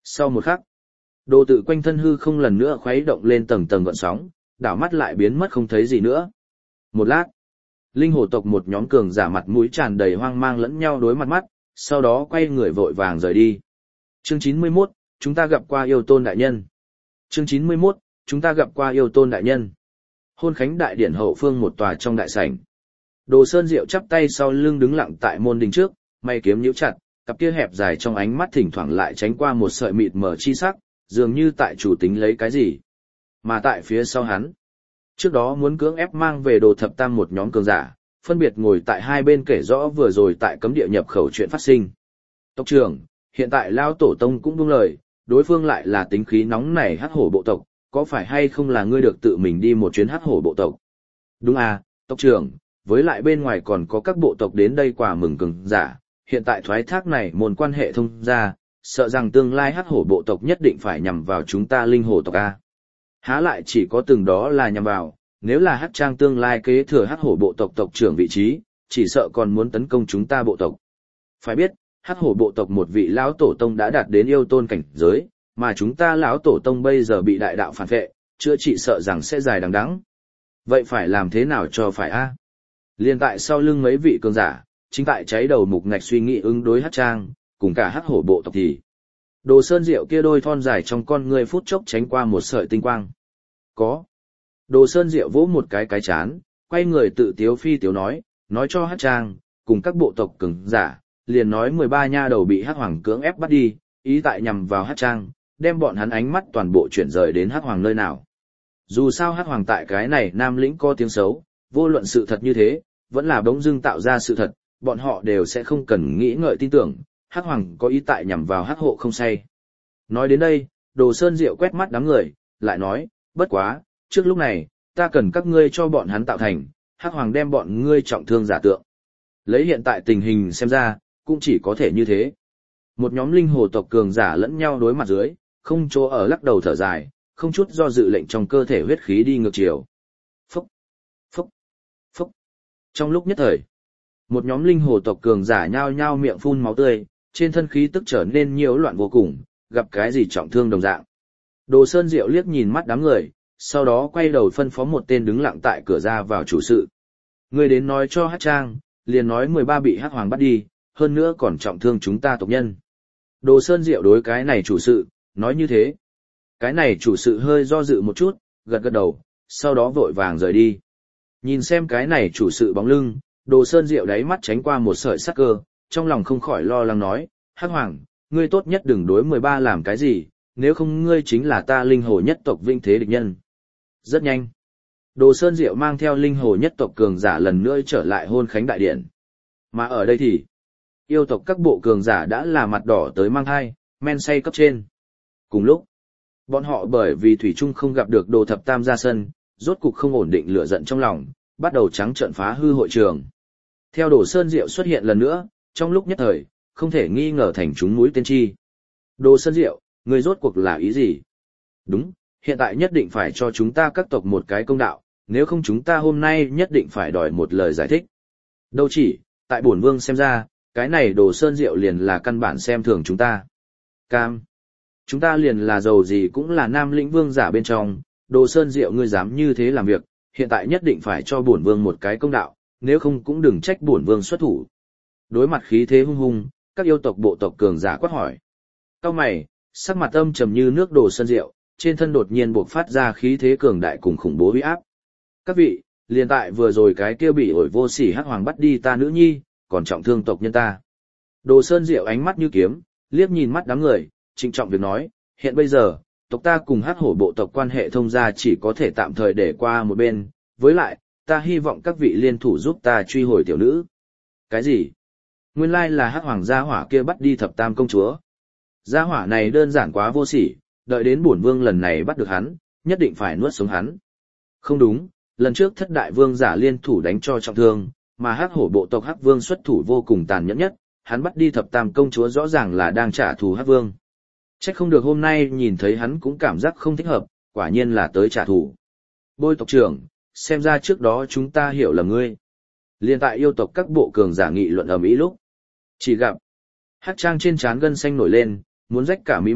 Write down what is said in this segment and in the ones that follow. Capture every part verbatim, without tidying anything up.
Sau một khắc, đồ tự quanh thân hư không lần nữa khuấy động lên tầng tầng gợn sóng, đảo mắt lại biến mất không thấy gì nữa. Một lát, linh hồ tộc một nhóm cường giả mặt mũi tràn đầy hoang mang lẫn nhau đối mặt mắt, sau đó quay người vội vàng rời đi. Chương chín mươi mốt, chúng ta gặp qua yêu tôn đại nhân. Chương chín mươi mốt, chúng ta gặp qua yêu tôn đại nhân. Hôn khánh đại điển hậu phương một tòa trong đại sảnh. Đồ Sơn Diệu chắp tay sau lưng đứng lặng tại môn đình trước, mày kiếm nhíu chặt, cặp kia hẹp dài trong ánh mắt thỉnh thoảng lại tránh qua một sợi mịt mờ chi sắc, dường như tại chủ tính lấy cái gì. Mà tại phía sau hắn, trước đó muốn cưỡng ép mang về Đồ Thập Tam một nhóm cường giả, phân biệt ngồi tại hai bên kể rõ vừa rồi tại cấm địa nhập khẩu chuyện phát sinh. Tộc trưởng, hiện tại Lao Tổ Tông cũng buông lời, đối phương lại là tính khí nóng nảy hắc hổ bộ tộc, có phải hay không là ngươi được tự mình đi một chuyến hắc hổ bộ tộc? Đúng à, tộc trưởng, với lại bên ngoài còn có các bộ tộc đến đây quà mừng cường giả, hiện tại thoái thác này môn quan hệ thông ra, sợ rằng tương lai hắc hổ bộ tộc nhất định phải nhằm vào chúng ta linh hồ tộc A. Há lại chỉ có từng đó là nhằm vào, nếu là hắc trang tương lai kế thừa hắc hổ bộ tộc tộc trưởng vị trí, chỉ sợ còn muốn tấn công chúng ta bộ tộc. Phải biết, hắc hổ bộ tộc một vị lão tổ tông đã đạt đến yêu tôn cảnh giới, mà chúng ta lão tổ tông bây giờ bị đại đạo phản vệ, chữa trị sợ rằng sẽ dài đằng đẵng. Vậy phải làm thế nào cho phải A? Liên tại sau lưng mấy vị cường giả, chính tại cháy đầu mục ngạch suy nghĩ ứng đối hắc trang, cùng cả hắc hổ bộ tộc thì. Đồ Sơn Diệu kia đôi thon dài trong con người phút chốc tránh qua một sợi tinh quang. Có. Đồ Sơn Diệu vỗ một cái cái chán, quay người tự tiếu phi tiếu nói, nói cho hắc trang, cùng các bộ tộc cường giả, liền nói mười ba nha đầu bị hắc hoàng cưỡng ép bắt đi, ý tại nhằm vào hắc trang, đem bọn hắn ánh mắt toàn bộ chuyển rời đến hắc hoàng nơi nào. Dù sao hắc hoàng tại cái này nam lĩnh có tiếng xấu, vô luận sự thật như thế, vẫn là bỗng dưng tạo ra sự thật, bọn họ đều sẽ không cần nghĩ ngợi tin tưởng, hắc hoàng có ý tại nhằm vào hắc hộ không say. Nói đến đây, Đồ Sơn Diệu quét mắt đám người, lại nói, bất quá, trước lúc này, ta cần các ngươi cho bọn hắn tạo thành, hắc hoàng đem bọn ngươi trọng thương giả tượng. Lấy hiện tại tình hình xem ra, cũng chỉ có thể như thế. Một nhóm linh hồ tộc cường giả lẫn nhau đối mặt dưới, không chỗ ở lắc đầu thở dài, không chút do dự lệnh trong cơ thể huyết khí đi ngược chiều. Phúc, phúc, phúc. Trong lúc nhất thời, một nhóm linh hồ tộc cường giả nhao nhao miệng phun máu tươi, trên thân khí tức trở nên nhiễu loạn vô cùng, gặp cái gì trọng thương đồng dạng. Đồ Sơn Diệu liếc nhìn mắt đám người, sau đó quay đầu phân phó một tên đứng lặng tại cửa ra vào chủ sự. Người đến nói cho hắc trang, liền nói mười ba bị hắc hoàng bắt đi, hơn nữa còn trọng thương chúng ta tộc nhân. Đồ Sơn Diệu đối cái này chủ sự, nói như thế. Cái này chủ sự hơi do dự một chút, gật gật đầu, sau đó vội vàng rời đi. Nhìn xem cái này chủ sự bóng lưng, Đồ Sơn Diệu đáy mắt tránh qua một sợi sắc cơ, trong lòng không khỏi lo lắng nói, hắc hoàng, ngươi tốt nhất đừng đối mười ba làm cái gì, nếu không ngươi chính là ta linh hồ nhất tộc vinh thế địch nhân. Rất nhanh, Đồ Sơn Diệu mang theo linh hồ nhất tộc cường giả lần nữa trở lại hôn khánh đại điện. Mà ở đây thì, yêu tộc các bộ cường giả đã là mặt đỏ tới mang thai, men say cấp trên. Cùng lúc, bọn họ bởi vì thủy chung không gặp được Đồ Thập Tam ra sân, rốt cục không ổn định lửa giận trong lòng, bắt đầu trắng trợn phá hư hội trường. Theo Đồ Sơn Diệu xuất hiện lần nữa, trong lúc nhất thời, không thể nghi ngờ thành chúng mũi tên chi. Đồ Sơn Diệu, người rốt cuộc là ý gì? Đúng, hiện tại nhất định phải cho chúng ta các tộc một cái công đạo, nếu không chúng ta hôm nay nhất định phải đòi một lời giải thích. Đâu chỉ, tại bổn vương xem ra, cái này Đồ Sơn Diệu liền là căn bản xem thường chúng ta. Cam. Chúng ta liền là giàu gì cũng là nam lĩnh vương giả bên trong, Đồ Sơn Diệu ngươi dám như thế làm việc, hiện tại nhất định phải cho bổn vương một cái công đạo, nếu không cũng đừng trách bổn vương xuất thủ. Đối mặt khí thế hung hung, các yêu tộc bộ tộc cường giả quát hỏi. Cao mày, sắc mặt âm trầm như nước Đồ Sơn Diệu, trên thân đột nhiên bộc phát ra khí thế cường đại cùng khủng bố uy áp. Các vị, liền tại vừa rồi cái kia bị ổi vô sỉ hắc hoàng bắt đi ta nữ nhi, còn trọng thương tộc nhân ta. Đồ Sơn Diệu ánh mắt như kiếm, liếc nhìn mắt đám người, trịnh trọng việc nói, hiện bây giờ, tộc ta cùng hắc hổ bộ tộc quan hệ thông gia chỉ có thể tạm thời để qua một bên, với lại, ta hy vọng các vị liên thủ giúp ta truy hồi tiểu nữ. Cái gì? Nguyên lai là hắc hoàng gia hỏa kia bắt đi thập tam công chúa. Gia hỏa này đơn giản quá vô sỉ, đợi đến bổn vương lần này bắt được hắn, nhất định phải nuốt sống hắn. Không đúng, lần trước thất đại vương giả liên thủ đánh cho trọng thương, mà hắc hổ bộ tộc hắc vương xuất thủ vô cùng tàn nhẫn nhất, hắn bắt đi thập tam công chúa rõ ràng là đang trả thù hắc vương. Trách không được hôm nay nhìn thấy hắn cũng cảm giác không thích hợp, quả nhiên là tới trả thù. Bôi tộc trưởng, xem ra trước đó chúng ta hiểu lầm ngươi. Liên tại yêu tộc các bộ cường giả nghị luận ầm ĩ lúc, chỉ gặp hắc trang trên trán gân xanh nổi lên, muốn rách cả mí mắt,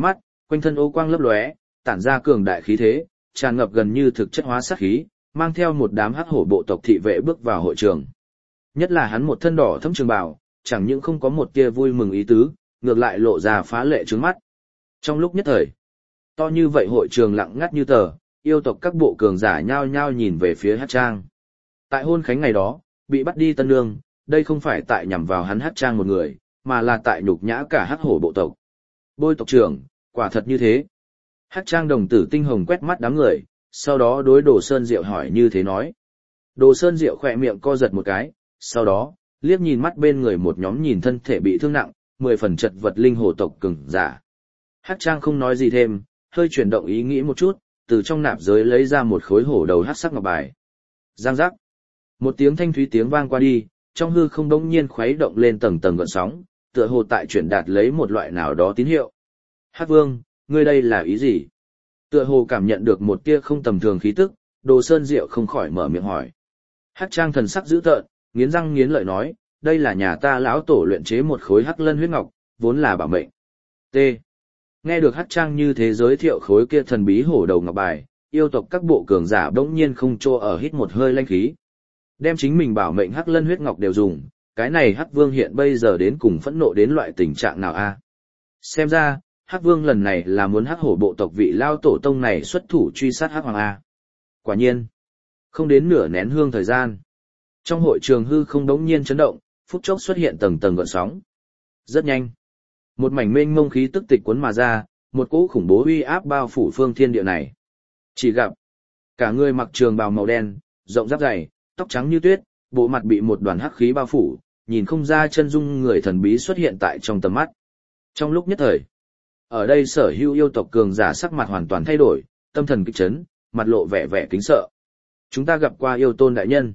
quanh thân ô quang lấp lóe, tản ra cường đại khí thế, tràn ngập gần như thực chất hóa sát khí, mang theo một đám hắc hổ bộ tộc thị vệ bước vào hội trường. Nhất là hắn một thân đỏ thẫm trường bào, chẳng những không có một tia vui mừng ý tứ, ngược lại lộ ra phá lệ trướng mắt. Trong lúc nhất thời, to như vậy hội trường lặng ngắt như tờ, yêu tộc các bộ cường giả nhao nhao nhìn về phía Hắc Trang. Tại hôn khánh ngày đó, bị bắt đi tân nương, đây không phải tại nhằm vào hắn Hắc Trang một người, mà là tại nhục nhã cả hắc hổ bộ tộc. Bôi tộc trưởng, quả thật như thế. Hắc Trang đồng tử tinh hồng quét mắt đám người, sau đó đối Đồ Sơn Diệu hỏi như thế nói. Đồ Sơn Diệu khỏe miệng co giật một cái, sau đó, liếc nhìn mắt bên người một nhóm nhìn thân thể bị thương nặng, mười phần chật vật linh hổ tộc cường giả. Hắc Trang không nói gì thêm, hơi chuyển động ý nghĩ một chút, từ trong nạp giới lấy ra một khối hổ đầu hắc sắc ngọc bài. Giang giác. Một tiếng thanh thúy tiếng vang qua đi, trong hư không bỗng nhiên khuấy động lên tầng tầng gợn sóng, tựa hồ tại chuyển đạt lấy một loại nào đó tín hiệu. Hắc Vương, ngươi đây là ý gì? Tựa hồ cảm nhận được một tia không tầm thường khí tức, Đồ Sơn Diệu không khỏi mở miệng hỏi. Hắc Trang thần sắc dữ tợn, nghiến răng nghiến lợi nói, đây là nhà ta lão tổ luyện chế một khối hắc lân huyết ngọc, vốn là bảo mệnh. T. Nghe được Hắc Trang như thế giới thiệu khối kia thần bí hổ đầu ngọc bài, yêu tộc các bộ cường giả bỗng nhiên không trô ở hít một hơi lanh khí. Đem chính mình bảo mệnh hắc lân huyết ngọc đều dùng, cái này Hắc Vương hiện bây giờ đến cùng phẫn nộ đến loại tình trạng nào a? Xem ra, Hắc Vương lần này là muốn hắc hổ bộ tộc vị lao tổ tông này xuất thủ truy sát Hắc Hoàng a. Quả nhiên, không đến nửa nén hương thời gian, trong hội trường hư không đống nhiên chấn động, phút chốc xuất hiện tầng tầng gợn sóng. Rất nhanh, một mảnh mênh mông khí tức tịch cuốn mà ra, một cỗ khủng bố uy áp bao phủ phương thiên địa này. Chỉ gặp cả người mặc trường bào màu đen, rộng giáp dày, tóc trắng như tuyết, bộ mặt bị một đoàn hắc khí bao phủ, nhìn không ra chân dung người thần bí xuất hiện tại trong tầm mắt. Trong lúc nhất thời, ở đây sở hữu yêu tộc cường giả sắc mặt hoàn toàn thay đổi, tâm thần kích chấn, mặt lộ vẻ vẻ kính sợ. Chúng ta gặp qua yêu tôn đại nhân.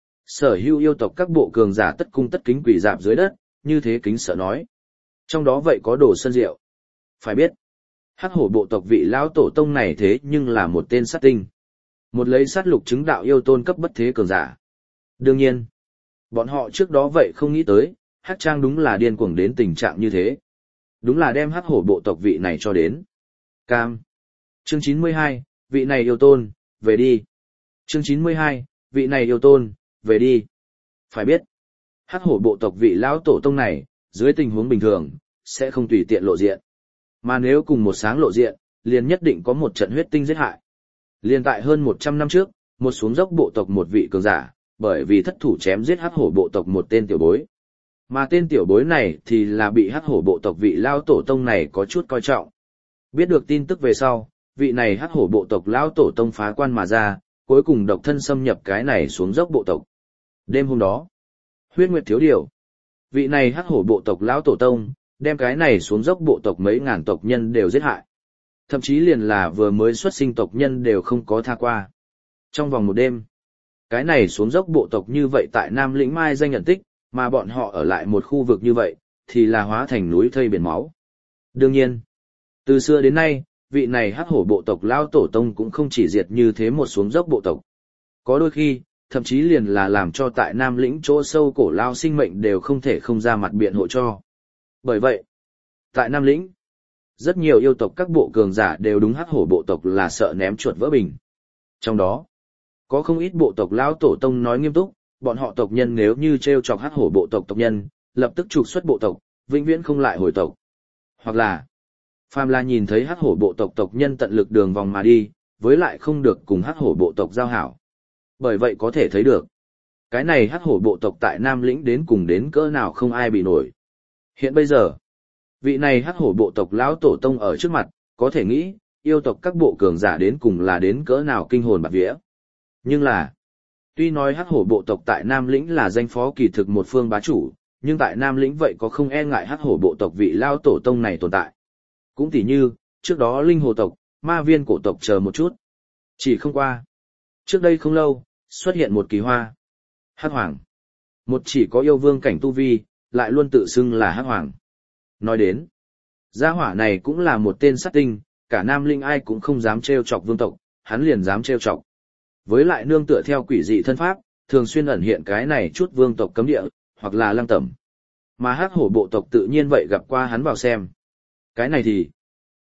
Sở hữu yêu tộc các bộ cường giả tất cung tất kính quỳ dạp dưới đất, như thế kính sợ nói. Trong đó vậy có Đồ Sơn Diệu. Phải biết, hắc hổ bộ tộc vị lão tổ tông này thế nhưng là một tên sát tinh. Một lấy sát lục chứng đạo yêu tôn cấp bất thế cường giả. Đương nhiên, bọn họ trước đó vậy không nghĩ tới, Hắc Trang đúng là điên cuồng đến tình trạng như thế. Đúng là đem hắc hổ bộ tộc vị này cho đến. Cam. Chương chín mươi hai, vị này yêu tôn, về đi. Chương chín mươi hai, vị này yêu tôn, về đi. Phải biết, hắc hổ bộ tộc vị lão tổ tông này, dưới tình huống bình thường, sẽ không tùy tiện lộ diện. Mà nếu cùng một sáng lộ diện, liền nhất định có một trận huyết tinh giết hại. Liền tại hơn một trăm năm trước, một xuống dốc bộ tộc một vị cường giả, bởi vì thất thủ chém giết hắc hổ bộ tộc một tên tiểu bối. Mà tên tiểu bối này thì là bị hắc hổ bộ tộc vị lao tổ tông này có chút coi trọng. Biết được tin tức về sau, vị này hắc hổ bộ tộc lao tổ tông phá quan mà ra, cuối cùng độc thân xâm nhập cái này xuống dốc bộ tộc. Đêm hôm đó, huyết nguyệt thiếu điều. Vị này hắc hổ bộ tộc lão tổ tông, đem cái này xuống dốc bộ tộc mấy ngàn tộc nhân đều giết hại. Thậm chí liền là vừa mới xuất sinh tộc nhân đều không có tha qua. Trong vòng một đêm, cái này xuống dốc bộ tộc như vậy tại Nam Lĩnh Mai danh nhận tích, mà bọn họ ở lại một khu vực như vậy, thì là hóa thành núi thây biển máu. Đương nhiên, từ xưa đến nay, vị này hắc hổ bộ tộc lao tổ tông cũng không chỉ diệt như thế một xuống dốc bộ tộc. Có đôi khi, thậm chí liền là làm cho tại Nam Lĩnh chỗ sâu cổ lao sinh mệnh đều không thể không ra mặt biện hộ cho. Bởi vậy, tại Nam Lĩnh, rất nhiều yêu tộc các bộ cường giả đều đúng hắc hổ bộ tộc là sợ ném chuột vỡ bình. Trong đó, có không ít bộ tộc lao tổ tông nói nghiêm túc, bọn họ tộc nhân nếu như treo chọc hắc hổ bộ tộc tộc nhân, lập tức trục xuất bộ tộc, vĩnh viễn không lại hồi tộc. Hoặc là, phàm là nhìn thấy hắc hổ bộ tộc tộc nhân tận lực đường vòng mà đi, với lại không được cùng hắc hổ bộ tộc giao hảo. Bởi vậy có thể thấy được, cái này hắc hổ bộ tộc tại Nam Lĩnh đến cùng đến cỡ nào không ai bị nổi. Hiện bây giờ, vị này hắc hổ bộ tộc lão tổ tông ở trước mặt, có thể nghĩ, yêu tộc các bộ cường giả đến cùng là đến cỡ nào kinh hồn bạt vía. Nhưng là, tuy nói hắc hổ bộ tộc tại Nam Lĩnh là danh phó kỳ thực một phương bá chủ, nhưng tại Nam Lĩnh vậy có không e ngại hắc hổ bộ tộc vị lao tổ tông này tồn tại. Cũng tỉ như, trước đó linh hồ tộc, ma viên cổ tộc chờ một chút. Chỉ không qua. Trước đây không lâu, xuất hiện một kỳ hoa. Hắc Hoàng. Một chỉ có yêu vương cảnh tu vi, lại luôn tự xưng là Hắc Hoàng. Nói đến, gia hỏa này cũng là một tên sát tinh, cả Nam Linh ai cũng không dám trêu chọc vương tộc, hắn liền dám trêu chọc. Với lại nương tựa theo quỷ dị thân pháp, thường xuyên ẩn hiện cái này chút vương tộc cấm địa, hoặc là lăng tẩm. Mà hắc hổ bộ tộc tự nhiên vậy gặp qua hắn vào xem. Cái này thì,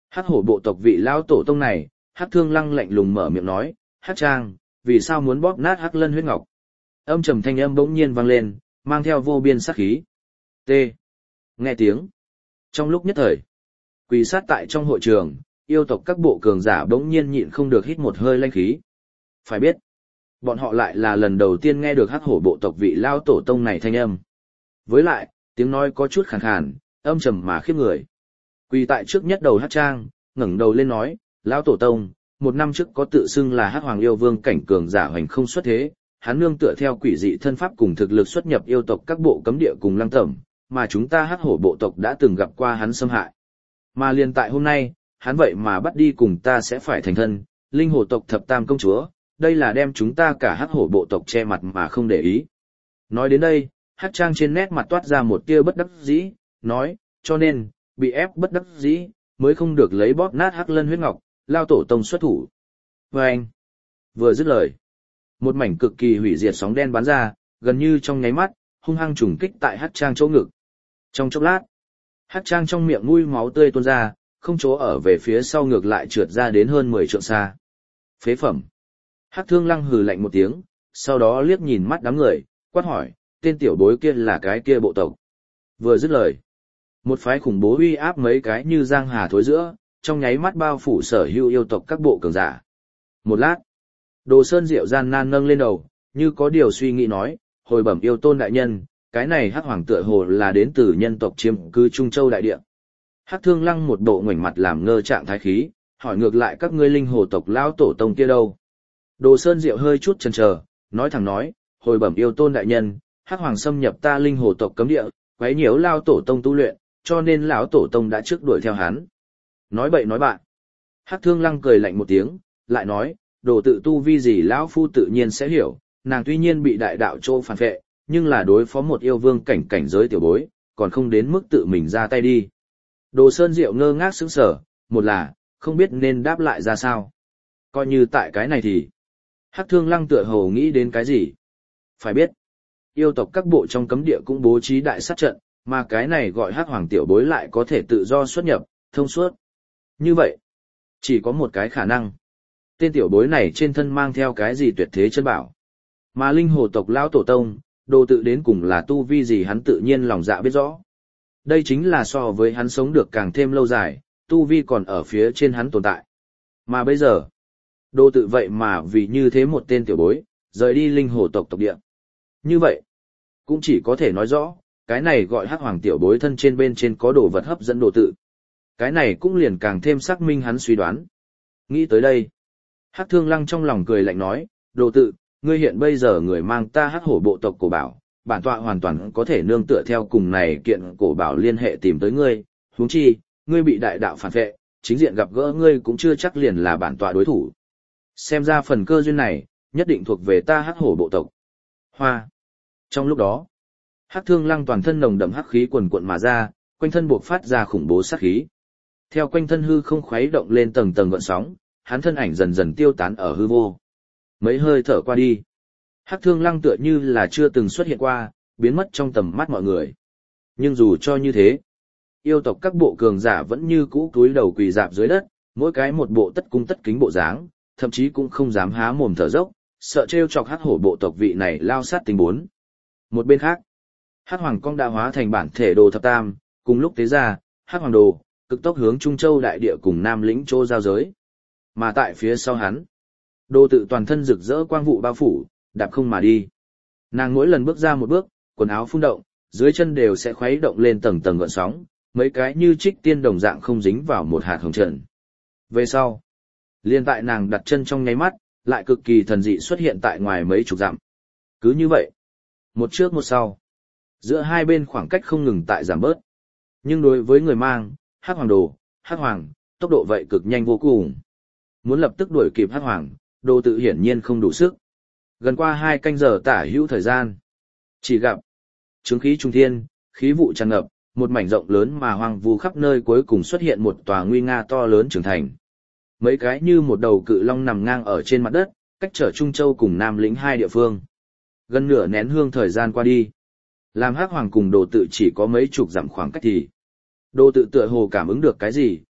Hắc hổ bộ tộc vị lão tổ tông này, Hắc Thương Lăng lạnh lùng mở miệng nói, Hắc Trang, vì sao muốn bóp nát Hắc Lân huyết ngọc? Âm trầm thanh âm bỗng nhiên vang lên, mang theo vô biên sát khí. T. Nghe tiếng. Trong lúc nhất thời, quỳ sát tại trong hội trường, yêu tộc các bộ cường giả bỗng nhiên nhịn không được hít một hơi lanh khí. Phải biết, bọn họ lại là lần đầu tiên nghe được Hắc hổ bộ tộc vị lao tổ tông này thanh âm. Với lại, tiếng nói có chút khàn khàn, âm trầm mà khiếp người. Quỳ tại trước nhất đầu Hắc Trang, ngẩng đầu lên nói, lão tổ tông, một năm trước có tự xưng là Hắc Hoàng yêu vương cảnh cường giả hoành không xuất thế, hắn nương tựa theo quỷ dị thân pháp cùng thực lực xuất nhập yêu tộc các bộ cấm địa cùng lăng tẩm, mà chúng ta Hắc hổ bộ tộc đã từng gặp qua hắn xâm hại. Mà liền tại hôm nay, hắn vậy mà bắt đi cùng ta sẽ phải thành thân, linh hổ tộc thập tam công chúa, đây là đem chúng ta cả Hắc hổ bộ tộc che mặt mà không để ý. Nói đến đây, Hắc Trang trên nét mặt toát ra một tia bất đắc dĩ, nói, cho nên, bị ép bất đắc dĩ, mới không được lấy bóp nát Hắc Lân huyết ngọc, lao tổ tông xuất thủ. Và anh, vừa dứt lời, một mảnh cực kỳ hủy diệt sóng đen bắn ra, gần như trong nháy mắt, hung hăng trùng kích tại Hắc Trang chỗ ngực. Trong chốc lát, Hắc Trang trong miệng nuôi máu tươi tuôn ra, không chỗ ở về phía sau ngược lại trượt ra đến hơn mười trượng xa. Phế phẩm. Hắc Thương Lăng hừ lạnh một tiếng, sau đó liếc nhìn mắt đám người, quát hỏi, tên tiểu bối kia là cái kia bộ tộc. Vừa dứt lời, một phái khủng bố uy áp mấy cái như giang hà thối giữa, trong nháy mắt bao phủ sở hữu yêu tộc các bộ cường giả. Một lát, Đồ Sơn Diệu gian nan nâng lên đầu, như có điều suy nghĩ nói, hồi bẩm yêu tôn đại nhân, cái này Hắc Hoàng tựa hồ là đến từ nhân tộc chiếm cư Trung Châu đại địa. Hắc Thương Lăng một bộ ngoảnh mặt làm ngơ trạng thái khí, hỏi ngược lại các ngươi linh hồ tộc lão tổ tông kia đâu. Đồ Sơn Diệu hơi chút chần chờ, nói thẳng nói, hồi bẩm yêu tôn đại nhân, Hắc Hoàng xâm nhập ta linh hồ tộc cấm địa, quấy nhiễu lao tổ tông tu luyện, cho nên lão tổ tông đã trước đuổi theo hắn. Nói bậy nói bạn. Hắc Thương Lăng cười lạnh một tiếng, lại nói, đồ tự tu vi gì lão phu tự nhiên sẽ hiểu, nàng tuy nhiên bị đại đạo chỗ phản phệ, nhưng là đối phó một yêu vương cảnh cảnh giới tiểu bối, còn không đến mức tự mình ra tay đi. Đồ Sơn Diệu ngơ ngác sững sờ, một là, không biết nên đáp lại ra sao. Coi như tại cái này thì, Hắc Thương Lăng tựa hồ nghĩ đến cái gì. Phải biết, yêu tộc các bộ trong cấm địa cũng bố trí đại sát trận, mà cái này gọi Hắc Hoàng tiểu bối lại có thể tự do xuất nhập, thông suốt. Như vậy, chỉ có một cái khả năng. Tên tiểu bối này trên thân mang theo cái gì tuyệt thế chân bảo. Mà linh hồ tộc lão tổ tông, đồ tự đến cùng là tu vi gì hắn tự nhiên lòng dạ biết rõ. Đây chính là so với hắn sống được càng thêm lâu dài, tu vi còn ở phía trên hắn tồn tại. Mà bây giờ, đồ tự vậy mà vì như thế một tên tiểu bối, rời đi linh hồ tộc tộc địa. Như vậy, cũng chỉ có thể nói rõ, cái này gọi Hắc Hoàng tiểu bối thân trên bên trên có đồ vật hấp dẫn đồ tự. Cái này cũng liền càng thêm xác minh hắn suy đoán. Nghĩ tới đây, Hắc Thương Lăng trong lòng cười lạnh nói, đồ tự, ngươi hiện bây giờ người mang ta Hắc hổ bộ tộc cổ bảo, bản tọa hoàn toàn có thể nương tựa theo cùng này kiện cổ bảo liên hệ tìm tới ngươi, huống chi, ngươi bị đại đạo phản vệ, chính diện gặp gỡ ngươi cũng chưa chắc liền là bản tọa đối thủ. Xem ra phần cơ duyên này, nhất định thuộc về ta Hắc hổ bộ tộc. Hoa. Trong lúc đó, Hắc Thương Lăng toàn thân nồng đậm hắc khí quần quận mà ra, quanh thân buộc phát ra khủng bố sát khí. Theo quanh thân hư không khuấy động lên tầng tầng gợn sóng, hắn thân ảnh dần dần tiêu tán ở hư vô. Mấy hơi thở qua đi, Hắc Thương Lăng tựa như là chưa từng xuất hiện qua, biến mất trong tầm mắt mọi người. Nhưng dù cho như thế, yêu tộc các bộ cường giả vẫn như cũ cúi đầu quỳ rạp dưới đất, mỗi cái một bộ tất cung tất kính bộ dáng, thậm chí cũng không dám há mồm thở dốc, sợ trêu chọc Hắc hổ bộ tộc vị này lao sát tình bốn. Một bên khác, Hắc Hoàng Cong đã hóa thành bản thể đồ thập tam, cùng lúc tế ra, Hắc Hoàng đồ, cực tốc hướng Trung Châu đại địa cùng Nam lĩnh Châu giao giới. Mà tại phía sau hắn, đồ tự toàn thân rực rỡ quang vụ bao phủ, đạp không mà đi. Nàng mỗi lần bước ra một bước, quần áo phun động, dưới chân đều sẽ khuấy động lên tầng tầng gợn sóng, mấy cái như trích tiên đồng dạng không dính vào một hạt hồng trần. Về sau, liên tại nàng đặt chân trong nháy mắt, lại cực kỳ thần dị xuất hiện tại ngoài mấy chục dặm. Cứ như vậy, một trước một sau, giữa hai bên khoảng cách không ngừng tại giảm bớt. Nhưng đối với người mang Hắc Hoàng đồ, Hắc Hoàng, tốc độ vậy cực nhanh vô cùng. Muốn lập tức đuổi kịp Hắc Hoàng, đồ tự hiển nhiên không đủ sức. Gần qua hai canh giờ tả hữu thời gian, chỉ gặp chứng khí trung thiên, khí vụ tràn ngập, một mảnh rộng lớn mà hoang vu khắp nơi cuối cùng xuất hiện một tòa nguy nga to lớn trưởng thành. Mấy cái như một đầu cự long nằm ngang ở trên mặt đất, cách trở Trung Châu cùng Nam lĩnh hai địa phương. Gần nửa nén hương thời gian qua đi, làm Hắc Hoàng cùng đồ tự chỉ có mấy chục dặm khoảng cách thì đồ tự tựa hồ cảm ứng được cái gì,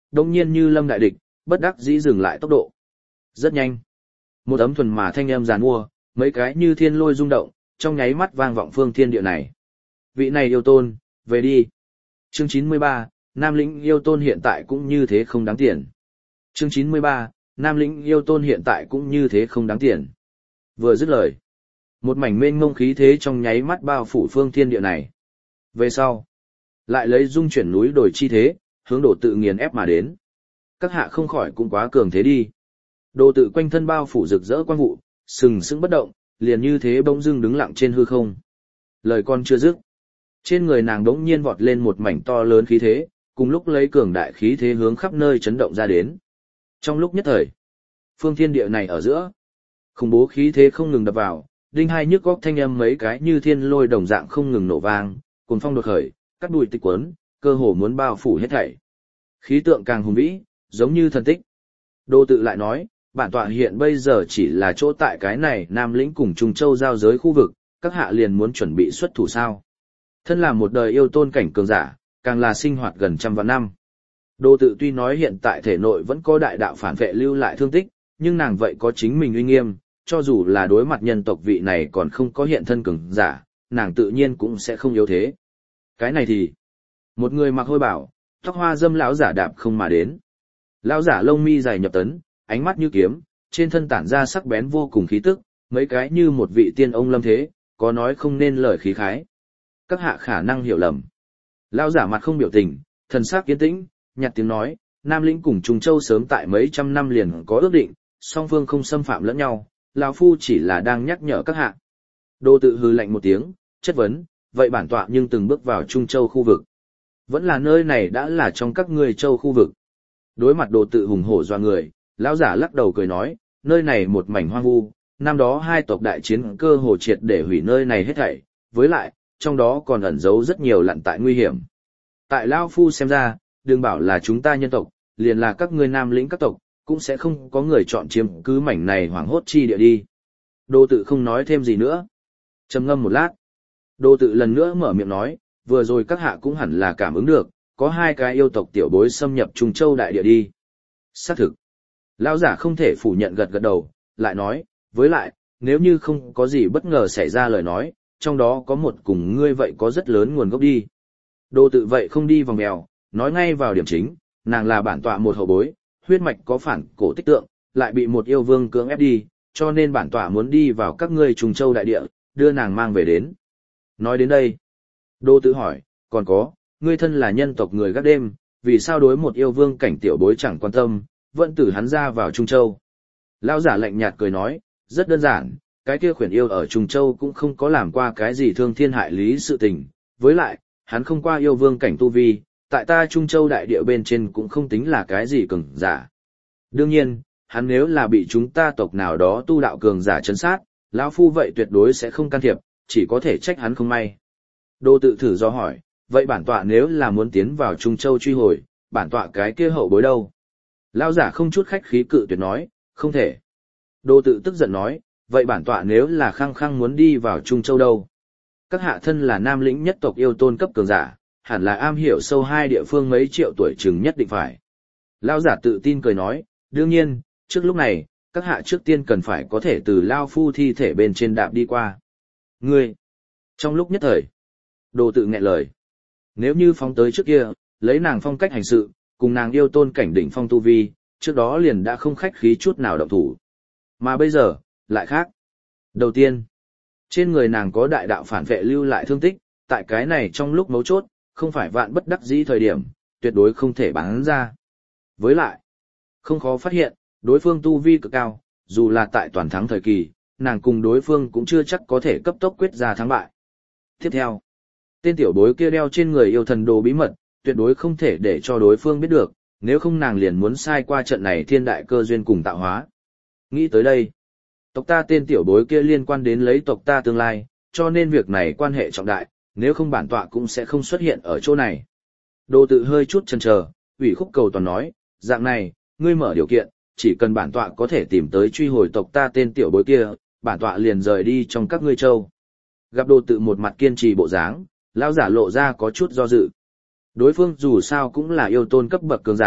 đông nhiên như lâm đại địch, bất đắc dĩ dừng lại tốc độ. Rất nhanh. Một ấm thuần mà thanh âm giàn mua, mấy cái như thiên lôi rung động, trong nháy mắt vang vọng phương thiên địa này. Vị này yêu tôn, về đi. Chương chín mươi ba, Nam lĩnh yêu tôn hiện tại cũng như thế không đáng tiền. Chương chín mươi ba, Nam lĩnh yêu tôn hiện tại cũng như thế không đáng tiền. Vừa dứt lời, một mảnh mênh mông khí thế trong nháy mắt bao phủ phương thiên địa này. Về sau, lại lấy dung chuyển núi đồi chi thế, hướng đổ tự nghiền ép mà đến. Các hạ không khỏi cũng quá cường thế đi. Đồ tự quanh thân bao phủ rực rỡ quang vụ, sừng sững bất động, liền như thế bỗng dưng đứng lặng trên hư không. Lời con chưa dứt, trên người nàng đống nhiên vọt lên một mảnh to lớn khí thế, cùng lúc lấy cường đại khí thế hướng khắp nơi chấn động ra đến. Trong lúc nhất thời, phương thiên địa này ở giữa, khủng bố khí thế không ngừng đập vào, đinh hai nhức góc thanh âm mấy cái như thiên lôi đồng dạng không ngừng nổ vang, cuồng phong đột khởi, cắt đùi tịch quấn, cơ hồ muốn bao phủ hết thảy. Khí tượng càng hùng vĩ, giống như thần tích. Đô tự lại nói, bản tọa hiện bây giờ chỉ là chỗ tại cái này Nam lĩnh cùng Trung Châu giao giới khu vực, các hạ liền muốn chuẩn bị xuất thủ sao. Thân là một đời yêu tôn cảnh cường giả, càng là sinh hoạt gần trăm vạn năm. Đô tự tuy nói hiện tại thể nội vẫn có đại đạo phản vệ lưu lại thương tích, nhưng nàng vậy có chính mình uy nghiêm, cho dù là đối mặt nhân tộc vị này còn không có hiện thân cường giả, nàng tự nhiên cũng sẽ không yếu thế. Cái này thì, một người mặc hôi bảo, tóc hoa dâm lão giả đạp không mà đến. Lão giả lông mi dày nhập tấn, ánh mắt như kiếm, trên thân tản ra sắc bén vô cùng khí tức, mấy cái như một vị tiên ông lâm thế, có nói không nên lời khí khái. Các hạ khả năng hiểu lầm. Lão giả mặt không biểu tình, thần sắc yên tĩnh, nhạt tiếng nói, Nam lĩnh cùng Trung Châu sớm tại mấy trăm năm liền có ước định, song phương không xâm phạm lẫn nhau, lão phu chỉ là đang nhắc nhở các hạ. Đô tự hừ lạnh một tiếng, chất vấn, vậy bản tọa nhưng từng bước vào Trung Châu khu vực. Vẫn là nơi này đã là trong các ngươi châu khu vực. Đối mặt đồ tự hùng hổ doa người, lão giả lắc đầu cười nói, nơi này một mảnh hoang vu, năm đó hai tộc đại chiến cơ hồ triệt để hủy nơi này hết thảy, với lại, trong đó còn ẩn giấu rất nhiều lặn tại nguy hiểm. Tại lão phu xem ra, đừng bảo là chúng ta nhân tộc, liền là các ngươi Nam lĩnh các tộc, cũng sẽ không có người chọn chiếm cứ mảnh này hoảng hốt chi địa đi. Đô tự không nói thêm gì nữa. Trầm ngâm một lát. Đô tự lần nữa mở miệng nói, vừa rồi các hạ cũng hẳn là cảm ứng được, có hai cái yêu tộc tiểu bối xâm nhập Trung Châu đại địa đi. Xác thực. Lão giả không thể phủ nhận gật gật đầu, lại nói, với lại, nếu như không có gì bất ngờ xảy ra lời nói, trong đó có một cùng ngươi vậy có rất lớn nguồn gốc đi. Đô tự vậy không đi vòng mèo, nói ngay vào điểm chính, nàng là bản tọa một hậu bối, huyết mạch có phản cổ tích tượng, lại bị một yêu vương cưỡng ép đi, cho nên bản tọa muốn đi vào các ngươi Trung Châu đại địa, đưa nàng mang về đến. Nói đến đây, Đô tự hỏi, còn có, ngươi thân là nhân tộc người gác đêm, vì sao đối một yêu vương cảnh tiểu bối chẳng quan tâm, vẫn tử hắn ra vào Trung Châu. Lão giả lạnh nhạt cười nói, rất đơn giản, cái kia khuyển yêu ở Trung Châu cũng không có làm qua cái gì thương thiên hại lý sự tình, với lại, hắn không qua yêu vương cảnh tu vi, tại ta Trung Châu đại địa bên trên cũng không tính là cái gì cường giả. Đương nhiên, hắn nếu là bị chúng ta tộc nào đó tu đạo cường giả chấn sát, lão phu vậy tuyệt đối sẽ không can thiệp, chỉ có thể trách hắn không may. Đô tự thử do hỏi, vậy bản tọa nếu là muốn tiến vào Trung Châu truy hồi, bản tọa cái kia hậu bối đâu? Lão giả không chút khách khí cự tuyệt nói, không thể. Đô tự tức giận nói, vậy bản tọa nếu là khăng khăng muốn đi vào Trung Châu đâu? Các hạ thân là Nam lĩnh nhất tộc yêu tôn cấp cường giả, hẳn là am hiểu sâu hai địa phương mấy triệu tuổi chừng nhất định phải. Lão giả tự tin cười nói, đương nhiên, trước lúc này, các hạ trước tiên cần phải có thể từ Lao Phu thi thể bên trên đạp đi qua. Ngươi! Trong lúc nhất thời, Đồ tự nghẹn lời. Nếu như phóng tới trước kia, lấy nàng phong cách hành sự, cùng nàng yêu tôn cảnh đỉnh phong tu vi, trước đó liền đã không khách khí chút nào động thủ. Mà bây giờ, lại khác. Đầu tiên, trên người nàng có đại đạo phản vệ lưu lại thương tích, tại cái này trong lúc mấu chốt, không phải vạn bất đắc dĩ thời điểm, tuyệt đối không thể bán ra. Với lại, không khó phát hiện, đối phương tu vi cực cao, dù là tại toàn thắng thời kỳ, nàng cùng đối phương cũng chưa chắc có thể cấp tốc quyết ra thắng bại. Tiếp theo, tên tiểu bối kia đeo trên người yêu thần đồ bí mật, tuyệt đối không thể để cho đối phương biết được, nếu không nàng liền muốn sai qua trận này thiên đại cơ duyên cùng tạo hóa. Nghĩ tới đây, tộc ta tên tiểu bối kia liên quan đến lấy tộc ta tương lai, cho nên việc này quan hệ trọng đại, nếu không bản tọa cũng sẽ không xuất hiện ở chỗ này. Đồ tự hơi chút chần chờ, ủy khúc cầu toàn nói, dạng này, ngươi mở điều kiện, chỉ cần bản tọa có thể tìm tới truy hồi tộc ta tên tiểu bối kia, bản tọa liền rời đi trong các ngươi châu. Gặp đồ tự một mặt kiên trì bộ dáng, lão giả lộ ra có chút do dự. Đối phương dù sao cũng là yêu tôn cấp bậc cường giả,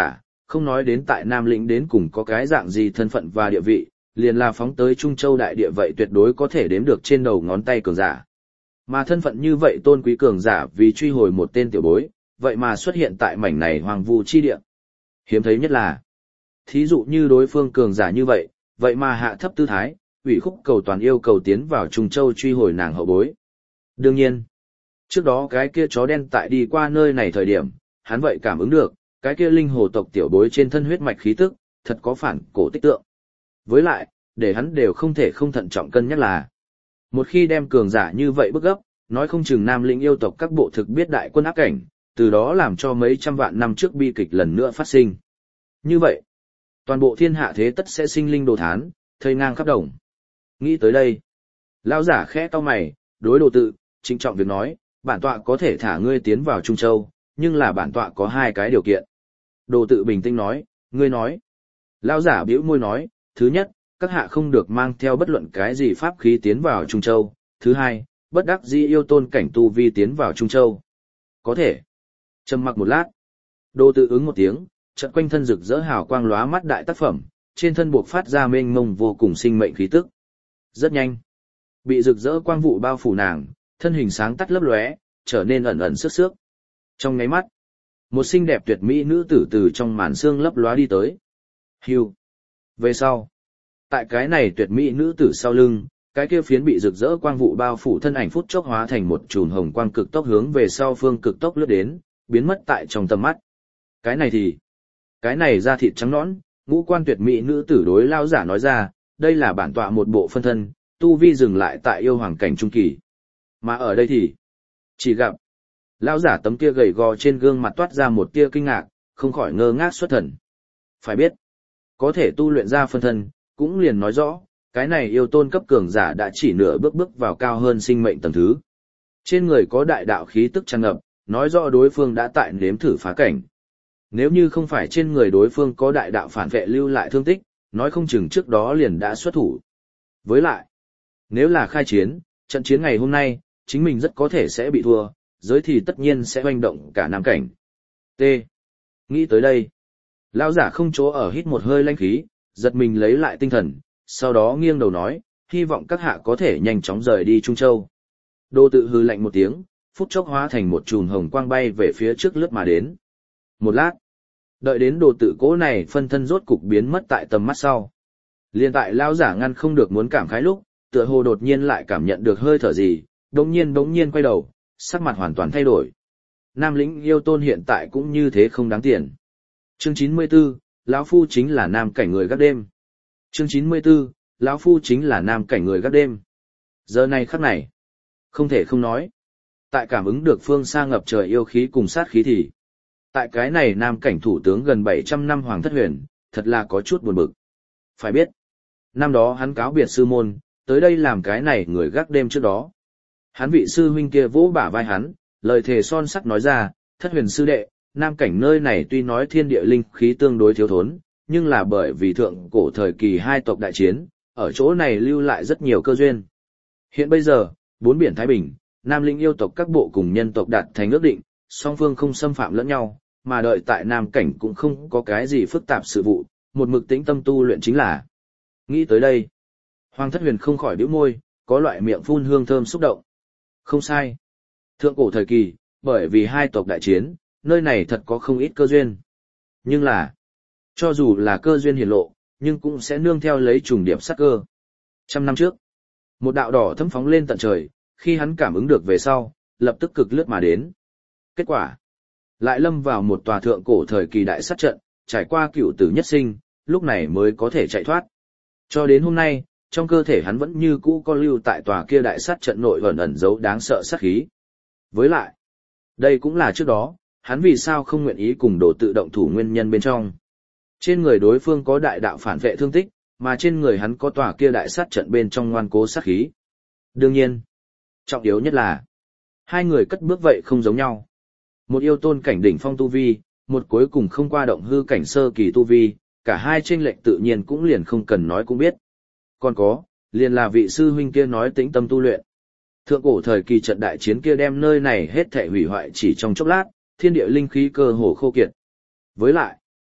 không nói đến tại Nam Lĩnh đến cùng có cái dạng gì thân phận và địa vị, liền là phóng tới Trung Châu đại địa vậy tuyệt đối có thể đếm được trên đầu ngón tay cường giả. Mà thân phận như vậy tôn quý cường giả vì truy hồi một tên tiểu bối, vậy mà xuất hiện tại mảnh này hoàng vu chi địa. Hiếm thấy nhất là, thí dụ như đối phương cường giả như vậy, vậy mà hạ thấp tư thái, ủy khúc cầu toàn yêu cầu tiến vào Trung Châu truy hồi nàng hậu bối. Đương nhiên, trước đó cái kia chó đen tại đi qua nơi này thời điểm, hắn vậy cảm ứng được, cái kia linh hồ tộc tiểu bối trên thân huyết mạch khí tức, thật có phản cổ tích tượng. Với lại, để hắn đều không thể không thận trọng cân nhắc là, một khi đem cường giả như vậy bức gấp, nói không chừng Nam Lĩnh yêu tộc các bộ thực biết đại quân áp cảnh, từ đó làm cho mấy trăm vạn năm trước bi kịch lần nữa phát sinh. Như vậy, toàn bộ thiên hạ thế tất sẽ sinh linh đồ thán, thây ngang khắp đồng. Nghĩ tới đây, lão giả khẽ cau mày, đối Đồ Tự, trịnh trọng việc nói, bản tọa có thể thả ngươi tiến vào Trung Châu, nhưng là bản tọa có hai cái điều kiện. Đồ Tự bình tĩnh nói, ngươi nói. Lão giả bĩu môi nói, thứ nhất, các hạ không được mang theo bất luận cái gì pháp khí tiến vào Trung Châu. Thứ hai, bất đắc dĩ yêu tôn cảnh tu vi tiến vào Trung Châu. Có thể. Trầm mặc một lát. Đồ Tự ứng một tiếng, chợt quanh thân rực rỡ hào quang lóa mắt đại tác phẩm, trên thân buộc phát ra mênh mông vô cùng sinh mệnh khí tức. Rất nhanh. Bị rực rỡ quang vụ bao phủ nàng, thân hình sáng tắt lấp lóe, trở nên ẩn ẩn sức sước. Trong nháy mắt, một xinh đẹp tuyệt mỹ nữ tử từ trong màn sương lấp lóa đi tới. Hưu. Về sau, tại cái này tuyệt mỹ nữ tử sau lưng, cái kia phiến bị rực rỡ quang vụ bao phủ thân ảnh phút chốc hóa thành một chùm hồng quang cực tốc hướng về sau phương cực tốc lướt đến, biến mất tại trong tầm mắt. Cái này thì, cái này da thịt trắng nõn, ngũ quan tuyệt mỹ nữ tử đối lao giả nói ra, đây là bản tọa một bộ phân thân, tu vi dừng lại tại yêu hoàng cảnh trung kỳ. Mà ở đây thì, chỉ gặp, lão giả tấm kia gầy gò trên gương mặt toát ra một tia kinh ngạc, không khỏi ngơ ngác xuất thần. Phải biết, có thể tu luyện ra phân thân, cũng liền nói rõ, cái này yêu tôn cấp cường giả đã chỉ nửa bước bước vào cao hơn sinh mệnh tầng thứ. Trên người có đại đạo khí tức tràn ngập, nói rõ đối phương đã tại nếm thử phá cảnh. Nếu như không phải trên người đối phương có đại đạo phản vệ lưu lại thương tích, nói không chừng trước đó liền đã xuất thủ. Với lại, nếu là khai chiến, trận chiến ngày hôm nay, chính mình rất có thể sẽ bị thua, giới thì tất nhiên sẽ hoành động cả Nam cảnh. T. Nghĩ tới đây, lão giả không chỗ ở hít một hơi lãnh khí, giật mình lấy lại tinh thần, sau đó nghiêng đầu nói, hy vọng các hạ có thể nhanh chóng rời đi Trung Châu. Đồ Tự hừ lạnh một tiếng, phút chốc hóa thành một chùm hồng quang bay về phía trước lướt mà đến. Một lát, đợi đến Đồ Tự cố này phân thân rốt cục biến mất tại tầm mắt sau. Liên tại lão giả ngăn không được muốn cảm khái lúc, tựa hồ đột nhiên lại cảm nhận được hơi thở gì, đống nhiên đống nhiên quay đầu, sắc mặt hoàn toàn thay đổi. Nam Lĩnh yêu tôn hiện tại cũng như thế không đáng tiền. Chương chín mươi tư, lão phu chính là nam cảnh người gác đêm. Chương chín mươi tư, lão phu chính là nam cảnh người gác đêm. Giờ này khắc này, không thể không nói. Tại cảm ứng được phương xa ngập trời yêu khí cùng sát khí thì, tại cái này nam cảnh thủ tướng gần bảy trăm năm Hoàng Thất Huyền, thật là có chút buồn bực. Phải biết, năm đó hắn cáo biệt sư môn, tới đây làm cái này người gác đêm trước đó. Hắn vị sư huynh kia vỗ bả vai hắn, lời thề son sắt nói ra, Thất Huyền sư đệ, nam cảnh nơi này tuy nói thiên địa linh khí tương đối thiếu thốn, nhưng là bởi vì thượng cổ thời kỳ hai tộc đại chiến, ở chỗ này lưu lại rất nhiều cơ duyên. Hiện bây giờ, bốn biển Thái Bình, Nam Lĩnh yêu tộc các bộ cùng nhân tộc đạt thành ước định, song phương không xâm phạm lẫn nhau, mà đợi tại nam cảnh cũng không có cái gì phức tạp sự vụ, một mực tĩnh tâm tu luyện chính là. Nghĩ tới đây, Hoàng Thất Huyền không khỏi bĩu môi, có loại miệng phun hương thơm xúc động. Không sai. Thượng cổ thời kỳ, bởi vì hai tộc đại chiến, nơi này thật có không ít cơ duyên. Nhưng là, cho dù là cơ duyên hiển lộ, nhưng cũng sẽ nương theo lấy trùng điểm sát cơ. Trăm năm trước, một đạo đỏ thấm phóng lên tận trời, khi hắn cảm ứng được về sau, lập tức cực lướt mà đến. Kết quả, lại lâm vào một tòa thượng cổ thời kỳ đại sát trận, trải qua cựu tử nhất sinh, lúc này mới có thể chạy thoát. Cho đến hôm nay, trong cơ thể hắn vẫn như cũ có lưu tại tòa kia đại sát trận nội ẩn ẩn giấu đáng sợ sát khí. Với lại, đây cũng là trước đó, hắn vì sao không nguyện ý cùng Đồ Tự động thủ nguyên nhân bên trong. Trên người đối phương có đại đạo phản vệ thương tích, mà trên người hắn có tòa kia đại sát trận bên trong ngoan cố sát khí. Đương nhiên, trọng yếu nhất là, hai người cất bước vậy không giống nhau. Một yêu tôn cảnh đỉnh phong tu vi, một cuối cùng không qua động hư cảnh sơ kỳ tu vi, cả hai chênh lệch tự nhiên cũng liền không cần nói cũng biết. Còn có, liền là vị sư huynh kia nói tĩnh tâm tu luyện. Thượng cổ thời kỳ trận đại chiến kia đem nơi này hết thảy hủy hoại chỉ trong chốc lát, thiên địa linh khí cơ hồ khô kiệt. Với lại,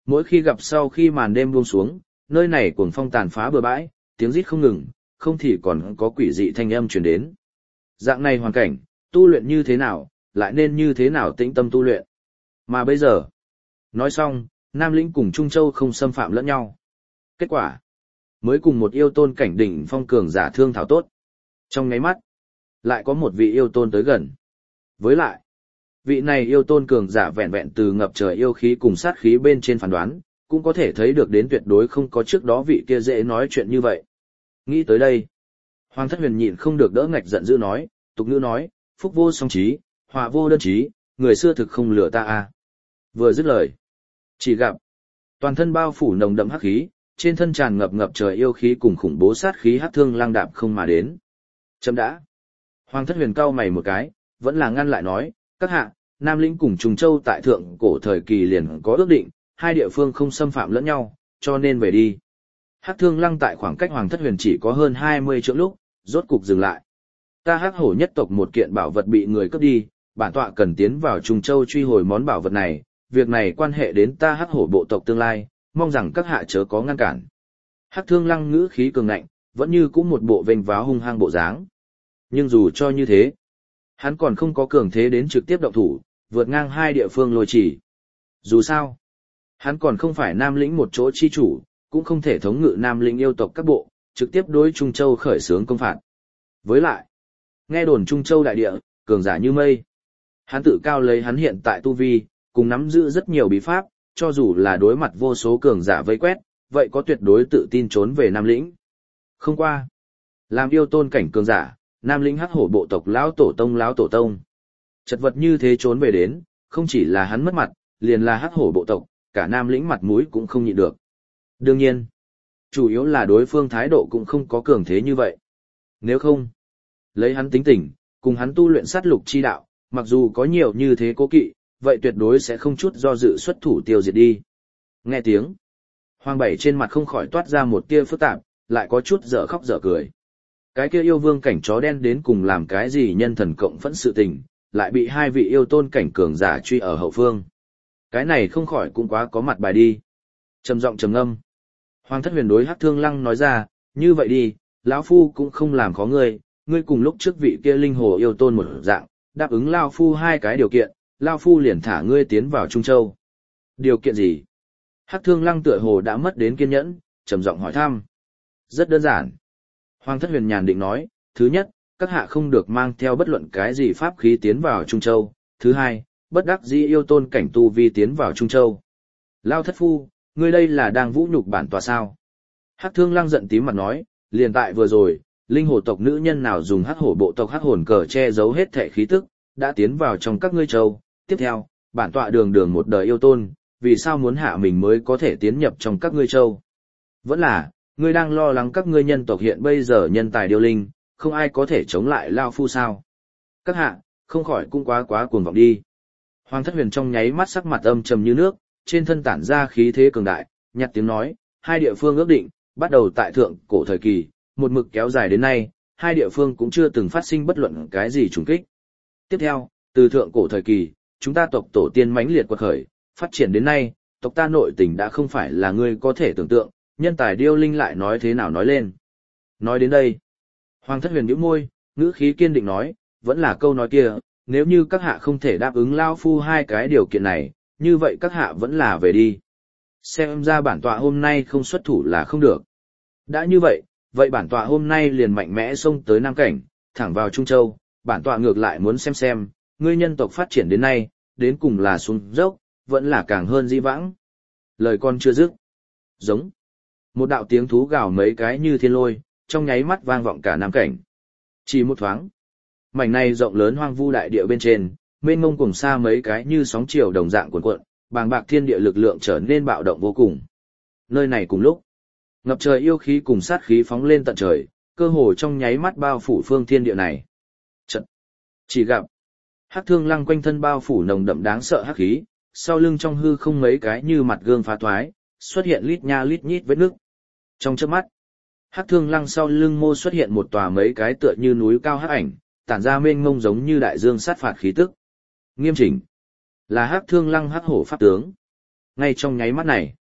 Mỗi khi gặp sau khi màn đêm buông xuống, nơi này cuồng phong tàn phá bừa bãi, tiếng rít không ngừng, không thì còn có quỷ dị thanh âm truyền đến. Dạng này hoàn cảnh, tu luyện như thế nào, lại nên như thế nào tĩnh tâm tu luyện. Mà bây giờ, nói xong, Nam Lĩnh cùng Trung Châu không xâm phạm lẫn nhau. Kết quả, mới cùng một yêu tôn cảnh đỉnh phong cường giả thương thảo tốt. Trong ngáy mắt, lại có một vị yêu tôn tới gần. Với lại, vị này yêu tôn cường giả vẹn vẹn từ ngập trời yêu khí cùng sát khí bên trên phán đoán, cũng có thể thấy được đến tuyệt đối không có trước đó vị kia dễ nói chuyện như vậy. Nghĩ tới đây, Hoàng Thất Huyền nhịn không được đỡ ngạch giận dữ nói, tục ngữ nói, phúc vô song trí, họa vô đơn trí, người xưa thực không lừa ta a. Vừa dứt lời, chỉ gặp toàn thân bao phủ nồng đậm hắc khí, trên thân tràn ngập ngập trời yêu khí cùng khủng bố sát khí hắc thương lang đạp không mà đến. Chấm đã. Hoàng Thất Huyền cau mày một cái, vẫn là ngăn lại nói, các hạ, Nam Lĩnh cùng Trùng Châu tại thượng cổ thời kỳ liền có ước định, hai địa phương không xâm phạm lẫn nhau, cho nên về đi. Hắc thương lăng tại khoảng cách Hoàng Thất Huyền chỉ có hơn hai mươi trượng lúc, rốt cục dừng lại. Ta Hắc Hổ nhất tộc một kiện bảo vật bị người cướp đi, bản tọa cần tiến vào Trùng Châu truy hồi món bảo vật này, việc này quan hệ đến ta Hắc Hổ bộ tộc tương lai, mong rằng các hạ chớ có ngăn cản. Hắc thương lăng ngữ khí cường ngạnh, vẫn như cũng một bộ vênh váo hung hăng bộ dáng. Nhưng dù cho như thế, hắn còn không có cường thế đến trực tiếp động thủ, vượt ngang hai địa phương lôi chỉ. Dù sao, hắn còn không phải Nam Lĩnh một chỗ chi chủ, cũng không thể thống ngự Nam Lĩnh yêu tộc các bộ, trực tiếp đối Trung Châu khởi xướng công phạt. Với lại, nghe đồn Trung Châu đại địa, cường giả như mây. Hắn tự cao lấy hắn hiện tại tu vi, cùng nắm giữ rất nhiều bí pháp, cho dù là đối mặt vô số cường giả vây quét, vậy có tuyệt đối tự tin trốn về Nam Lĩnh. Không qua, làm yêu tôn cảnh cường giả, Nam Lĩnh Hắc Hổ bộ tộc lão tổ tông lão tổ tông. Chật vật như thế trốn về đến, không chỉ là hắn mất mặt, liền là Hắc Hổ bộ tộc, cả Nam Lĩnh mặt mũi cũng không nhịn được. Đương nhiên, chủ yếu là đối phương thái độ cũng không có cường thế như vậy. Nếu không, lấy hắn tính tình, cùng hắn tu luyện sát lục chi đạo, mặc dù có nhiều như thế cố kỵ, vậy tuyệt đối sẽ không chút do dự xuất thủ tiêu diệt đi. Nghe tiếng, Hoàng Bảy trên mặt không khỏi toát ra một tia phức tạp, lại có chút dở khóc dở cười. Cái kia yêu vương cảnh chó đen đến cùng làm cái gì nhân thần cộng phẫn sự tình, lại bị hai vị yêu tôn cảnh cường giả truy ở hậu phương. Cái này không khỏi cũng quá có mặt bài đi. Trầm giọng trầm ngâm. Hoàng Thất Huyền đối Hắc Thương Lăng nói ra, như vậy đi, lão phu cũng không làm khó ngươi, ngươi cùng lúc trước vị kia linh hồ yêu tôn một dạng, đáp ứng lão phu hai cái điều kiện, lão phu liền thả ngươi tiến vào Trung Châu. Điều kiện gì? Hắc Thương Lăng tựa hồ đã mất đến kiên nhẫn, trầm giọng hỏi thăm. Rất đơn giản. Hoàng Thất Huyền nhàn định nói, thứ nhất, các hạ không được mang theo bất luận cái gì pháp khí tiến vào Trung Châu. Thứ hai, bất đắc dĩ yêu tôn cảnh tu vi tiến vào Trung Châu. Lao thất phu, ngươi đây là đang vũ nhục bản tòa sao? Hắc Thương Lăng giận tím mặt nói, liền tại vừa rồi, linh hồ tộc nữ nhân nào dùng hắc hổ bộ tộc hắc hồn cờ che giấu hết thể khí tức, đã tiến vào trong các ngươi châu. Tiếp theo, bản tọa đường đường một đời yêu tôn, vì sao muốn hạ mình mới có thể tiến nhập trong các ngươi châu? Vẫn là, ngươi đang lo lắng các ngươi nhân tộc hiện bây giờ nhân tài điêu linh, không ai có thể chống lại Lao phu sao? Các hạ, không khỏi cũng quá quá cuồng vọng đi. Hoàng Thất Huyền trong nháy mắt sắc mặt âm trầm như nước, trên thân tản ra khí thế cường đại, nhặt tiếng nói, hai địa phương ước định, bắt đầu tại thượng cổ thời kỳ, một mực kéo dài đến nay, hai địa phương cũng chưa từng phát sinh bất luận cái gì trùng kích. Tiếp theo, từ thượng cổ thời kỳ, chúng ta tộc tổ tiên mãnh liệt quật khởi, phát triển đến nay, tộc ta nội tình đã không phải là ngươi có thể tưởng tượng, nhân tài điêu linh lại nói thế nào nói lên. Nói đến đây, Hoàng Thất Huyền nhíu môi, ngữ khí kiên định nói, vẫn là câu nói kia, nếu như các hạ không thể đáp ứng Lao phu hai cái điều kiện này, như vậy các hạ vẫn là về đi. Xem ra bản tọa hôm nay không xuất thủ là không được. Đã như vậy, vậy bản tọa hôm nay liền mạnh mẽ xông tới Nam Cảnh, thẳng vào Trung Châu, bản tọa ngược lại muốn xem xem, ngươi nhân tộc phát triển đến nay, đến cùng là xuống dốc, vẫn là càng hơn di vãng. Lời con chưa dứt. Giống. Một đạo tiếng thú gào mấy cái như thiên lôi, trong nháy mắt vang vọng cả Nam Cảnh. Chỉ một thoáng, mảnh này rộng lớn hoang vu đại địa bên trên, mênh mông cùng xa mấy cái như sóng chiều đồng dạng cuồn cuộn, bàng bạc thiên địa lực lượng trở nên bạo động vô cùng. Nơi này cùng lúc, ngập trời yêu khí cùng sát khí phóng lên tận trời, cơ hồ trong nháy mắt bao phủ phương thiên địa này. Chợt, chỉ gặp Hắc Thương Lăng quanh thân bao phủ nồng đậm đáng sợ hắc khí, sau lưng trong hư không mấy cái như mặt gương phá thoái, xuất hiện lít nha lít nhít vết nứt. Trong chớp mắt, Hắc Thương Lăng sau lưng mô xuất hiện một tòa mấy cái tựa như núi cao hắc ảnh, tản ra mênh mông giống như đại dương sát phạt khí tức. Nghiêm chỉnh, là Hắc Thương Lăng Hắc Hổ pháp tướng. Ngay trong nháy mắt này,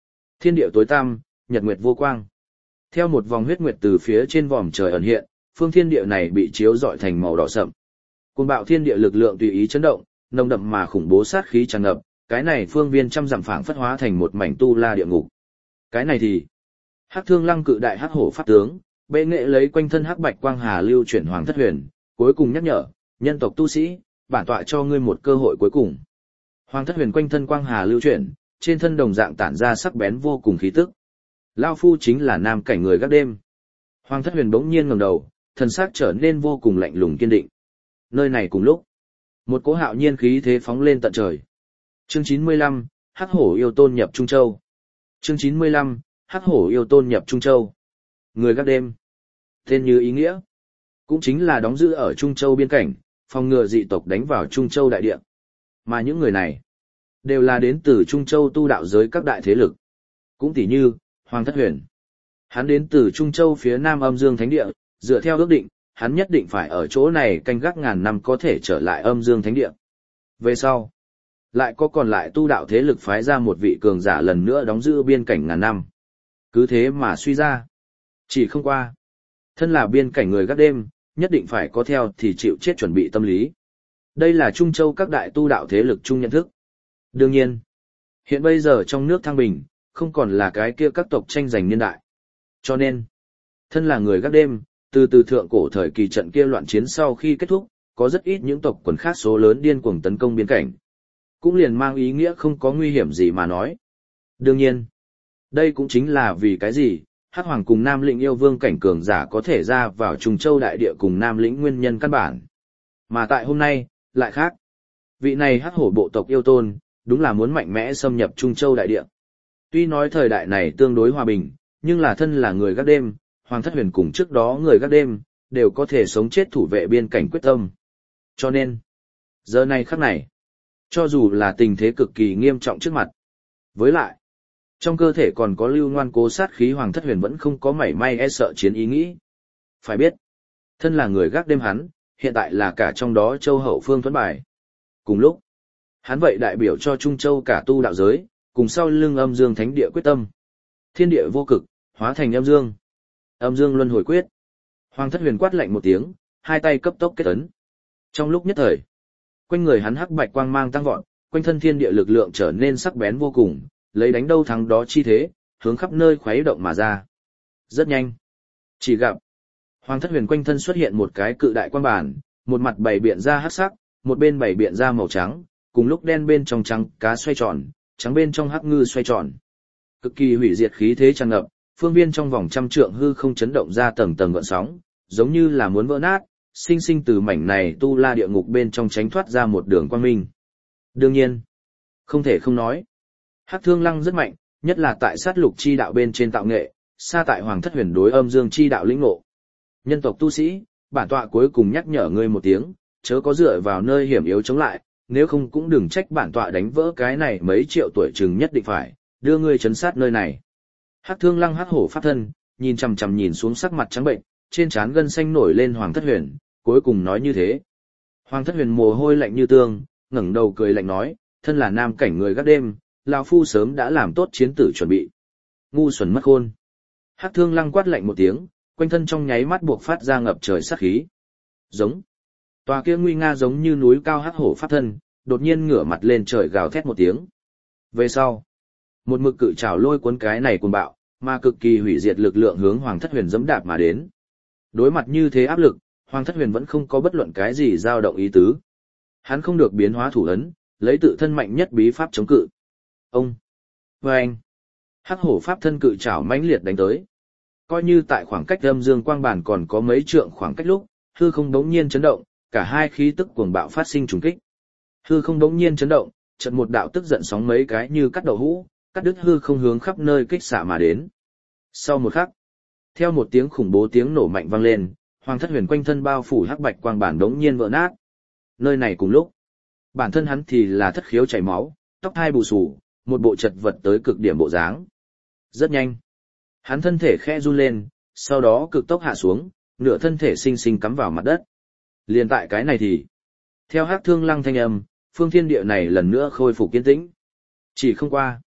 Thiên địa tối tăm, nhật nguyệt vô quang. Theo một vòng huyết nguyệt từ phía trên vòm trời ẩn hiện, phương thiên địa này bị chiếu rọi thành màu đỏ sậm. Cuồng bạo thiên địa lực lượng tùy ý chấn động, nồng đậm mà khủng bố sát khí tràn ngập, cái này phương viên trăm dặm phảng phất hóa thành một mảnh tu la địa ngục. Cái này thì Hắc Thương Lăng cự đại hắc hổ pháp tướng, bệ nghệ lấy quanh thân hắc bạch quang hà lưu chuyển Hoàng Thất Huyền, cuối cùng nhắc nhở, nhân tộc tu sĩ, bản tọa cho ngươi một cơ hội cuối cùng. Hoàng Thất Huyền quanh thân quang hà lưu chuyển, trên thân đồng dạng tản ra sắc bén vô cùng khí tức. Lao phu chính là nam cảnh người gác đêm. Hoàng Thất Huyền bỗng nhiên ngẩng đầu, thần sắc trở nên vô cùng lạnh lùng kiên định. Nơi này cùng lúc, một cỗ hạo nhiên khí thế phóng lên tận trời. Chương chín mươi lăm, Hắc Hổ yêu tôn nhập Trung Châu. Chương chín mươi lăm, Hắc Hổ yêu tôn nhập Trung Châu. Người gác đêm. Tên như ý nghĩa, cũng chính là đóng giữ ở Trung Châu biên cảnh, phòng ngừa dị tộc đánh vào Trung Châu đại địa. Mà những người này, đều là đến từ Trung Châu tu đạo giới các đại thế lực. Cũng tỉ như, Hoàng Thất Huyền. Hắn đến từ Trung Châu phía Nam Âm Dương Thánh Địa, dựa theo ước định, hắn nhất định phải ở chỗ này canh gác ngàn năm có thể trở lại Âm Dương Thánh Địa. Về sau, lại có còn lại tu đạo thế lực phái ra một vị cường giả lần nữa đóng giữ biên cảnh ngàn năm. Cứ thế mà suy ra. Chỉ không qua. Thân là biên cảnh người gác đêm, nhất định phải có theo thì chịu chết chuẩn bị tâm lý. Đây là Trung Châu các đại tu đạo thế lực chung nhận thức. Đương nhiên, hiện bây giờ trong nước thăng bình, không còn là cái kia các tộc tranh giành niên đại. Cho nên, thân là người gác đêm, từ từ thượng cổ thời kỳ trận kia loạn chiến sau khi kết thúc, có rất ít những tộc quần khác số lớn điên cuồng tấn công biên cảnh. Cũng liền mang ý nghĩa không có nguy hiểm gì mà nói. Đương nhiên, đây cũng chính là vì cái gì, Hắc Hoàng cùng Nam Lĩnh yêu vương cảnh cường giả có thể ra vào Trung Châu đại địa cùng Nam Lĩnh nguyên nhân căn bản. Mà tại hôm nay, lại khác. Vị này Hắc Hổ bộ tộc yêu tôn, đúng là muốn mạnh mẽ xâm nhập Trung Châu đại địa. Tuy nói thời đại này tương đối hòa bình, nhưng là thân là người gác đêm, Hoàng Thất Huyền cùng trước đó người gác đêm, đều có thể sống chết thủ vệ biên cảnh quyết tâm. Cho nên, giờ này khắc này, cho dù là tình thế cực kỳ nghiêm trọng trước mặt. Với lại, trong cơ thể còn có lưu ngoan cố sát khí Hoàng Thất Huyền vẫn không có mảy may e sợ chiến ý nghĩ. Phải biết, thân là người gác đêm hắn, hiện tại là cả trong đó châu hậu phương thuẫn bài. Cùng lúc, hắn vậy đại biểu cho Trung Châu cả tu đạo giới, cùng sau lưng Âm Dương Thánh Địa quyết tâm. Thiên địa vô cực, hóa thành âm dương. Âm dương luân hồi quyết. Hoàng Thất Huyền quát lạnh một tiếng, hai tay cấp tốc kết ấn. Trong lúc nhất thời, quanh người hắn hắc bạch quang mang tăng vọt, quanh thân thiên địa lực lượng trở nên sắc bén vô cùng, lấy đánh đâu thắng đó chi thế, hướng khắp nơi khuấy động mà ra. Rất nhanh, chỉ gặp Hoàng Thất Huyền quanh thân xuất hiện một cái cự đại quang bản, một mặt bảy biện ra hắc sắc, một bên bảy biện ra màu trắng, cùng lúc đen bên trong trắng cá xoay tròn, trắng bên trong hắc ngư xoay tròn. Cực kỳ hủy diệt khí thế tràn ngập, phương viên trong vòng trăm trượng hư không chấn động ra tầng tầng gợn sóng, giống như là muốn vỡ nát, sinh sinh từ mảnh này tu la địa ngục bên trong tránh thoát ra một đường quang minh. Đương nhiên, không thể không nói, Hắc Thương Lăng rất mạnh, nhất là tại sát lục chi đạo bên trên tạo nghệ, xa tại Hoàng Thất Huyền đối âm dương chi đạo lĩnh ngộ. Nhân tộc tu sĩ, bản tọa cuối cùng nhắc nhở ngươi một tiếng, chớ có dựa vào nơi hiểm yếu chống lại, nếu không cũng đừng trách bản tọa đánh vỡ cái này mấy triệu tuổi chừng nhất định phải, đưa ngươi chấn sát nơi này. Hắc Thương Lăng hắc hổ pháp thân, nhìn chằm chằm nhìn xuống sắc mặt trắng bệnh, trên trán gân xanh nổi lên Hoàng Thất Huyền, cuối cùng nói như thế. Hoàng Thất Huyền mồ hôi lạnh như tương, ngẩng đầu cười lạnh nói, thân là nam cảnh người gác đêm, lão phu sớm đã làm tốt chiến tử chuẩn bị. Ngu xuẩn mất khôn. Hắc Thương Lăng quát lạnh một tiếng, quanh thân trong nháy mắt buộc phát ra ngập trời sát khí. Giống. Tòa kia nguy nga giống như núi cao hắc hổ pháp thân, đột nhiên ngửa mặt lên trời gào thét một tiếng. Về sau, một mực cự trảo lôi cuốn cái này cuồng bạo, mà cực kỳ hủy diệt lực lượng hướng Hoàng Thất Huyền dẫm đạp mà đến. Đối mặt như thế áp lực, Hoàng Thất Huyền vẫn không có bất luận cái gì dao động ý tứ. Hắn không được biến hóa thủ ấn, lấy tự thân mạnh nhất bí pháp chống cự. Ông. Và anh. Hắc hổ pháp thân cự trảo mãnh liệt đánh tới. Coi như tại khoảng cách âm dương quang bản còn có mấy trượng khoảng cách lúc, hư không đống nhiên chấn động, cả hai khí tức cuồng bạo phát sinh trùng kích. Hư không đống nhiên chấn động, chợt một đạo tức giận sóng mấy cái như cắt đậu hũ, cắt đứt hư không hướng khắp nơi kích xạ mà đến. Sau một khắc, theo một tiếng khủng bố tiếng nổ mạnh vang lên, Hoàng Thất Huyền quanh thân bao phủ hắc bạch quang bản đống nhiên vỡ nát. Nơi này cùng lúc, bản thân hắn thì là thất khiếu chảy máu, tóc hai bù xù, một bộ chật vật tới cực điểm bộ dáng. Rất nhanh, hắn thân thể khẽ run lên, sau đó cực tốc hạ xuống, nửa thân thể sinh sinh cắm vào mặt đất. Liền tại cái này thì, theo Hắc Thương Lăng thanh âm, phương thiên địa này lần nữa khôi phục kiên tĩnh. Chỉ không qua,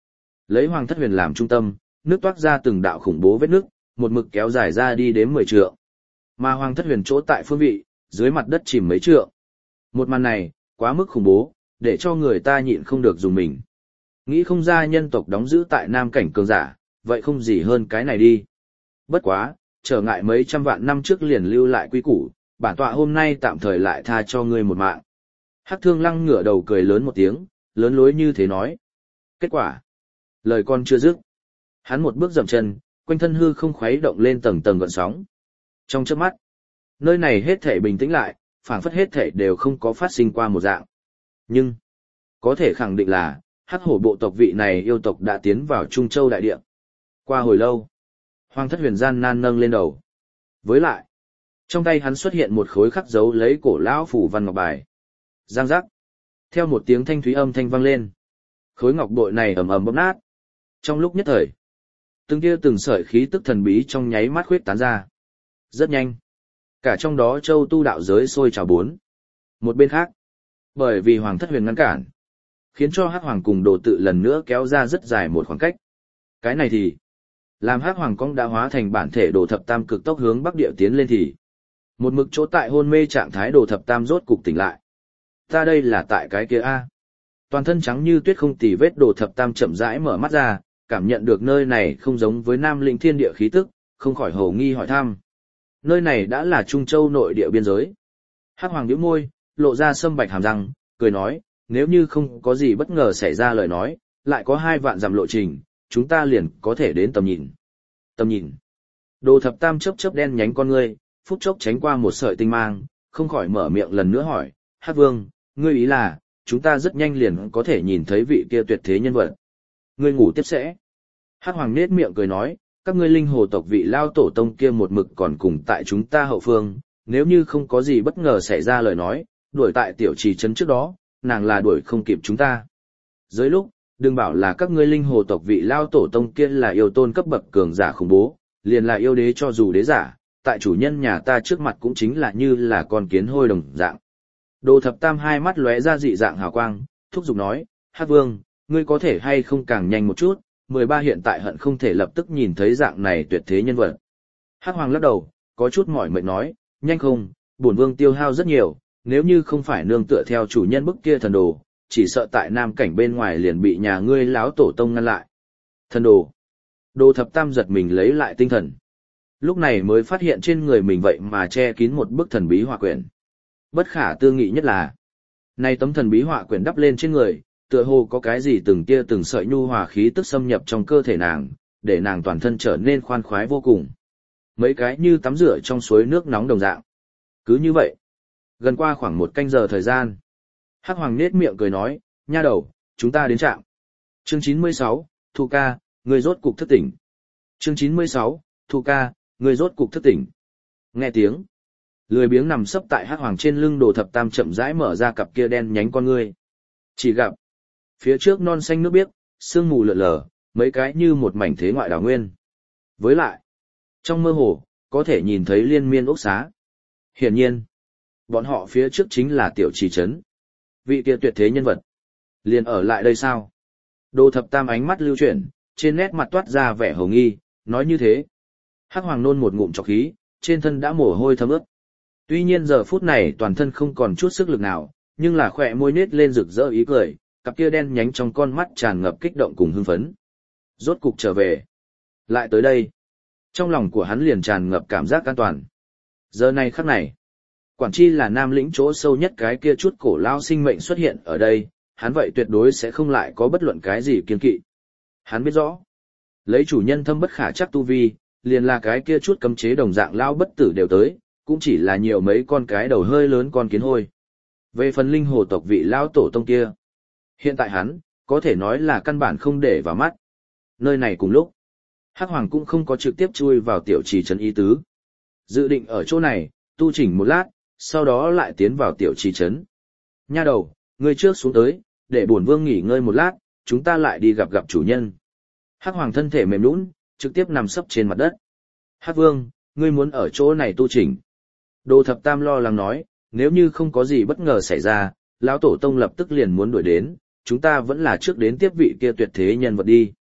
Lấy Hoàng Thất Huyền làm trung tâm, nước toát ra từng đạo khủng bố vết nước, một mực kéo dài ra đi đến mười trượng. Mà Hoàng Thất Huyền chỗ tại phương vị, dưới mặt đất chìm mấy trượng. Một màn này, quá mức khủng bố, để cho người ta nhịn không được dùng mình. Nghĩ không ra nhân tộc đóng giữ tại Nam Cảnh cường giả, vậy không gì hơn cái này đi. Bất quá, trở ngại mấy trăm vạn năm trước liền lưu lại quy củ, bản tọa hôm nay tạm thời lại tha cho ngươi một mạng. Hắc Thương Lăng ngửa đầu cười lớn một tiếng, lớn lối như thế nói. Kết quả, lời con chưa dứt. Hắn một bước dậm chân, quanh thân hư không khuấy động lên tầng tầng gợn sóng. Trong chớp mắt, nơi này hết thảy bình tĩnh lại, phảng phất hết thảy đều không có phát sinh qua một dạng. Nhưng, có thể khẳng định là, Hắc Hổ bộ tộc vị này yêu tộc đã tiến vào Trung Châu đại địa. Qua hồi lâu, Hoàng Thất Huyền gian nan nâng lên đầu. Với lại, trong tay hắn xuất hiện một khối khắc dấu lấy cổ lão phủ văn ngọc bài. Giang giác. Theo một tiếng thanh thúy âm thanh vang lên, khối ngọc bội này ầm ầm bóp nát. Trong lúc nhất thời, từng kia từng sợi khí tức thần bí trong nháy mắt khuyết tán ra. Rất nhanh, cả trong đó châu tu đạo giới sôi trào bốn. Một bên khác, bởi vì Hoàng Thất Huyền ngăn cản, khiến cho Hắc Hoàng cùng Đồ Tự lần nữa kéo ra rất dài một khoảng cách. Cái này thì, làm Hắc Hoàng Cong đã hóa thành bản thể Đồ Thập Tam cực tốc hướng bắc địa tiến lên thì, một mực chỗ tại hôn mê trạng thái Đồ Thập Tam rốt cục tỉnh lại. Ta đây là tại cái kia a. Toàn thân trắng như tuyết không tì vết Đồ Thập Tam chậm rãi mở mắt ra, cảm nhận được nơi này không giống với Nam Lĩnh thiên địa khí tức, không khỏi hồ nghi hỏi thăm. Nơi này đã là Trung Châu nội địa biên giới. Hắc Hoàng nhếch môi, lộ ra sâm bạch hàm răng, cười nói, nếu như không có gì bất ngờ xảy ra lời nói, lại có hai vạn dặm lộ trình, chúng ta liền có thể đến tầm nhìn. Tầm nhìn. Đồ Thập Tam chớp chớp đen nhánh con ngươi, phút chốc tránh qua một sợi tinh mang, không khỏi mở miệng lần nữa hỏi, Hắc Vương, ngươi ý là, chúng ta rất nhanh liền có thể nhìn thấy vị kia tuyệt thế nhân vật. Ngươi ngủ tiếp sẽ. Hắc Hoàng nết miệng cười nói, các ngươi linh hồ tộc vị lao tổ tông kia một mực còn cùng tại chúng ta hậu phương, nếu như không có gì bất ngờ xảy ra lời nói, đuổi tại tiểu trì trấn trước đó, nàng là đuổi không kịp chúng ta. Dưới lúc, đừng bảo là các ngươi linh hồ tộc vị lao tổ tông kia là yêu tôn cấp bậc cường giả khủng bố, liền là yêu đế cho dù đế giả, tại chủ nhân nhà ta trước mặt cũng chính là như là con kiến hôi đồng dạng. Đồ Thập Tam hai mắt lóe ra dị dạng hào quang, thúc giục nói, Hắc Vương, ngươi có thể hay không càng nhanh một chút, mười ba hiện tại hận không thể lập tức nhìn thấy dạng này tuyệt thế nhân vật. Hắc Hoàng lắc đầu, có chút mỏi mệt nói, nhanh không, bổn vương tiêu hao rất nhiều, nếu như không phải nương tựa theo chủ nhân bức kia thần đồ, chỉ sợ tại Nam Cảnh bên ngoài liền bị nhà ngươi láo tổ tông ngăn lại. Thần đồ. Đồ Thập Tam giật mình lấy lại tinh thần. Lúc này mới phát hiện trên người mình vậy mà che kín một bức thần bí họa quyển. Bất khả tư nghị nhất là, nay tấm thần bí họa quyển đắp lên trên người, tựa hồ có cái gì từng tia từng sợi nhu hòa khí tức xâm nhập trong cơ thể nàng, để nàng toàn thân trở nên khoan khoái vô cùng. Mấy cái như tắm rửa trong suối nước nóng đồng dạng. Cứ như vậy, gần qua khoảng một canh giờ thời gian, Hắc Hoàng nết miệng cười nói, nha đầu, chúng ta đến trạm. Chương chín mươi sáu, Thu ca, ngươi rốt cục thức tỉnh. Chương chín mươi sáu, Thu ca, ngươi rốt cục thức tỉnh. Nghe tiếng, lười biếng nằm sấp tại Hắc Hoàng trên lưng Đồ Thập Tam chậm rãi mở ra cặp kia đen nhánh con ngươi. Chỉ gặp, phía trước non xanh nước biếc, sương mù lượn lờ, mấy cái như một mảnh thế ngoại đảo nguyên. Với lại, trong mơ hồ, có thể nhìn thấy liên miên ốc xá. Hiển nhiên, bọn họ phía trước chính là tiểu trì trấn. Vị kia tuyệt thế nhân vật, liền ở lại đây sao? Đồ Thập Tam ánh mắt lưu chuyển, trên nét mặt toát ra vẻ hồ nghi, nói như thế. Hắc Hoàng nôn một ngụm trọc khí, trên thân đã mồ hôi thấm ướt. Tuy nhiên giờ phút này toàn thân không còn chút sức lực nào, nhưng là khỏe môi nết lên rực rỡ ý cười, cặp kia đen nhánh trong con mắt tràn ngập kích động cùng hưng phấn. Rốt cục trở về. Lại tới đây. Trong lòng của hắn liền tràn ngập cảm giác an toàn. Giờ này khắc này, quản chi là Nam Lĩnh chỗ sâu nhất cái kia chút cổ lao sinh mệnh xuất hiện ở đây, hắn vậy tuyệt đối sẽ không lại có bất luận cái gì kiên kỵ. Hắn biết rõ, lấy chủ nhân thâm bất khả chắc tu vi, liền là cái kia chút cấm chế đồng dạng lao bất tử đều tới, cũng chỉ là nhiều mấy con cái đầu hơi lớn con kiến hôi. Về phần linh hồ tộc vị lao tổ tông kia, hiện tại hắn, có thể nói là căn bản không để vào mắt. Nơi này cùng lúc, Hắc Hoàng cũng không có trực tiếp chui vào tiểu trì trấn ý tứ. Dự định ở chỗ này, tu chỉnh một lát, sau đó lại tiến vào tiểu trì trấn. Nha đầu, ngươi trước xuống tới, để bổn vương nghỉ ngơi một lát, chúng ta lại đi gặp gặp chủ nhân. Hắc Hoàng thân thể mềm nhũn, trực tiếp nằm sấp trên mặt đất. Hắc Vương, ngươi muốn ở chỗ này tu chỉnh. Đồ Thập Tam lo lắng nói, nếu như không có gì bất ngờ xảy ra, lão tổ tông lập tức liền muốn đuổi đến, chúng ta vẫn là trước đến tiếp vị kia tuyệt thế nhân vật đi.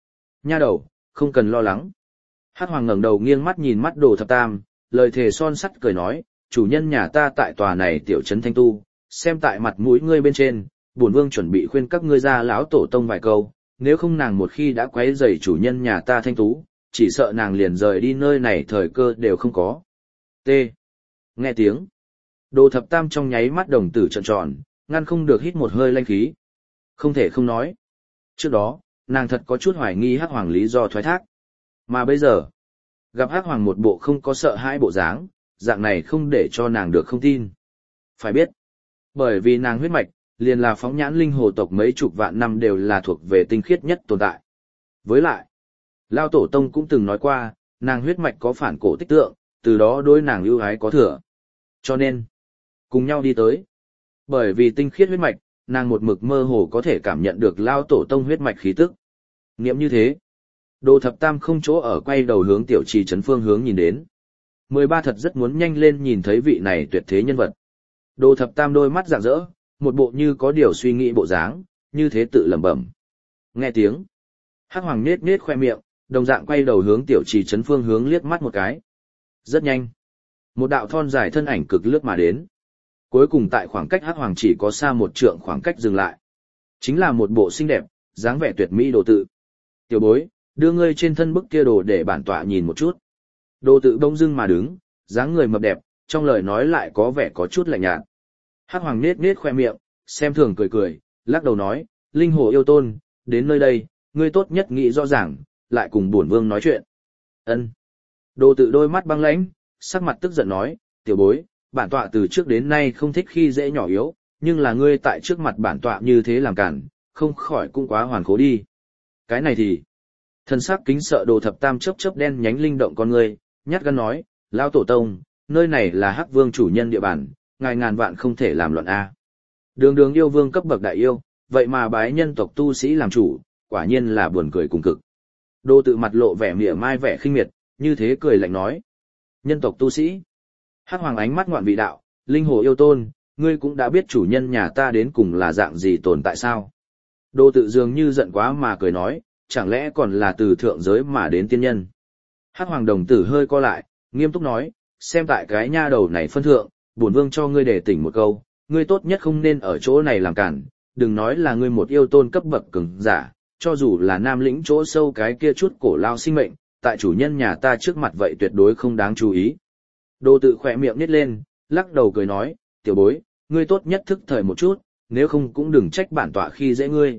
Nha đầu, không cần lo lắng. Hắc Hoàng ngẩng đầu nghiêng mắt nhìn mắt Đồ Thập Tam, lời thề son sắt cười nói, chủ nhân nhà ta tại tòa này tiểu trấn Thanh Tu, xem tại mặt mũi ngươi bên trên, bổn vương chuẩn bị khuyên các ngươi ra lão tổ tông vài câu, nếu không nàng một khi đã quấy rầy chủ nhân nhà ta Thanh Tú, chỉ sợ nàng liền rời đi nơi này thời cơ đều không có. T. Nghe tiếng. Đồ Thập Tam trong nháy mắt đồng tử trợn tròn, ngăn không được hít một hơi lanh khí. Không thể không nói. Trước đó, nàng thật có chút hoài nghi Hắc Hoàng lý do thoái thác. Mà bây giờ, gặp Hắc Hoàng một bộ không có sợ hãi bộ dáng, dạng này không để cho nàng được không tin. Phải biết, bởi vì nàng huyết mạch, liền là phóng nhãn linh hồ tộc mấy chục vạn năm đều là thuộc về tinh khiết nhất tồn tại. Với lại, Lao Tổ Tông cũng từng nói qua, nàng huyết mạch có phản cổ tích tượng, từ đó đối nàng ưu ái có thừa. Cho nên, cùng nhau đi tới. Bởi vì tinh khiết huyết mạch, nàng một mực mơ hồ có thể cảm nhận được Lao Tổ Tông huyết mạch khí tức. Nghiệm như thế, Đồ Thập Tam không chỗ ở quay đầu hướng tiểu trì trấn phương hướng nhìn đến. Mười ba thật rất muốn nhanh lên nhìn thấy vị này tuyệt thế nhân vật. Đồ Thập Tam đôi mắt rạng rỡ, một bộ như có điều suy nghĩ bộ dáng, như thế tự lẩm bẩm. Nghe tiếng, Hắc Hoàng nết nết khoe miệng, đồng dạng quay đầu hướng tiểu trì trấn phương hướng liếc mắt một cái. Rất nhanh, một đạo thon dài thân ảnh cực lướt mà đến. Cuối cùng tại khoảng cách Hắc Hoàng chỉ có xa một trượng khoảng cách dừng lại. Chính là một bộ xinh đẹp, dáng vẻ tuyệt mỹ đồ tự. Tiểu bối, đưa ngươi trên thân bức kia đồ để bản tọa nhìn một chút. Đồ tự bỗng dưng mà đứng, dáng người mập đẹp, trong lời nói lại có vẻ có chút lạnh nhạt. Hắc Hoàng nết nết khoe miệng, xem thường cười cười, lắc đầu nói, linh hồ yêu tôn, đến nơi đây, ngươi tốt nhất nghĩ rõ ràng, lại cùng bổn vương nói chuyện. Ân. Đồ tự đôi mắt băng lãnh, sắc mặt tức giận nói, tiểu bối, bản tọa từ trước đến nay không thích khi dễ nhỏ yếu, nhưng là ngươi tại trước mặt bản tọa như thế làm cản, không khỏi cũng quá hoàn khố đi. Cái này thì, thần sắc kính sợ Đồ Thập Tam chớp chớp đen nhánh linh động con ngươi, nhát gan nói, Lão Tổ Tông, nơi này là Hắc Vương chủ nhân địa bàn, ngài ngàn vạn không thể làm loạn a. Đường đường yêu vương cấp bậc đại yêu, vậy mà bái nhân tộc tu sĩ làm chủ, quả nhiên là buồn cười cùng cực. Đồ tự mặt lộ vẻ mỉa mai vẻ khinh miệt, như thế cười lạnh nói. Nhân tộc tu sĩ. Hắc Hoàng ánh mắt ngoạn vị đạo, linh hồ yêu tôn, ngươi cũng đã biết chủ nhân nhà ta đến cùng là dạng gì tồn tại sao. Đồ tự dường như giận quá mà cười nói, chẳng lẽ còn là từ thượng giới mà đến tiên nhân. Hắc Hoàng đồng tử hơi co lại, nghiêm túc nói, xem tại cái nha đầu này phân thượng, bổn vương cho ngươi để tỉnh một câu, ngươi tốt nhất không nên ở chỗ này làm cản, đừng nói là ngươi một yêu tôn cấp bậc cường giả, cho dù là nam lĩnh chỗ sâu cái kia chút cổ lao sinh mệnh, tại chủ nhân nhà ta trước mặt vậy tuyệt đối không đáng chú ý. Đồ tự khỏe miệng nít lên, lắc đầu cười nói, tiểu bối, ngươi tốt nhất thức thời một chút, nếu không cũng đừng trách bản tọa khi dễ ngươi.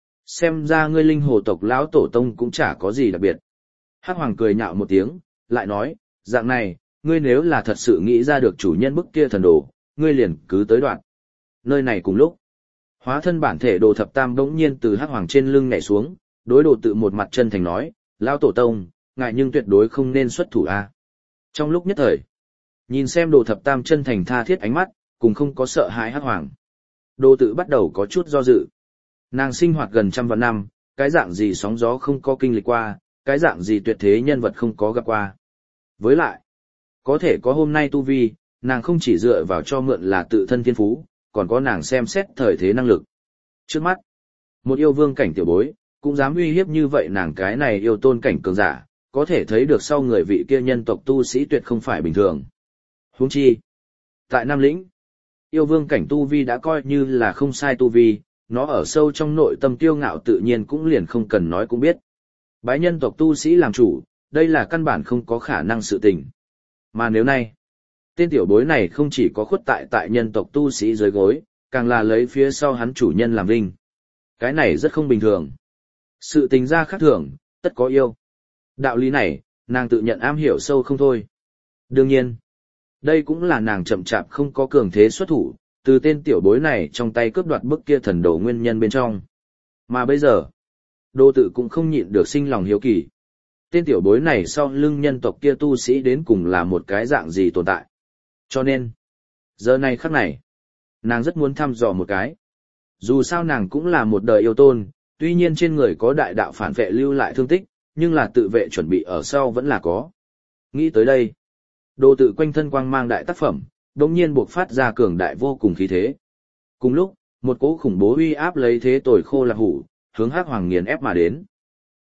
Xem ra ngươi linh hồ tộc lão tổ tông cũng chả có gì đặc biệt. Hắc Hoàng cười nhạo một tiếng, lại nói, dạng này, ngươi nếu là thật sự nghĩ ra được chủ nhân bức kia thần đồ, ngươi liền cứ tới đoạn. Nơi này cùng lúc, hóa thân bản thể Đồ Thập Tam bỗng nhiên từ Hắc Hoàng trên lưng nhảy xuống, đối Đồ tự một mặt chân thành nói, lão tổ tông, ngài nhưng tuyệt đối không nên xuất thủ a. Trong lúc nhất thời, nhìn xem Đồ Thập Tam chân thành tha thiết ánh mắt, cùng không có sợ hãi Hắc Hoàng. Đồ tự bắt đầu có chút do dự. Nàng sinh hoạt gần trăm vạn năm, cái dạng gì sóng gió không có kinh lịch qua, cái dạng gì tuyệt thế nhân vật không có gặp qua. Với lại, có thể có hôm nay tu vi, nàng không chỉ dựa vào cho mượn là tự thân thiên phú, còn có nàng xem xét thời thế năng lực. Trước mắt, một yêu vương cảnh tiểu bối, cũng dám uy hiếp như vậy nàng cái này yêu tôn cảnh cường giả, có thể thấy được sau người vị kia nhân tộc tu sĩ tuyệt không phải bình thường. Huống chi, tại Nam Lĩnh, yêu vương cảnh tu vi đã coi như là không sai tu vi, nó ở sâu trong nội tâm tiêu ngạo tự nhiên cũng liền không cần nói cũng biết. Bái nhân tộc tu sĩ làm chủ, đây là căn bản không có khả năng sự tình. Mà nếu nay, tên tiểu bối này không chỉ có khuất tại tại nhân tộc tu sĩ dưới gối, càng là lấy phía sau hắn chủ nhân làm vinh. Cái này rất không bình thường. Sự tình ra khác thường, tất có yêu. Đạo lý này, nàng tự nhận am hiểu sâu không thôi. Đương nhiên, đây cũng là nàng chậm chạp không có cường thế xuất thủ, từ tên tiểu bối này trong tay cướp đoạt bức kia thần đồ nguyên nhân bên trong. Mà bây giờ, Đô tự cũng không nhịn được sinh lòng hiếu kỳ. Tên tiểu bối này sau lưng nhân tộc kia tu sĩ đến cùng là một cái dạng gì tồn tại. Cho nên, giờ này khắc này, nàng rất muốn thăm dò một cái. Dù sao nàng cũng là một đời yêu tôn, tuy nhiên trên người có đại đạo phản vệ lưu lại thương tích, nhưng là tự vệ chuẩn bị ở sau vẫn là có. Nghĩ tới đây, Đồ tự quanh thân quang mang đại tác phẩm, đột nhiên buộc phát ra cường đại vô cùng khí thế. Cùng lúc, một cỗ khủng bố uy áp lấy thế tồi khô là hủ, hướng Hắc Hoàng nghiền ép mà đến.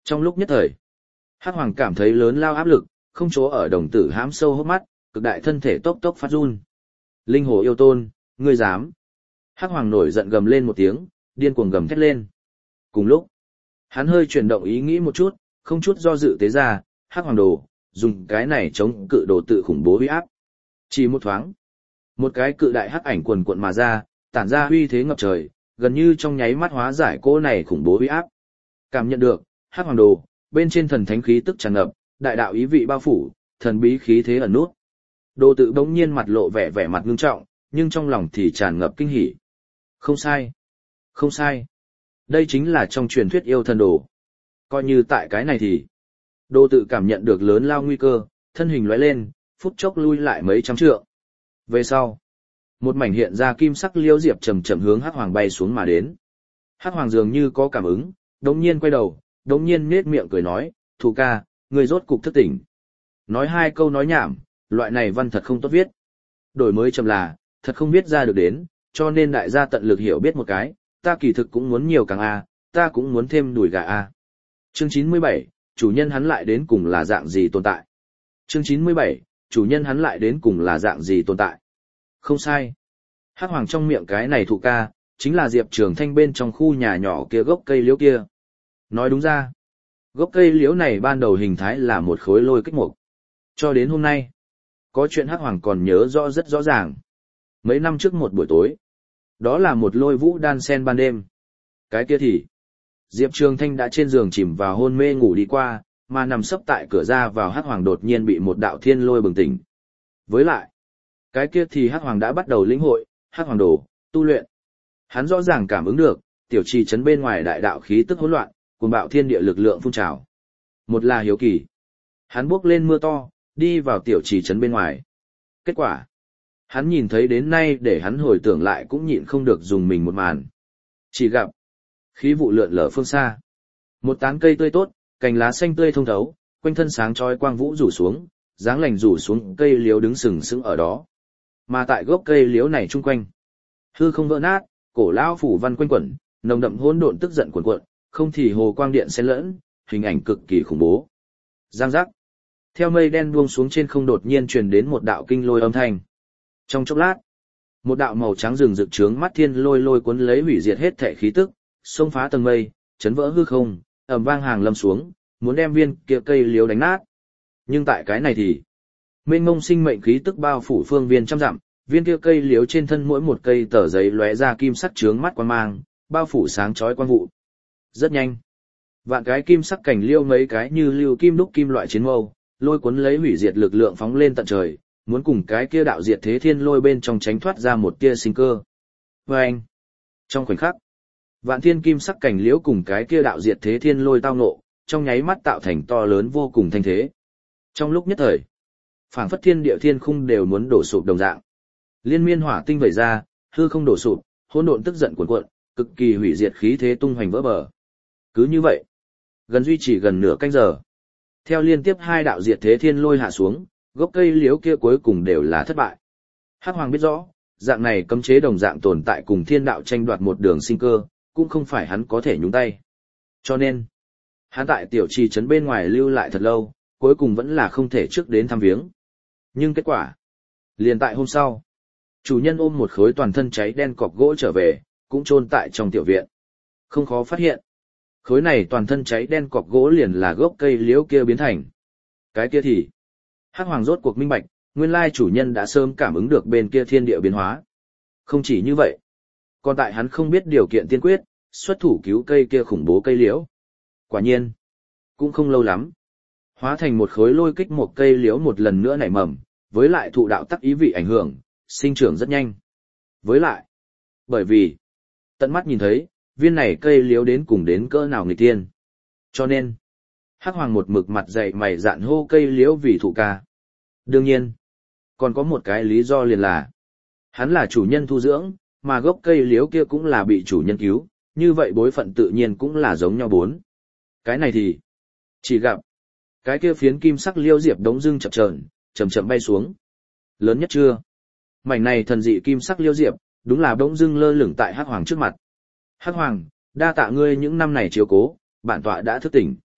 Trong lúc nhất thời, Hắc Hoàng cảm thấy lớn lao áp lực, không chỗ ở đồng tử hãm sâu hốc mắt, cực đại thân thể tốc tốc phát run. Linh hồ yêu tôn, ngươi dám? Hắc Hoàng nổi giận gầm lên một tiếng, điên cuồng gầm thét lên. Cùng lúc, hắn hơi chuyển động ý nghĩ một chút, không chút do dự tế ra, Hắc Hoàng đồ, dùng cái này chống cự đồ tự khủng bố uy áp. Chỉ một thoáng, một cái cự đại hắc ảnh quần cuộn mà ra, tản ra uy thế ngập trời, gần như trong nháy mắt hóa giải cô này khủng bố uy áp. Cảm nhận được, Hắc Hoàng đồ, bên trên thần thánh khí tức tràn ngập, đại đạo ý vị bao phủ, thần bí khí thế ẩn nút. Đồ tự bỗng nhiên mặt lộ vẻ vẻ mặt ngưng trọng, nhưng trong lòng thì tràn ngập kinh hỉ. Không sai, không sai. Đây chính là trong truyền thuyết yêu thần đồ. Coi như tại cái này thì, đồ tự cảm nhận được lớn lao nguy cơ, thân hình lóe lên, phút chốc lui lại mấy trăm trượng. Về sau, một mảnh hiện ra kim sắc liêu diệp chậm chậm hướng Hắc Hoàng bay xuống mà đến. Hắc Hoàng dường như có cảm ứng, đống nhiên quay đầu, đống nhiên nết miệng cười nói, "Thủ ca, ngươi rốt cục thức tỉnh." Nói hai câu nói nhảm, loại này văn thật không tốt viết. Đổi mới chậm là, thật không biết ra được đến, cho nên đại gia tận lực hiểu biết một cái, ta kỳ thực cũng muốn nhiều càng A, ta cũng muốn thêm đùi gà A. Chương chín mươi bảy, chủ nhân hắn lại đến cùng là dạng gì tồn tại? Chương chín mươi bảy, chủ nhân hắn lại đến cùng là dạng gì tồn tại? Không sai. Hắc Hoàng trong miệng cái này thụ ca, chính là Diệp Trường Thanh bên trong khu nhà nhỏ kia gốc cây liễu kia. Nói đúng ra, gốc cây liễu này ban đầu hình thái là một khối lôi kích mục. Cho đến hôm nay, có chuyện Hắc Hoàng còn nhớ rõ rất rõ ràng. Mấy năm trước một buổi tối, đó là một lôi vũ đan sen ban đêm. Cái kia thì, Diệp Trường Thanh đã trên giường chìm vào hôn mê ngủ đi qua, mà nằm sấp tại cửa ra vào Hắc Hoàng đột nhiên bị một đạo thiên lôi bừng tỉnh. Với lại, cái kia thì Hắc Hoàng đã bắt đầu lĩnh hội, Hắc Hoàng đồ, tu luyện. Hắn rõ ràng cảm ứng được, tiểu trì trấn bên ngoài đại đạo khí tức hỗn loạn, cuồng bạo thiên địa lực lượng phun trào. Một là hiếu kỳ. Hắn bước lên mưa to, đi vào tiểu trì trấn bên ngoài. Kết quả, hắn nhìn thấy đến nay để hắn hồi tưởng lại cũng nhịn không được dùng mình một màn. Chỉ gặp, khí vụ lượn lờ phương xa. Một tán cây tươi tốt, cành lá xanh tươi thông thấu, quanh thân sáng chói quang vũ rủ xuống, dáng lành rủ xuống cây liễu đứng sừng sững ở đó. Mà tại gốc cây liễu này chung quanh, hư không vỡ nát, cổ lão phủ văn quanh quẩn, nồng đậm hỗn độn tức giận cuồn cuộn, không thì hồ quang điện xen lẫn, hình ảnh cực kỳ khủng bố. Giang giác. Theo mây đen buông xuống trên không đột nhiên truyền đến một đạo kinh lôi âm thanh. Trong chốc lát, một đạo màu trắng rừng rực trướng mắt thiên lôi lôi cuốn lấy hủy diệt hết thể khí tức, xông phá tầng mây, chấn vỡ hư không, ầm vang hàng lâm xuống, muốn đem viên kia cây liễu đánh nát. Nhưng tại cái này thì, mênh mông sinh mệnh khí tức bao phủ phương viên trăm dặm, viên kia cây liễu trên thân mỗi một cây tờ giấy lóe ra kim sắc trướng mắt quang mang, bao phủ sáng chói quang vụ. Rất nhanh, vạn cái kim sắc cảnh liễu mấy cái như lưu kim đúc kim loại chiến mâu, lôi cuốn lấy hủy diệt lực lượng phóng lên tận trời, muốn cùng cái kia đạo diệt thế thiên lôi bên trong tránh thoát ra một tia sinh cơ. Và anh, trong khoảnh khắc, vạn thiên kim sắc cảnh liễu cùng cái kia đạo diệt thế thiên lôi tao ngộ, trong nháy mắt tạo thành to lớn vô cùng thanh thế. Trong lúc nhất thời, phảng phất thiên địa thiên khung đều muốn đổ sụp đồng dạng. Liên miên hỏa tinh vẩy ra, hư không đổ sụp, hỗn độn tức giận cuồn cuộn, cực kỳ hủy diệt khí thế tung hoành vỡ bờ. Cứ như vậy, gần duy trì gần nửa canh giờ. Theo liên tiếp hai đạo diệt thế thiên lôi hạ xuống, gốc cây liễu kia cuối cùng đều là thất bại. Hắc Hoàng biết rõ, dạng này cấm chế đồng dạng tồn tại cùng thiên đạo tranh đoạt một đường sinh cơ, cũng không phải hắn có thể nhúng tay. Cho nên, hắn tại tiểu trì trấn bên ngoài lưu lại thật lâu, cuối cùng vẫn là không thể trước đến thăm viếng. Nhưng kết quả, liền tại hôm sau, chủ nhân ôm một khối toàn thân cháy đen cọc gỗ trở về, cũng chôn tại trong tiểu viện. Không khó phát hiện, khối này toàn thân cháy đen cọc gỗ liền là gốc cây liễu kia biến thành. Cái kia thì, Hắc Hoàng rốt cuộc minh bạch, nguyên lai chủ nhân đã sớm cảm ứng được bên kia thiên địa biến hóa. Không chỉ như vậy, còn tại hắn không biết điều kiện tiên quyết, xuất thủ cứu cây kia khủng bố cây liễu. Quả nhiên, cũng không lâu lắm, hóa thành một khối lôi kích một cây liễu một lần nữa nảy mầm, với lại thụ đạo tắc ý vị ảnh hưởng, sinh trưởng rất nhanh. Với lại, bởi vì, tận mắt nhìn thấy, viên này cây liễu đến cùng đến cỡ nào nghịch tiên. Cho nên, Hắc Hoàng một mực mặt dày mày dạn hô cây liễu vì thụ ca. Đương nhiên, còn có một cái lý do liền là, hắn là chủ nhân thu dưỡng, mà gốc cây liễu kia cũng là bị chủ nhân cứu, như vậy bối phận tự nhiên cũng là giống nhau bốn. Cái này thì, chỉ gặp, cái kia phiến kim sắc liêu diệp đống dưng chập chờn, chậm chậm bay xuống. Lớn nhất chưa? Mảnh này thần dị kim sắc liêu diệp, đúng là đống dưng lơ lửng tại Hắc Hoàng trước mặt. Hắc Hoàng, đa tạ ngươi những năm này chiếu cố, bản tọa đã thức tỉnh.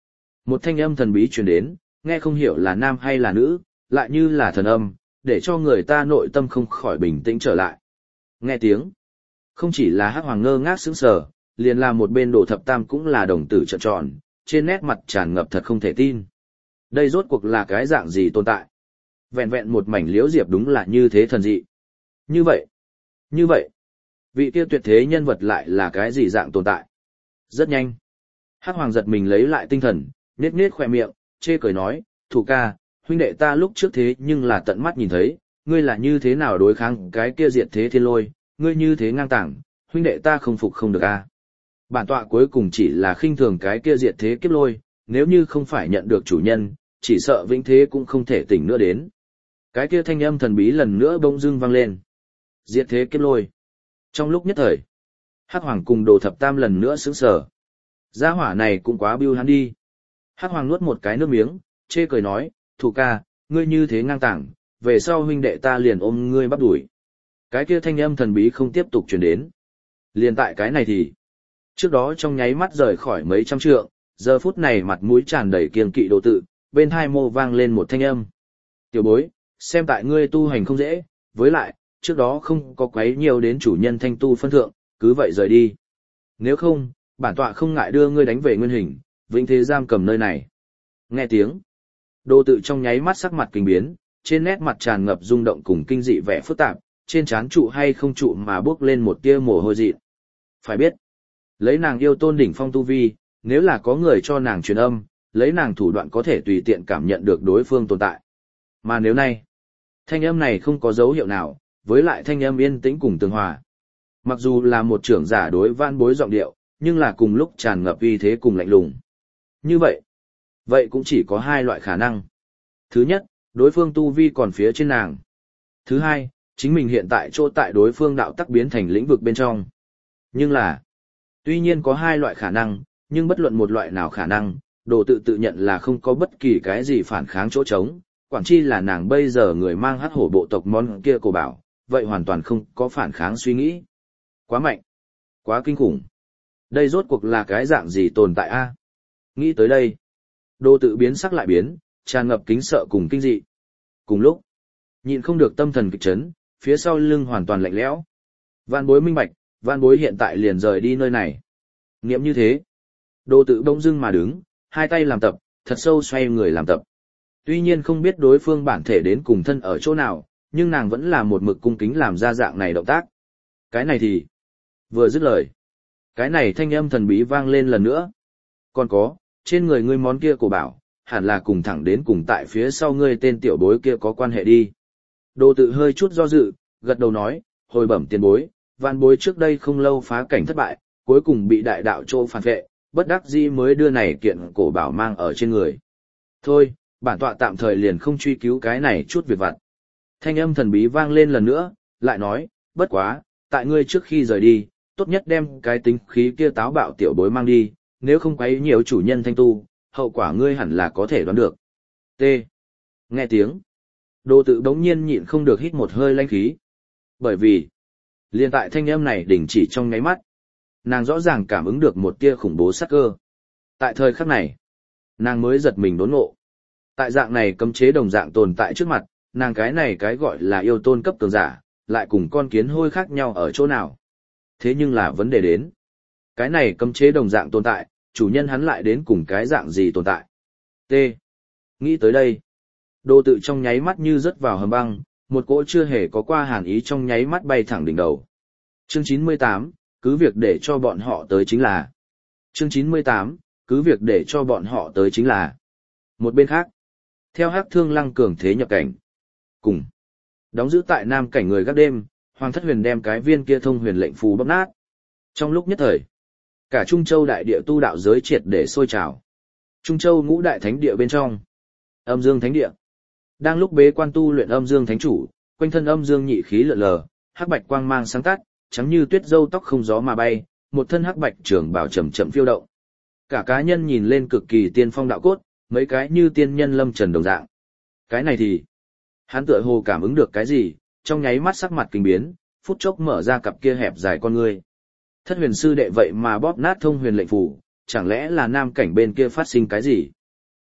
Một thanh âm thần bí truyền đến, nghe không hiểu là nam hay là nữ, lại như là thần âm, để cho người ta nội tâm không khỏi bình tĩnh trở lại. Nghe tiếng, không chỉ là Hắc Hoàng ngơ ngác sững sờ, liền là một bên Đồ Thập Tam cũng là đồng tử trợn tròn, trên nét mặt tràn ngập thật không thể tin. Đây rốt cuộc là cái dạng gì tồn tại? Vẹn vẹn một mảnh liễu diệp đúng là như thế thần dị. Như vậy, như vậy, vị kia tuyệt thế nhân vật lại là cái gì dạng tồn tại? Rất nhanh. Hắc Hoàng giật mình lấy lại tinh thần, nết nết khỏe miệng, chê cười nói, thủ ca, huynh đệ ta lúc trước thế nhưng là tận mắt nhìn thấy, ngươi là như thế nào đối kháng cái kia diệt thế thiên lôi, ngươi như thế ngang tàng, huynh đệ ta không phục không được a. Bản tọa cuối cùng chỉ là khinh thường cái kia diệt thế kiếp lôi, nếu như không phải nhận được chủ nhân, chỉ sợ vĩnh thế cũng không thể tỉnh nữa đến. Cái kia thanh âm thần bí lần nữa bỗng dưng vang lên. Diệt thế kiếp lôi. Trong lúc nhất thời, Hắc Hoàng cùng Đồ Thập Tam lần nữa sững sờ. Gia hỏa này cũng quá biêu hắn đi. Hắc Hoàng nuốt một cái nước miếng, chê cười nói, thủ ca, ngươi như thế ngang tàng, về sau huynh đệ ta liền ôm ngươi bắp đuổi. Cái kia thanh âm thần bí không tiếp tục truyền đến. Liền tại cái này thì, trước đó trong nháy mắt rời khỏi mấy trăm trượng, giờ phút này mặt mũi tràn đầy kiêng kỵ Đồ Tự, bên hai mô vang lên một thanh âm. Tiểu bối, xem tại ngươi tu hành không dễ, với lại, trước đó không có quấy nhiều đến chủ nhân thanh tu phân thượng, cứ vậy rời đi. Nếu không, bản tọa không ngại đưa ngươi đánh về nguyên hình, vĩnh thế giam cầm nơi này. Nghe tiếng, Đồ Tự trong nháy mắt sắc mặt kinh biến, trên nét mặt tràn ngập rung động cùng kinh dị vẻ phức tạp, trên trán trụ hay không trụ mà bước lên một tia mồ hôi dị. Phải biết, lấy nàng yêu tôn đỉnh phong tu vi, nếu là có người cho nàng truyền âm, lấy nàng thủ đoạn có thể tùy tiện cảm nhận được đối phương tồn tại. Mà nếu nay, thanh âm này không có dấu hiệu nào, với lại thanh âm yên tĩnh cùng tường hòa. Mặc dù là một trưởng giả đối van bối giọng điệu, nhưng là cùng lúc tràn ngập uy thế cùng lạnh lùng. Như vậy, vậy cũng chỉ có hai loại khả năng. Thứ nhất, đối phương tu vi còn phía trên nàng. Thứ hai, chính mình hiện tại chỗ tại đối phương đạo tắc biến thành lĩnh vực bên trong. Nhưng là, tuy nhiên có hai loại khả năng, nhưng bất luận một loại nào khả năng, Đồ Tự tự nhận là không có bất kỳ cái gì phản kháng chỗ trống, quản chi là nàng bây giờ người mang hắc hổ bộ tộc món kia cổ bảo, vậy hoàn toàn không có phản kháng suy nghĩ. Quá mạnh, quá kinh khủng. Đây rốt cuộc là cái dạng gì tồn tại a? Nghĩ tới đây, Đồ Tự biến sắc lại biến, tràn ngập kính sợ cùng kinh dị. Cùng lúc, nhịn không được tâm thần kịch chấn, phía sau lưng hoàn toàn lạnh lẽo. Vạn bối minh bạch, vạn bối hiện tại liền rời đi nơi này. Niệm như thế, Đồ Tự bỗng dưng mà đứng, hai tay làm tập, thật sâu xoay người làm tập. Tuy nhiên không biết đối phương bản thể đến cùng thân ở chỗ nào, nhưng nàng vẫn là một mực cung kính làm ra dạng này động tác. Cái này thì, vừa dứt lời, cái này thanh âm thần bí vang lên lần nữa. Còn có, trên người ngươi món kia cổ bảo, hẳn là cùng thẳng đến cùng tại phía sau ngươi tên tiểu bối kia có quan hệ đi. Đồ Tự hơi chút do dự, gật đầu nói, hồi bẩm tiền bối, vạn bối trước đây không lâu phá cảnh thất bại, cuối cùng bị đại đạo trô phản vệ, bất đắc dĩ mới đưa này kiện cổ bảo mang ở trên người. Thôi, bản tọa tạm thời liền không truy cứu cái này chút việc vặt. Thanh âm thần bí vang lên lần nữa, lại nói, bất quá, tại ngươi trước khi rời đi, tốt nhất đem cái tính khí kia táo bạo tiểu bối mang đi, nếu không quấy nhiều chủ nhân thanh tu, hậu quả ngươi hẳn là có thể đoán được. T. Nghe tiếng, Đồ Tự đống nhiên nhịn không được hít một hơi lãnh khí. Bởi vì, liền tại thanh âm này đình chỉ trong nháy mắt, nàng rõ ràng cảm ứng được một tia khủng bố sát cơ. Tại thời khắc này, nàng mới giật mình đốn ngộ. Tại dạng này cấm chế đồng dạng tồn tại trước mặt, nàng cái này cái gọi là yêu tôn cấp cường giả, lại cùng con kiến hôi khác nhau ở chỗ nào. Thế nhưng là vấn đề đến. Cái này cấm chế đồng dạng tồn tại, chủ nhân hắn lại đến cùng cái dạng gì tồn tại. T. Nghĩ tới đây, Đồ Tự trong nháy mắt như rớt vào hầm băng, một cỗ chưa hề có qua hàn ý trong nháy mắt bay thẳng đỉnh đầu. Chương chín mươi tám, cứ việc để cho bọn họ tới chính là. Chương chín mươi tám, cứ việc để cho bọn họ tới chính là. Một bên khác, theo Hắc Thương Lăng cường thế nhập cảnh. Cùng đóng giữ tại Nam cảnh người gác đêm, Hoàng Thất Huyền đem cái viên kia thông huyền lệnh phù bóp nát. Trong lúc nhất thời, cả Trung Châu đại địa tu đạo giới triệt để sôi trào. Trung Châu ngũ đại thánh địa bên trong, Âm Dương Thánh địa. Đang lúc bế quan tu luyện Âm Dương Thánh chủ, quanh thân âm dương nhị khí lượn lờ, hắc bạch quang mang sáng tắt, trắng như tuyết râu tóc không gió mà bay, một thân hắc bạch trường bào chậm chậm phiêu động. Cả cá nhân nhìn lên cực kỳ tiên phong đạo cốt, mấy cái như tiên nhân lâm trần đồng dạng. Cái này thì, hắn tựa hồ cảm ứng được cái gì, trong nháy mắt sắc mặt kinh biến, phút chốc mở ra cặp kia hẹp dài con ngươi. Thất huyền sư đệ vậy mà bóp nát thông huyền lệnh phủ, chẳng lẽ là nam cảnh bên kia phát sinh cái gì?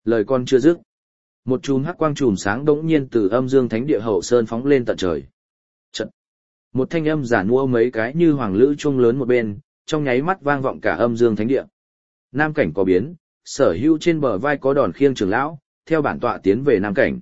Lời con chưa dứt. Một chùm hắc quang chùm sáng đống nhiên từ âm dương thánh địa hậu sơn phóng lên tận trời. Trận. Một thanh âm giả nua mấy cái như hoàng lữ chuông lớn một bên, trong nháy mắt vang vọng cả âm dương thánh địa. Nam cảnh có biến, sở hữu trên bờ vai có đòn khiêng trưởng lão, theo bản tọa tiến về nam cảnh.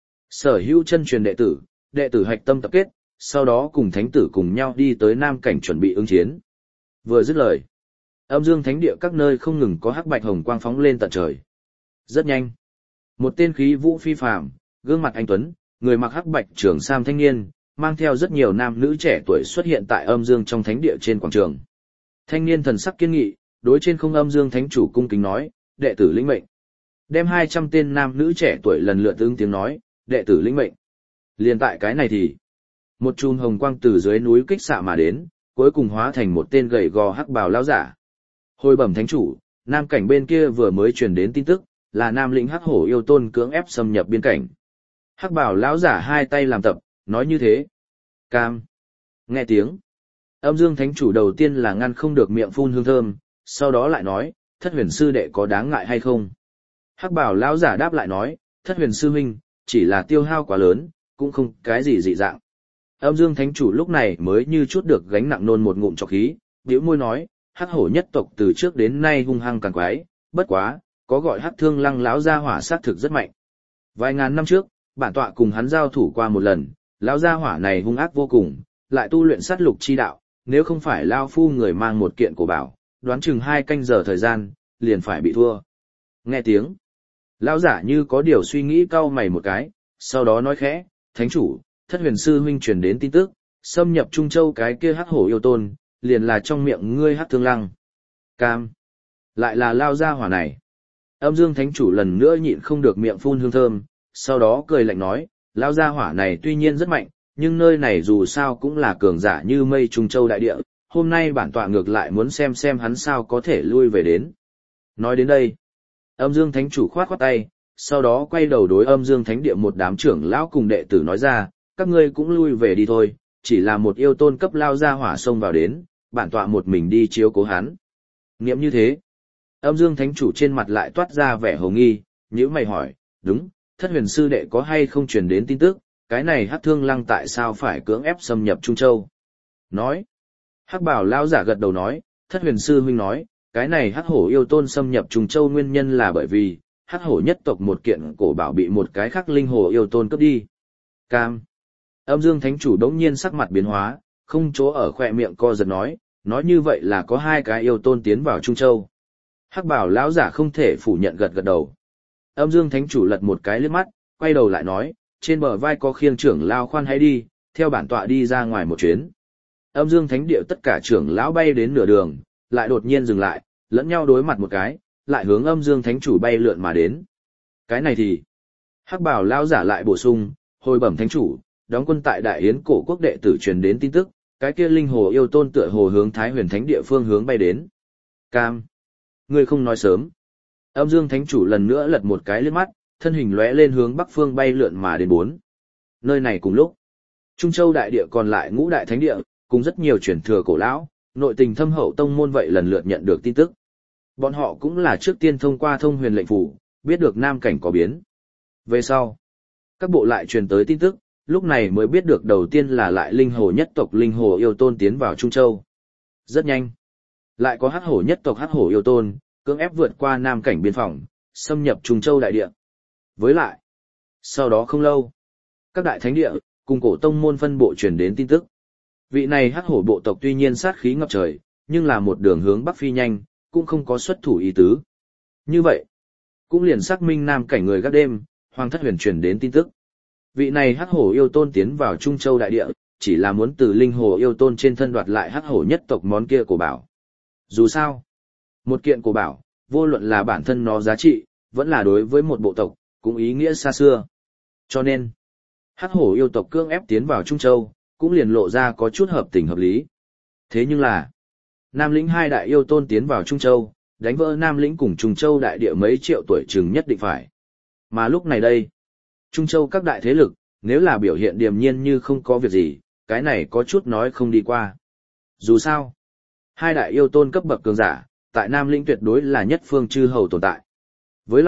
Sở hữu chân truyền đệ tử, đệ tử hạch tâm tập kết, sau đó cùng thánh tử cùng nhau đi tới nam cảnh chuẩn bị ứng chiến. Vừa dứt lời, âm dương thánh địa các nơi không ngừng có hắc bạch hồng quang phóng lên tận trời. Rất nhanh, một tên khí vũ phi phàm, gương mặt anh tuấn, người mặc hắc bạch trường sam thanh niên, mang theo rất nhiều nam nữ trẻ tuổi xuất hiện tại âm dương trong thánh địa trên quảng trường. Thanh niên thần sắc kiên nghị, đối trên không âm dương thánh chủ cung kính nói, đệ tử lĩnh mệnh. Đem hai trăm tên nam nữ trẻ tuổi lần lượt ứng tiếng nói, đệ tử lĩnh mệnh. Liền tại cái này thì, một chùm hồng quang từ dưới núi kích xạ mà đến, cuối cùng hóa thành một tên gầy gò hắc bào lão giả. Hồi bẩm thánh chủ, nam cảnh bên kia vừa mới truyền đến tin tức, là nam lĩnh hắc hổ yêu tôn cưỡng ép xâm nhập biên cảnh. Hắc bào lão giả hai tay làm tập, nói như thế. Cam. Nghe tiếng. Âm dương thánh chủ đầu tiên là ngăn không được miệng phun hương thơm, sau đó lại nói, thất huyền sư đệ có đáng ngại hay không? Hắc bào lão giả đáp lại nói, thất huyền sư huynh, chỉ là tiêu hao quá lớn, cũng không cái gì dị dạng. Âm dương thánh chủ lúc này mới như chút được gánh nặng nôn một ngụm trọc khí, bĩu môi nói, hắc hổ nhất tộc từ trước đến nay hung hăng càng quái, bất quá, có gọi hắc thương lăng lão gia hỏa sát thực rất mạnh. Vài ngàn năm trước, bản tọa cùng hắn giao thủ qua một lần, lão gia hỏa này hung ác vô cùng, lại tu luyện sát lục chi đạo, nếu không phải lao phu người mang một kiện cổ bảo, đoán chừng hai canh giờ thời gian, liền phải bị thua. Nghe tiếng, lão giả như có điều suy nghĩ cau mày một cái, sau đó nói khẽ, thánh chủ, thất huyền sư huynh truyền đến tin tức, xâm nhập Trung Châu cái kia hắc hổ yêu tôn, liền là trong miệng ngươi hắc thương lăng. Cam. Lại là lao gia hỏa này. Âm dương thánh chủ lần nữa nhịn không được miệng phun hương thơm, sau đó cười lạnh nói, lao gia hỏa này tuy nhiên rất mạnh, nhưng nơi này dù sao cũng là cường giả như mây Trung Châu đại địa, hôm nay bản tọa ngược lại muốn xem xem hắn sao có thể lui về đến. Nói đến đây, âm dương thánh chủ khoát khoát tay, sau đó quay đầu đối âm dương thánh địa một đám trưởng lão cùng đệ tử nói ra, các ngươi cũng lui về đi thôi, chỉ là một yêu tôn cấp lao ra hỏa xông vào đến, bản tọa một mình đi chiếu cố hắn. Nghiệm như thế, âm dương thánh chủ trên mặt lại toát ra vẻ hồ nghi, nhữ mày hỏi, đúng, thất huyền sư đệ có hay không truyền đến tin tức, cái này hắc thương lăng tại sao phải cưỡng ép xâm nhập Trung Châu? Nói, hắc bảo lao giả gật đầu nói, thất huyền sư huynh nói, cái này hắc hổ yêu tôn xâm nhập Trung Châu nguyên nhân là bởi vì, hắc hổ nhất tộc một kiện cổ bảo bị một cái khác linh hổ yêu tôn cướp đi. Cam. Âm dương thánh chủ đống nhiên sắc mặt biến hóa, không chỗ ở khỏe miệng co giật nói, nói như vậy là có hai cái yêu tôn tiến vào Trung Châu. Hắc bảo lão giả không thể phủ nhận gật gật đầu. Âm dương thánh chủ lật một cái liếc mắt, quay đầu lại nói, trên bờ vai có khiêng trưởng lao khoan hãy đi, theo bản tọa đi ra ngoài một chuyến. Âm dương thánh địa tất cả trưởng lão bay đến nửa đường, lại đột nhiên dừng lại, lẫn nhau đối mặt một cái, lại hướng âm dương thánh chủ bay lượn mà đến. Cái này thì, hắc bảo lão giả lại bổ sung, hồi bẩm thánh chủ, đóng quân tại Đại Yến cổ quốc đệ tử truyền đến tin tức, cái kia linh hồ yêu tôn tựa hồ hướng Thái Huyền Thánh địa phương hướng bay đến. Cam. Ngươi không nói sớm. Âm Dương Thánh chủ lần nữa lật một cái liếc mắt, thân hình lóe lên hướng bắc phương bay lượn mà đến bốn. Nơi này cùng lúc, Trung Châu đại địa còn lại ngũ đại thánh địa, cùng rất nhiều truyền thừa cổ lão, nội tình thâm hậu tông môn vậy lần lượt nhận được tin tức. Bọn họ cũng là trước tiên thông qua thông huyền lệnh phủ, biết được nam cảnh có biến. Về sau, các bộ lại truyền tới tin tức, lúc này mới biết được đầu tiên là lại linh hồ nhất tộc linh hồ yêu tôn tiến vào Trung Châu. Rất nhanh, lại có hắc hổ nhất tộc hắc hổ yêu tôn, cưỡng ép vượt qua nam cảnh biên phòng, xâm nhập Trung Châu đại địa. Với lại, sau đó không lâu, các đại thánh địa, cùng cổ tông môn phân bộ truyền đến tin tức. Vị này hắc hổ bộ tộc tuy nhiên sát khí ngập trời, nhưng là một đường hướng bắc phi nhanh, cũng không có xuất thủ ý tứ. Như vậy, cũng liền xác minh nam cảnh người gác đêm, Hoàng Thất Huyền truyền đến tin tức. Vị này hắc hổ yêu tôn tiến vào Trung Châu đại địa, chỉ là muốn từ linh hồ yêu tôn trên thân đoạt lại hắc hổ nhất tộc món kia cổ bảo. Dù sao, một kiện cổ bảo, vô luận là bản thân nó giá trị, vẫn là đối với một bộ tộc, cũng ý nghĩa xa xưa. Cho nên, hắc hổ yêu tộc cưỡng ép tiến vào Trung Châu, cũng liền lộ ra có chút hợp tình hợp lý. Thế nhưng là, Nam lĩnh hai đại yêu tôn tiến vào Trung Châu, đánh vỡ Nam lĩnh cùng Trung Châu đại địa mấy triệu tuổi chừng nhất định phải. Mà lúc này đây, Trung Châu các đại thế lực, nếu là biểu hiện điềm nhiên như không có việc gì, cái này có chút nói không đi qua. Dù sao, hai đại yêu tôn cấp bậc cường giả, tại Nam lĩnh tuyệt đối là nhất phương chư hầu tồn tại. Với lại,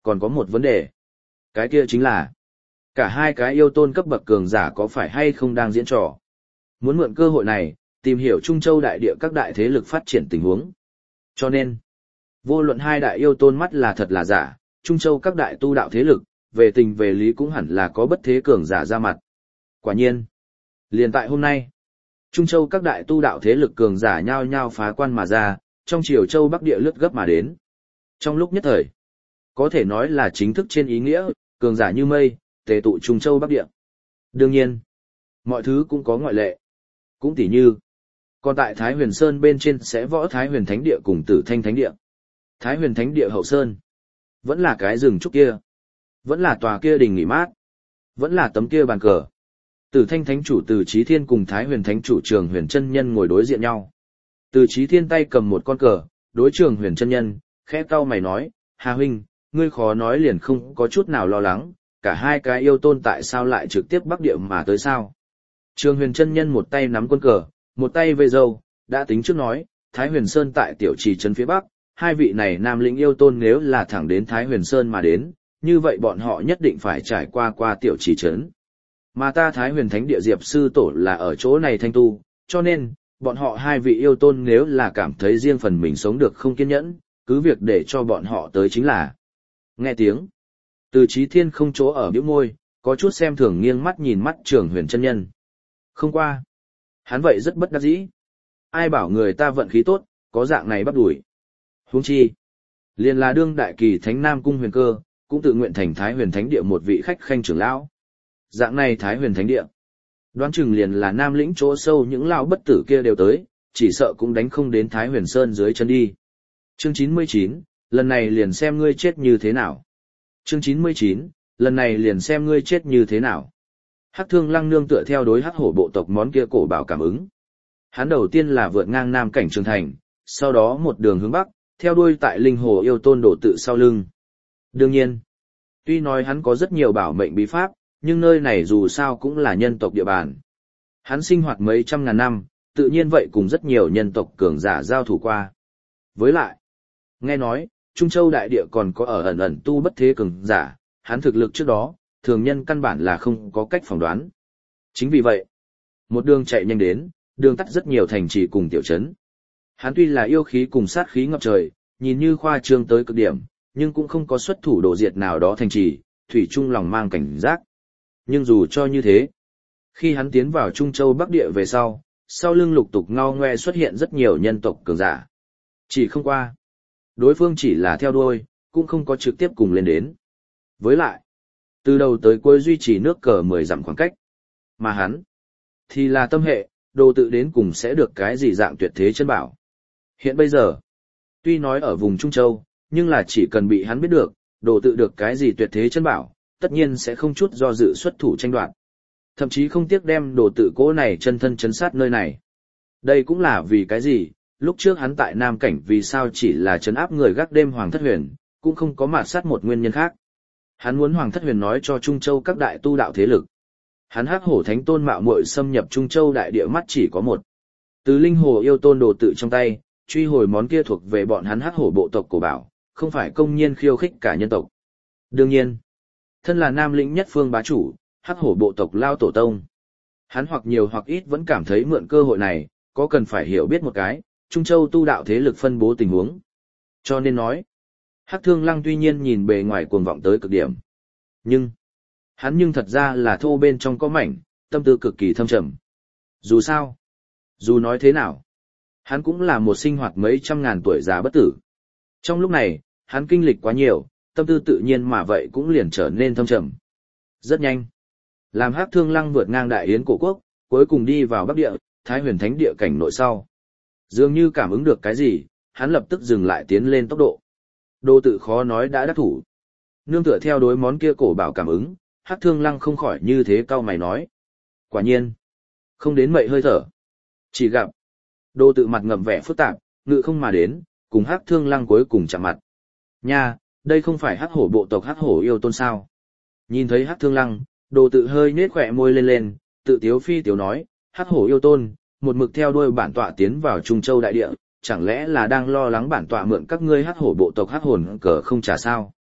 còn có một vấn đề. Cái kia chính là, cả hai cái yêu tôn cấp bậc cường giả có phải hay không đang diễn trò. Muốn mượn cơ hội này, tìm hiểu Trung Châu đại địa các đại thế lực phát triển tình huống. Cho nên, vô luận hai đại yêu tôn mắt là thật là giả, Trung Châu các đại tu đạo thế lực, về tình về lý cũng hẳn là có bất thế cường giả ra mặt. Quả nhiên, liền tại hôm nay, Trung Châu các đại tu đạo thế lực cường giả nhao nhao phá quan mà ra, trong Triều Châu Bắc địa lướt gấp mà đến. Trong lúc nhất thời, có thể nói là chính thức trên ý nghĩa, cường giả như mây, tề tụ Trung Châu Bắc địa. Đương nhiên, mọi thứ cũng có ngoại lệ. Cũng tỉ như, còn tại Thái Huyền Sơn bên trên sẽ võ Thái Huyền Thánh Địa cùng Tử Thanh Thánh Địa. Thái Huyền Thánh Địa hậu sơn, vẫn là cái rừng trúc kia, vẫn là tòa kia đình nghỉ mát, vẫn là tấm kia bàn cờ. Tử Thanh Thánh chủ Từ Chí Thiên cùng Thái Huyền Thánh chủ Trường Huyền Chân Nhân ngồi đối diện nhau. Từ Chí Thiên tay cầm một con cờ, đối Trường Huyền Chân Nhân, khẽ cau mày nói, Hà huynh, ngươi khó nói liền không có chút nào lo lắng, cả hai cái yêu tôn tại sao lại trực tiếp bắc địa mà tới sao? Trường Huyền Chân Nhân một tay nắm quân cờ, một tay vây râu, đã tính trước nói, Thái Huyền Sơn tại tiểu trì trấn phía bắc, hai vị này nam lĩnh yêu tôn nếu là thẳng đến Thái Huyền Sơn mà đến, như vậy bọn họ nhất định phải trải qua qua tiểu trì trấn. Mà ta Thái Huyền Thánh Địa Diệp sư tổ là ở chỗ này thanh tu, cho nên, bọn họ hai vị yêu tôn nếu là cảm thấy riêng phần mình sống được không kiên nhẫn, cứ việc để cho bọn họ tới chính là. Nghe tiếng, Từ Chí Thiên không chỗ ở bĩu môi, có chút xem thường nghiêng mắt nhìn mắt Trường Huyền Chân Nhân. Không qua, hắn vậy rất bất đắc dĩ. Ai bảo người ta vận khí tốt, có dạng này bắt đuổi. Huống chi, liền là đương đại kỳ Thánh Nam Cung Huyền Cơ, cũng tự nguyện thành Thái Huyền Thánh Địa một vị khách khanh trưởng lão. Dạng này Thái Huyền Thánh Địa, đoán chừng liền là Nam lĩnh chỗ sâu những lão bất tử kia đều tới, chỉ sợ cũng đánh không đến Thái Huyền Sơn dưới chân đi. Chương chín mươi chín, lần này liền xem ngươi chết như thế nào. Chương chín mươi chín, lần này liền xem ngươi chết như thế nào. Hắc Thương Lăng nương tựa theo đối Hắc Hổ bộ tộc món kia cổ bảo cảm ứng. Hắn đầu tiên là vượt ngang Nam cảnh Trường Thành, sau đó một đường hướng Bắc, theo đuôi tại Linh Hồ yêu tôn đổ tự sau lưng. Đương nhiên, tuy nói hắn có rất nhiều bảo mệnh bí pháp, nhưng nơi này dù sao cũng là nhân tộc địa bàn. Hắn sinh hoạt mấy trăm ngàn năm, tự nhiên vậy cùng rất nhiều nhân tộc cường giả giao thủ qua. Với lại, nghe nói, Trung Châu đại địa còn có ở ẩn ẩn tu bất thế cường giả, hắn thực lực trước đó, thường nhân căn bản là không có cách phỏng đoán. Chính vì vậy, một đường chạy nhanh đến, đường tắt rất nhiều thành trì cùng tiểu trấn. Hắn tuy là yêu khí cùng sát khí ngập trời, nhìn như khoa trương tới cực điểm, nhưng cũng không có xuất thủ đổ diệt nào đó thành trì, thủy chung lòng mang cảnh giác. Nhưng dù cho như thế, khi hắn tiến vào Trung Châu Bắc Địa về sau, sau lưng lục tục ngao ngoe xuất hiện rất nhiều nhân tộc cường giả. Chỉ không qua, đối phương chỉ là theo đuôi, cũng không có trực tiếp cùng lên đến. Với lại, từ đầu tới cuối duy trì nước cờ mười dặm khoảng cách. Mà hắn, thì là tâm hệ, đồ tự đến cùng sẽ được cái gì dạng tuyệt thế chân bảo. Hiện bây giờ, tuy nói ở vùng Trung Châu, nhưng là chỉ cần bị hắn biết được, đồ tự được cái gì tuyệt thế chân bảo, tất nhiên sẽ không chút do dự xuất thủ tranh đoạt. Thậm chí không tiếc đem đồ tự cố này chân thân chấn sát nơi này. Đây cũng là vì cái gì, lúc trước hắn tại Nam Cảnh vì sao chỉ là trấn áp người gác đêm Hoàng Thất Huyền, cũng không có mạt sát một nguyên nhân khác. Hắn muốn Hoàng Thất Huyền nói cho Trung Châu các đại tu đạo thế lực. Hắn Hắc Hổ Thánh Tôn mạo muội xâm nhập Trung Châu đại địa mắt chỉ có một. Từ Linh Hồ yêu tôn đồ tự trong tay, truy hồi món kia thuộc về bọn hắn Hắc Hổ bộ tộc cổ bảo, không phải công nhiên khiêu khích cả nhân tộc. Đương nhiên, thân là Nam lĩnh nhất phương bá chủ, Hắc Hổ bộ tộc lao tổ tông. Hắn hoặc nhiều hoặc ít vẫn cảm thấy mượn cơ hội này, có cần phải hiểu biết một cái, Trung Châu tu đạo thế lực phân bố tình huống. Cho nên nói, Hắc Thương Lăng tuy nhiên nhìn bề ngoài cuồng vọng tới cực điểm. Nhưng, hắn nhưng thật ra là thô bên trong có mảnh, tâm tư cực kỳ thâm trầm. Dù sao, dù nói thế nào, hắn cũng là một sinh hoạt mấy trăm ngàn tuổi già bất tử. Trong lúc này, hắn kinh lịch quá nhiều, tâm tư tự nhiên mà vậy cũng liền trở nên thâm trầm. Rất nhanh, làm Hắc Thương Lăng vượt ngang đại yến cổ quốc, cuối cùng đi vào Bắc Địa, Thái Huyền Thánh Địa cảnh nội sau. Dường như cảm ứng được cái gì, hắn lập tức dừng lại tiến lên tốc độ. Đồ tự khó nói đã đắc thủ. Nương tựa theo đối món kia cổ bảo cảm ứng, Hắc Thương Lăng không khỏi như thế cau mày nói. Quả nhiên, không đến mậy hơi thở. Chỉ gặp, đồ tự mặt ngậm vẻ phức tạp, ngự không mà đến, cùng Hắc Thương Lăng cuối cùng chạm mặt. Nha, đây không phải Hắc Hổ bộ tộc Hắc Hổ yêu tôn sao? Nhìn thấy Hắc Thương Lăng, đồ tự hơi nhếch khỏe môi lên lên, tự tiếu phi tiếu nói, Hắc Hổ yêu tôn, một mực theo đuôi bản tọa tiến vào Trung Châu đại địa, chẳng lẽ là đang lo lắng bản tọa mượn các ngươi Hắc Hổ bộ tộc Hắc hồn cờ không trả sao?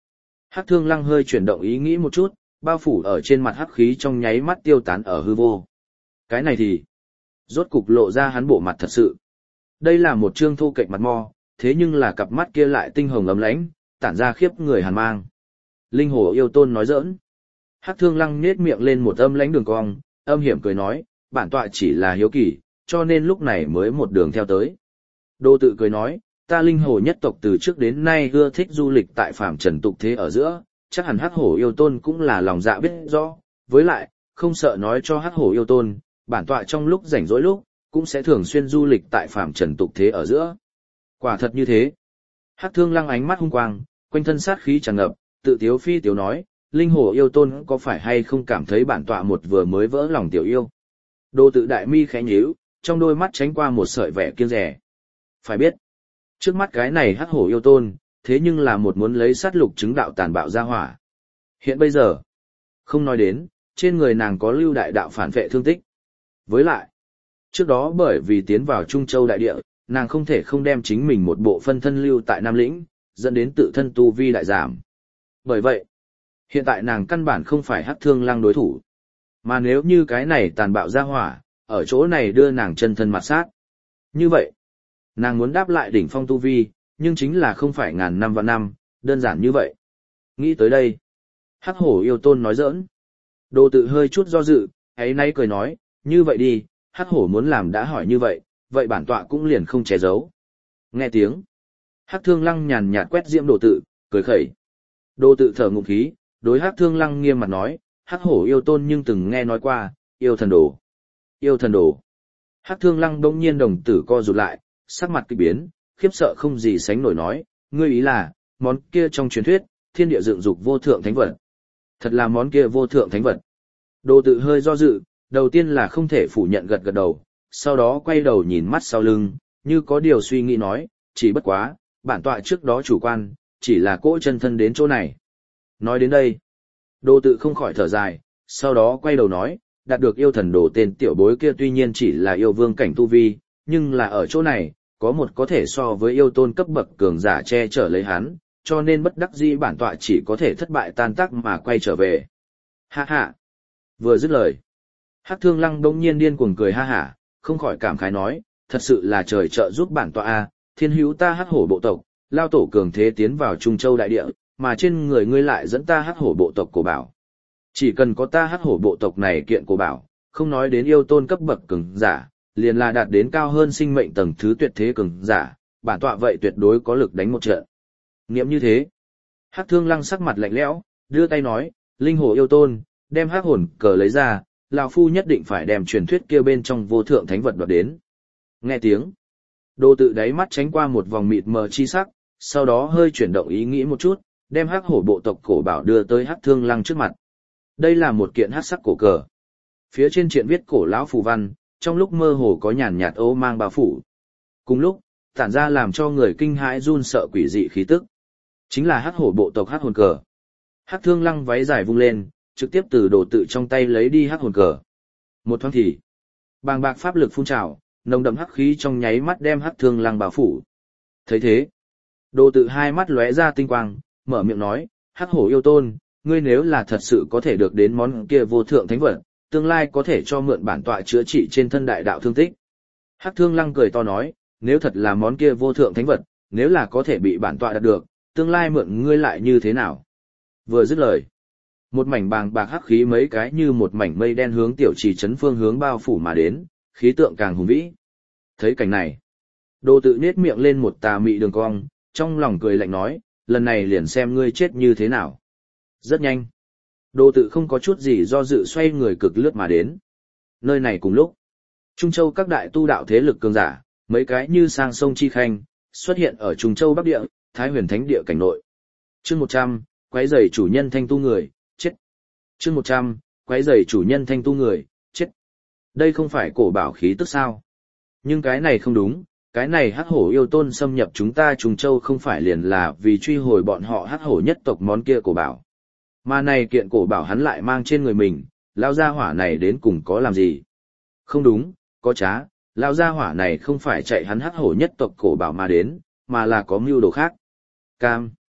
Hắc Thương Lăng hơi chuyển động ý nghĩ một chút, bao phủ ở trên mặt hắc khí trong nháy mắt tiêu tán ở hư vô. Cái này thì, rốt cục lộ ra hắn bộ mặt thật sự. Đây là một trương thô kệch mặt mo, thế nhưng là cặp mắt kia lại tinh hồng ấm lãnh, tản ra khiếp người hàn mang. Linh hồ yêu tôn nói giỡn. Hắc Thương Lăng nhếch miệng lên một âm lãnh đường cong, âm hiểm cười nói, bản tọa chỉ là hiếu kỳ, cho nên lúc này mới một đường theo tới. Đô tự cười nói, ta linh hồ nhất tộc từ trước đến nay ưa thích du lịch tại phàm trần tục thế ở giữa, chắc hẳn hắc hổ yêu tôn cũng là lòng dạ biết rõ, với lại, không sợ nói cho hắc hổ yêu tôn, bản tọa trong lúc rảnh rỗi lúc, cũng sẽ thường xuyên du lịch tại phàm trần tục thế ở giữa. Quả thật như thế. Hắc Thương Lăng ánh mắt hung quang, quanh thân sát khí tràn ngập, tự tiếu phi tiếu nói, linh hồ yêu tôn có phải hay không cảm thấy bản tọa một vừa mới vỡ lòng tiểu yêu. Đô tự đại mi khẽ nhíu, trong đôi mắt tránh qua một sợi vẻ kiêng dè. Phải biết, trước mắt cái này hắc hổ yêu tôn, thế nhưng là một muốn lấy sát lục chứng đạo tàn bạo ra hỏa. Hiện bây giờ, không nói đến, trên người nàng có lưu đại đạo phản vệ thương tích. Với lại, trước đó bởi vì tiến vào Trung Châu đại địa, nàng không thể không đem chính mình một bộ phân thân lưu tại Nam Lĩnh, dẫn đến tự thân tu vi đại giảm. Bởi vậy, hiện tại nàng căn bản không phải Hắc Thương Lăng đối thủ. Mà nếu như cái này tàn bạo ra hỏa, ở chỗ này đưa nàng chân thân mặt sát. Như vậy, nàng muốn đáp lại đỉnh phong tu vi, nhưng chính là không phải ngàn năm và năm, đơn giản như vậy. Nghĩ tới đây, Hắc hổ yêu tôn nói giỡn. Đồ tự hơi chút do dự, ấy nay cười nói, như vậy đi, Hắc hổ muốn làm đã hỏi như vậy, vậy bản tọa cũng liền không che giấu. Nghe tiếng, Hắc Thương Lăng nhàn nhạt quét diễm đồ tự, cười khẩy. Đồ tự thở ngụm khí, đối Hắc Thương Lăng nghiêm mặt nói, Hắc hổ yêu tôn nhưng từng nghe nói qua, yêu thần đồ. Yêu thần đồ. Hắc Thương Lăng đông nhiên đồng tử co rụt lại, sắc mặt kỳ biến, khiếp sợ không gì sánh nổi nói, ngươi ý là, món kia trong truyền thuyết, thiên địa dựng dục vô thượng thánh vật. Thật là món kia vô thượng thánh vật. Đồ tự hơi do dự, đầu tiên là không thể phủ nhận gật gật đầu, sau đó quay đầu nhìn mắt sau lưng, như có điều suy nghĩ nói, chỉ bất quá, bản tọa trước đó chủ quan, chỉ là cỗ chân thân đến chỗ này. Nói đến đây, đồ tự không khỏi thở dài, sau đó quay đầu nói, đạt được yêu thần đồ tên tiểu bối kia tuy nhiên chỉ là yêu vương cảnh tu vi, nhưng là ở chỗ này, có một có thể so với yêu tôn cấp bậc cường giả che chở lấy hắn, cho nên bất đắc dĩ bản tọa chỉ có thể thất bại tan tác mà quay trở về. Ha ha! Vừa dứt lời, Hắc Thương Lăng đông nhiên điên cuồng cười ha hả, không khỏi cảm khái nói, thật sự là trời trợ giúp bản tọa a, thiên hữu ta hắc hổ bộ tộc, lao tổ cường thế tiến vào Trung Châu đại địa, mà trên người ngươi lại dẫn ta hắc hổ bộ tộc cổ bảo. Chỉ cần có ta hắc hổ bộ tộc này kiện cổ bảo, không nói đến yêu tôn cấp bậc cường giả, liền là đạt đến cao hơn sinh mệnh tầng thứ tuyệt thế cường giả, bản tọa vậy tuyệt đối có lực đánh một trận. Niệm như thế, Hắc Thương Lăng sắc mặt lạnh lẽo, đưa tay nói, linh hồ yêu tôn, đem hắc hồn cờ lấy ra, lão phu nhất định phải đem truyền thuyết kia bên trong vô thượng thánh vật đoạt đến. Nghe tiếng, đồ tự đáy mắt tránh qua một vòng mịt mờ chi sắc, sau đó hơi chuyển động ý nghĩ một chút, đem hắc hổ bộ tộc cổ bảo đưa tới Hắc Thương Lăng trước mặt. Đây là một kiện hắc sắc cổ cờ. Phía trên truyện viết cổ lão phù văn, trong lúc mơ hồ có nhàn nhạt ô mang bao phủ. Cùng lúc, tản ra làm cho người kinh hãi run sợ quỷ dị khí tức. Chính là hắc hổ bộ tộc hắc hồn cờ. Hắc Thương Lăng váy dài vung lên, trực tiếp từ đồ tự trong tay lấy đi hắc hồn cờ. Một thoáng thì, bàng bạc pháp lực phun trào, nồng đậm hắc khí trong nháy mắt đem Hắc Thương Lăng bao phủ. Thấy thế, đồ tự hai mắt lóe ra tinh quang, mở miệng nói, hắc hổ yêu tôn, ngươi nếu là thật sự có thể được đến món kia vô thượng thánh vật, tương lai có thể cho mượn bản tọa chữa trị trên thân đại đạo thương tích. Hắc Thương Lăng cười to nói, nếu thật là món kia vô thượng thánh vật, nếu là có thể bị bản tọa đạt được, tương lai mượn ngươi lại như thế nào? Vừa dứt lời, một mảnh bàng bạc hắc khí mấy cái như một mảnh mây đen hướng tiểu trì trấn phương hướng bao phủ mà đến, khí tượng càng hùng vĩ. Thấy cảnh này, đồ tự nết miệng lên một tà mị đường cong, trong lòng cười lạnh nói, lần này liền xem ngươi chết như thế nào. Rất nhanh, đồ tự không có chút gì do dự xoay người cực lướt mà đến. Nơi này cùng lúc, Trung Châu các đại tu đạo thế lực cường giả, mấy cái như sang sông Chi Khanh, xuất hiện ở Trung Châu Bắc Địa, Thái Huyền Thánh Địa cảnh nội. Chương một trăm, quấy rầy chủ nhân thanh tu người, chết. Chương một trăm, quấy rầy chủ nhân thanh tu người, chết. Đây không phải cổ bảo khí tức sao? Nhưng cái này không đúng, cái này hắc hổ yêu tôn xâm nhập chúng ta Trung Châu không phải liền là vì truy hồi bọn họ hắc hổ nhất tộc món kia cổ bảo. Mà này kiện cổ bảo hắn lại mang trên người mình, lao gia hỏa này đến cùng có làm gì? Không đúng, có trá, lao gia hỏa này không phải chạy hắn hắc hổ nhất tộc cổ bảo mà đến, mà là có mưu đồ khác. Cam.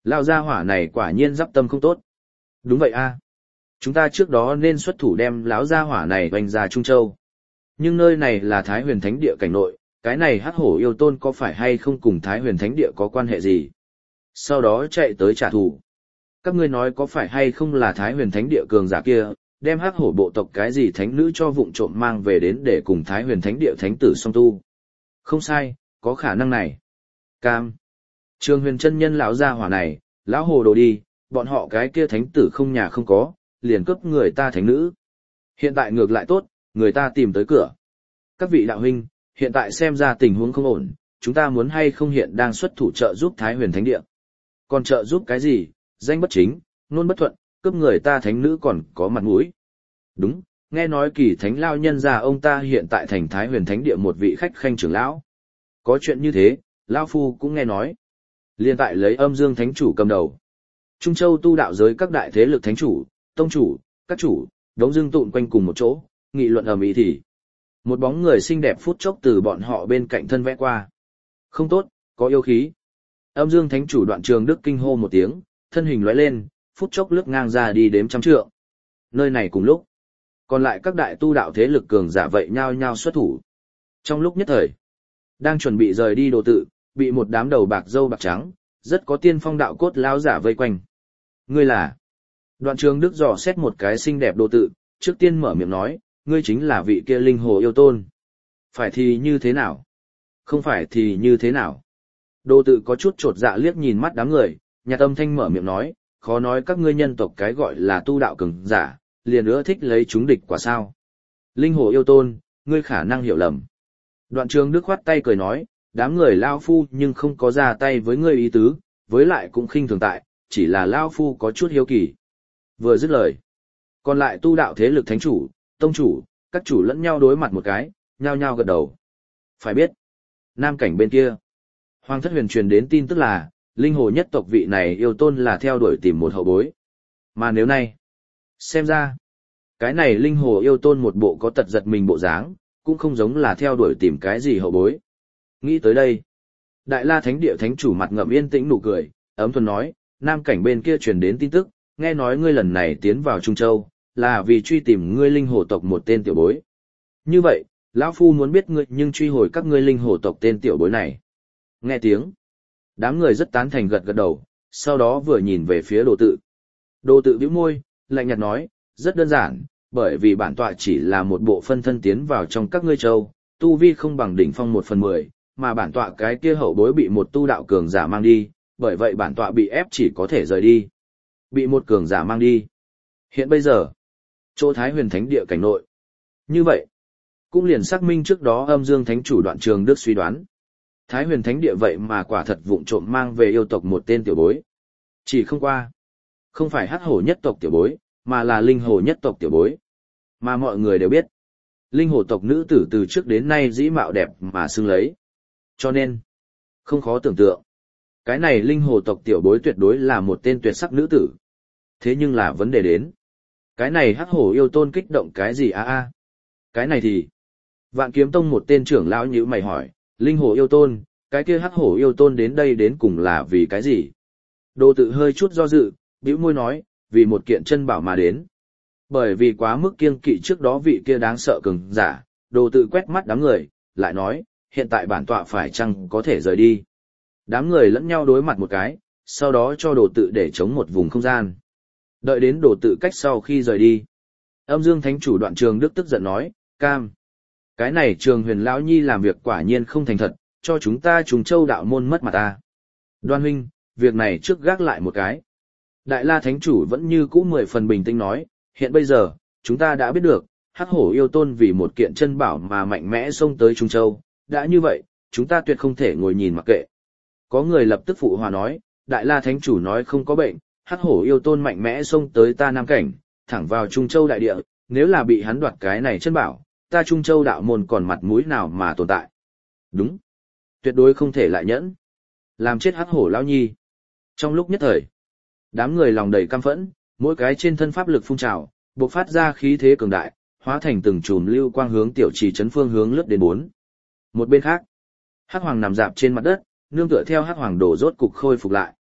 Lao gia hỏa này quả nhiên giáp tâm không tốt. Đúng vậy a, chúng ta trước đó nên xuất thủ đem lão gia hỏa này oanh ra Trung Châu. Nhưng nơi này là Thái Huyền Thánh Địa cảnh nội, cái này hắc hổ yêu tôn có phải hay không cùng Thái Huyền Thánh Địa có quan hệ gì? Sau đó chạy tới trả thù. Các ngươi nói có phải hay không là Thái Huyền Thánh Địa cường giả kia, đem hắc hổ bộ tộc cái gì thánh nữ cho vụng trộm mang về đến để cùng Thái Huyền Thánh Địa thánh tử song tu. Không sai, có khả năng này. Cam. Trường Huyền chân nhân lão gia hỏa này, lão hồ đồ đi, bọn họ cái kia thánh tử không nhà không có, liền cướp người ta thánh nữ. Hiện tại ngược lại tốt, người ta tìm tới cửa. Các vị đạo huynh, hiện tại xem ra tình huống không ổn, chúng ta muốn hay không hiện đang xuất thủ trợ giúp Thái Huyền Thánh Địa. Còn trợ giúp cái gì, danh bất chính, nôn bất thuận, cướp người ta thánh nữ còn có mặt mũi. Đúng, nghe nói kỳ thánh lao nhân gia ông ta hiện tại thành Thái Huyền Thánh Địa một vị khách khanh trưởng lão. Có chuyện như thế, lão phu cũng nghe nói. Liên tại lấy Âm Dương Thánh Chủ cầm đầu. Trung Châu tu đạo giới các đại thế lực thánh chủ, tông chủ, các chủ, đống dương tụn quanh cùng một chỗ, nghị luận ầm ĩ thì. Một bóng người xinh đẹp phút chốc từ bọn họ bên cạnh thân vẽ qua. Không tốt, có yêu khí. Âm Dương Thánh Chủ Đoạn Trường Đức kinh hô một tiếng, thân hình lóe lên, phút chốc lướt ngang ra đi đếm trăm trượng. Nơi này cùng lúc, còn lại các đại tu đạo thế lực cường giả vậy nhao nhao xuất thủ. Trong lúc nhất thời, đang chuẩn bị rời đi đồ tự, bị một đám đầu bạc râu bạc trắng, rất có tiên phong đạo cốt lão giả vây quanh. Ngươi là? Đoạn Trường Đức dò xét một cái xinh đẹp đồ tự, trước tiên mở miệng nói, ngươi chính là vị kia linh hồ yêu tôn. Phải thì như thế nào? Không phải thì như thế nào? Đồ tự có chút trột dạ liếc nhìn mắt đám người, nhà tâm thanh mở miệng nói, khó nói các ngươi nhân tộc cái gọi là tu đạo cường giả, liền ưa thích lấy chúng địch quả sao. Linh hồ yêu tôn, ngươi khả năng hiểu lầm. Đoạn Trường Đức khoát tay cười nói, đám người lao phu nhưng không có ra tay với ngươi ý tứ, với lại cũng khinh thường tại, chỉ là lao phu có chút hiếu kỳ. Vừa dứt lời, còn lại tu đạo thế lực thánh chủ, tông chủ, các chủ lẫn nhau đối mặt một cái, nhao nhao gật đầu. Phải biết, nam cảnh bên kia, Hoàng thất huyền truyền đến tin tức là, linh hồ nhất tộc vị này yêu tôn là theo đuổi tìm một hậu bối. Mà nếu nay, xem ra, cái này linh hồ yêu tôn một bộ có tật giật mình bộ dáng, cũng không giống là theo đuổi tìm cái gì hậu bối. Nghĩ tới đây, Đại La Thánh Địa thánh chủ mặt ngậm yên tĩnh nụ cười, ấm thuần nói, nam cảnh bên kia truyền đến tin tức, nghe nói ngươi lần này tiến vào Trung Châu, là vì truy tìm ngươi linh hồ tộc một tên tiểu bối. Như vậy, lão phu muốn biết ngươi nhưng truy hồi các ngươi linh hồ tộc tên tiểu bối này. Nghe tiếng, đám người rất tán thành gật gật đầu, sau đó vừa nhìn về phía đồ tự. Đồ tự bĩu môi, lạnh nhạt nói, rất đơn giản, bởi vì bản tọa chỉ là một bộ phân thân tiến vào trong các ngươi châu, tu vi không bằng đỉnh phong một phần mười, mà bản tọa cái kia hậu bối bị một tu đạo cường giả mang đi, bởi vậy bản tọa bị ép chỉ có thể rời đi. Bị một cường giả mang đi. Hiện bây giờ, chỗ Thái Huyền Thánh Địa cảnh nội. Như vậy, cũng liền xác minh trước đó Âm Dương Thánh Chủ Đoạn Trường Đức suy đoán. Thái Huyền Thánh Địa vậy mà quả thật vụng trộm mang về yêu tộc một tên tiểu bối. Chỉ không qua, không phải hắc hổ nhất tộc tiểu bối, mà là linh hồ nhất tộc tiểu bối. Mà mọi người đều biết, linh hồ tộc nữ tử từ trước đến nay dĩ mạo đẹp mà xưng lấy. Cho nên, không khó tưởng tượng, cái này linh hồ tộc tiểu bối tuyệt đối là một tên tuyệt sắc nữ tử. Thế nhưng là vấn đề đến, cái này hắc hổ yêu tôn kích động cái gì a a? Cái này thì, Vạn Kiếm Tông một tên trưởng lão nhíu mày hỏi, linh hồ yêu tôn, cái kia hắc hổ yêu tôn đến đây đến cùng là vì cái gì? Đồ tự hơi chút do dự, bĩu môi nói, vì một kiện chân bảo mà đến. Bởi vì quá mức kiêng kỵ trước đó vị kia đáng sợ cường giả, đồ tự quét mắt đám người, lại nói, hiện tại bản tọa phải chăng có thể rời đi. Đám người lẫn nhau đối mặt một cái, sau đó cho đồ tự để chống một vùng không gian. Đợi đến đồ tự cách sau khi rời đi. Âm Dương Thánh Chủ Đoạn Trường Đức tức giận nói, cam. Cái này Trường Huyền Lão Nhi làm việc quả nhiên không thành thật, cho chúng ta Trùng Châu đạo môn mất mặt ta. Đoan huynh, việc này trước gác lại một cái. Đại La Thánh Chủ vẫn như cũ mười phần bình tĩnh nói, hiện bây giờ, chúng ta đã biết được, hắc hổ yêu tôn vì một kiện chân bảo mà mạnh mẽ xông tới Trung Châu, đã như vậy, chúng ta tuyệt không thể ngồi nhìn mặc kệ. Có người lập tức phụ hòa nói, Đại La Thánh Chủ nói không có bệnh, hắc hổ yêu tôn mạnh mẽ xông tới ta Nam Cảnh, thẳng vào Trung Châu đại địa, nếu là bị hắn đoạt cái này chân bảo, ta Trung Châu đạo môn còn mặt mũi nào mà tồn tại. Đúng, tuyệt đối không thể lại nhẫn. Làm chết hắc hổ lão nhi. Trong lúc nhất thời, đám người lòng đầy căm phẫn, mỗi cái trên thân pháp lực phun trào, bộc phát ra khí thế cường đại, hóa thành từng chùm lưu quang hướng tiểu trì trấn phương hướng lướt đến bốn. Một bên khác, hắc hoàng nằm dạp trên mặt đất, nương tựa theo hắc hoàng đồ rốt cục khôi phục lại.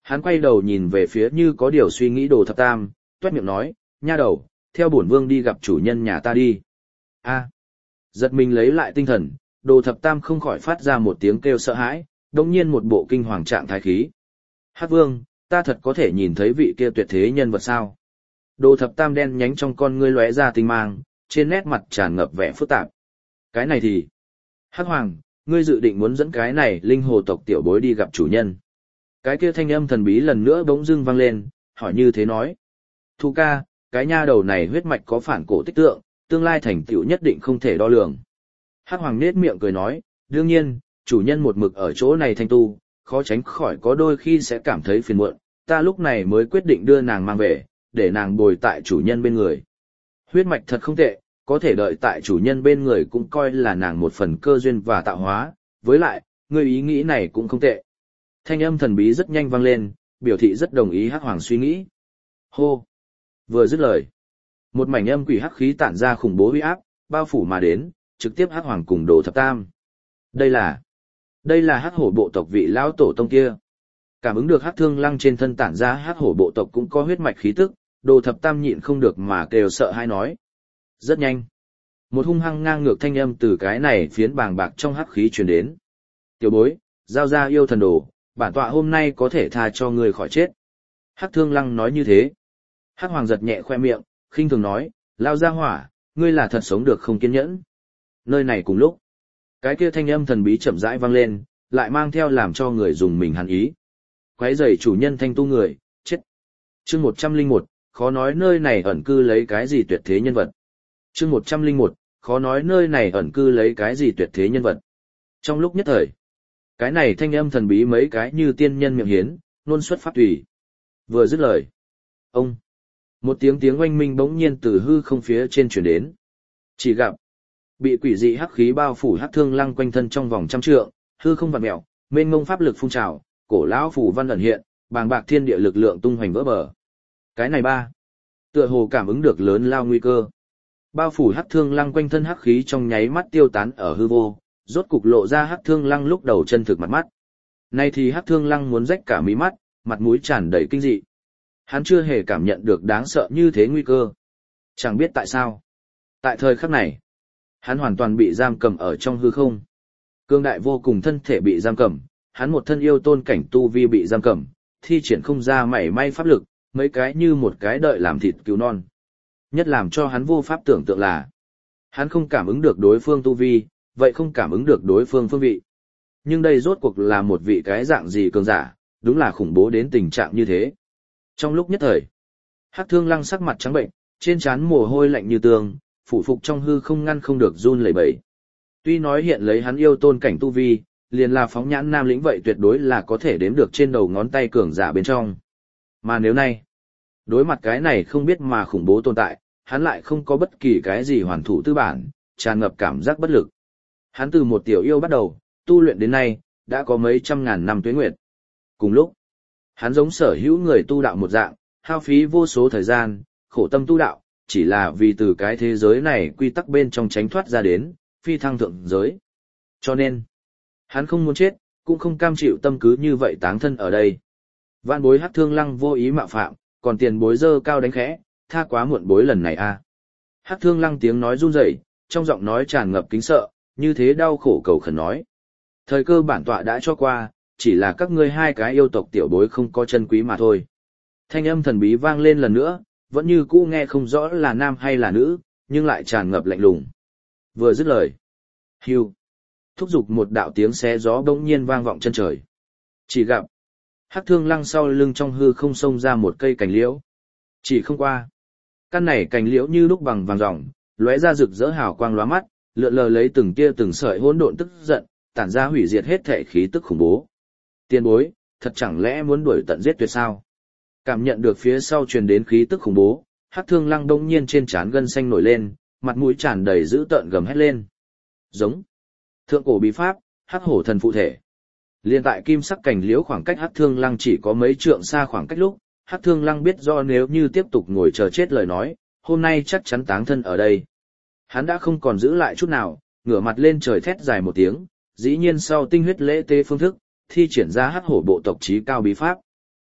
Hắn quay đầu nhìn về phía như có điều suy nghĩ Đồ Thập Tam, toét miệng nói, nha đầu, theo bổn vương đi gặp chủ nhân nhà ta đi. A. Giật mình lấy lại tinh thần, Đồ Thập Tam không khỏi phát ra một tiếng kêu sợ hãi, đồng nhiên một bộ kinh hoàng trạng thái khí. Hắc Vương, ta thật có thể nhìn thấy vị kia tuyệt thế nhân vật sao? Đồ Thập Tam đen nhánh trong con ngươi lóe ra tinh mang, trên nét mặt tràn ngập vẻ phức tạp. Cái này thì... Hắc Hoàng, ngươi dự định muốn dẫn cái này linh hồ tộc tiểu bối đi gặp chủ nhân. Cái kia thanh âm thần bí lần nữa bỗng dưng vang lên, hỏi như thế nói. Thu ca, cái nha đầu này huyết mạch có phản cổ tích tượng, tương lai thành tựu nhất định không thể đo lường. Hắc Hoàng nết miệng cười nói, đương nhiên, chủ nhân một mực ở chỗ này thanh tu, khó tránh khỏi có đôi khi sẽ cảm thấy phiền muộn, ta lúc này mới quyết định đưa nàng mang về, để nàng bồi tại chủ nhân bên người. Huyết mạch thật không tệ, có thể đợi tại chủ nhân bên người cũng coi là nàng một phần cơ duyên và tạo hóa, với lại, ngươi ý nghĩ này cũng không tệ. Thanh âm thần bí rất nhanh vang lên, biểu thị rất đồng ý Hắc Hoàng suy nghĩ. Hô! Vừa dứt lời, một mảnh âm quỷ hắc khí tản ra khủng bố uy áp, bao phủ mà đến, trực tiếp Hắc Hoàng cùng Đồ Thập Tam. Đây là, đây là Hắc Hổ bộ tộc vị lão tổ tông kia. Cảm ứng được Hắc Thương Lăng trên thân tản ra Hắc Hổ bộ tộc cũng có huyết mạch khí tức, Đồ Thập Tam nhịn không được mà kêu sợ hãi nói. Rất nhanh, một hung hăng ngang ngược thanh âm từ cái này phiến bàng bạc trong hắc khí truyền đến. Tiểu bối, giao ra yêu thần đồ, bản tọa hôm nay có thể tha cho ngươi khỏi chết. Hắc Thương Lăng nói như thế. Hắc Hoàng giật nhẹ khoe miệng, khinh thường nói, lao ra hỏa, ngươi là thật sống được không kiên nhẫn. Nơi này cùng lúc, cái kia thanh âm thần bí chậm rãi vang lên, lại mang theo làm cho người dùng mình hàn ý. Quấy rầy chủ nhân thanh tu người, chết. Chương một trăm linh một, khó nói nơi này ẩn cư lấy cái gì tuyệt thế nhân vật. Chương một trăm linh một, khó nói nơi này ẩn cư lấy cái gì tuyệt thế nhân vật. Trong lúc nhất thời, cái này thanh âm thần bí mấy cái như tiên nhân miệng hiến, nôn xuất pháp tùy. Vừa dứt lời, ông, một tiếng tiếng oanh minh bỗng nhiên từ hư không phía trên truyền đến. Chỉ gặp, bị quỷ dị hắc khí bao phủ Hắc Thương Lăng quanh thân trong vòng trăm trượng, hư không vặn mèo, mênh mông pháp lực phun trào, cổ lão phủ văn ẩn hiện, bàng bạc thiên địa lực lượng tung hoành vỡ bờ. Cái này ba, tựa hồ cảm ứng được lớn lao nguy cơ. Bao phủ Hắc Thương Lăng quanh thân hắc khí trong nháy mắt tiêu tán ở hư vô, rốt cục lộ ra Hắc Thương Lăng lúc đầu chân thực mặt mắt. Nay thì Hắc Thương Lăng muốn rách cả mí mắt, mặt mũi tràn đầy kinh dị. Hắn chưa hề cảm nhận được đáng sợ như thế nguy cơ. Chẳng biết tại sao. Tại thời khắc này, hắn hoàn toàn bị giam cầm ở trong hư không. Cương đại vô cùng thân thể bị giam cầm, hắn một thân yêu tôn cảnh tu vi bị giam cầm, thi triển không ra mảy may pháp lực, mấy cái như một cái đợi làm thịt cứu non. Nhất làm cho hắn vô pháp tưởng tượng là, hắn không cảm ứng được đối phương tu vi, vậy không cảm ứng được đối phương phương vị. Nhưng đây rốt cuộc là một vị cái dạng gì cường giả, đúng là khủng bố đến tình trạng như thế. Trong lúc nhất thời, Hắc Thương Lăng sắc mặt trắng bệnh, trên trán mồ hôi lạnh như tường, phủ phục trong hư không ngăn không được run lẩy bẩy. Tuy nói hiện lấy hắn yêu tôn cảnh tu vi, liền là phóng nhãn nam lĩnh vậy tuyệt đối là có thể đếm được trên đầu ngón tay cường giả bên trong. Mà nếu nay, đối mặt cái này không biết mà khủng bố tồn tại, hắn lại không có bất kỳ cái gì hoàn thủ tư bản, tràn ngập cảm giác bất lực. Hắn từ một tiểu yêu bắt đầu, tu luyện đến nay, đã có mấy trăm ngàn năm tuế nguyệt. Cùng lúc, hắn giống sở hữu người tu đạo một dạng, hao phí vô số thời gian, khổ tâm tu đạo, chỉ là vì từ cái thế giới này quy tắc bên trong tránh thoát ra đến, phi thăng thượng giới. Cho nên, hắn không muốn chết, cũng không cam chịu tâm cứ như vậy táng thân ở đây. Vạn bối Hắc Thương Lăng vô ý mạo phạm, còn tiền bối dơ cao đánh khẽ, tha quá muộn bối lần này a. À. Hắc Thương Lăng tiếng nói run rẩy, trong giọng nói tràn ngập kính sợ, như thế đau khổ cầu khẩn nói. Thời cơ bản tọa đã cho qua, chỉ là các ngươi hai cái yêu tộc tiểu bối không có chân quý mà thôi. Thanh âm thần bí vang lên lần nữa, vẫn như cũ nghe không rõ là nam hay là nữ, nhưng lại tràn ngập lạnh lùng. Vừa dứt lời, hưu, thúc giục một đạo tiếng xé gió bỗng nhiên vang vọng chân trời. Chỉ gặp, Hắc Thương Lăng sau lưng trong hư không xông ra một cây cành liễu. Chỉ không qua, căn này cành liễu như lúc bằng vàng ròng, lóe ra rực rỡ hào quang lóa mắt, lượn lờ lấy từng tia từng sợi hỗn độn tức giận, tản ra hủy diệt hết thể khí tức khủng bố. Tiên bối, thật chẳng lẽ muốn đuổi tận giết tuyệt sao? Cảm nhận được phía sau truyền đến khí tức khủng bố, Hắc Thương Lăng đông nhiên trên trán gân xanh nổi lên, mặt mũi tràn đầy dữ tợn gầm hét lên. Giống. Thượng cổ bí pháp, Hắc Hổ thần phụ thể. Liên tại kim sắc cảnh liễu khoảng cách Hắc Thương Lăng chỉ có mấy trượng xa khoảng cách lúc, Hắc Thương Lăng biết do nếu như tiếp tục ngồi chờ chết lời nói, hôm nay chắc chắn táng thân ở đây. Hắn đã không còn giữ lại chút nào, ngửa mặt lên trời thét dài một tiếng, dĩ nhiên sau tinh huyết lễ tế phương thức, thi triển ra Hắc Hổ bộ tộc trí cao bí pháp.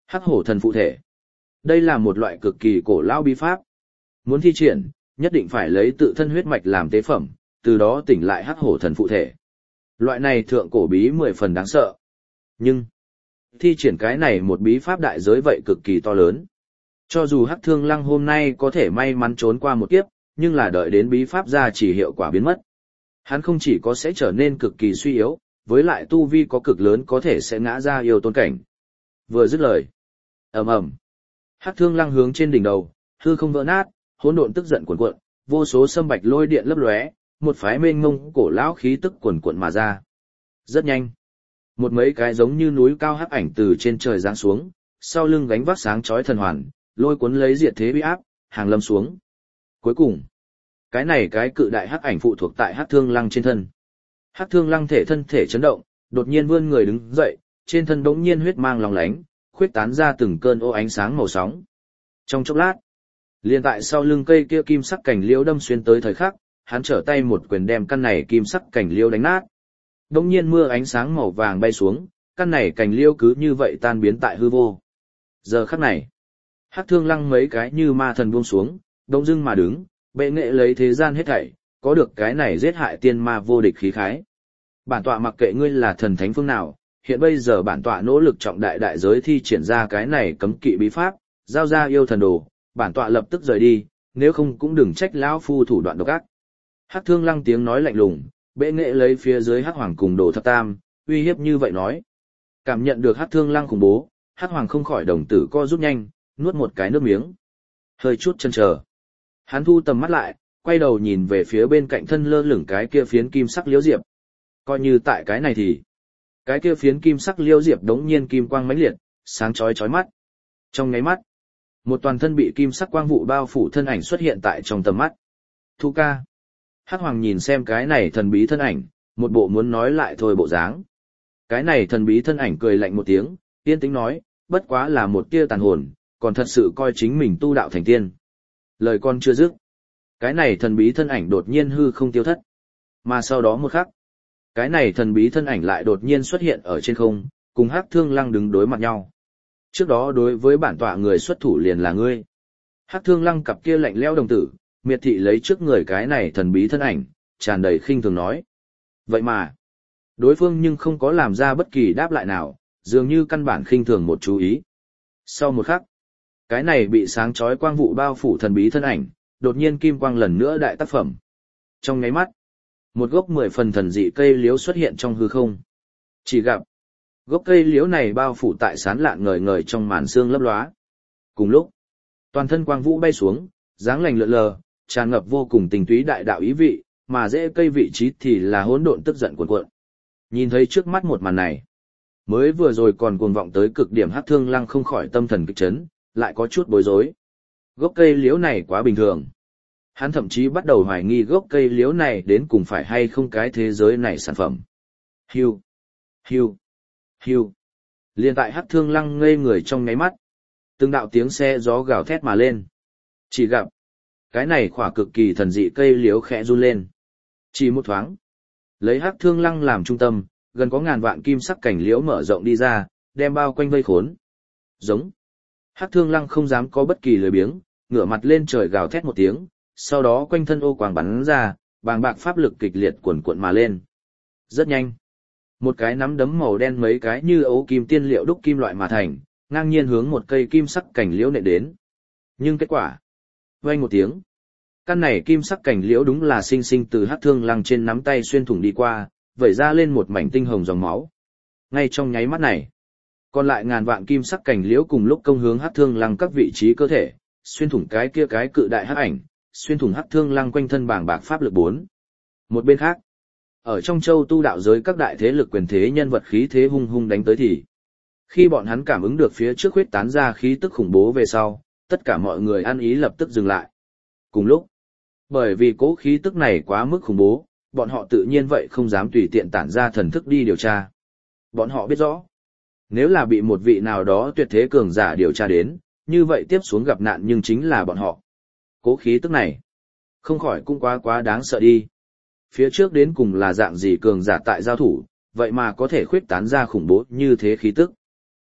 Hắc hổ thần phụ thể. Đây là một loại cực kỳ cổ lão bí pháp. Muốn thi triển, nhất định phải lấy tự thân huyết mạch làm tế phẩm, từ đó tỉnh lại hắc hổ thần phụ thể. Loại này thượng cổ bí mười phần đáng sợ. Nhưng, thi triển cái này một bí pháp đại giới vậy cực kỳ to lớn. Cho dù Hắc Thương Lăng hôm nay có thể may mắn trốn qua một kiếp, nhưng là đợi đến bí pháp ra chỉ hiệu quả biến mất. Hắn không chỉ có sẽ trở nên cực kỳ suy yếu, với lại tu vi có cực lớn có thể sẽ ngã ra yêu tôn cảnh. Vừa dứt lời, ầm ầm, Hắc Thương Lăng hướng trên đỉnh đầu, hư không vỡ nát, hỗn độn tức giận cuồn cuộn, vô số sâm bạch lôi điện lấp lóe, một phái mênh mông cổ lão khí tức cuồn cuộn mà ra. Rất nhanh, một mấy cái giống như núi cao hắc ảnh từ trên trời giáng xuống, sau lưng gánh vác sáng chói thần hoàn, lôi cuốn lấy diệt thế uy áp, hàng lâm xuống. Cuối cùng, cái này cái cự đại hắc ảnh phụ thuộc tại Hắc Thương Lăng trên thân. Hắc Thương Lăng thể thân thể chấn động, đột nhiên vươn người đứng dậy, trên thân đống nhiên huyết mang lòng lánh, khuyết tán ra từng cơn ô ánh sáng màu sóng. Trong chốc lát, liền tại sau lưng cây kia kim sắc cảnh liễu đâm xuyên tới thời khắc, hắn trở tay một quyền đem căn này kim sắc cảnh liễu đánh nát. Đống nhiên mưa ánh sáng màu vàng bay xuống, căn này cảnh liễu cứ như vậy tan biến tại hư vô. Giờ khắc này, Hắc Thương Lăng mấy cái như ma thần buông xuống, đông dưng mà đứng, bệ nghệ lấy thế gian hết thảy, có được cái này giết hại tiên ma vô địch khí khái. Bản tọa mặc kệ ngươi là thần thánh phương nào, hiện bây giờ bản tọa nỗ lực trọng đại đại giới thi triển ra cái này cấm kỵ bí pháp, giao ra yêu thần đồ, bản tọa lập tức rời đi, nếu không cũng đừng trách lão phu thủ đoạn độc ác. Hắc Thương Lăng tiếng nói lạnh lùng, bệ nghệ lấy phía dưới Hắc Hoàng cùng Đồ Thập Tam, uy hiếp như vậy nói. Cảm nhận được Hắc Thương Lăng khủng bố, Hắc Hoàng không khỏi đồng tử co rút nhanh, nuốt một cái nước miếng. Hơi chút chần chờ. Hắn thu tầm mắt lại, quay đầu nhìn về phía bên cạnh thân lơ lửng cái kia phiến kim sắc liễu diệp. Coi như tại cái này thì, cái kia phiến kim sắc liễu diệp đống nhiên kim quang mãnh liệt, sáng chói chói mắt. Trong nháy mắt, một toàn thân bị kim sắc quang vụ bao phủ thân ảnh xuất hiện tại trong tầm mắt. Thu ca. Hắc Hoàng nhìn xem cái này thần bí thân ảnh, một bộ muốn nói lại thôi bộ dáng. Cái này thần bí thân ảnh cười lạnh một tiếng, yên tĩnh nói, bất quá là một tia tàn hồn, còn thật sự coi chính mình tu đạo thành tiên. Lời con chưa dứt, cái này thần bí thân ảnh đột nhiên hư không tiêu thất. Mà sau đó một khắc, cái này thần bí thân ảnh lại đột nhiên xuất hiện ở trên không, cùng Hắc Thương Lăng đứng đối mặt nhau. Trước đó đối với bản tọa người xuất thủ liền là ngươi. Hắc Thương Lăng cặp kia lạnh lẽo đồng tử, miệt thị lấy trước người cái này thần bí thân ảnh, tràn đầy khinh thường nói. Vậy mà, đối phương nhưng không có làm ra bất kỳ đáp lại nào, dường như căn bản khinh thường một chú ý. Sau một khắc, cái này bị sáng chói quang vụ bao phủ thần bí thân ảnh, đột nhiên kim quang lần nữa đại tác phẩm. Trong nháy mắt, một gốc mười phần thần dị cây liễu xuất hiện trong hư không. Chỉ gặp, gốc cây liễu này bao phủ tại sán lạn ngời ngời trong màn sương lấp lóa. Cùng lúc, toàn thân quang vũ bay xuống, dáng lành lượn lờ, tràn ngập vô cùng tình túy đại đạo ý vị, mà rễ cây vị trí thì là hỗn độn tức giận cuồn cuộn. Nhìn thấy trước mắt một màn này, mới vừa rồi còn cuồng vọng tới cực điểm Hắc Thương Lăng không khỏi tâm thần kích chấn, lại có chút bối rối. Gốc cây liễu này quá bình thường. Hắn thậm chí bắt đầu hoài nghi gốc cây liễu này đến cùng phải hay không cái thế giới này sản phẩm. Hiu, hiu, hiu. Liên tại Hắc Thương Lăng ngây người trong ngáy mắt. Từng đạo tiếng xe gió gào thét mà lên. Chỉ gặp, cái này khỏa cực kỳ thần dị cây liễu khẽ run lên. Chỉ một thoáng, lấy Hắc Thương Lăng làm trung tâm, gần có ngàn vạn kim sắc cảnh liễu mở rộng đi ra, đem bao quanh vây khốn. Giống. Hắc Thương Lăng không dám có bất kỳ lười biếng, ngửa mặt lên trời gào thét một tiếng, sau đó quanh thân ô quang bắn ra, bàng bạc pháp lực kịch liệt cuồn cuộn mà lên. Rất nhanh, một cái nắm đấm màu đen mấy cái như ấu kim tiên liệu đúc kim loại mà thành, ngang nhiên hướng một cây kim sắc cảnh liễu nện đến. Nhưng kết quả, vang một tiếng, căn này kim sắc cảnh liễu đúng là sinh sinh từ Hắc Thương Lăng trên nắm tay xuyên thủng đi qua, vẩy ra lên một mảnh tinh hồng dòng máu. Ngay trong nháy mắt này, còn lại ngàn vạn kim sắc cảnh liễu cùng lúc công hướng Hắc Thương Lăng các vị trí cơ thể, xuyên thủng cái kia cái cự đại hắc ảnh, xuyên thủng Hắc Thương Lăng quanh thân bàng bạc pháp lực bốn. Một bên khác, ở trong châu tu đạo giới các đại thế lực quyền thế nhân vật khí thế hung hung đánh tới thì, khi bọn hắn cảm ứng được phía trước huyết tán ra khí tức khủng bố về sau, tất cả mọi người ăn ý lập tức dừng lại. Cùng lúc, bởi vì cố khí tức này quá mức khủng bố, bọn họ tự nhiên vậy không dám tùy tiện tản ra thần thức đi điều tra. Bọn họ biết rõ, nếu là bị một vị nào đó tuyệt thế cường giả điều tra đến, như vậy tiếp xuống gặp nạn nhưng chính là bọn họ. Cố khí tức này, không khỏi cũng quá quá đáng sợ đi. Phía trước đến cùng là dạng gì cường giả tại giao thủ, vậy mà có thể khuyết tán ra khủng bố như thế khí tức.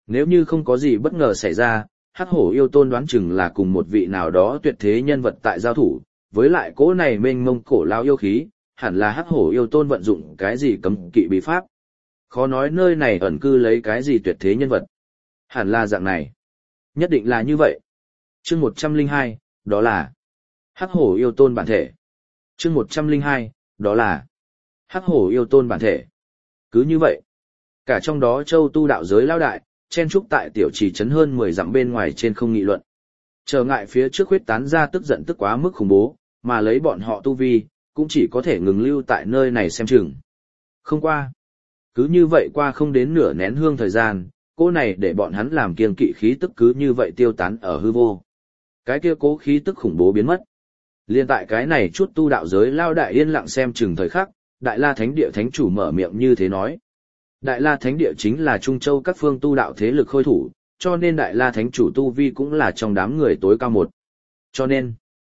Nếu như không có gì bất ngờ xảy ra, Hắc Hổ yêu tôn đoán chừng là cùng một vị nào đó tuyệt thế nhân vật tại giao thủ, với lại cỗ này mênh mông cổ lao yêu khí, hẳn là Hắc Hổ yêu tôn vận dụng cái gì cấm kỵ bí pháp. Khó nói nơi này ẩn cư lấy cái gì tuyệt thế nhân vật. Hẳn là dạng này. Nhất định là như vậy. Chương một trăm lẻ hai, đó là Hắc Hổ yêu tôn bản thể. Chương một trăm lẻ hai, đó là Hắc Hổ yêu tôn bản thể. Cứ như vậy, cả trong đó châu tu đạo giới lao đại, chen trúc tại tiểu trì trấn hơn mười dặm bên ngoài trên không nghị luận. Trở ngại phía trước huyết tán ra tức giận tức quá mức khủng bố, mà lấy bọn họ tu vi, cũng chỉ có thể ngừng lưu tại nơi này xem chừng. Không qua. Cứ như vậy qua không đến nửa nén hương thời gian, cô này để bọn hắn làm kiêng kỵ khí tức cứ như vậy tiêu tán ở hư vô. Cái kia cố khí tức khủng bố biến mất. Liên tại cái này chút tu đạo giới lao đại yên lặng xem chừng thời khắc, Đại La Thánh Địa Thánh Chủ mở miệng như thế nói. Đại La Thánh Địa chính là Trung Châu các phương tu đạo thế lực khôi thủ, cho nên Đại La Thánh Chủ tu vi cũng là trong đám người tối cao một. Cho nên,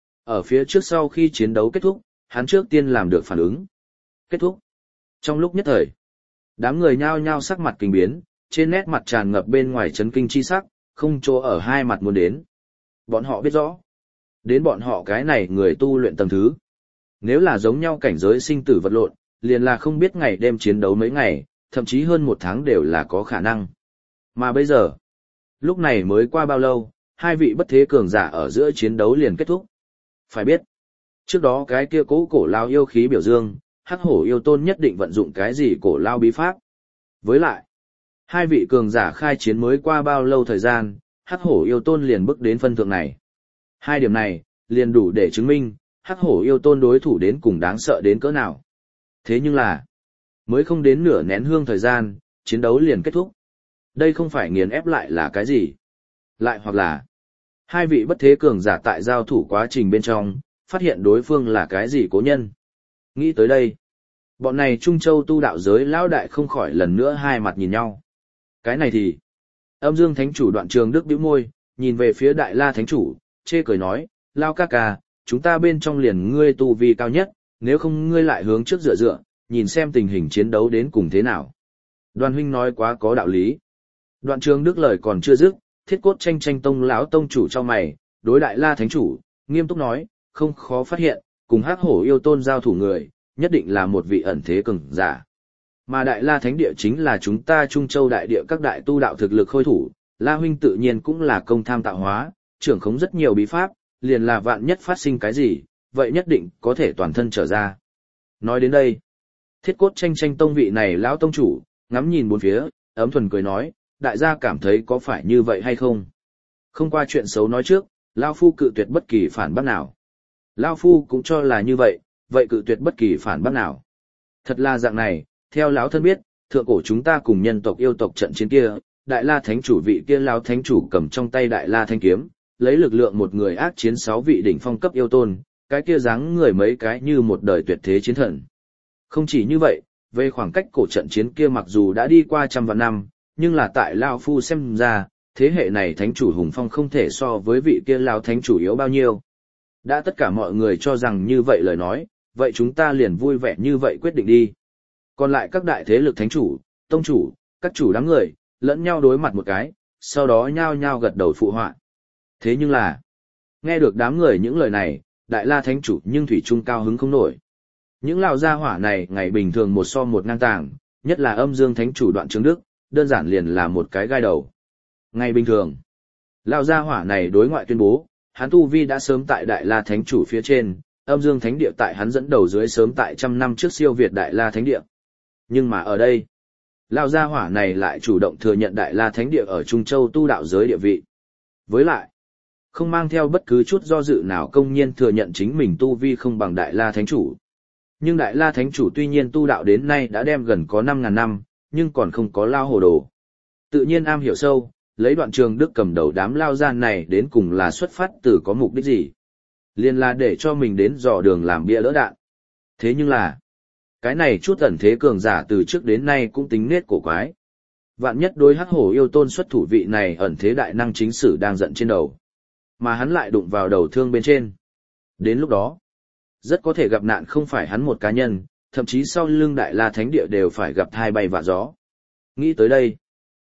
ở phía trước sau khi chiến đấu kết thúc, hắn trước tiên làm được phản ứng. Kết thúc. Trong lúc nhất thời, đám người nhao nhao sắc mặt kinh biến, trên nét mặt tràn ngập bên ngoài chấn kinh chi sắc, không chỗ ở hai mặt muốn đến. Bọn họ biết rõ. Đến bọn họ cái này người tu luyện tầng thứ. Nếu là giống nhau cảnh giới sinh tử vật lộn, liền là không biết ngày đêm chiến đấu mấy ngày, thậm chí hơn một tháng đều là có khả năng. Mà bây giờ, lúc này mới qua bao lâu, hai vị bất thế cường giả ở giữa chiến đấu liền kết thúc. Phải biết, trước đó cái kia cố cổ lao yêu khí biểu dương, Hắc Hổ yêu tôn nhất định vận dụng cái gì cổ lao bí pháp. Với lại, hai vị cường giả khai chiến mới qua bao lâu thời gian, Hắc Hổ yêu tôn liền bước đến phân thượng này. Hai điểm này, liền đủ để chứng minh, Hắc Hổ yêu tôn đối thủ đến cùng đáng sợ đến cỡ nào. Thế nhưng là, mới không đến nửa nén hương thời gian, chiến đấu liền kết thúc. Đây không phải nghiền ép lại là cái gì. Lại hoặc là, hai vị bất thế cường giả tại giao thủ quá trình bên trong, phát hiện đối phương là cái gì cố nhân. Nghĩ tới đây, bọn này Trung Châu tu đạo giới lão đại không khỏi lần nữa hai mặt nhìn nhau. Cái này thì, Âm Dương Thánh Chủ Đoạn Trường Đức bĩu môi, nhìn về phía Đại La Thánh Chủ, chê cười nói, lao ca ca, chúng ta bên trong liền ngươi tu vi cao nhất, nếu không ngươi lại hướng trước dựa dựa, nhìn xem tình hình chiến đấu đến cùng thế nào. Đoàn huynh nói quá có đạo lý. Đoạn Trường Đức lời còn chưa dứt, Thiết Cốt Tranh Tranh Tông lão tông chủ cho mày, đối Đại La Thánh Chủ, nghiêm túc nói, không khó phát hiện, cùng Hắc Hổ yêu tôn giao thủ người, nhất định là một vị ẩn thế cường giả. Mà Đại La Thánh Địa chính là chúng ta Trung Châu đại địa các đại tu đạo thực lực khôi thủ, La huynh tự nhiên cũng là công tham tạo hóa, trưởng khống rất nhiều bí pháp, liền là vạn nhất phát sinh cái gì, vậy nhất định có thể toàn thân trở ra. Nói đến đây, Thiết Cốt Tranh Tranh Tông vị này lão tông chủ, ngắm nhìn bốn phía, ấm thuần cười nói, đại gia cảm thấy có phải như vậy hay không? Không qua chuyện xấu nói trước, lão phu cự tuyệt bất kỳ phản bác nào. Lão phu cũng cho là như vậy, vậy cự tuyệt bất kỳ phản bác nào. Thật là dạng này, theo lão thân biết, thượng cổ chúng ta cùng nhân tộc yêu tộc trận chiến kia, Đại La Thánh Chủ vị kia lão thánh chủ cầm trong tay Đại La Thanh kiếm, lấy lực lượng một người ác chiến sáu vị đỉnh phong cấp yêu tôn, cái kia dáng người mấy cái như một đời tuyệt thế chiến thần. Không chỉ như vậy, về khoảng cách cổ trận chiến kia mặc dù đã đi qua trăm vạn năm, nhưng là tại lão phu xem ra, thế hệ này thánh chủ hùng phong không thể so với vị kia lão thánh chủ yếu bao nhiêu. Đã tất cả mọi người cho rằng như vậy lời nói, vậy chúng ta liền vui vẻ như vậy quyết định đi. Còn lại các đại thế lực thánh chủ, tông chủ, các chủ đám người, lẫn nhau đối mặt một cái, sau đó nhao nhao gật đầu phụ họa. Thế nhưng là, nghe được đám người những lời này, Đại La Thánh Chủ nhưng thủy chung cao hứng không nổi. Những lão gia hỏa này ngày bình thường một so một ngang tàng, nhất là Âm Dương Thánh Chủ Đoạn Trường Đức, đơn giản liền là một cái gai đầu. Ngày bình thường, lão gia hỏa này đối ngoại tuyên bố, hắn tu vi đã sớm tại Đại La Thánh Chủ phía trên, Âm Dương Thánh Địa tại hắn dẫn đầu dưới sớm tại trăm năm trước siêu việt Đại La Thánh Địa. Nhưng mà ở đây, lão gia hỏa này lại chủ động thừa nhận Đại La Thánh Địa ở Trung Châu tu đạo giới địa vị. Với lại, không mang theo bất cứ chút do dự nào công nhiên thừa nhận chính mình tu vi không bằng Đại La Thánh Chủ. Nhưng Đại La Thánh Chủ tuy nhiên tu đạo đến nay đã đem gần có năm ngàn năm, nhưng còn không có lao hồ đồ. Tự nhiên am hiểu sâu, lấy Đoạn Trường Đức cầm đầu đám lao gian này đến cùng là xuất phát từ có mục đích gì. Liên là để cho mình đến dò đường làm bia đỡ đạn. Thế nhưng là, cái này chút ẩn thế cường giả từ trước đến nay cũng tính nết cổ quái. Vạn nhất đối Hắc Hổ yêu tôn xuất thủ vị này ẩn thế đại năng chính sử đang giận trên đầu. Mà hắn lại đụng vào đầu thương bên trên. Đến lúc đó, rất có thể gặp nạn không phải hắn một cá nhân, thậm chí sau lưng Đại La Thánh Địa đều phải gặp thai bay vạ gió. Nghĩ tới đây,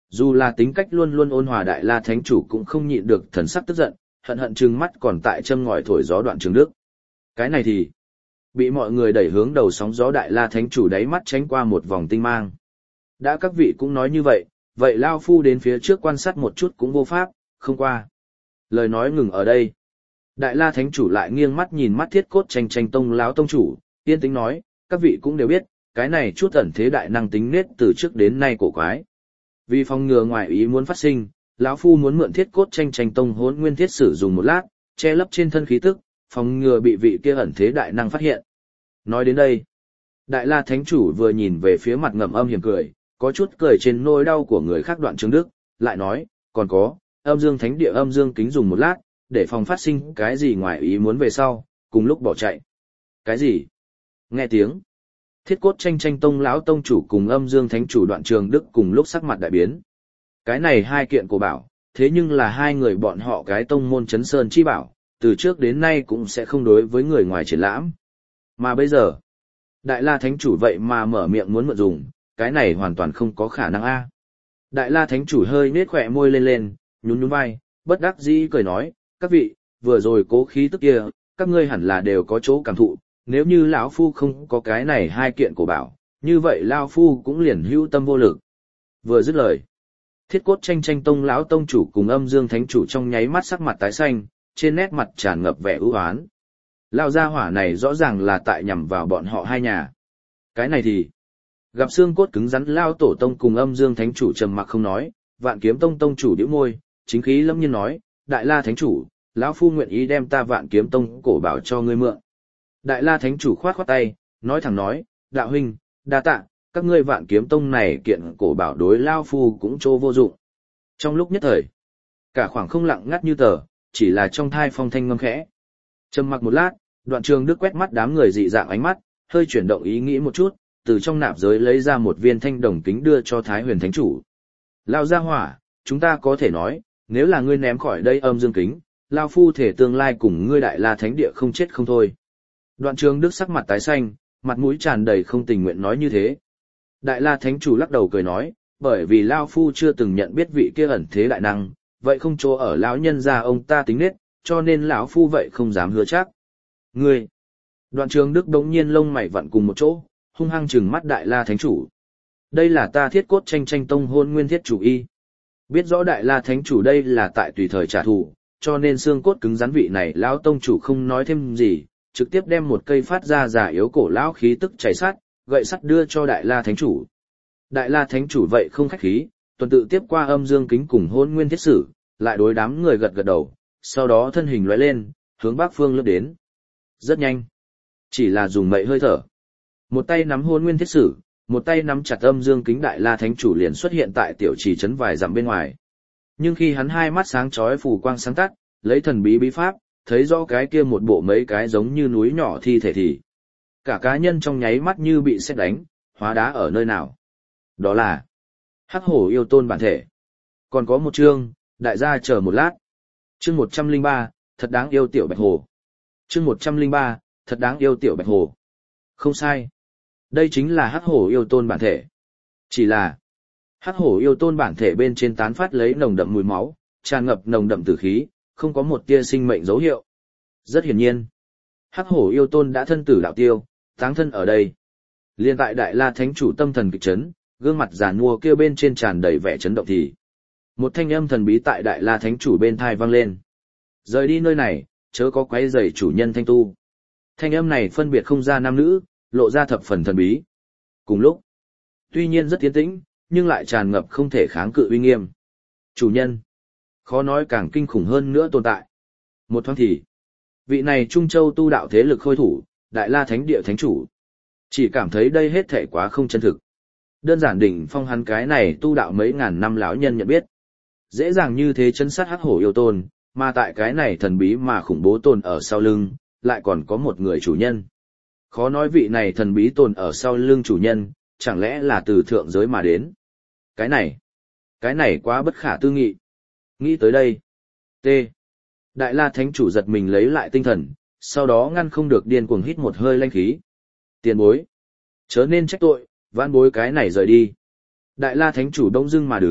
Dù là tính cách luôn luôn ôn hòa Đại La Thánh Chủ cũng không nhịn được thần sắc tức giận, hận hận trừng mắt còn tại châm ngòi thổi gió Đoạn Trường Đức. Cái này thì bị mọi người đẩy hướng đầu sóng gió Đại La Thánh Chủ đáy mắt tránh qua một vòng tinh mang. Đã các vị cũng nói như vậy, vậy Lao Phu đến phía trước quan sát một chút cũng vô pháp, không qua. Lời nói ngừng ở đây. Đại La Thánh Chủ lại nghiêng mắt nhìn mắt Thiết Cốt Tranh Tranh Tông láo tông chủ, yên tĩnh nói, các vị cũng đều biết, cái này chút ẩn thế đại năng tính nết từ trước đến nay cổ quái. Vì phòng ngừa ngoài ý muốn phát sinh, lão phu muốn mượn Thiết Cốt Tranh Tranh Tông Hỗn Nguyên Thiết sử dùng một lát, che lấp trên thân khí tức, phòng ngừa bị vị kia ẩn thế đại năng phát hiện. Nói đến đây, Đại La Thánh Chủ vừa nhìn về phía mặt ngậm âm hiểm cười, có chút cười trên nỗi đau của người khác Đoạn Trường Đức, lại nói, còn có, Âm Dương Thánh Địa Âm Dương Kính dùng một lát, để phòng phát sinh cái gì ngoài ý muốn về sau, cùng lúc bỏ chạy. Cái gì? Nghe tiếng. Thiết Cốt Tranh Tranh Tông lão tông chủ cùng Âm Dương Thánh Chủ Đoạn Trường Đức cùng lúc sắc mặt đại biến. Cái này hai kiện cổ bảo, thế nhưng là hai người bọn họ cái tông môn Chấn Sơn chi bảo, từ trước đến nay cũng sẽ không đối với người ngoài triển lãm. Mà bây giờ, Đại La Thánh Chủ vậy mà mở miệng muốn mượn dùng, cái này hoàn toàn không có khả năng a. Đại La Thánh Chủ hơi nết khỏe môi lên lên, nhún nhún vai, bất đắc dĩ cười nói, các vị, vừa rồi cố khí tức kia, các ngươi hẳn là đều có chỗ cảm thụ, nếu như lão phu không có cái này hai kiện cổ bảo, như vậy lão phu cũng liền hữu tâm vô lực. Vừa dứt lời, Thiết Cốt Tranh Tranh Tông lão tông chủ cùng Âm Dương Thánh Chủ trong nháy mắt sắc mặt tái xanh, trên nét mặt tràn ngập vẻ ưu oán. Lão gia hỏa này rõ ràng là tại nhằm vào bọn họ hai nhà. Cái này thì gặp xương cốt cứng rắn Lao tổ tông cùng Âm Dương Thánh Chủ trầm mặc không nói, Vạn Kiếm Tông tông chủ nhíu môi, chính khí lâm nhiên nói, Đại La Thánh Chủ, lão phu nguyện ý đem ta Vạn Kiếm Tông cổ bảo cho ngươi mượn. Đại La Thánh Chủ khoát khoát tay, nói thẳng nói, đạo huynh, đa tạ, các ngươi Vạn Kiếm Tông này kiện cổ bảo đối lao phu cũng trô vô dụng. Trong lúc nhất thời, cả khoảng không lặng ngắt như tờ, chỉ là trong thai phong thanh ngâm khẽ. Trầm mặc một lát, Đoạn Trường Đức quét mắt đám người dị dạng ánh mắt, hơi chuyển động ý nghĩ một chút, từ trong nạp giới lấy ra một viên thanh đồng kính đưa cho Thái Huyền Thánh Chủ. Lao gia hỏa, chúng ta có thể nói, nếu là ngươi ném khỏi đây Âm Dương Kính, lao phu thể tương lai cùng ngươi Đại La Thánh Địa không chết không thôi. Đoạn Trường Đức sắc mặt tái xanh, mặt mũi tràn đầy không tình nguyện nói như thế. Đại La Thánh Chủ lắc đầu cười nói, bởi vì lao phu chưa từng nhận biết vị kia ẩn thế đại năng, vậy không chỗ ở lão nhân gia ông ta tính nết, cho nên lão phu vậy không dám hứa chắc. Ngươi! Đoạn Trường Đức đống nhiên lông mày vặn cùng một chỗ, hung hăng trừng mắt Đại La Thánh Chủ. Đây là ta Thiết Cốt Tranh Tranh Tông Hôn Nguyên Thiết chủ y. Biết rõ Đại La Thánh Chủ đây là tại tùy thời trả thù, cho nên xương cốt cứng rắn vị này lão tông chủ không nói thêm gì, trực tiếp đem một cây phát ra giả yếu cổ lão khí tức chảy sát, gậy sắt đưa cho Đại La Thánh Chủ. Đại La Thánh Chủ vậy không khách khí, tuần tự tiếp qua Âm Dương Kính cùng Hôn Nguyên Thiết sử, lại đối đám người gật gật đầu, sau đó thân hình lóe lên, hướng bắc phương lướt đến. Rất nhanh, chỉ là dùng mậy hơi thở. Một tay nắm Hôn Nguyên Thiết sử, một tay nắm chặt Âm Dương Kính, Đại La Thánh Chủ liền xuất hiện tại tiểu trì trấn vài dặm bên ngoài. Nhưng khi hắn hai mắt sáng chói phù quang sáng tắt, lấy thần bí bí pháp, thấy rõ cái kia một bộ mấy cái giống như núi nhỏ thi thể thì cả cá nhân trong nháy mắt như bị sét đánh, hóa đá ở nơi nào. Đó là Hắc Hổ Yêu Tôn bản thể. Còn có một chương, đại gia chờ một lát. Chương một trăm lẻ ba, thật đáng yêu tiểu Bạch Hồ. Chương một trăm lẻ ba, thật đáng yêu tiểu Bạch Hồ. Không sai. Đây chính là Hắc Hổ Yêu Tôn bản thể. Chỉ là Hắc Hổ Yêu Tôn bản thể bên trên tán phát lấy nồng đậm mùi máu, tràn ngập nồng đậm tử khí, không có một tia sinh mệnh dấu hiệu. Rất hiển nhiên, Hắc Hổ Yêu Tôn đã thân tử đạo tiêu, táng thân ở đây. Liên tại Đại La Thánh Chủ tâm thần kịch chấn, gương mặt giàn mua kia bên trên tràn đầy vẻ chấn động thì một thanh âm thần bí tại Đại La Thánh Chủ bên thai vang lên. Rời đi nơi này, chớ có quấy rầy chủ nhân thanh tu. Thanh âm này phân biệt không ra nam nữ, lộ ra thập phần thần bí. Cùng lúc, tuy nhiên rất tiến tĩnh, nhưng lại tràn ngập không thể kháng cự uy nghiêm. Chủ nhân, khó nói càng kinh khủng hơn nữa tồn tại. Một thoáng thì, vị này Trung Châu tu đạo thế lực khôi thủ, Đại La Thánh Địa Thánh Chủ, chỉ cảm thấy đây hết thể quá không chân thực. Đơn giản đỉnh phong hắn cái này tu đạo mấy ngàn năm lão nhân nhận biết. Dễ dàng như thế chân sát Hắc Hổ Yêu Tôn, mà tại cái này thần bí mà khủng bố tồn ở sau lưng, lại còn có một người chủ nhân. Khó nói vị này thần bí tồn ở sau lưng chủ nhân, chẳng lẽ là từ thượng giới mà đến. Cái này, cái này quá bất khả tư nghị. Nghĩ tới đây, T. Đại La Thánh Chủ giật mình lấy lại tinh thần, sau đó ngăn không được điên cuồng hít một hơi lanh khí. Tiền bối, chớ nên trách tội, vãn bối cái này rời đi. Đại La Thánh Chủ đông dưng mà đứng,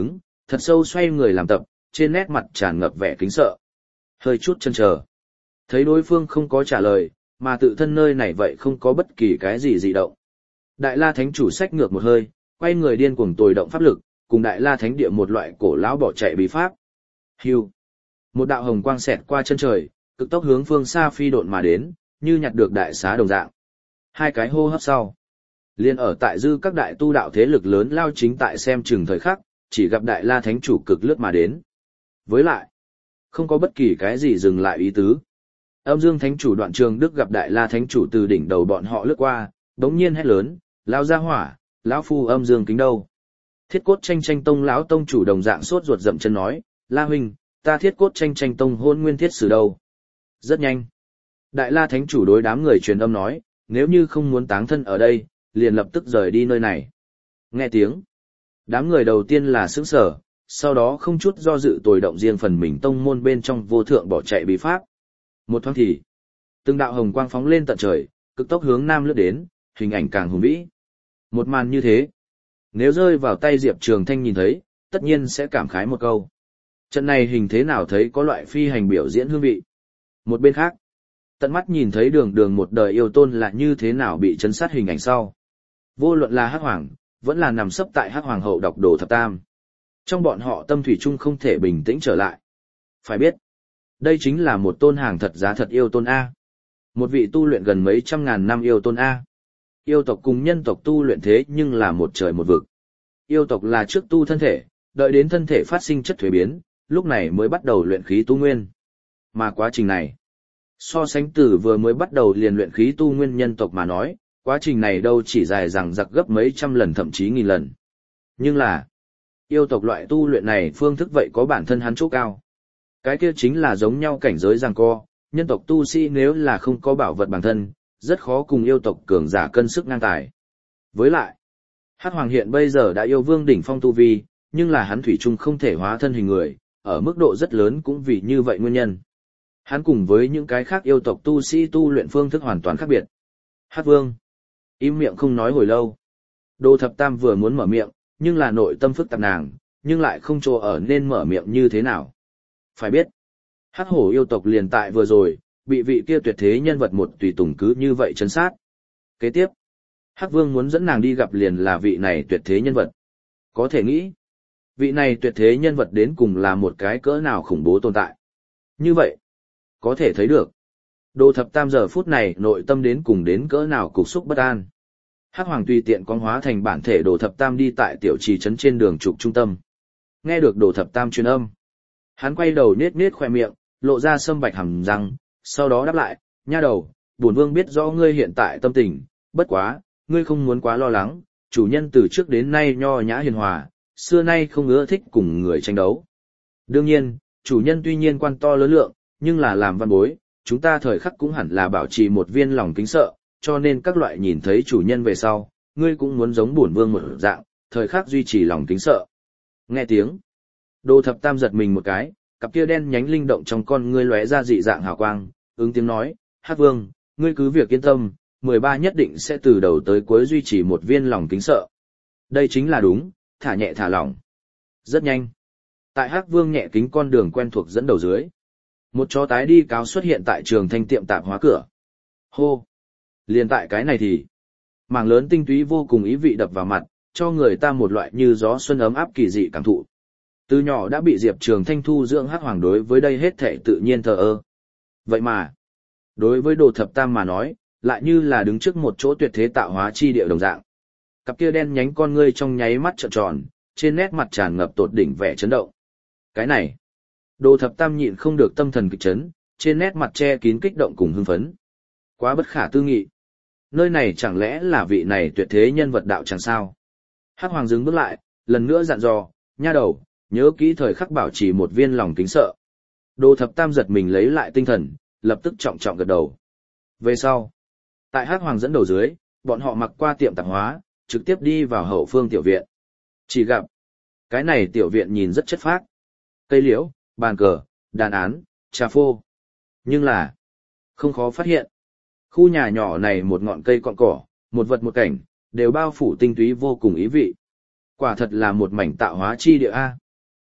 thật sâu xoay người làm tập, trên nét mặt tràn ngập vẻ kính sợ. Hơi chút chần chờ. Thấy đối phương không có trả lời, mà tự thân nơi này vậy không có bất kỳ cái gì dị động. Đại La Thánh chủ xách ngược một hơi, quay người điên cuồng tồi động pháp lực, cùng Đại La Thánh địa một loại cổ lão bỏ chạy bí pháp. Hưu. Một đạo hồng quang xẹt qua chân trời, cực tốc hướng phương xa phi độn mà đến, như nhặt được đại xá đồng dạng. Hai cái hô hấp sau, liên ở tại dư các đại tu đạo thế lực lớn lao chính tại xem chừng thời khắc, chỉ gặp Đại La Thánh chủ cực lướt mà đến. Với lại, không có bất kỳ cái gì dừng lại ý tứ. Âm Dương Thánh chủ Đoạn Trường Đức gặp Đại La Thánh chủ từ đỉnh đầu bọn họ lướt qua, đống nhiên hét lớn, lao ra hỏa, lão phu Âm Dương kính đâu. Thiết cốt tranh tranh tông lão tông chủ đồng dạng sốt ruột dậm chân nói, La huynh, ta thiết cốt tranh tranh tông hôn nguyên thiết sử đâu. Rất nhanh. Đại La Thánh chủ đối đám người truyền âm nói, nếu như không muốn táng thân ở đây, liền lập tức rời đi nơi này. Nghe tiếng. Đám người đầu tiên là sững sở, sau đó không chút do dự tồi động riêng phần mình tông môn bên trong vô thượng bỏ chạy bí pháp. Một thoáng thì, từng đạo hồng quang phóng lên tận trời, cực tốc hướng nam lướt đến, hình ảnh càng hùng vĩ. Một màn như thế, nếu rơi vào tay Diệp Trường Thanh nhìn thấy, tất nhiên sẽ cảm khái một câu. Trận này hình thế nào thấy có loại phi hành biểu diễn hương vị. Một bên khác, tận mắt nhìn thấy đường đường một đời yêu tôn là như thế nào bị chấn sát hình ảnh sau. Vô luận là Hắc Hoàng, vẫn là nằm sấp tại Hắc Hoàng hậu đọc đồ thập tam. Trong bọn họ tâm thủy chung không thể bình tĩnh trở lại. Phải biết, đây chính là một tôn hàng thật giá thật yêu tôn A. Một vị tu luyện gần mấy trăm ngàn năm yêu tôn A. Yêu tộc cùng nhân tộc tu luyện thế nhưng là một trời một vực. Yêu tộc là trước tu thân thể, đợi đến thân thể phát sinh chất thuế biến, lúc này mới bắt đầu luyện khí tu nguyên. Mà quá trình này, so sánh từ vừa mới bắt đầu liền luyện khí tu nguyên nhân tộc mà nói, quá trình này đâu chỉ dài dằng dặc gấp mấy trăm lần thậm chí nghìn lần. Nhưng là, yêu tộc loại tu luyện này phương thức vậy có bản thân hắn chỗ cao. Cái kia chính là giống nhau cảnh giới giằng co, nhân tộc tu sĩ nếu là không có bảo vật bản thân, rất khó cùng yêu tộc cường giả cân sức ngang tài. Với lại, Hắc Hoàng hiện bây giờ đã yêu vương đỉnh phong tu vi, nhưng là hắn thủy chung không thể hóa thân hình người, ở mức độ rất lớn cũng vì như vậy nguyên nhân. Hắn cùng với những cái khác yêu tộc tu sĩ tu luyện phương thức hoàn toàn khác biệt. Hắc Vương im miệng không nói hồi lâu. Đồ Thập Tam vừa muốn mở miệng, nhưng là nội tâm phức tạp nàng, nhưng lại không chỗ ở nên mở miệng như thế nào. Phải biết, Hắc Hổ yêu tộc liền tại vừa rồi, bị vị kia tuyệt thế nhân vật một tùy tùng cứ như vậy chấn sát. Kế tiếp, Hắc Vương muốn dẫn nàng đi gặp liền là vị này tuyệt thế nhân vật. Có thể nghĩ, vị này tuyệt thế nhân vật đến cùng là một cái cỡ nào khủng bố tồn tại. Như vậy, có thể thấy được, Đồ Thập Tam giờ phút này nội tâm đến cùng đến cỡ nào cục xúc bất an. Hắc Hoàng tùy tiện con hóa thành bản thể Đồ Thập Tam đi tại tiểu trì trấn trên đường trục trung tâm. Nghe được Đồ Thập Tam truyền âm, hắn quay đầu nết nết khoe miệng, lộ ra sâm bạch hàm răng, sau đó đáp lại, nha đầu, bổn vương biết rõ ngươi hiện tại tâm tình, bất quá, ngươi không muốn quá lo lắng, chủ nhân từ trước đến nay nho nhã hiền hòa, xưa nay không ưa thích cùng người tranh đấu. Đương nhiên, chủ nhân tuy nhiên quan to lớn lượng, nhưng là làm văn bối, chúng ta thời khắc cũng hẳn là bảo trì một viên lòng kính sợ, cho nên các loại nhìn thấy chủ nhân về sau, ngươi cũng muốn giống bổn vương một dạng, thời khắc duy trì lòng kính sợ. Nghe tiếng, Đồ Thập Tam giật mình một cái, cặp kia đen nhánh linh động trong con ngươi lóe ra dị dạng hào quang, ứng tiếng nói, Hắc Vương, ngươi cứ việc yên tâm, mười ba nhất định sẽ từ đầu tới cuối duy trì một viên lòng kính sợ. Đây chính là đúng, thả nhẹ thả lỏng. Rất nhanh. Tại Hắc Vương nhẹ kính con đường quen thuộc dẫn đầu dưới. Một chó tái đi cáo xuất hiện tại Trường Thanh tiệm tạp hóa cửa. Hô! Liền tại cái này thì, mảng lớn tinh túy vô cùng ý vị đập vào mặt, cho người ta một loại như gió xuân ấm áp kỳ dị cảm thụ. Từ nhỏ đã bị Diệp Trường Thanh thu dưỡng Hắc Hoàng đối với đây hết thể tự nhiên thờ ơ. Vậy mà, đối với Đồ Thập Tam mà nói, lại như là đứng trước một chỗ tuyệt thế tạo hóa chi địa đồng dạng. Cặp kia đen nhánh con ngươi trong nháy mắt trợn tròn, trên nét mặt tràn ngập tột đỉnh vẻ chấn động. Cái này, Đồ Thập Tam nhịn không được tâm thần kịch chấn, trên nét mặt che kín kích động cùng hưng phấn. Quá bất khả tư nghị. Nơi này chẳng lẽ là vị này tuyệt thế nhân vật đạo chẳng sao? Hắc Hoàng dừng bước lại, lần nữa dặn dò, nha đầu, nhớ kỹ thời khắc bảo trì một viên lòng kính sợ. Đồ Thập Tam giật mình lấy lại tinh thần, lập tức trọng trọng gật đầu. Về sau, tại Hắc Hoàng dẫn đầu dưới, bọn họ mặc qua tiệm tạp hóa, trực tiếp đi vào hậu phương tiểu viện. Chỉ gặp, cái này tiểu viện nhìn rất chất phác. Cây liễu, bàn cờ, đàn án, trà phô. Nhưng là, không khó phát hiện. Khu nhà nhỏ này một ngọn cây cọn cỏ, một vật một cảnh, đều bao phủ tinh túy vô cùng ý vị. Quả thật là một mảnh tạo hóa chi địa A.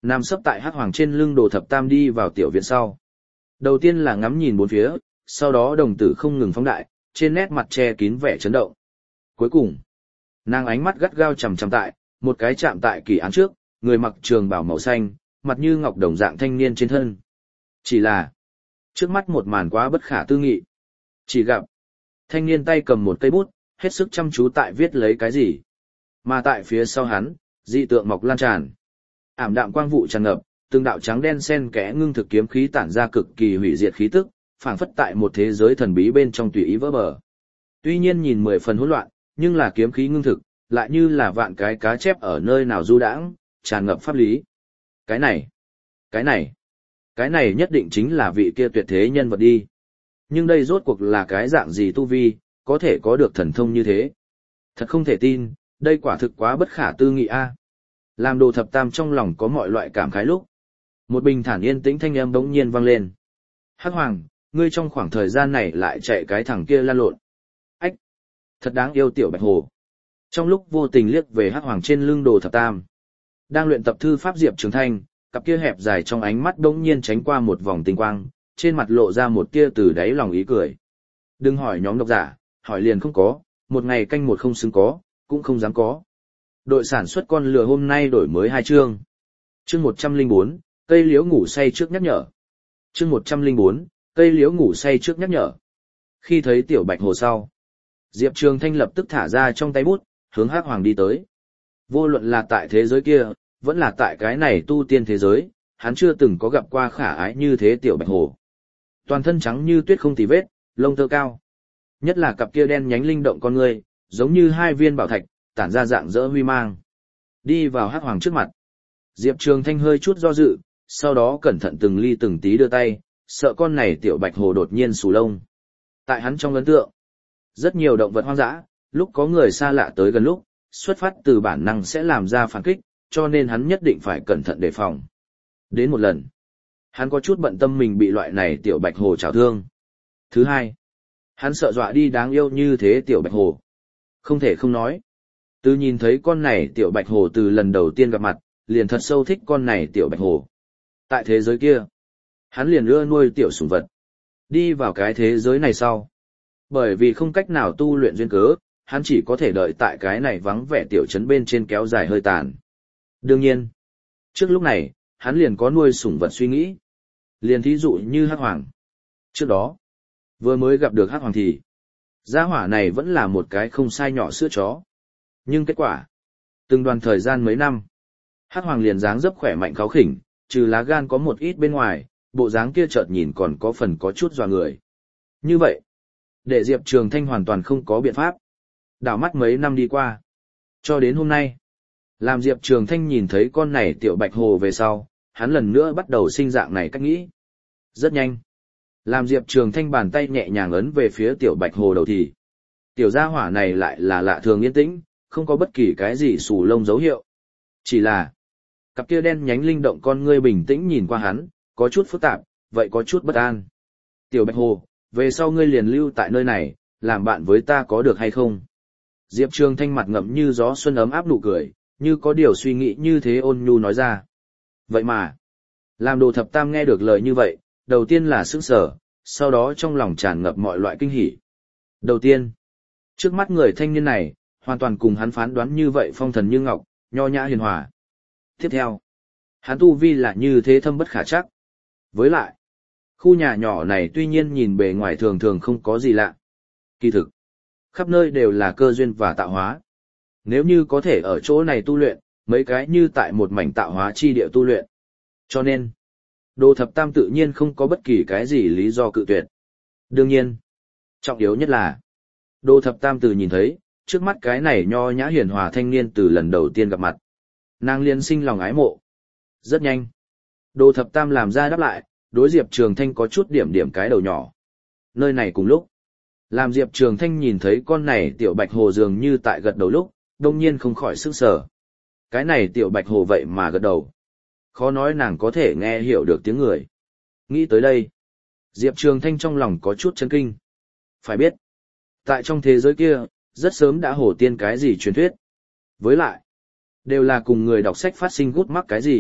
Nam sấp tại hắc hoàng trên lưng Đồ Thập Tam đi vào tiểu viện sau. Đầu tiên là ngắm nhìn bốn phía, sau đó đồng tử không ngừng phóng đại, trên nét mặt che kín vẻ chấn động. Cuối cùng, nàng ánh mắt gắt gao chằm chằm tại, một cái chạm tại kỳ án trước, người mặc trường bào màu xanh, mặt như ngọc đồng dạng thanh niên trên thân. Chỉ là, trước mắt một màn quá bất khả tư nghị. Chỉ gặp, thanh niên tay cầm một cây bút, hết sức chăm chú tại viết lấy cái gì. Mà tại phía sau hắn, dị tượng mọc lan tràn. Ảm đạm quang vụ tràn ngập, từng đạo trắng đen xen kẽ ngưng thực kiếm khí tản ra cực kỳ hủy diệt khí tức, phảng phất tại một thế giới thần bí bên trong tùy ý vỡ bờ. Tuy nhiên nhìn mười phần hỗn loạn, nhưng là kiếm khí ngưng thực, lại như là vạn cái cá chép ở nơi nào du đãng, tràn ngập pháp lý. Cái này, cái này, cái này nhất định chính là vị kia tuyệt thế nhân vật đi. Nhưng đây rốt cuộc là cái dạng gì tu vi, có thể có được thần thông như thế. Thật không thể tin, đây quả thực quá bất khả tư nghị a. Làm Đồ Thập Tam trong lòng có mọi loại cảm khái lúc. Một bình thản yên tĩnh thanh âm bỗng nhiên vang lên. Hắc Hoàng, ngươi trong khoảng thời gian này lại chạy cái thằng kia lan lộn. Ách! Thật đáng yêu tiểu Bạch Hồ. Trong lúc vô tình liếc về Hắc Hoàng trên lưng Đồ Thập Tam. Đang luyện tập thư pháp Diệp Trường Thanh, cặp kia hẹp dài trong ánh mắt bỗng nhiên tránh qua một vòng tinh quang, trên mặt lộ ra một tia từ đáy lòng ý cười. Đừng hỏi nhóm độc giả, hỏi liền không có, một ngày canh một không xứng có, cũng không dám có. Đội sản xuất con lừa hôm nay đổi mới hai chương. Chương một trăm lẻ bốn, cây liễu ngủ say trước nhắc nhở. Chương một trăm lẻ bốn, cây liễu ngủ say trước nhắc nhở. Khi thấy tiểu Bạch Hồ sau, Diệp Trường Thanh lập tức thả ra trong tay bút, hướng Hắc Hoàng đi tới. Vô luận là tại thế giới kia, vẫn là tại cái này tu tiên thế giới, hắn chưa từng có gặp qua khả ái như thế tiểu Bạch Hồ. Toàn thân trắng như tuyết không tì vết, lông tơ cao. Nhất là cặp kia đen nhánh linh động con ngươi, giống như hai viên bảo thạch, tản ra dạng dỡ huy mang. Đi vào Hắc Hoàng trước mặt. Diệp Trường Thanh hơi chút do dự, sau đó cẩn thận từng ly từng tí đưa tay, sợ con này tiểu Bạch Hồ đột nhiên xù lông. Tại hắn trong ấn tượng, rất nhiều động vật hoang dã, lúc có người xa lạ tới gần lúc, xuất phát từ bản năng sẽ làm ra phản kích, cho nên hắn nhất định phải cẩn thận đề phòng. Đến một lần, hắn có chút bận tâm mình bị loại này tiểu Bạch Hồ trảo thương. Thứ hai, hắn sợ dọa đi đáng yêu như thế tiểu Bạch Hồ. Không thể không nói. Từ nhìn thấy con này tiểu Bạch Hồ từ lần đầu tiên gặp mặt, liền thật sâu thích con này tiểu Bạch Hồ. Tại thế giới kia, hắn liền ưa nuôi tiểu sủng vật. Đi vào cái thế giới này sau. Bởi vì không cách nào tu luyện duyên cớ, hắn chỉ có thể đợi tại cái này vắng vẻ tiểu trấn bên trên kéo dài hơi tàn. Đương nhiên, trước lúc này, hắn liền có nuôi sủng vật suy nghĩ. Liền thí dụ như Hắc Hoàng. Trước đó, vừa mới gặp được Hắc Hoàng thì, gia hỏa này vẫn là một cái không sai nhỏ sữa chó. Nhưng kết quả, từng đoàn thời gian mấy năm, Hắc Hoàng liền dáng dấp khỏe mạnh kháu khỉnh, trừ lá gan có một ít bên ngoài, bộ dáng kia chợt nhìn còn có phần có chút dọa người. Như vậy, để Diệp Trường Thanh hoàn toàn không có biện pháp. Đảo mắt mấy năm đi qua, cho đến hôm nay, làm Diệp Trường Thanh nhìn thấy con này tiểu Bạch Hồ về sau, hắn lần nữa bắt đầu sinh dạng này cách nghĩ. Rất nhanh, làm Diệp Trường Thanh bàn tay nhẹ nhàng ấn về phía tiểu Bạch Hồ đầu thì, tiểu gia hỏa này lại là lạ thường yên tĩnh, không có bất kỳ cái gì xù lông dấu hiệu. Chỉ là, cặp kia đen nhánh linh động con ngươi bình tĩnh nhìn qua hắn, có chút phức tạp, vậy có chút bất an. Tiểu Bạch Hồ, về sau ngươi liền lưu tại nơi này, làm bạn với ta có được hay không? Diệp Trường Thanh mặt ngậm như gió xuân ấm áp nụ cười, như có điều suy nghĩ như thế ôn nhu nói ra. Vậy mà, làm Đồ Thập Tam nghe được lời như vậy, đầu tiên là sững sờ, sau đó trong lòng tràn ngập mọi loại kinh hỉ. Đầu tiên, trước mắt người thanh niên này, hoàn toàn cùng hắn phán đoán như vậy phong thần như ngọc, nho nhã hiền hòa. Tiếp theo, hắn tu vi là như thế thâm bất khả trắc. Với lại, khu nhà nhỏ này tuy nhiên nhìn bề ngoài thường thường không có gì lạ. Kỳ thực, khắp nơi đều là cơ duyên và tạo hóa. Nếu như có thể ở chỗ này tu luyện, mấy cái như tại một mảnh tạo hóa chi địa tu luyện. Cho nên, Đồ Thập Tam tự nhiên không có bất kỳ cái gì lý do cự tuyệt. Đương nhiên, trọng yếu nhất là, Đồ Thập Tam từ nhìn thấy, trước mắt cái này nho nhã hiền hòa thanh niên từ lần đầu tiên gặp mặt. Nàng liên sinh lòng ái mộ. Rất nhanh. Đồ Thập Tam làm ra đáp lại, đối Diệp Trường Thanh có chút điểm điểm cái đầu nhỏ. Nơi này cùng lúc, làm Diệp Trường Thanh nhìn thấy con này tiểu Bạch Hồ dường như tại gật đầu lúc, đông nhiên không khỏi sửng sở. Cái này tiểu Bạch Hồ vậy mà gật đầu. Khó nói nàng có thể nghe hiểu được tiếng người. Nghĩ tới đây, Diệp Trường Thanh trong lòng có chút chấn kinh. Phải biết, tại trong thế giới kia, rất sớm đã hổ tiên cái gì truyền thuyết. Với lại, đều là cùng người đọc sách phát sinh gút mắc cái gì,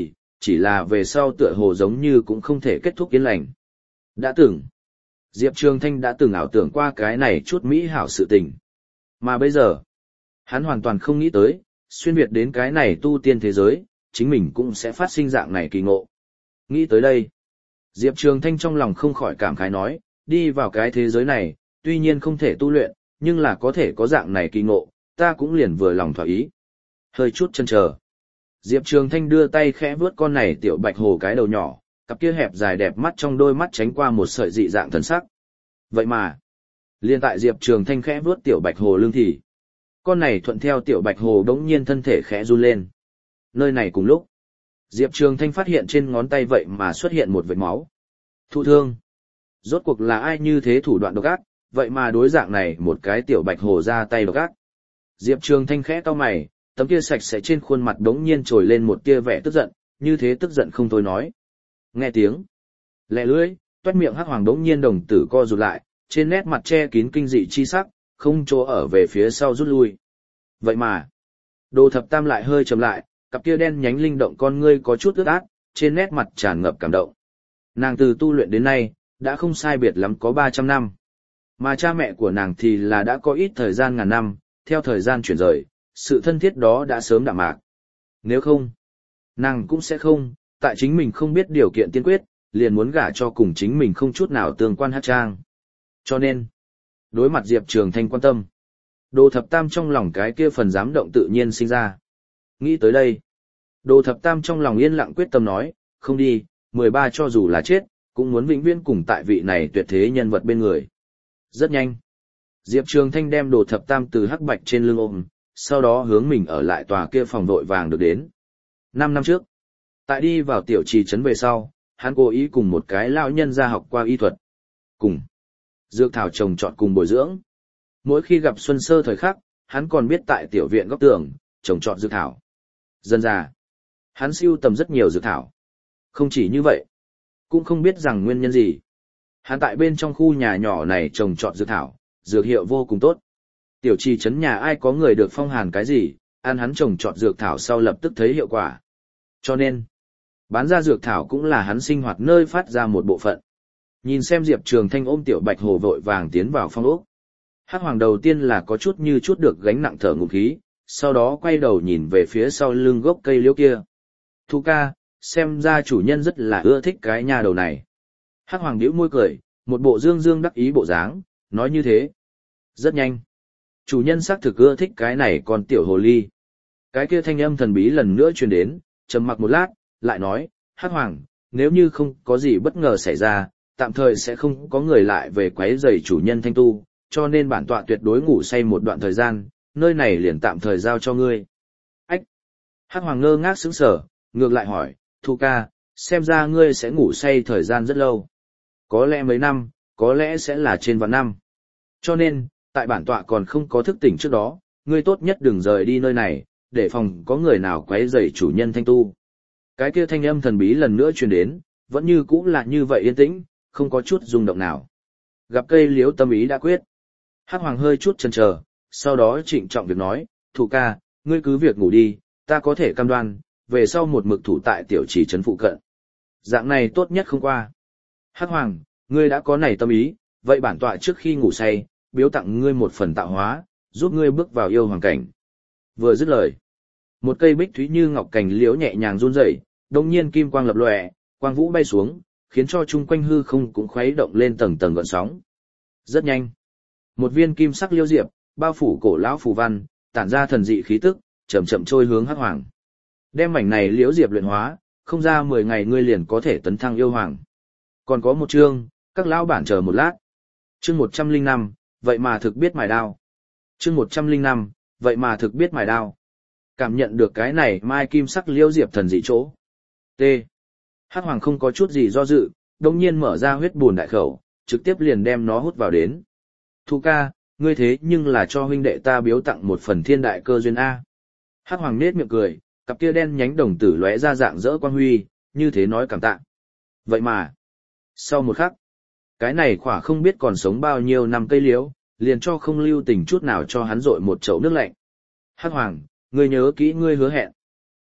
chỉ là về sau tựa hồ giống như cũng không thể kết thúc yên lành. Đã từng, Diệp Trường Thanh đã từng ảo tưởng qua cái này chút mỹ hảo sự tình. Mà bây giờ, hắn hoàn toàn không nghĩ tới, xuyên việt đến cái này tu tiên thế giới, chính mình cũng sẽ phát sinh dạng này kỳ ngộ. Nghĩ tới đây, Diệp Trường Thanh trong lòng không khỏi cảm khái nói, đi vào cái thế giới này, tuy nhiên không thể tu luyện, nhưng là có thể có dạng này kỳ ngộ, ta cũng liền vừa lòng thỏa ý. Hơi chút chần chờ, Diệp Trường Thanh đưa tay khẽ vuốt con này tiểu bạch hồ cái đầu nhỏ, cặp kia hẹp dài đẹp mắt trong đôi mắt tránh qua một sợi dị dạng thần sắc. Vậy mà, liên tại Diệp Trường Thanh khẽ vuốt tiểu bạch hồ lưng thì, con này thuận theo tiểu bạch hồ đống nhiên thân thể khẽ run lên. Nơi này cùng lúc, Diệp Trường Thanh phát hiện trên ngón tay vậy mà xuất hiện một vệt máu. Thụ thương. Rốt cuộc là ai như thế thủ đoạn độc ác, vậy mà đối dạng này một cái tiểu bạch hồ ra tay độc ác. Diệp Trường Thanh khẽ cau mày, tấm kia sạch sẽ trên khuôn mặt đống nhiên trồi lên một tia vẻ tức giận, như thế tức giận không thôi nói. Nghe tiếng, lẹ lưỡi, toét miệng hắc hoàng đống nhiên đồng tử co rụt lại, trên nét mặt che kín kinh dị chi sắc, không chỗ ở về phía sau rút lui. Vậy mà, Đồ Thập Tam lại hơi chậm lại, cặp kia đen nhánh linh động con ngươi có chút ướt át, trên nét mặt tràn ngập cảm động. Nàng từ tu luyện đến nay, đã không sai biệt lắm có ba trăm năm. Mà cha mẹ của nàng thì là đã có ít thời gian ngàn năm, theo thời gian chuyển rời, sự thân thiết đó đã sớm đạm mạc. Nếu không, nàng cũng sẽ không, tại chính mình không biết điều kiện tiên quyết, liền muốn gả cho cùng chính mình không chút nào tương quan hát trang. Cho nên, đối mặt Diệp Trường Thanh quan tâm, Đồ Thập Tam trong lòng cái kia phần dám động tự nhiên sinh ra. Nghĩ tới đây, Đồ Thập Tam trong lòng yên lặng quyết tâm nói, không đi, mười ba cho dù là chết, cũng muốn vĩnh viễn cùng tại vị này tuyệt thế nhân vật bên người. Rất nhanh, Diệp Trường Thanh đem Đồ Thập Tam từ hắc bạch trên lưng ôm, sau đó hướng mình ở lại tòa kia phòng vội vàng được đến. Năm năm trước, tại đi vào tiểu trì trấn về sau, hắn cố ý cùng một cái lão nhân ra học qua y thuật. Cùng dược thảo trồng trọt cùng bồi dưỡng. Mỗi khi gặp xuân sơ thời khắc, hắn còn biết tại tiểu viện góc tường, trồng trọt dược thảo. Dần dà, hắn sưu tầm rất nhiều dược thảo. Không chỉ như vậy, cũng không biết rằng nguyên nhân gì. Hắn tại bên trong khu nhà nhỏ này trồng trọt dược thảo, dược hiệu vô cùng tốt. Tiểu trì trấn nhà ai có người được phong hàn cái gì, ăn hắn trồng trọt dược thảo sau lập tức thấy hiệu quả. Cho nên, bán ra dược thảo cũng là hắn sinh hoạt nơi phát ra một bộ phận. Nhìn xem Diệp Trường Thanh ôm tiểu bạch hồ vội vàng tiến vào phong ốc. Hắc hoàng đầu tiên là có chút như chút được gánh nặng thở ngụm khí, sau đó quay đầu nhìn về phía sau lưng gốc cây liễu kia. Thu ca, xem ra chủ nhân rất là ưa thích cái nhà đầu này. Hắc hoàng bĩu môi cười, một bộ dương dương đắc ý bộ dáng, nói như thế. Rất nhanh. Chủ nhân xác thực ưa thích cái này còn tiểu hồ ly. Cái kia thanh âm thần bí lần nữa truyền đến, trầm mặc một lát, lại nói, Hắc hoàng, nếu như không có gì bất ngờ xảy ra, tạm thời sẽ không có người lại về quấy rầy chủ nhân thanh tu, cho nên bản tọa tuyệt đối ngủ say một đoạn thời gian, nơi này liền tạm thời giao cho ngươi. Ách! Hắc hoàng ngơ ngác sững sờ, ngược lại hỏi, Thu ca, xem ra ngươi sẽ ngủ say thời gian rất lâu. Có lẽ mấy năm, có lẽ sẽ là trên vạn năm. Cho nên, tại bản tọa còn không có thức tỉnh trước đó, ngươi tốt nhất đừng rời đi nơi này, để phòng có người nào quấy rầy chủ nhân thanh tu. Cái kia thanh âm thần bí lần nữa truyền đến, vẫn như cũ là như vậy yên tĩnh, không có chút rung động nào. Gặp cây liếu tâm ý đã quyết. Hắc hoàng hơi chút chần chờ, sau đó trịnh trọng việc nói, Thủ ca, ngươi cứ việc ngủ đi, ta có thể cam đoan, về sau một mực thủ tại tiểu trì trấn phụ cận. Dạng này tốt nhất không qua. Hắc hoàng, ngươi đã có này tâm ý, vậy bản tọa trước khi ngủ say, biếu tặng ngươi một phần tạo hóa, giúp ngươi bước vào yêu hoàng cảnh. Vừa dứt lời, một cây bích thúy như ngọc cành liễu nhẹ nhàng run rẩy, đột nhiên kim quang lập lòe, quang vũ bay xuống, khiến cho chung quanh hư không cũng khuấy động lên tầng tầng gợn sóng. Rất nhanh, một viên kim sắc liễu diệp, bao phủ cổ lão phù văn, tản ra thần dị khí tức, chậm chậm trôi hướng Hắc hoàng. Đem mảnh này liễu diệp luyện hóa, không ra mười ngày ngươi liền có thể tấn thăng yêu hoàng. Còn có một chương, các lão bản chờ một lát. Chương một trăm linh năm, vậy mà thực biết mài đao. Chương một trăm linh năm, vậy mà thực biết mài đao. Cảm nhận được cái này mai kim sắc liễu diệp thần dị chỗ. T. Hắc hoàng không có chút gì do dự, đồng nhiên mở ra huyết bùn đại khẩu, trực tiếp liền đem nó hút vào đến. Thu ca, ngươi thế nhưng là cho huynh đệ ta biếu tặng một phần thiên đại cơ duyên A. Hắc hoàng nết miệng cười, cặp kia đen nhánh đồng tử lóe ra dạng dỡ quang huy, như thế nói cảm tạ. Vậy mà, sau một khắc, cái này khỏa không biết còn sống bao nhiêu năm cây liễu, liền cho không lưu tình chút nào cho hắn rội một chậu nước lạnh. Hắc hoàng, ngươi nhớ kỹ ngươi hứa hẹn.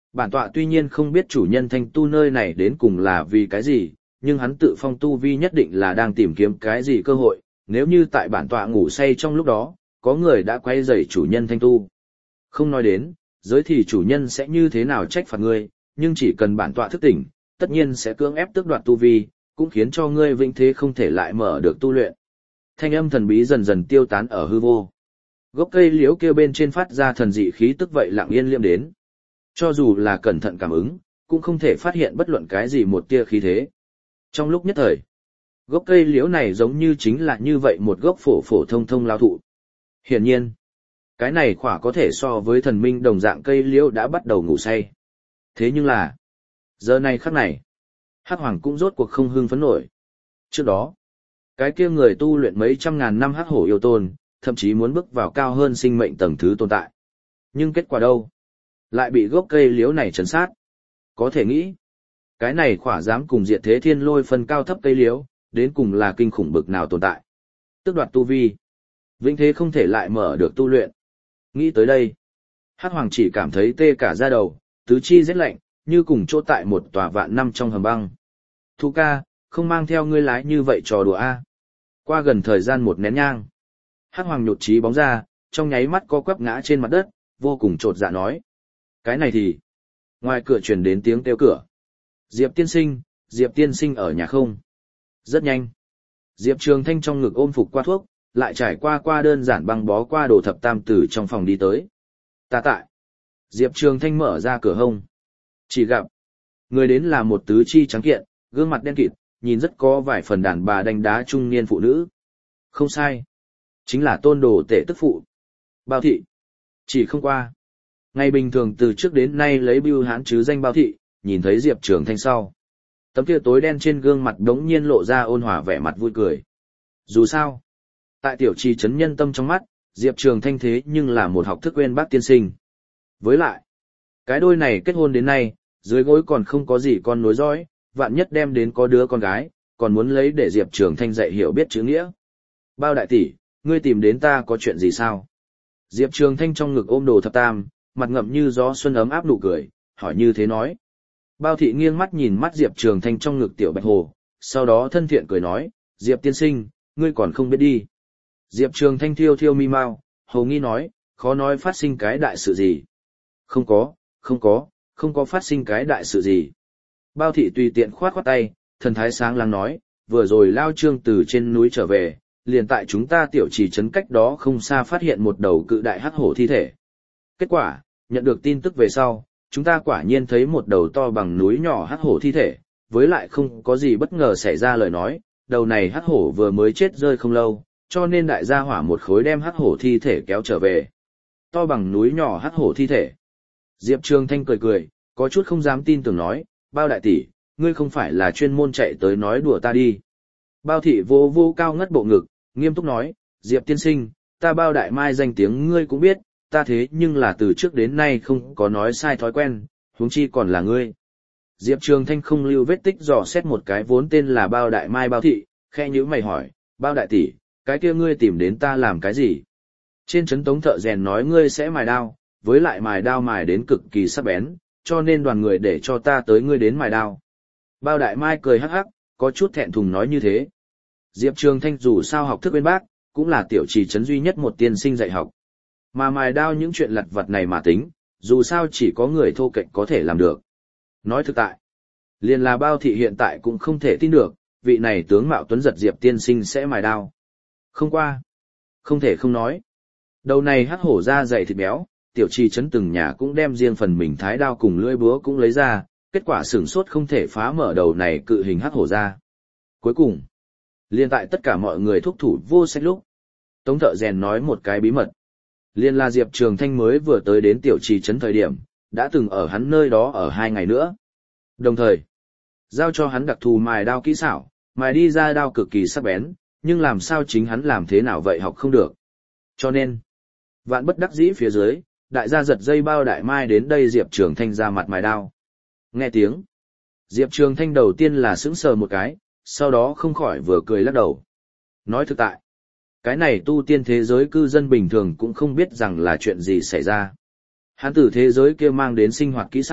Bản tọa tuy nhiên không biết chủ nhân thanh tu nơi này đến cùng là vì cái gì, nhưng hắn tự phong tu vi nhất định là đang tìm kiếm cái gì cơ hội, nếu như tại bản tọa ngủ say trong lúc đó, có người đã quay rầy chủ nhân thanh tu. Không nói đến, giới thì chủ nhân sẽ như thế nào trách phạt ngươi, nhưng chỉ cần bản tọa thức tỉnh, tất nhiên sẽ cưỡng ép tước đoạt tu vi, cũng khiến cho ngươi vĩnh thế không thể lại mở được tu luyện. Thanh âm thần bí dần dần tiêu tán ở hư vô. Gốc cây liễu kia bên trên phát ra thần dị khí tức vậy lặng yên liêm đến. Cho dù là cẩn thận cảm ứng, cũng không thể phát hiện bất luận cái gì một tia khí thế. Trong lúc nhất thời, gốc cây liễu này giống như chính là như vậy một gốc phổ phổ thông thông lao thụ. Hiển nhiên, cái này khỏa có thể so với thần minh đồng dạng cây liễu đã bắt đầu ngủ say. Thế nhưng là, giờ này khắc này, Hắc Hoàng cũng rốt cuộc không hưng phấn nổi. Trước đó, cái kia người tu luyện mấy trăm ngàn năm hắc hổ yêu tôn, thậm chí muốn bước vào cao hơn sinh mệnh tầng thứ tồn tại. Nhưng kết quả đâu? Lại bị gốc cây liễu này trấn sát. Có thể nghĩ, cái này khỏa dám cùng diệt thế thiên lôi phân cao thấp cây liễu, đến cùng là kinh khủng bực nào tồn tại. Tức đoạt tu vi. Vĩnh thế không thể lại mở được tu luyện. Nghĩ tới đây, Hắc Hoàng chỉ cảm thấy tê cả da đầu, tứ chi rét lạnh, như cùng chỗ tại một tòa vạn năm trong hầm băng. Thu ca, không mang theo ngươi lái như vậy trò đùa a. Qua gần thời gian một nén nhang, Hắc Hoàng nhột trí bóng ra, trong nháy mắt co quắp ngã trên mặt đất, vô cùng trột dạ nói. Cái này thì... Ngoài cửa truyền đến tiếng kêu cửa. Diệp tiên sinh, Diệp tiên sinh ở nhà không? Rất nhanh. Diệp Trường Thanh trong ngực ôm phục qua thuốc, lại trải qua qua đơn giản băng bó qua đồ thập tam tử trong phòng đi tới. Ta tại. Diệp Trường Thanh mở ra cửa hông. Chỉ gặp. Người đến là một tứ chi trắng kiện, gương mặt đen kịt, nhìn rất có vài phần đàn bà đánh đá trung niên phụ nữ. Không sai. Chính là tôn đồ tể tức phụ. Bao thị. Chỉ không qua. Ngày bình thường từ trước đến nay lấy bưu hán chứ danh Bao thị, nhìn thấy Diệp Trường Thanh sau. Tấm kia tối đen trên gương mặt đống nhiên lộ ra ôn hòa vẻ mặt vui cười. Dù sao, tại tiểu trì trấn nhân tâm trong mắt, Diệp Trường Thanh thế nhưng là một học thức quên bác tiên sinh. Với lại, cái đôi này kết hôn đến nay, dưới gối còn không có gì con nối dõi, vạn nhất đem đến có đứa con gái, còn muốn lấy để Diệp Trường Thanh dạy hiểu biết chữ nghĩa. Bao đại tỷ, ngươi tìm đến ta có chuyện gì sao? Diệp Trường Thanh trong ngực ôm đồ thập tam, mặt ngậm như gió xuân ấm áp nụ cười, hỏi như thế nói. Bao thị nghiêng mắt nhìn mắt Diệp Trường Thanh trong ngực tiểu bạch hồ, sau đó thân thiện cười nói, Diệp tiên sinh, ngươi còn không biết đi. Diệp Trường Thanh thiêu thiêu mi mau, hồ nghi nói, khó nói phát sinh cái đại sự gì. Không có, không có, không có phát sinh cái đại sự gì. Bao thị tùy tiện khoát khoát tay, thần thái sáng láng nói, vừa rồi Lao Trương từ trên núi trở về, liền tại chúng ta tiểu trì trấn cách đó không xa phát hiện một đầu cự đại hắc hổ thi thể. Kết quả, nhận được tin tức về sau, chúng ta quả nhiên thấy một đầu to bằng núi nhỏ hắc hổ thi thể, với lại không có gì bất ngờ xảy ra lời nói, đầu này hắc hổ vừa mới chết rơi không lâu, cho nên đại gia hỏa một khối đem hắc hổ thi thể kéo trở về. To bằng núi nhỏ hắc hổ thi thể. Diệp Trường Thanh cười cười, có chút không dám tin tưởng nói, Bao đại tỷ, ngươi không phải là chuyên môn chạy tới nói đùa ta đi. Bao thị vô vô cao ngất bộ ngực, nghiêm túc nói, Diệp tiên sinh, ta Bao đại mai danh tiếng ngươi cũng biết, ta thế nhưng là từ trước đến nay không có nói sai thói quen, huống chi còn là ngươi. Diệp Trường Thanh không lưu vết tích dò xét một cái vốn tên là Bao đại mai Bao thị, khẽ nhíu mày hỏi, Bao đại tỷ, cái kia ngươi tìm đến ta làm cái gì? Trên trấn Tống thợ rèn nói ngươi sẽ mài đao, với lại mài đao mài đến cực kỳ sắc bén, cho nên đoàn người để cho ta tới ngươi đến mài đao. Bao đại mai cười hắc hắc, có chút thẹn thùng nói như thế. Diệp Trường Thanh dù sao học thức bên bác, cũng là tiểu trì trấn duy nhất một tiên sinh dạy học. Mà mài đao những chuyện lặt vặt này mà tính, dù sao chỉ có người thô kệch có thể làm được. Nói thực tại, liền là Bao thị hiện tại cũng không thể tin được, vị này tướng mạo tuấn giật Diệp tiên sinh sẽ mài đao. Không qua, không thể không nói. Đầu này hắc hổ da dày thịt béo, tiểu trì trấn từng nhà cũng đem riêng phần mình thái đao cùng lưỡi búa cũng lấy ra, kết quả sửng sốt không thể phá mở đầu này cự hình hắc hổ ra. Cuối cùng, liên tại tất cả mọi người thúc thủ vô sách lúc, Tống thợ rèn nói một cái bí mật. Liên là Diệp Trường Thanh mới vừa tới đến tiểu trì trấn thời điểm, đã từng ở hắn nơi đó ở hai ngày nữa. Đồng thời, giao cho hắn đặc thù mài đao kỹ xảo, mài đi ra đao cực kỳ sắc bén, nhưng làm sao chính hắn làm thế nào vậy học không được. Cho nên, vạn bất đắc dĩ phía dưới, đại gia giật dây Bao đại mai đến đây Diệp Trường Thanh ra mặt mài đao. Nghe tiếng, Diệp Trường Thanh đầu tiên là sững sờ một cái, sau đó không khỏi vừa cười lắc đầu. Nói thực tại, cái này tu tiên thế giới cư dân bình thường cũng không biết rằng là chuyện gì xảy ra. Hắn từ thế giới kia mang đến sinh hoạt kỹ xảo,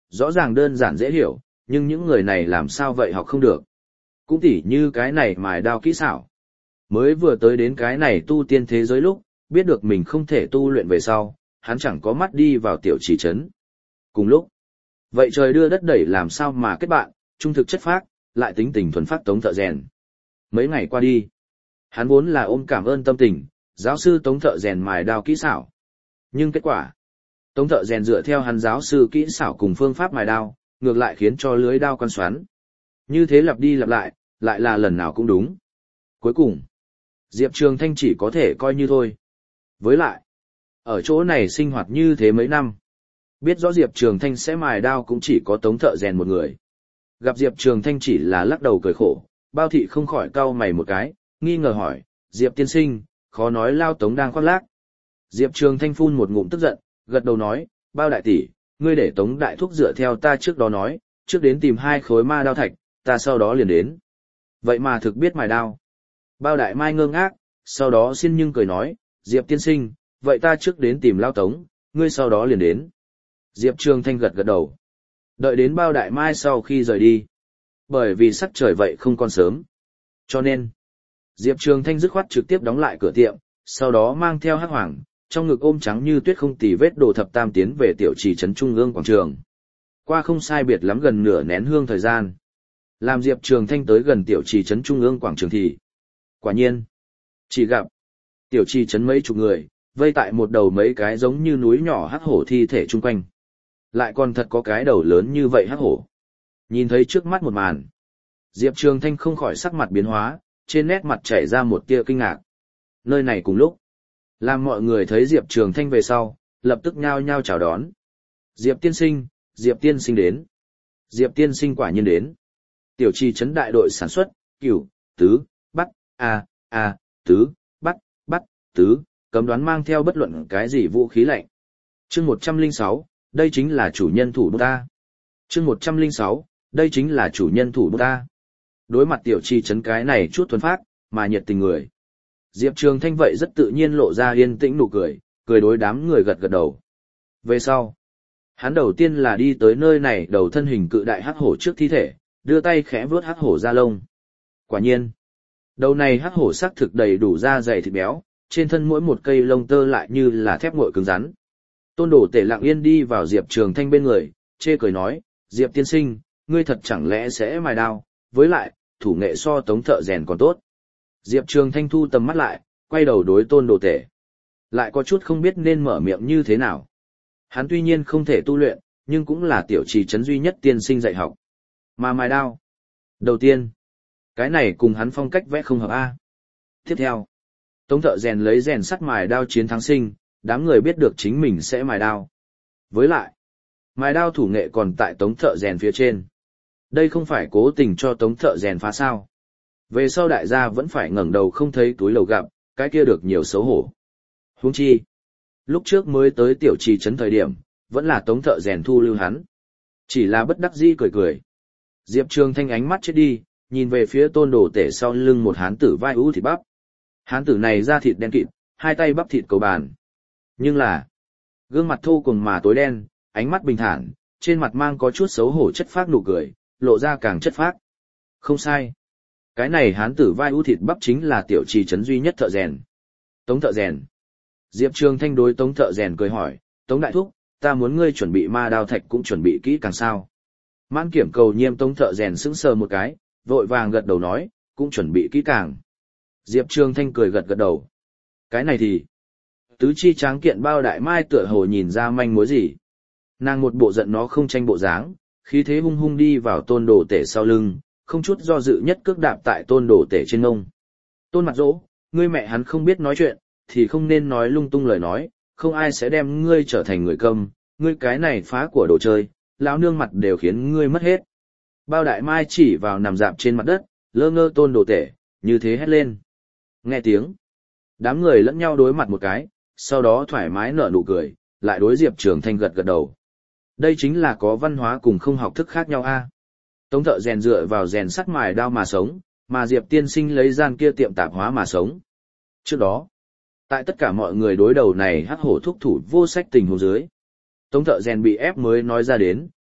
rõ ràng đơn giản dễ hiểu, nhưng những người này làm sao vậy học không được. Cũng tỉ như cái này mài đao kỹ xảo. Mới vừa tới đến cái này tu tiên thế giới lúc, biết được mình không thể tu luyện về sau, hắn chẳng có mắt đi vào tiểu trì trấn. Cùng lúc, vậy trời đưa đất đẩy làm sao mà kết bạn, trung thực chất phác, lại tính tình thuần phát Tống Thợ Rèn. Mấy ngày qua đi, hắn vốn là ôm cảm ơn tâm tình, giáo sư Tống Thợ Rèn mài đao kỹ xảo. Nhưng kết quả, Tống Thợ Rèn dựa theo hắn giáo sư kỹ xảo cùng phương pháp mài đao, ngược lại khiến cho lưới đao quan xoắn. Như thế lặp đi lặp lại, lại là lần nào cũng đúng. Cuối cùng, Diệp Trường Thanh chỉ có thể coi như thôi. Với lại, ở chỗ này sinh hoạt như thế mấy năm, biết rõ Diệp Trường Thanh sẽ mài đao cũng chỉ có Tống Thợ Rèn một người. Gặp Diệp Trường Thanh chỉ là lắc đầu cười khổ, Bao Thị không khỏi cau mày một cái, nghi ngờ hỏi, Diệp tiên sinh, khó nói Lao Tống đang khoác lác. Diệp Trường Thanh phun một ngụm tức giận, gật đầu nói, Bao đại tỷ, ngươi để Tống đại thúc dựa theo ta trước đó nói, trước đến tìm hai khối ma đao thạch, ta sau đó liền đến. Vậy mà thực biết mài đao. Bao đại mai ngơ ngác, sau đó xin nhưng cười nói, Diệp tiên sinh, vậy ta trước đến tìm Lao Tống, ngươi sau đó liền đến. Diệp Trường Thanh gật gật đầu. Đợi đến Bao đại mai sau khi rời đi. Bởi vì sắc trời vậy không còn sớm. Cho nên, Diệp Trường Thanh dứt khoát trực tiếp đóng lại cửa tiệm, sau đó mang theo Hắc Hoàng, trong ngực ôm trắng như tuyết không tì vết đồ thập tam tiến về tiểu trì trấn trung ương quảng trường. Qua không sai biệt lắm gần nửa nén hương thời gian. Làm Diệp Trường Thanh tới gần tiểu trì trấn trung ương quảng trường thì, quả nhiên, chỉ gặp tiểu trì trấn mấy chục người, vây tại một đầu mấy cái giống như núi nhỏ hắc hổ thi thể chung quanh. Lại còn thật có cái đầu lớn như vậy hắc hổ. Nhìn thấy trước mắt một màn, Diệp Trường Thanh không khỏi sắc mặt biến hóa, trên nét mặt chảy ra một tia kinh ngạc. Nơi này cùng lúc, làm mọi người thấy Diệp Trường Thanh về sau, lập tức nhao nhao chào đón. Diệp tiên sinh, Diệp tiên sinh đến. Diệp tiên sinh quả nhiên đến. Tiểu trì trấn đại đội sản xuất, cửu, tứ, bắt, a, a, tứ, bắt, bắt, tứ, cấm đoán mang theo bất luận cái gì vũ khí lạnh. Chương một trăm lẻ sáu, đây chính là chủ nhân thủ bút ta. Chương một trăm lẻ sáu, đây chính là chủ nhân thủ bút ta. Đối mặt tiểu trì trấn cái này chút thuần phát, mà nhiệt tình người. Diệp Trường Thanh vậy rất tự nhiên lộ ra yên tĩnh nụ cười, cười đối đám người gật gật đầu. Về sau, hắn đầu tiên là đi tới nơi này đầu thân hình cự đại hắc hổ trước thi thể, đưa tay khẽ vuốt hắc hổ da lông. Quả nhiên, đầu này hắc hổ sắc thực đầy đủ da dày thịt béo, trên thân mỗi một cây lông tơ lại như là thép nguội cứng rắn. Tôn Đổ Tể lặng yên đi vào Diệp Trường Thanh bên người, chê cười nói, Diệp tiên sinh, ngươi thật chẳng lẽ sẽ mài đao, với lại, thủ nghệ so Tống Thợ Rèn còn tốt. Diệp Trường Thanh thu tầm mắt lại, quay đầu đối Tôn Đồ Tể. Lại có chút không biết nên mở miệng như thế nào. Hắn tuy nhiên không thể tu luyện, nhưng cũng là tiểu trì trấn duy nhất tiên sinh dạy học. Mà mài đao. Đầu tiên, cái này cùng hắn phong cách vẽ không hợp A. Tiếp theo, Tống Thợ Rèn lấy rèn sắt mài đao chiến thắng sinh, đám người biết được chính mình sẽ mài đao. Với lại, mài đao thủ nghệ còn tại Tống Thợ Rèn phía trên. Đây không phải cố tình cho Tống Thợ Rèn phá sao. Về sau đại gia vẫn phải ngẩng đầu không thấy túi lầu gặp, cái kia được nhiều xấu hổ. Huống chi, lúc trước mới tới tiểu trì trấn thời điểm, vẫn là Tống Thợ Rèn thu lưu hắn. Chỉ là bất đắc dĩ cười cười. Diệp Trường Thanh ánh mắt chết đi, nhìn về phía Tôn Đồ Tể sau lưng một hán tử vai ú thịt bắp. Hán tử này da thịt đen kịt, hai tay bắp thịt cầu bàn. Nhưng là, gương mặt thô cùng mà tối đen, ánh mắt bình thản, trên mặt mang có chút xấu hổ chất phác nụ cười, lộ ra càng chất phác. Không sai. Cái này hán tử vai ú thịt bắp chính là tiểu trì trấn duy nhất thợ rèn. Tống Thợ Rèn. Diệp Trường Thanh đối Tống Thợ Rèn cười hỏi, Tống đại thúc, ta muốn ngươi chuẩn bị ma đao thạch cũng chuẩn bị kỹ càng sao. Mãn Kiểm Cầu Nhiêm Tống Thợ Rèn sững sờ một cái, vội vàng gật đầu nói, cũng chuẩn bị kỹ càng. Diệp Trường Thanh cười gật gật đầu. Cái này thì, tứ chi tráng kiện Bao đại mai tựa hồ nhìn ra manh mối gì. Nàng một bộ giận nó không tranh bộ dáng, khí thế hung hung đi vào Tôn Đồ Tể sau lưng, không chút do dự nhất cước đạp tại Tôn Đồ Tể trên ngông. Tôn Mặt Dỗ, ngươi mẹ hắn không biết nói chuyện, thì không nên nói lung tung lời nói, không ai sẽ đem ngươi trở thành người câm, ngươi cái này phá của đồ chơi, lão nương mặt đều khiến ngươi mất hết. Bao đại mai chỉ vào nằm dạp trên mặt đất, lơ ngơ Tôn Đồ Tể, như thế hét lên. Nghe tiếng, đám người lẫn nhau đối mặt một cái, sau đó thoải mái nở nụ cười, lại đối Diệp Trường Thanh gật gật đầu. Đây chính là có văn hóa cùng không học thức khác nhau a. Tống Thợ Rèn dựa vào rèn sắt mài đao mà sống, mà Diệp tiên sinh lấy gian kia tiệm tạp hóa mà sống. Trước đó, tại tất cả mọi người đối đầu này hắc hổ thúc thủ vô sách tình huống dưới, Tống Thợ Rèn bị ép mới nói ra đến,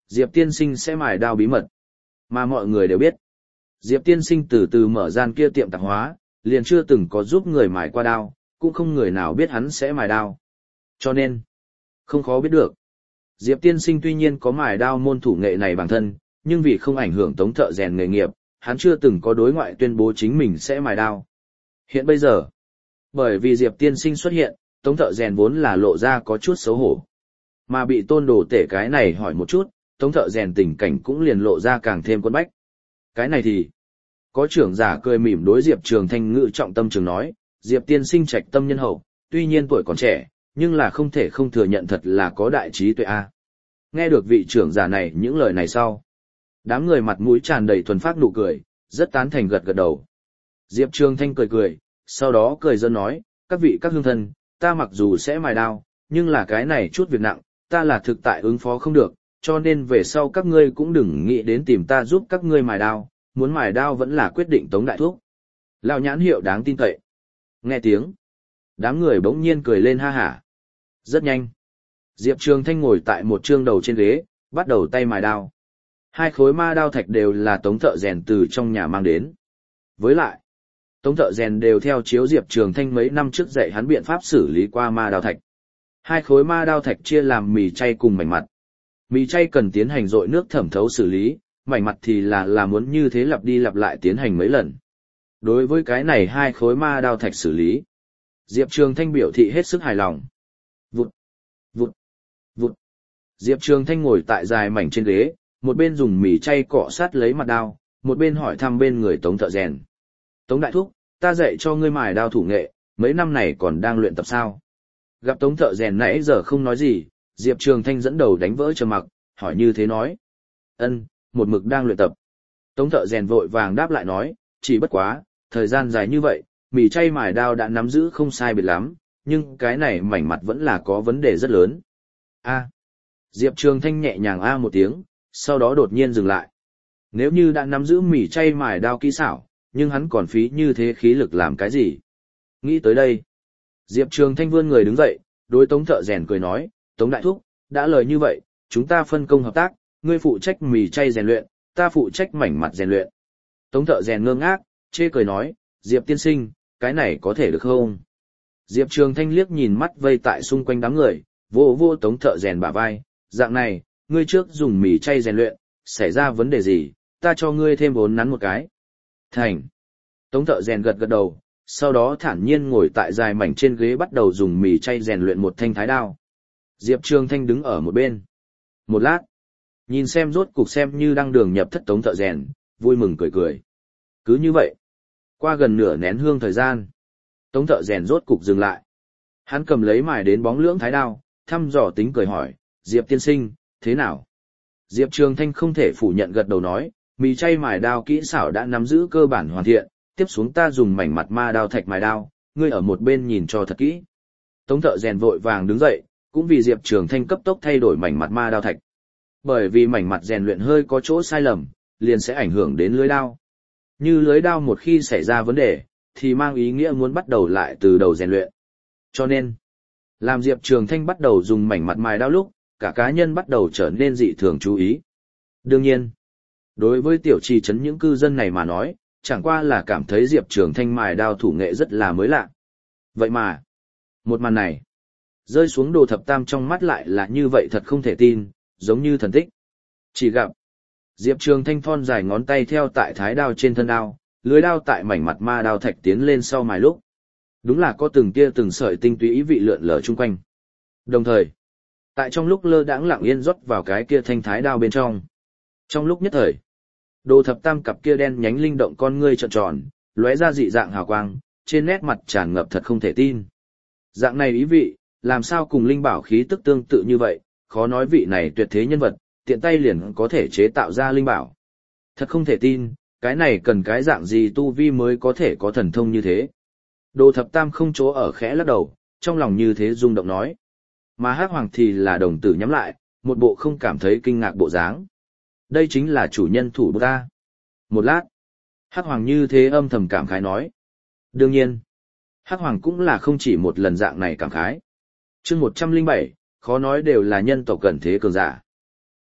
Diệp tiên sinh sẽ mài đao bí mật. Mà mọi người đều biết. Diệp tiên sinh từ từ mở gian kia tiệm tạp hóa, liền chưa từng có giúp người mài qua đao, cũng không người nào biết hắn sẽ mài đao. Cho nên, không khó biết được. Diệp tiên sinh tuy nhiên có mài đao môn thủ nghệ này bản thân, nhưng vì không ảnh hưởng Tống thợ rèn nghề nghiệp, hắn chưa từng có đối ngoại tuyên bố chính mình sẽ mài đao. Hiện bây giờ, bởi vì Diệp tiên sinh xuất hiện, Tống thợ rèn vốn là lộ ra có chút xấu hổ. Mà bị tôn đồ tể cái này hỏi một chút, Tống thợ rèn tình cảnh cũng liền lộ ra càng thêm quân bách. Cái này thì, có trưởng giả cười mỉm đối Diệp Trường Thanh ngự trọng tâm trường nói, Diệp tiên sinh trạch tâm nhân hậu, tuy nhiên tuổi còn trẻ, nhưng là không thể không thừa nhận thật là có đại trí tuệ a. Nghe được vị trưởng giả này những lời này sau, đám người mặt mũi tràn đầy thuần phát nụ cười, rất tán thành gật gật đầu. Diệp Trường Thanh cười cười, sau đó cười dân nói, các vị các hương thân, ta mặc dù sẽ mài đao, nhưng là cái này chút việc nặng, ta là thực tại ứng phó không được, cho nên về sau các ngươi cũng đừng nghĩ đến tìm ta giúp các ngươi mài đao, muốn mài đao vẫn là quyết định Tống đại thúc. Lão nhãn hiệu đáng tin cậy. Nghe tiếng, đám người bỗng nhiên cười lên ha hả. Rất nhanh, Diệp Trường Thanh ngồi tại một trương đầu trên ghế, bắt đầu tay mài đao. Hai khối ma đao thạch đều là Tống thợ rèn từ trong nhà mang đến. Với lại, Tống thợ rèn đều theo chiếu Diệp Trường Thanh mấy năm trước dạy hắn biện pháp xử lý qua ma đao thạch. Hai khối ma đao thạch chia làm mì chay cùng mảnh mặt. Mì chay cần tiến hành dội nước thẩm thấu xử lý, mảnh mặt thì là là muốn như thế lặp đi lặp lại tiến hành mấy lần. Đối với cái này hai khối ma đao thạch xử lý, Diệp Trường Thanh biểu thị hết sức hài lòng. Vụt, vụt, vụt. Diệp Trường Thanh ngồi tại dài mảnh trên ghế, một bên dùng mì chay cọ sát lấy mặt đao, một bên hỏi thăm bên người Tống thợ rèn. Tống đại thúc, ta dạy cho ngươi mài đao thủ nghệ, mấy năm này còn đang luyện tập sao? Gặp Tống thợ rèn nãy giờ không nói gì, Diệp Trường Thanh dẫn đầu đánh vỡ trầm mặc, hỏi như thế nói. Ân, một mực đang luyện tập. Tống thợ rèn vội vàng đáp lại nói, chỉ bất quá, thời gian dài như vậy, mì chay mài đao đã nắm giữ không sai biệt lắm, nhưng cái này mảnh mặt vẫn là có vấn đề rất lớn. A. Diệp Trường Thanh nhẹ nhàng a một tiếng, sau đó đột nhiên dừng lại. Nếu như đã nắm giữ mì chay mài đao kỹ xảo, nhưng hắn còn phí như thế khí lực làm cái gì? Nghĩ tới đây, Diệp Trường Thanh vươn người đứng dậy, đối Tống thợ rèn cười nói, Tống đại thúc, đã lời như vậy, chúng ta phân công hợp tác, ngươi phụ trách mì chay rèn luyện, ta phụ trách mảnh mặt rèn luyện. Tống thợ rèn ngơ ngác, chê cười nói, Diệp tiên sinh, cái này có thể được không? Diệp Trường Thanh liếc nhìn mắt vây tại xung quanh đám người, vô vô Tống thợ rèn bả vai, dạng này, ngươi trước dùng mì chay rèn luyện, xảy ra vấn đề gì, ta cho ngươi thêm vốn nắn một cái. Thành. Tống thợ rèn gật gật đầu, sau đó thản nhiên ngồi tại dài mảnh trên ghế bắt đầu dùng mì chay rèn luyện một thanh thái đao. Diệp Trường Thanh đứng ở một bên. Một lát, nhìn xem rốt cục xem như đang đường nhập thất Tống thợ rèn, vui mừng cười cười. Cứ như vậy, qua gần nửa nén hương thời gian, Tống thợ rèn rốt cục dừng lại. Hắn cầm lấy mài đến bóng lưỡng thái đao, thăm dò tính cười hỏi, Diệp tiên sinh, thế nào? Diệp Trường Thanh không thể phủ nhận gật đầu nói, mì chay mài đao kỹ xảo đã nắm giữ cơ bản hoàn thiện, tiếp xuống ta dùng mảnh mặt ma đao thạch mài đao, ngươi ở một bên nhìn cho thật kỹ. Tống thợ rèn vội vàng đứng dậy, cũng vì Diệp Trường Thanh cấp tốc thay đổi mảnh mặt ma đao thạch. Bởi vì mảnh mặt rèn luyện hơi có chỗ sai lầm, liền sẽ ảnh hưởng đến lưới đao. Như lưới đao một khi xảy ra vấn đề, thì mang ý nghĩa muốn bắt đầu lại từ đầu rèn luyện. Cho nên, làm Diệp Trường Thanh bắt đầu dùng mảnh mặt mài đao lúc, cả cá nhân bắt đầu trở nên dị thường chú ý. Đương nhiên, đối với tiểu trì trấn những cư dân này mà nói, chẳng qua là cảm thấy Diệp Trường Thanh mài đao thủ nghệ rất là mới lạ. Vậy mà, một màn này, rơi xuống Đồ Thập Tam trong mắt lại là như vậy thật không thể tin, giống như thần tích. Chỉ gặp, Diệp Trường Thanh thon dài ngón tay theo tại thái đao trên thân đao, lưới đao tại mảnh mặt ma đao thạch tiến lên sau mài lúc. Đúng là có từng tia từng sợi tinh túy ý vị lượn lờ chung quanh. Đồng thời, tại trong lúc lơ đãng lặng yên rót vào cái kia thanh thái đao bên trong. Trong lúc nhất thời, Đồ Thập Tam cặp kia đen nhánh linh động con ngươi trợn tròn, lóe ra dị dạng hào quang, trên nét mặt tràn ngập thật không thể tin. Dạng này ý vị, làm sao cùng linh bảo khí tức tương tự như vậy, khó nói vị này tuyệt thế nhân vật, tiện tay liền có thể chế tạo ra linh bảo. Thật không thể tin, cái này cần cái dạng gì tu vi mới có thể có thần thông như thế. Đồ Thập Tam không chỗ ở khẽ lắc đầu, trong lòng như thế rung động nói. Mà Hắc Hoàng thì là đồng tử nhắm lại, một bộ không cảm thấy kinh ngạc bộ dáng. Đây chính là chủ nhân thủ bút ta. Một lát, Hắc Hoàng như thế âm thầm cảm khái nói. Đương nhiên, Hắc Hoàng cũng là không chỉ một lần dạng này cảm khái. Chương một trăm lẻ bảy, khó nói đều là nhân tộc gần thế cường giả.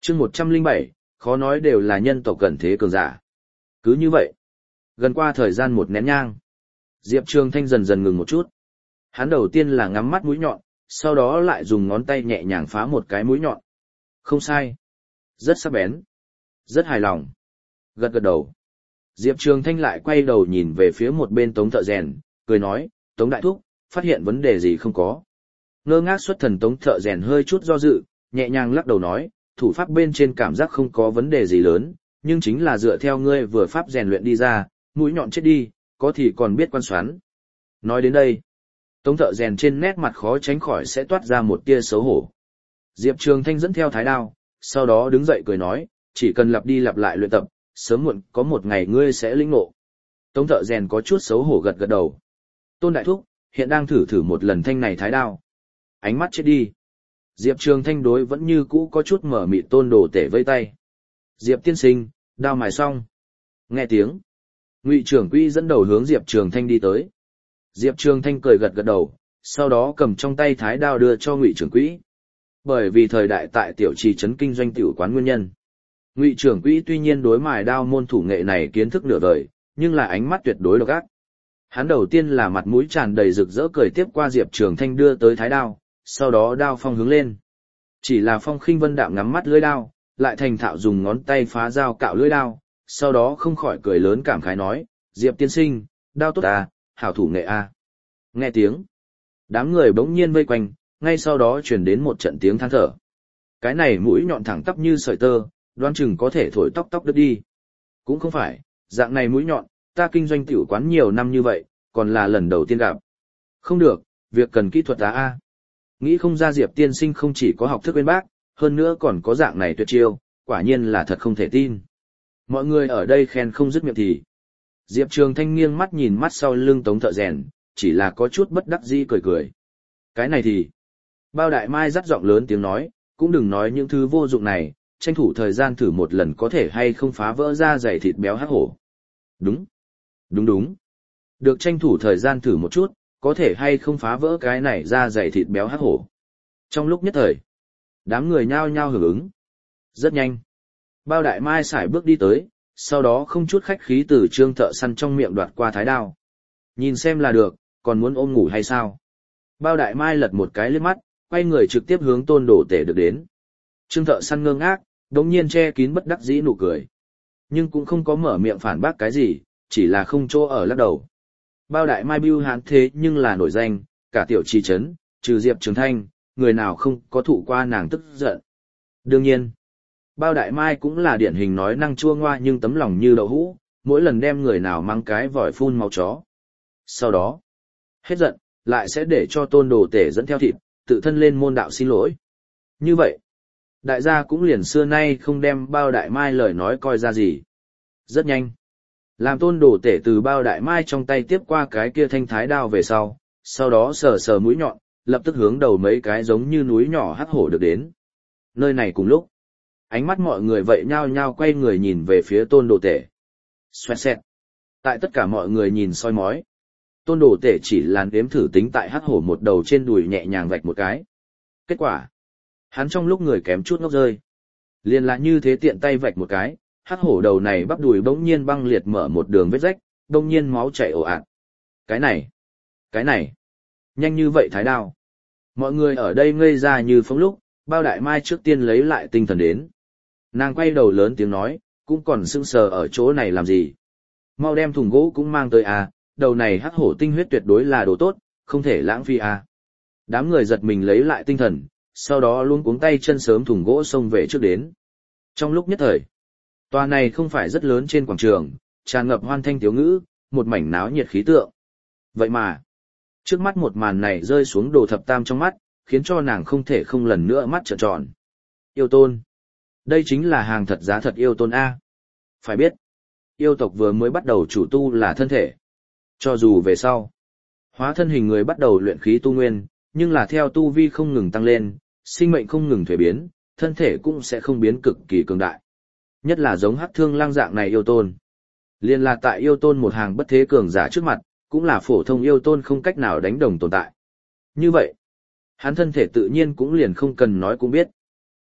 chương một trăm linh bảy, khó nói đều là nhân tộc gần thế cường giả. Cứ như vậy, gần qua thời gian một nén nhang, Diệp Trường Thanh dần dần ngừng một chút. Hắn đầu tiên là ngắm mắt mũi nhọn, sau đó lại dùng ngón tay nhẹ nhàng phá một cái mũi nhọn. Không sai. Rất sắc bén. Rất hài lòng. Gật gật đầu. Diệp Trường Thanh lại quay đầu nhìn về phía một bên Tống Thợ Rèn, cười nói, Tống Đại Thúc, phát hiện vấn đề gì không có. Ngơ ngác xuất thần Tống Thợ Rèn hơi chút do dự, nhẹ nhàng lắc đầu nói, thủ pháp bên trên cảm giác không có vấn đề gì lớn, nhưng chính là dựa theo ngươi vừa pháp rèn luyện đi ra, mũi nhọn chết đi, có thì còn biết quan xoắn. Nói đến đây, Tống Thợ Rèn trên nét mặt khó tránh khỏi sẽ toát ra một tia xấu hổ. Diệp Trường Thanh dẫn theo thái đao, sau đó đứng dậy cười nói, chỉ cần lặp đi lặp lại luyện tập, sớm muộn có một ngày ngươi sẽ lĩnh ngộ. Tống Thợ Rèn có chút xấu hổ gật gật đầu. Tôn Đại Thúc, hiện đang thử thử một lần thanh này thái đao. Ánh mắt chết đi. Diệp Trường Thanh đối vẫn như cũ có chút mở mịt Tôn Đồ Tể vây tay. Diệp tiên sinh, đao mài xong. Nghe tiếng, Ngụy trưởng quỹ dẫn đầu hướng Diệp Trường Thanh đi tới. Diệp Trường Thanh cười gật gật đầu, sau đó cầm trong tay thái đao đưa cho Ngụy trưởng quỹ. Bởi vì thời đại tại tiểu trì trấn kinh doanh tiểu quán nguyên nhân, Ngụy trưởng quỹ tuy nhiên đối mài đao môn thủ nghệ này kiến thức nửa đời, nhưng là ánh mắt tuyệt đối độc ác. Hắn đầu tiên là mặt mũi tràn đầy rực rỡ cười tiếp qua Diệp Trường Thanh đưa tới thái đao, sau đó đao phong hướng lên. Chỉ là Phong Khinh Vân đạm ngắm mắt lưỡi đao, lại thành thạo dùng ngón tay phá dao cạo lưỡi đao, sau đó không khỏi cười lớn cảm khái nói, Diệp tiên sinh, đao tốt à, hảo thủ nghệ à. Nghe tiếng, đám người bỗng nhiên vây quanh, ngay sau đó truyền đến một trận tiếng than thở. Cái này mũi nhọn thẳng tắp như sợi tơ, đoán chừng có thể thổi tóc tóc đứt đi. Cũng không phải, dạng này mũi nhọn, ta kinh doanh tiểu quán nhiều năm như vậy, còn là lần đầu tiên gặp. Không được, việc cần kỹ thuật á a. Nghĩ không ra Diệp tiên sinh không chỉ có học thức bên bác, hơn nữa còn có dạng này tuyệt chiêu, quả nhiên là thật không thể tin. Mọi người ở đây khen không dứt miệng thì. Diệp Trường Thanh nghiêng mắt nhìn mắt sau lưng Tống Thợ Rèn, chỉ là có chút bất đắc dĩ cười cười. Cái này thì, Bao Đại Mai dắt giọng lớn tiếng nói, cũng đừng nói những thứ vô dụng này, tranh thủ thời gian thử một lần có thể hay không phá vỡ ra dày thịt béo hắc hổ. Đúng, đúng đúng. Được tranh thủ thời gian thử một chút, có thể hay không phá vỡ cái này ra dày thịt béo hắc hổ. Trong lúc nhất thời, đám người nhao nhao hưởng ứng. Rất nhanh. Bao Đại Mai sải bước đi tới, sau đó không chút khách khí từ Trương Thợ Săn trong miệng đoạt qua thái đao. Nhìn xem là được, còn muốn ôm ngủ hay sao? Bao Đại Mai lật một cái liếc mắt, quay người trực tiếp hướng Tôn Đồ Tể được đến. Trương Thợ Săn ngơ ngác, đống nhiên che kín bất đắc dĩ nụ cười. Nhưng cũng không có mở miệng phản bác cái gì, chỉ là không chỗ ở lắc đầu. Bao Đại Mai bưu hán thế nhưng là nổi danh, cả tiểu trì trấn, trừ Diệp Trường Thanh, người nào không có thụ qua nàng tức giận. Đương nhiên, Bao Đại Mai cũng là điển hình nói năng chua ngoa nhưng tấm lòng như đậu hũ, mỗi lần đem người nào mang cái vòi phun máu chó. Sau đó, hết giận, lại sẽ để cho Tôn Đồ Tể dẫn theo thịt, tự thân lên môn đạo xin lỗi. Như vậy, đại gia cũng liền xưa nay không đem Bao Đại Mai lời nói coi ra gì. Rất nhanh, làm Tôn Đồ Tể từ Bao Đại Mai trong tay tiếp qua cái kia thanh thái đao về sau, sau đó sờ sờ mũi nhọn, lập tức hướng đầu mấy cái giống như núi nhỏ hắc hổ được đến. Nơi này cùng lúc, ánh mắt mọi người vậy nhao nhao quay người nhìn về phía Tôn Đồ Tể. Xoẹt xẹt. Tại tất cả mọi người nhìn soi mói, Tôn Đồ Tể chỉ là nếm thử tính tại hắc hổ một đầu trên đùi nhẹ nhàng vạch một cái. Kết quả, hắn trong lúc người kém chút ngốc rơi. Liền là như thế tiện tay vạch một cái, hắc hổ đầu này bắp đùi bỗng nhiên băng liệt mở một đường vết rách, bỗng nhiên máu chảy ồ ạt. Cái này, cái này, nhanh như vậy thái đao. Mọi người ở đây ngây ra như phóng lúc, Bao Đại Mai trước tiên lấy lại tinh thần đến. Nàng quay đầu lớn tiếng nói, cũng còn sững sờ ở chỗ này làm gì. Mau đem thùng gỗ cũng mang tới à, đầu này hắc hổ tinh huyết tuyệt đối là đồ tốt, không thể lãng phí à. Đám người giật mình lấy lại tinh thần, sau đó luôn cuống tay chân sớm thùng gỗ xông về trước đến. Trong lúc nhất thời, tòa này không phải rất lớn trên quảng trường, tràn ngập hoan thanh tiếu ngữ, một mảnh náo nhiệt khí tượng. Vậy mà, trước mắt một màn này rơi xuống Đồ Thập Tam trong mắt, khiến cho nàng không thể không lần nữa mắt trợn tròn. Yêu tôn. Đây chính là hàng thật giá thật yêu tôn A. Phải biết, yêu tộc vừa mới bắt đầu chủ tu là thân thể. Cho dù về sau, hóa thân hình người bắt đầu luyện khí tu nguyên, nhưng là theo tu vi không ngừng tăng lên, sinh mệnh không ngừng thuế biến, thân thể cũng sẽ không biến cực kỳ cường đại. Nhất là giống Hắc Thương Lang dạng này yêu tôn. Liên là tại yêu tôn một hàng bất thế cường giả trước mặt, cũng là phổ thông yêu tôn không cách nào đánh đồng tồn tại. Như vậy, hắn thân thể tự nhiên cũng liền không cần nói cũng biết.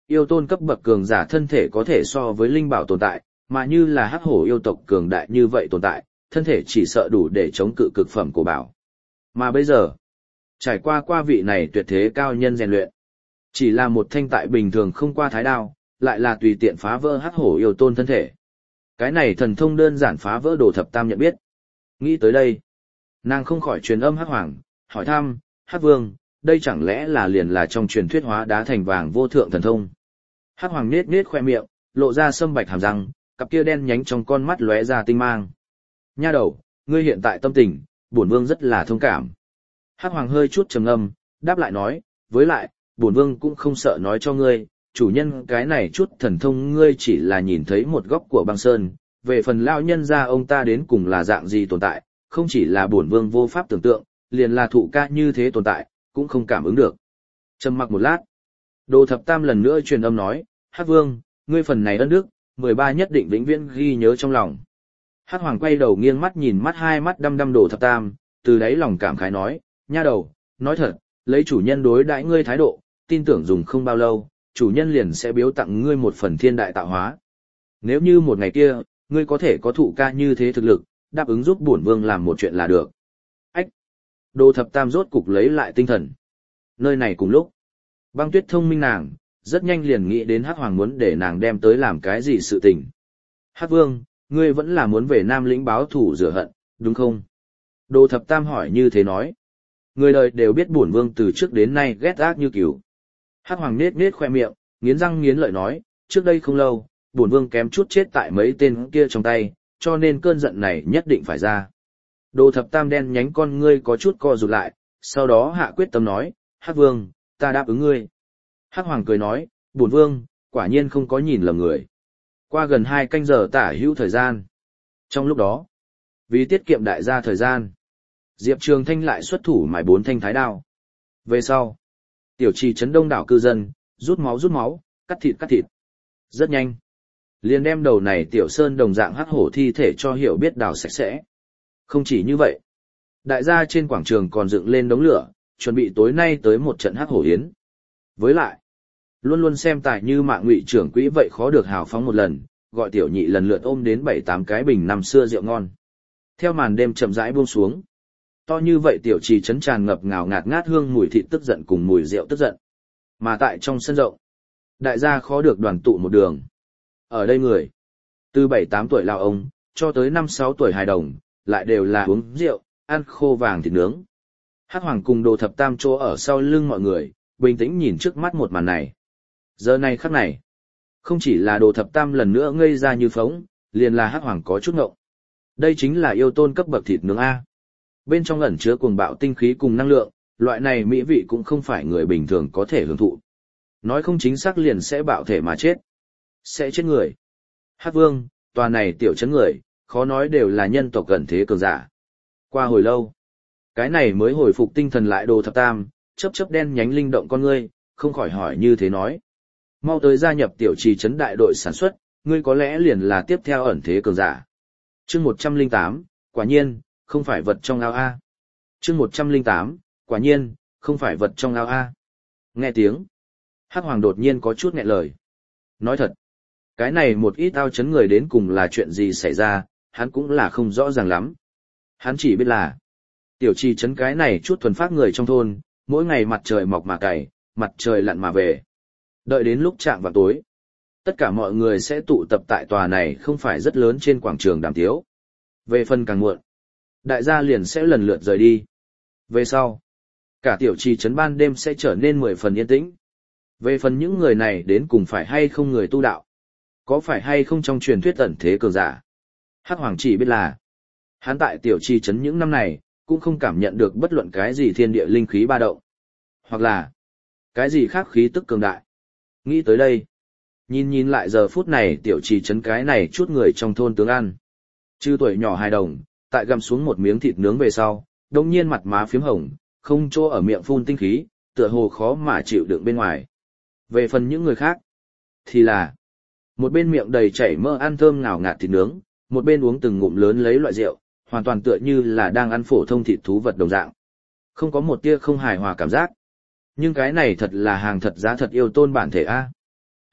Yêu tôn cấp bậc cường giả thân thể có thể so với linh bảo tồn tại, mà như là hắc hổ yêu tộc cường đại như vậy tồn tại, thân thể chỉ sợ đủ để chống cự cực phẩm của bảo. Mà bây giờ, trải qua qua vị này tuyệt thế cao nhân rèn luyện, chỉ là một thanh tại bình thường không qua thái đao, lại là tùy tiện phá vỡ hắc hổ yêu tôn thân thể. Cái này thần thông đơn giản phá vỡ Đồ Thập Tam nhận biết. Nghĩ tới đây, nàng không khỏi truyền âm hắc hoàng, hỏi thăm, hắc vương, đây chẳng lẽ là liền là trong truyền thuyết hóa đá thành vàng vô thượng thần thông. Hắc hoàng nết nết khoe miệng, lộ ra sâm bạch hàm răng, cặp kia đen nhánh trong con mắt lóe ra tinh mang. Nha đầu, ngươi hiện tại tâm tình, bổn vương rất là thông cảm. Hắc hoàng hơi chút trầm ngâm, đáp lại nói, với lại, bổn vương cũng không sợ nói cho ngươi, chủ nhân cái này chút thần thông ngươi chỉ là nhìn thấy một góc của băng sơn, về phần lão nhân gia ông ta đến cùng là dạng gì tồn tại, không chỉ là bổn vương vô pháp tưởng tượng, liền là thụ ca như thế tồn tại, cũng không cảm ứng được. Trầm mặc một lát, Đồ Thập Tam lần nữa truyền âm nói, Hắc vương, ngươi phần này ân đức, mười ba nhất định vĩnh viễn ghi nhớ trong lòng. Hắc hoàng quay đầu nghiêng mắt nhìn mắt hai mắt đăm đăm Đồ Thập Tam, từ đáy lòng cảm khái nói, nha đầu, nói thật, lấy chủ nhân đối đãi ngươi thái độ, tin tưởng dùng không bao lâu, chủ nhân liền sẽ biếu tặng ngươi một phần thiên đại tạo hóa. Nếu như một ngày kia, ngươi có thể có thụ ca như thế thực lực, đáp ứng giúp bổn vương làm một chuyện là được. Ách! Đồ Thập Tam rốt cục lấy lại tinh thần. Nơi này cùng lúc, Băng Tuyết thông minh nàng, rất nhanh liền nghĩ đến Hắc hoàng muốn để nàng đem tới làm cái gì sự tình. Hắc vương, ngươi vẫn là muốn về Nam Lĩnh báo thù rửa hận, đúng không? Đồ Thập Tam hỏi như thế nói. Người đời đều biết bổn vương từ trước đến nay ghét ác như cừu. Hắc hoàng nết nết khoe miệng, nghiến răng nghiến lợi nói, trước đây không lâu, bổn vương kém chút chết tại mấy tên kia trong tay, cho nên cơn giận này nhất định phải ra. Đồ Thập Tam đen nhánh con ngươi có chút co rụt lại, sau đó hạ quyết tâm nói, Hắc vương, ta đáp ứng ngươi. Hắc hoàng cười nói, bổn vương, quả nhiên không có nhìn lầm người. Qua gần hai canh giờ tả hữu thời gian. Trong lúc đó, vì tiết kiệm đại gia thời gian, Diệp Trường Thanh lại xuất thủ mài bốn thanh thái đao. Về sau, tiểu trì trấn đông đảo cư dân, rút máu rút máu, cắt thịt cắt thịt. Rất nhanh, liền đem đầu này tiểu sơn đồng dạng hắc hổ thi thể cho hiểu biết đào sạch sẽ. Không chỉ như vậy, đại gia trên quảng trường còn dựng lên đống lửa, chuẩn bị tối nay tới một trận hắc hổ yến. Với lại, luôn luôn xem tài như mạng ngụy trưởng quỹ vậy khó được hào phóng một lần, gọi tiểu nhị lần lượt ôm đến bảy tám cái bình năm xưa rượu ngon. Theo màn đêm chậm rãi buông xuống, to như vậy tiểu trì trấn tràn ngập ngào ngạt ngát hương mùi thịt tức giận cùng mùi rượu tức giận. Mà tại trong sân rộng, đại gia khó được đoàn tụ một đường. Ở đây người, từ bảy tám tuổi lao ông, cho tới năm sáu tuổi hài đồng, lại đều là uống rượu, ăn khô vàng thịt nướng. Hắc hoàng cùng Đồ Thập Tam chỗ ở sau lưng mọi người, bình tĩnh nhìn trước mắt một màn này. Giờ này khắc này, không chỉ là Đồ Thập Tam lần nữa ngây ra như phóng, liền là Hắc hoàng có chút ngộng. Đây chính là yêu tôn cấp bậc thịt nướng A. Bên trong ẩn chứa cuồng bạo tinh khí cùng năng lượng, loại này mỹ vị cũng không phải người bình thường có thể hưởng thụ. Nói không chính xác liền sẽ bạo thể mà chết. Sẽ chết người. Hắc vương, tòa này tiểu trấn người, khó nói đều là nhân tộc gần thế cường giả. Qua hồi lâu, cái này mới hồi phục tinh thần lại Đồ Thập Tam, chớp chớp đen nhánh linh động con ngươi, không khỏi hỏi như thế nói. Mau tới gia nhập tiểu trì trấn đại đội sản xuất, ngươi có lẽ liền là tiếp theo ẩn thế cường giả. Chương một trăm lẻ tám, quả nhiên, không phải vật trong ao A. Chương một trăm lẻ tám, quả nhiên, không phải vật trong ao A. Nghe tiếng, Hắc hoàng đột nhiên có chút nghẹn lời. Nói thật, cái này một ít ao chấn người đến cùng là chuyện gì xảy ra, hắn cũng là không rõ ràng lắm. Hắn chỉ biết là, tiểu trì trấn cái này chút thuần phát người trong thôn, mỗi ngày mặt trời mọc mà cày, mặt trời lặn mà về. Đợi đến lúc chạm vào tối, tất cả mọi người sẽ tụ tập tại tòa này không phải rất lớn trên quảng trường đàm tiếu. Về phần càng muộn, đại gia liền sẽ lần lượt rời đi. Về sau, cả tiểu trì trấn ban đêm sẽ trở nên mười phần yên tĩnh. Về phần những người này đến cùng phải hay không người tu đạo, có phải hay không trong truyền thuyết ẩn thế cường giả. Hắc hoàng chỉ biết là, hắn tại tiểu trì trấn những năm này, cũng không cảm nhận được bất luận cái gì thiên địa linh khí ba động. Hoặc là, cái gì khác khí tức cường đại. Nghĩ tới đây, nhìn nhìn lại giờ phút này tiểu trì trấn cái này chút người trong thôn tướng ăn. Chư tuổi nhỏ hài đồng, tại gặm xuống một miếng thịt nướng về sau, đồng nhiên mặt má phím hồng, không chỗ ở miệng phun tinh khí, tựa hồ khó mà chịu đựng bên ngoài. Về phần những người khác, thì là một bên miệng đầy chảy mỡ ăn thơm ngào ngạt thịt nướng, một bên uống từng ngụm lớn lấy loại rượu, hoàn toàn tựa như là đang ăn phổ thông thịt thú vật đồng dạng. Không có một tia không hài hòa cảm giác. Nhưng cái này thật là hàng thật giá thật yêu tôn bản thể A.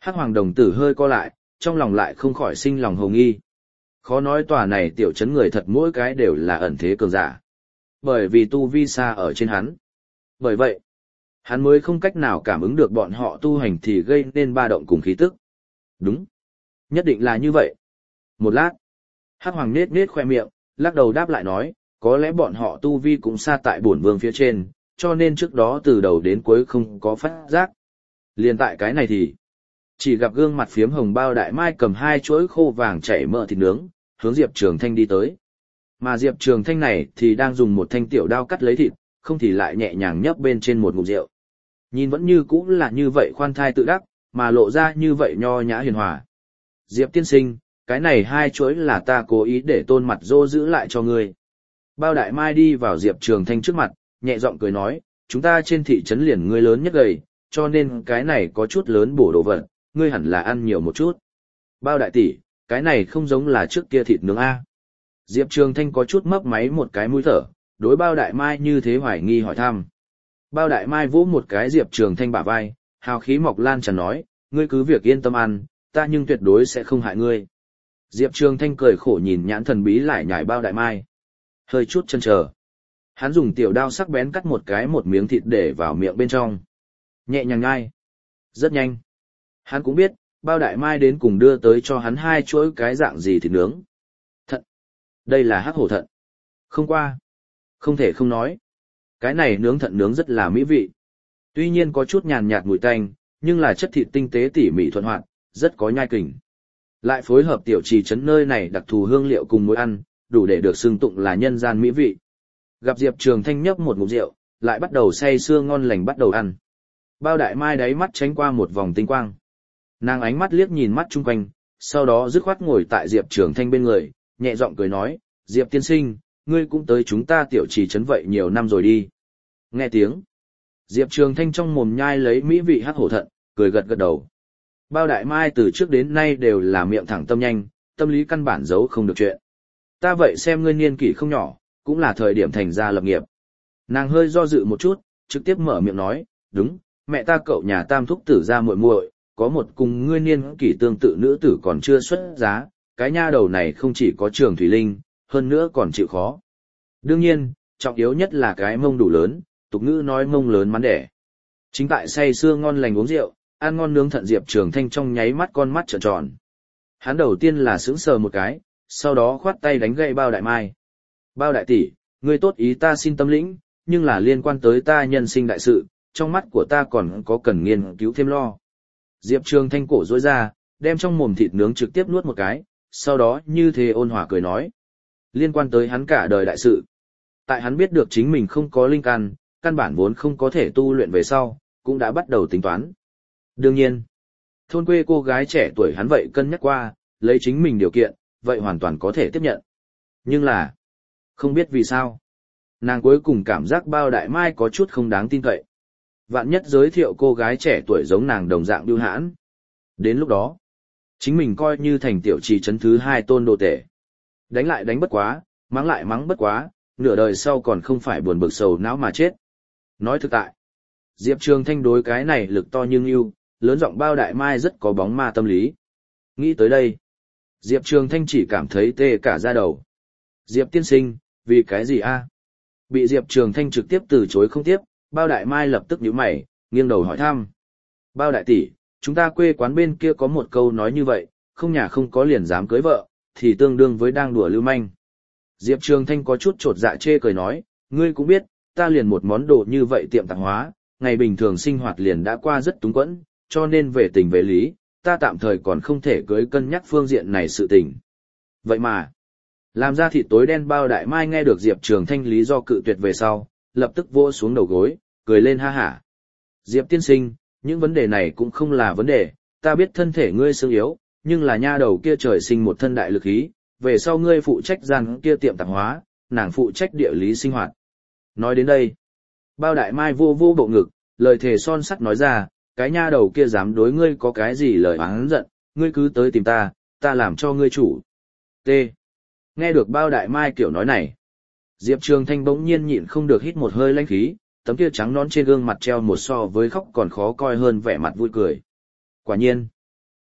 Hắc Hoàng đồng tử hơi co lại, trong lòng lại không khỏi sinh lòng hồ nghi. Khó nói tòa này tiểu trấn người thật mỗi cái đều là ẩn thế cường giả. Bởi vì tu vi xa ở trên hắn. Bởi vậy, hắn mới không cách nào cảm ứng được bọn họ tu hành thì gây nên ba động cùng khí tức. Đúng. Nhất định là như vậy. Một lát, Hắc Hoàng nết nết khoe miệng, lắc đầu đáp lại nói, có lẽ bọn họ tu vi cũng xa tại bổn vương phía trên, cho nên trước đó từ đầu đến cuối không có phát giác. Liên tại cái này thì, chỉ gặp gương mặt phiếm hồng Bao Đại Mai cầm hai chuỗi khô vàng chảy mỡ thịt nướng, hướng Diệp Trường Thanh đi tới. Mà Diệp Trường Thanh này thì đang dùng một thanh tiểu đao cắt lấy thịt, không thì lại nhẹ nhàng nhấp bên trên một ngụm rượu. Nhìn vẫn như cũ là như vậy khoan thai tự đắc, mà lộ ra như vậy nho nhã hiền hòa. Diệp tiên sinh, cái này hai chuỗi là ta cố ý để Tôn Mặt Dô giữ lại cho ngươi. Bao Đại Mai đi vào Diệp Trường Thanh trước mặt, nhẹ giọng cười nói, chúng ta trên thị trấn liền ngươi lớn nhất gầy, cho nên cái này có chút lớn bổ đồ vật, ngươi hẳn là ăn nhiều một chút. Bao đại tỷ, cái này không giống là trước kia thịt nướng A. Diệp Trường Thanh có chút mấp máy một cái mũi thở, đối Bao Đại Mai như thế hoài nghi hỏi thăm. Bao Đại Mai vỗ một cái Diệp Trường Thanh bả vai, hào khí mọc lan tràn nói, ngươi cứ việc yên tâm ăn, ta nhưng tuyệt đối sẽ không hại ngươi. Diệp Trường Thanh cười khổ nhìn nhãn thần bí lại nhảy Bao Đại Mai. Hơi chút chần chờ. Hắn dùng tiểu đao sắc bén cắt một cái một miếng thịt để vào miệng bên trong. Nhẹ nhàng nhai. Rất nhanh. Hắn cũng biết, Bao Đại Mai đến cùng đưa tới cho hắn hai chuỗi cái dạng gì thịt nướng. Thận. Đây là hắc hổ thận. Không qua. Không thể không nói. Cái này nướng thận nướng rất là mỹ vị. Tuy nhiên có chút nhàn nhạt mùi tanh, nhưng là chất thịt tinh tế tỉ mỉ thuận hoạt, rất có nhai kình. Lại phối hợp tiểu trì trấn nơi này đặc thù hương liệu cùng mối ăn, đủ để được xưng tụng là nhân gian mỹ vị. Gặp Diệp Trường Thanh nhấp một ngụm rượu, lại bắt đầu say sưa ngon lành bắt đầu ăn. Bao Đại Mai đáy mắt tránh qua một vòng tinh quang. Nàng ánh mắt liếc nhìn mắt chung quanh, sau đó dứt khoát ngồi tại Diệp Trường Thanh bên người, nhẹ giọng cười nói, Diệp tiên sinh, ngươi cũng tới chúng ta tiểu trì trấn vậy nhiều năm rồi đi. Nghe tiếng, Diệp Trường Thanh trong mồm nhai lấy mỹ vị hắc hổ thận, cười gật gật đầu. Bao Đại Mai từ trước đến nay đều là miệng thẳng tâm nhanh, tâm lý căn bản giấu không được chuyện. Ta vậy xem ngươi niên kỷ không nhỏ, cũng là thời điểm thành gia lập nghiệp. Nàng hơi do dự một chút, trực tiếp mở miệng nói, đúng, mẹ ta cậu nhà tam thúc tử ra muội muội, có một cùng ngươi niên kỷ tương tự nữ tử còn chưa xuất giá, cái nha đầu này không chỉ có trường thủy linh, hơn nữa còn chịu khó. Đương nhiên, trọng yếu nhất là cái mông đủ lớn, tục ngữ nói mông lớn mắn đẻ. Chính tại say sưa ngon lành uống rượu, ăn ngon nướng thận Diệp Trường Thanh trong nháy mắt con mắt trợn tròn. Hắn đầu tiên là sững sờ một cái, sau đó khoát tay đánh gậy Bao Đại Mai. Bao đại tỷ, ngươi tốt ý ta xin tâm lĩnh, nhưng là liên quan tới ta nhân sinh đại sự, trong mắt của ta còn có cần nghiên cứu thêm lo. Diệp Trường Thanh cổ rối ra, đem trong mồm thịt nướng trực tiếp nuốt một cái, sau đó như thế ôn hòa cười nói. Liên quan tới hắn cả đời đại sự. Tại hắn biết được chính mình không có linh căn, căn bản vốn không có thể tu luyện về sau, cũng đã bắt đầu tính toán. Đương nhiên, thôn quê cô gái trẻ tuổi hắn vậy cân nhắc qua, lấy chính mình điều kiện, vậy hoàn toàn có thể tiếp nhận. Nhưng là, không biết vì sao, nàng cuối cùng cảm giác Bao Đại Mai có chút không đáng tin cậy. Vạn nhất giới thiệu cô gái trẻ tuổi giống nàng đồng dạng bưu hãn. Đến lúc đó, chính mình coi như thành tiểu trì trấn thứ hai tôn đồ tể. Đánh lại đánh bất quá, mắng lại mắng bất quá, nửa đời sau còn không phải buồn bực sầu não mà chết. Nói thực tại, Diệp Trường Thanh đối cái này lực to nhưng yêu, lớn giọng Bao Đại Mai rất có bóng ma tâm lý. Nghĩ tới đây, Diệp Trường Thanh chỉ cảm thấy tê cả da đầu. Diệp tiên sinh, vì cái gì a? Bị Diệp Trường Thanh trực tiếp từ chối không tiếp, Bao Đại Mai lập tức nhíu mày, nghiêng đầu hỏi thăm. Bao đại tỷ, chúng ta quê quán bên kia có một câu nói như vậy, không nhà không có liền dám cưới vợ, thì tương đương với đang đùa lưu manh. Diệp Trường Thanh có chút chột dạ chê cười nói, ngươi cũng biết, ta liền một món đồ như vậy tiệm tạp hóa, ngày bình thường sinh hoạt liền đã qua rất túng quẫn, cho nên về tình về lý, ta tạm thời còn không thể cưới cân nhắc phương diện này sự tình. Vậy mà, làm ra thịt tối đen Bao Đại Mai nghe được Diệp Trường Thanh lý do cự tuyệt về sau, lập tức vỗ xuống đầu gối, cười lên ha hả. Diệp tiên sinh, những vấn đề này cũng không là vấn đề, ta biết thân thể ngươi xương yếu, nhưng là nha đầu kia trời sinh một thân đại lực khí, về sau ngươi phụ trách gian kia tiệm tạp hóa, nàng phụ trách địa lý sinh hoạt. Nói đến đây, Bao Đại Mai vô vô bộ ngực, lời thề son sắt nói ra, cái nha đầu kia dám đối ngươi có cái gì lời oán giận, ngươi cứ tới tìm ta, ta làm cho ngươi chủ. T. Nghe được Bao Đại Mai kiểu nói này, Diệp Trường Thanh bỗng nhiên nhịn không được hít một hơi lãnh khí, tấm kia trắng nõn trên gương mặt treo một so với khóc còn khó coi hơn vẻ mặt vui cười. Quả nhiên,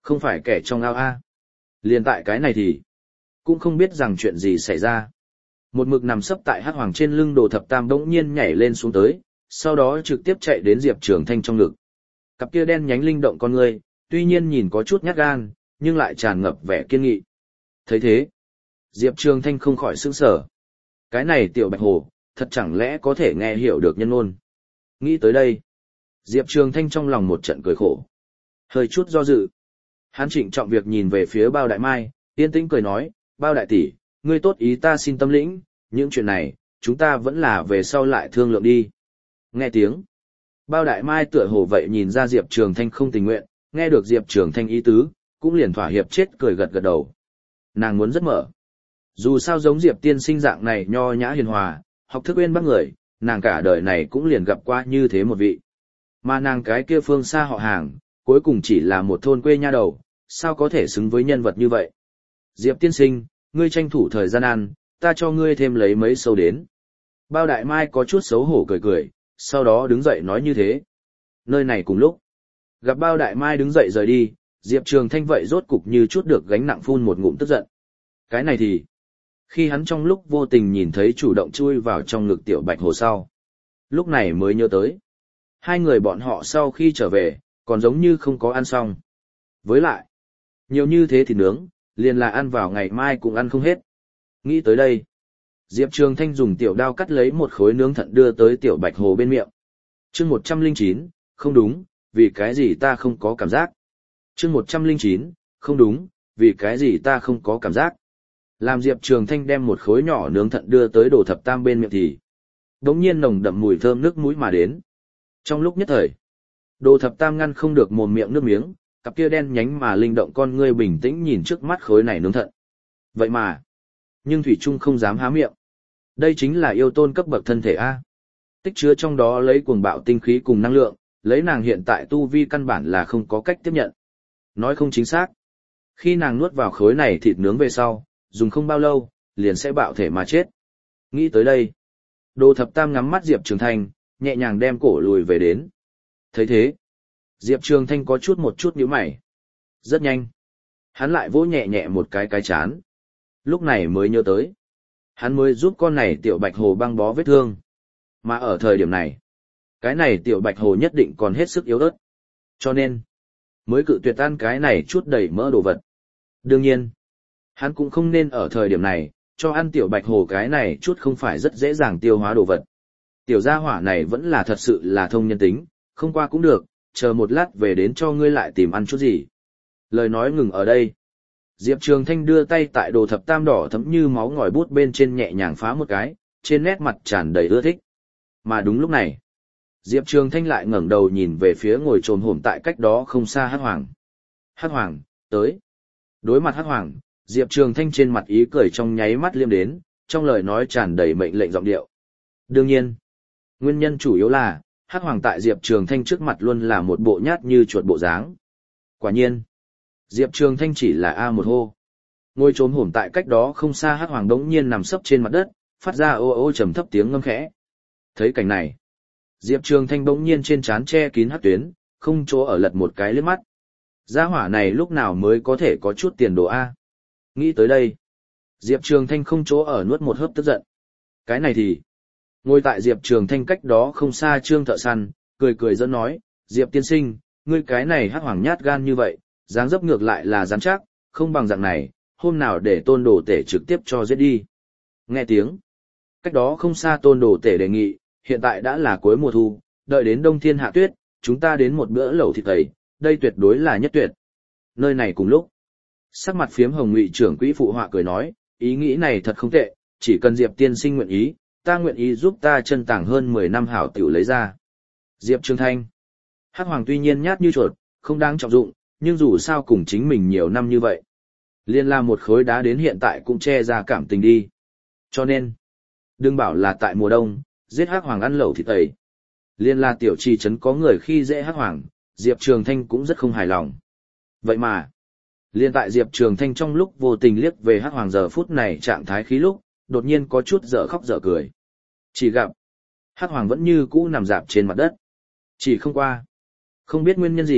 Không phải kẻ trong ao a. Liền tại cái này thì, cũng không biết rằng chuyện gì xảy ra. Một mực nằm sấp tại hắc hoàng trên lưng Đồ Thập Tam bỗng nhiên nhảy lên xuống tới, sau đó trực tiếp chạy đến Diệp Trường Thanh trong ngực. Cặp kia đen nhánh linh động con người, tuy nhiên nhìn có chút nhát gan, nhưng lại tràn ngập vẻ kiên nghị. Thấy thế, Diệp Trường Thanh không khỏi sửng sở. Cái này tiểu bạch hồ, thật chẳng lẽ có thể nghe hiểu được nhân ngôn. Nghĩ tới đây, Diệp Trường Thanh trong lòng một trận cười khổ. Hơi chút do dự. Hắn trịnh trọng việc nhìn về phía Bao Đại Mai, yên tĩnh cười nói, Bao đại tỷ, ngươi tốt ý ta xin tâm lĩnh, những chuyện này, chúng ta vẫn là về sau lại thương lượng đi. Nghe tiếng. Bao Đại Mai tựa hồ vậy nhìn ra Diệp Trường Thanh không tình nguyện, nghe được Diệp Trường Thanh ý tứ, cũng liền thỏa hiệp chết cười gật gật đầu. Nàng muốn rất mở. Dù sao giống Diệp tiên sinh dạng này nho nhã hiền hòa, học thức uyên bác người, nàng cả đời này cũng liền gặp qua như thế một vị. Mà nàng cái kia phương xa họ hàng, cuối cùng chỉ là một thôn quê nha đầu, sao có thể xứng với nhân vật như vậy. Diệp tiên sinh, ngươi tranh thủ thời gian ăn, ta cho ngươi thêm lấy mấy sâu đến. Bao Đại Mai có chút xấu hổ cười cười, sau đó đứng dậy nói như thế. Nơi này cùng lúc, gặp Bao Đại Mai đứng dậy rời đi, Diệp Trường Thanh vậy rốt cục như chút được gánh nặng phun một ngụm tức giận. Cái này thì, khi hắn trong lúc vô tình nhìn thấy chủ động chui vào trong ngực tiểu bạch hồ sau. Lúc này mới nhớ tới. Hai người bọn họ sau khi trở về, còn giống như không có ăn xong. Với lại, nhiều như thế thì nướng, liền là ăn vào ngày mai cũng ăn không hết. Nghĩ tới đây, Diệp Trường Thanh dùng tiểu đao cắt lấy một khối nướng thận đưa tới tiểu bạch hồ bên miệng. Chương một trăm lẻ chín, không đúng, vì cái gì ta không có cảm giác. Chương một trăm lẻ chín, không đúng, vì cái gì ta không có cảm giác. Làm Diệp Trường Thanh đem một khối nhỏ nướng thận đưa tới Đồ Thập Tam bên miệng thì đống nhiên nồng đậm mùi thơm nước mũi mà đến. Trong lúc nhất thời, Đồ Thập Tam ngăn không được mồm miệng nước miếng, cặp kia đen nhánh mà linh động con ngươi bình tĩnh nhìn trước mắt khối này nướng thận. Vậy mà, nhưng thủy trung không dám há miệng. Đây chính là yêu tôn cấp bậc thân thể a. Tích chứa trong đó lấy cuồng bạo tinh khí cùng năng lượng, lấy nàng hiện tại tu vi căn bản là không có cách tiếp nhận. Nói không chính xác, khi nàng nuốt vào khối này thịt nướng về sau, dùng không bao lâu, liền sẽ bạo thể mà chết. Nghĩ tới đây, Đồ Thập Tam ngắm mắt Diệp Trường Thanh, nhẹ nhàng đem cổ lùi về đến. Thấy thế, Diệp Trường Thanh có chút một chút nhíu mày. Rất nhanh, hắn lại vỗ nhẹ nhẹ một cái cái chán. Lúc này mới nhớ tới, hắn mới giúp con này tiểu bạch hồ băng bó vết thương. Mà ở thời điểm này, cái này tiểu bạch hồ nhất định còn hết sức yếu ớt. Cho nên, mới cự tuyệt ăn cái này chút đầy mỡ đồ vật. Đương nhiên, hắn cũng không nên ở thời điểm này, cho ăn tiểu bạch hồ cái này chút không phải rất dễ dàng tiêu hóa đồ vật. Tiểu gia hỏa này vẫn là thật sự là thông nhân tính, không qua cũng được, chờ một lát về đến cho ngươi lại tìm ăn chút gì. Lời nói ngừng ở đây. Diệp Trường Thanh đưa tay tại Đồ Thập Tam đỏ thấm như máu ngòi bút bên trên nhẹ nhàng phá một cái, trên nét mặt tràn đầy ưa thích. Mà đúng lúc này, Diệp Trường Thanh lại ngẩng đầu nhìn về phía ngồi trồm hổm tại cách đó không xa Hắc Hoàng. Hắc Hoàng, tới. Đối mặt Hắc Hoàng, Diệp Trường Thanh trên mặt ý cười trong nháy mắt liêm đến, trong lời nói tràn đầy mệnh lệnh giọng điệu. Đương nhiên, nguyên nhân chủ yếu là, Hắc Hoàng tại Diệp Trường Thanh trước mặt luôn là một bộ nhát như chuột bộ dáng. Quả nhiên, Diệp Trường Thanh chỉ là a một hô. Ngồi trồm hổm tại cách đó không xa Hắc Hoàng đống nhiên nằm sấp trên mặt đất, phát ra ô ô trầm thấp tiếng ngâm khẽ. Thấy cảnh này, Diệp Trường Thanh bỗng nhiên trên trán che kín hắc tuyến, không chỗ ở lật một cái liếc mắt. Gia hỏa này lúc nào mới có thể có chút tiền đồ a? Nghĩ tới đây, Diệp Trường Thanh không chỗ ở nuốt một hớp tức giận. Cái này thì, ngồi tại Diệp Trường Thanh cách đó không xa Trương Thợ Săn, cười cười dẫn nói, Diệp tiên sinh, ngươi cái này Hắc Hoàng nhát gan như vậy, dáng dấp ngược lại là dám chắc, không bằng dạng này, hôm nào để Tôn Đồ Tể trực tiếp cho giết đi. Nghe tiếng, cách đó không xa Tôn Đồ Tể đề nghị, hiện tại đã là cuối mùa thu, đợi đến đông thiên hạ tuyết, chúng ta đến một bữa lẩu thịt tẩy, đây tuyệt đối là nhất tuyệt. Nơi này cùng lúc, sắc mặt phiếm hồng Ngụy trưởng quỹ phụ họa cười nói, ý nghĩ này thật không tệ, chỉ cần Diệp tiên sinh nguyện ý, ta nguyện ý giúp ta chân tàng hơn mười năm hảo tiểu lấy ra. Diệp Trường Thanh, Hắc Hoàng tuy nhiên nhát như chuột, không đáng trọng dụng, nhưng dù sao cùng chính mình nhiều năm như vậy, liên la một khối đá đến hiện tại cũng che ra cảm tình đi. Cho nên, đừng bảo là tại mùa đông, giết Hắc Hoàng ăn lẩu thịt tẩy. Liên la tiểu trì trấn có người khi dễ Hắc Hoàng, Diệp Trường Thanh cũng rất không hài lòng. Vậy mà, liên tại Diệp Trường Thanh trong lúc vô tình liếc về Hắc Hoàng giờ phút này trạng thái khí lúc, đột nhiên có chút dở khóc dở cười. Chỉ gặp, Hắc Hoàng vẫn như cũ nằm rạp trên mặt đất. Chỉ không qua. Không biết nguyên nhân gì,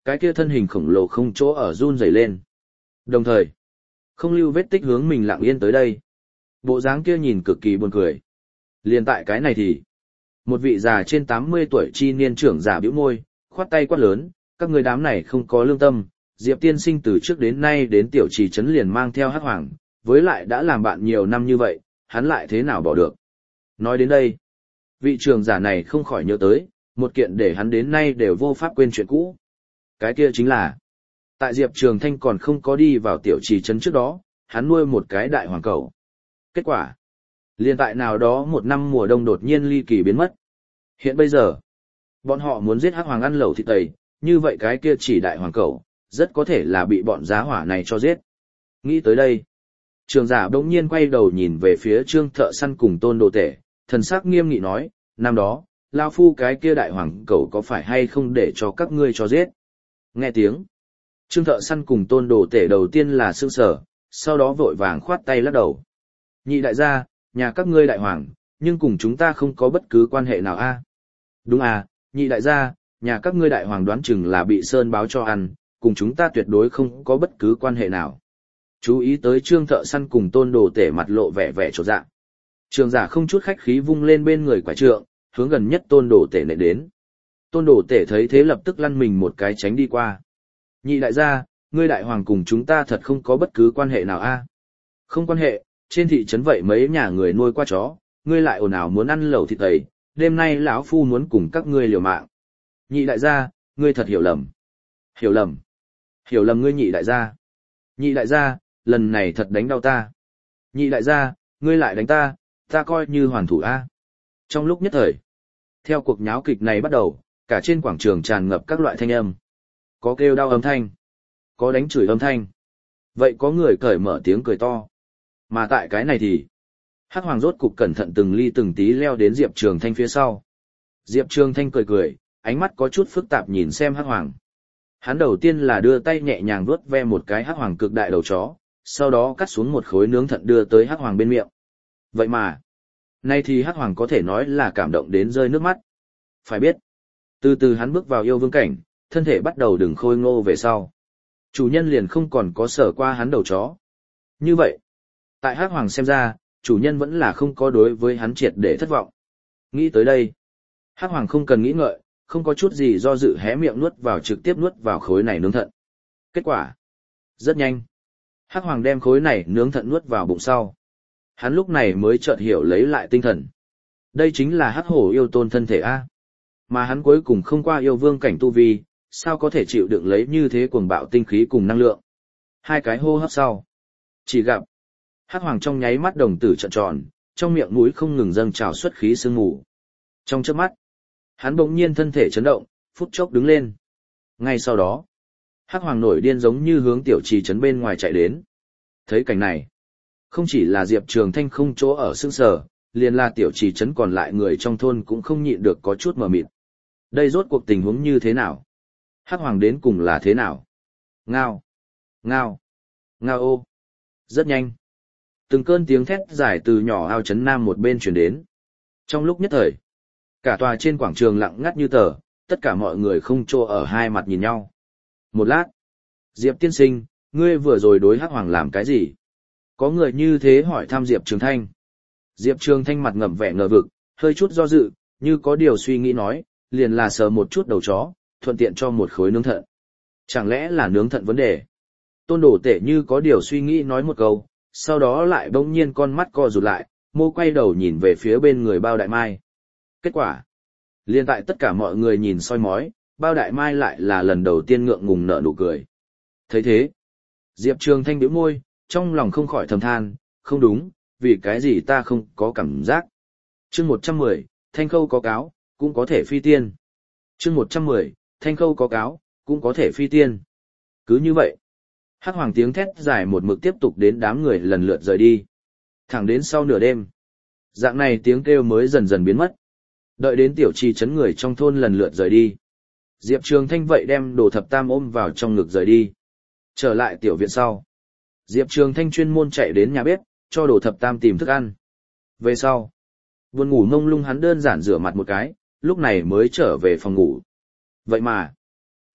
cái kia thân hình khổng lồ không chỗ ở run rẩy lên. Đồng thời, không lưu vết tích hướng mình lặng yên tới đây. Bộ dáng kia nhìn cực kỳ buồn cười. Liên tại cái này thì, một vị già trên tám mươi tuổi chi niên trưởng giả bĩu môi, khoát tay quát lớn, các người đám này không có lương tâm, Diệp tiên sinh từ trước đến nay đến tiểu trì trấn liền mang theo Hắc Hoàng, với lại đã làm bạn nhiều năm như vậy, hắn lại thế nào bỏ được. Nói đến đây, vị trưởng giả này không khỏi nhớ tới, một kiện để hắn đến nay đều vô pháp quên chuyện cũ. Cái kia chính là, tại Diệp Trường Thanh còn không có đi vào tiểu trì trấn trước đó, hắn nuôi một cái đại hoàng cẩu. Kết quả, liền tại nào đó một năm mùa đông đột nhiên ly kỳ biến mất. Hiện bây giờ, bọn họ muốn giết Hắc Hoàng ăn lẩu thịt tẩy, như vậy cái kia chỉ đại hoàng cẩu, rất có thể là bị bọn giá hỏa này cho giết. Nghĩ tới đây, trường giả bỗng nhiên quay đầu nhìn về phía Trương Thợ Săn cùng Tôn Đồ Tể, thần sắc nghiêm nghị nói, năm đó, lao phu cái kia đại hoàng cẩu có phải hay không để cho các ngươi cho giết. Nghe tiếng, Trương Thợ Săn cùng Tôn Đồ Tể đầu tiên là sững sờ, sau đó vội vàng khoát tay lắc đầu. Nhị đại gia, nhà các ngươi đại hoàng, nhưng cùng chúng ta không có bất cứ quan hệ nào a. Đúng à, nhị đại gia, nhà các ngươi đại hoàng đoán chừng là bị Sơn báo cho ăn, cùng chúng ta tuyệt đối không có bất cứ quan hệ nào. Chú ý tới Trương Thợ Săn cùng Tôn Đồ Tể mặt lộ vẻ vẻ chột dạ. Trường giả không chút khách khí vung lên bên người quải trượng, hướng gần nhất Tôn Đồ Tể nện đến. Tôn Đồ Tể thấy thế lập tức lăn mình một cái tránh đi qua. Nhị đại gia, ngươi đại hoàng cùng chúng ta thật không có bất cứ quan hệ nào a. Không quan hệ, trên thị trấn vậy mấy nhà người nuôi qua chó, ngươi lại ồn ào muốn ăn lẩu thịt tẩy, đêm nay lão phu muốn cùng các ngươi liều mạng. Nhị đại gia, ngươi thật hiểu lầm. Hiểu lầm. Hiểu lầm ngươi nhị đại gia. Nhị đại gia, lần này thật đánh đau ta. Nhị đại gia, ngươi lại đánh ta, ta coi như hoàn thủ a. Trong lúc nhất thời, theo cuộc nháo kịch này bắt đầu, cả trên quảng trường tràn ngập các loại thanh âm. Có kêu đau âm thanh, có đánh chửi âm thanh. Vậy có người cởi mở tiếng cười to. Mà tại cái này thì, Hắc Hoàng rốt cục cẩn thận từng ly từng tí leo đến Diệp Trường Thanh phía sau. Diệp Trường Thanh cười cười, ánh mắt có chút phức tạp nhìn xem Hắc Hoàng. Hắn đầu tiên là đưa tay nhẹ nhàng vuốt ve một cái Hắc Hoàng cực đại đầu chó, sau đó cắt xuống một khối nướng thận đưa tới Hắc Hoàng bên miệng. Vậy mà, nay thì Hắc Hoàng có thể nói là cảm động đến rơi nước mắt. Phải biết, từ từ hắn bước vào yêu vương cảnh, thân thể bắt đầu đừng khôi ngô về sau. Chủ nhân liền không còn có sở qua hắn đầu chó. Như vậy, tại Hắc Hoàng xem ra, chủ nhân vẫn là không có đối với hắn triệt để thất vọng. Nghĩ tới đây, Hắc Hoàng không cần nghĩ ngợi, không có chút gì do dự hé miệng nuốt vào trực tiếp nuốt vào khối này nướng thận. Kết quả, rất nhanh. Hắc Hoàng đem khối này nướng thận nuốt vào bụng sau. Hắn lúc này mới chợt hiểu lấy lại tinh thần. Đây chính là Hắc Hổ yêu tôn thân thể A. Mà hắn cuối cùng không qua yêu vương cảnh tu vi, sao có thể chịu đựng lấy như thế cuồng bạo tinh khí cùng năng lượng. Hai cái hô hấp sau. Chỉ gặp, Hắc Hoàng trong nháy mắt đồng tử trợn tròn, trong miệng mũi không ngừng dâng trào xuất khí sương mù. Trong chớp mắt, hắn bỗng nhiên thân thể chấn động, phút chốc đứng lên. Ngay sau đó, Hắc Hoàng nổi điên giống như hướng tiểu trì trấn bên ngoài chạy đến. Thấy cảnh này, không chỉ là Diệp Trường Thanh không chỗ ở sững sờ, liền là tiểu trì trấn còn lại người trong thôn cũng không nhịn được có chút mờ mịt. Đây rốt cuộc tình huống như thế nào? Hắc Hoàng đến cùng là thế nào? Ngao, ngao, ngao ô. Rất nhanh. Từng cơn tiếng thét dài từ nhỏ ao trấn nam một bên truyền đến. Trong lúc nhất thời, cả tòa trên quảng trường lặng ngắt như tờ, tất cả mọi người không chỗ ở hai mặt nhìn nhau. Một lát, Diệp tiên sinh, ngươi vừa rồi đối Hắc Hoàng làm cái gì? Có người như thế hỏi thăm Diệp Trường Thanh. Diệp Trường Thanh mặt ngậm vẻ ngờ vực, hơi chút do dự, như có điều suy nghĩ nói, liền là sờ một chút đầu chó, thuận tiện cho một khối nướng thận. Chẳng lẽ là nướng thận vấn đề? Tôn Đồ Tể như có điều suy nghĩ nói một câu, sau đó lại bỗng nhiên con mắt co rụt lại, mô quay đầu nhìn về phía bên người Bao Đại Mai. Kết quả, liền tại tất cả mọi người nhìn soi mói, Bao Đại Mai lại là lần đầu tiên ngượng ngùng nở nụ cười. Thấy thế, Diệp Trường Thanh bĩu môi, trong lòng không khỏi thầm than, không đúng, vì cái gì ta không có cảm giác. Chương một trăm mười, Thanh Khâu có cáo, cũng có thể phi tiên. Chương một trăm mười, Thanh Khâu có cáo, cũng có thể phi tiên. Cứ như vậy, Hắc Hoàng tiếng thét dài một mực tiếp tục đến đám người lần lượt rời đi. Thẳng đến sau nửa đêm, dạng này tiếng kêu mới dần dần biến mất. Đợi đến tiểu trì trấn người trong thôn lần lượt rời đi. Diệp Trường Thanh vậy đem Đồ Thập Tam ôm vào trong ngực rời đi. Trở lại tiểu viện sau, Diệp Trường Thanh chuyên môn chạy đến nhà bếp, cho Đồ Thập Tam tìm thức ăn. Về sau, buồn ngủ mông lung hắn đơn giản rửa mặt một cái, lúc này mới trở về phòng ngủ. Vậy mà,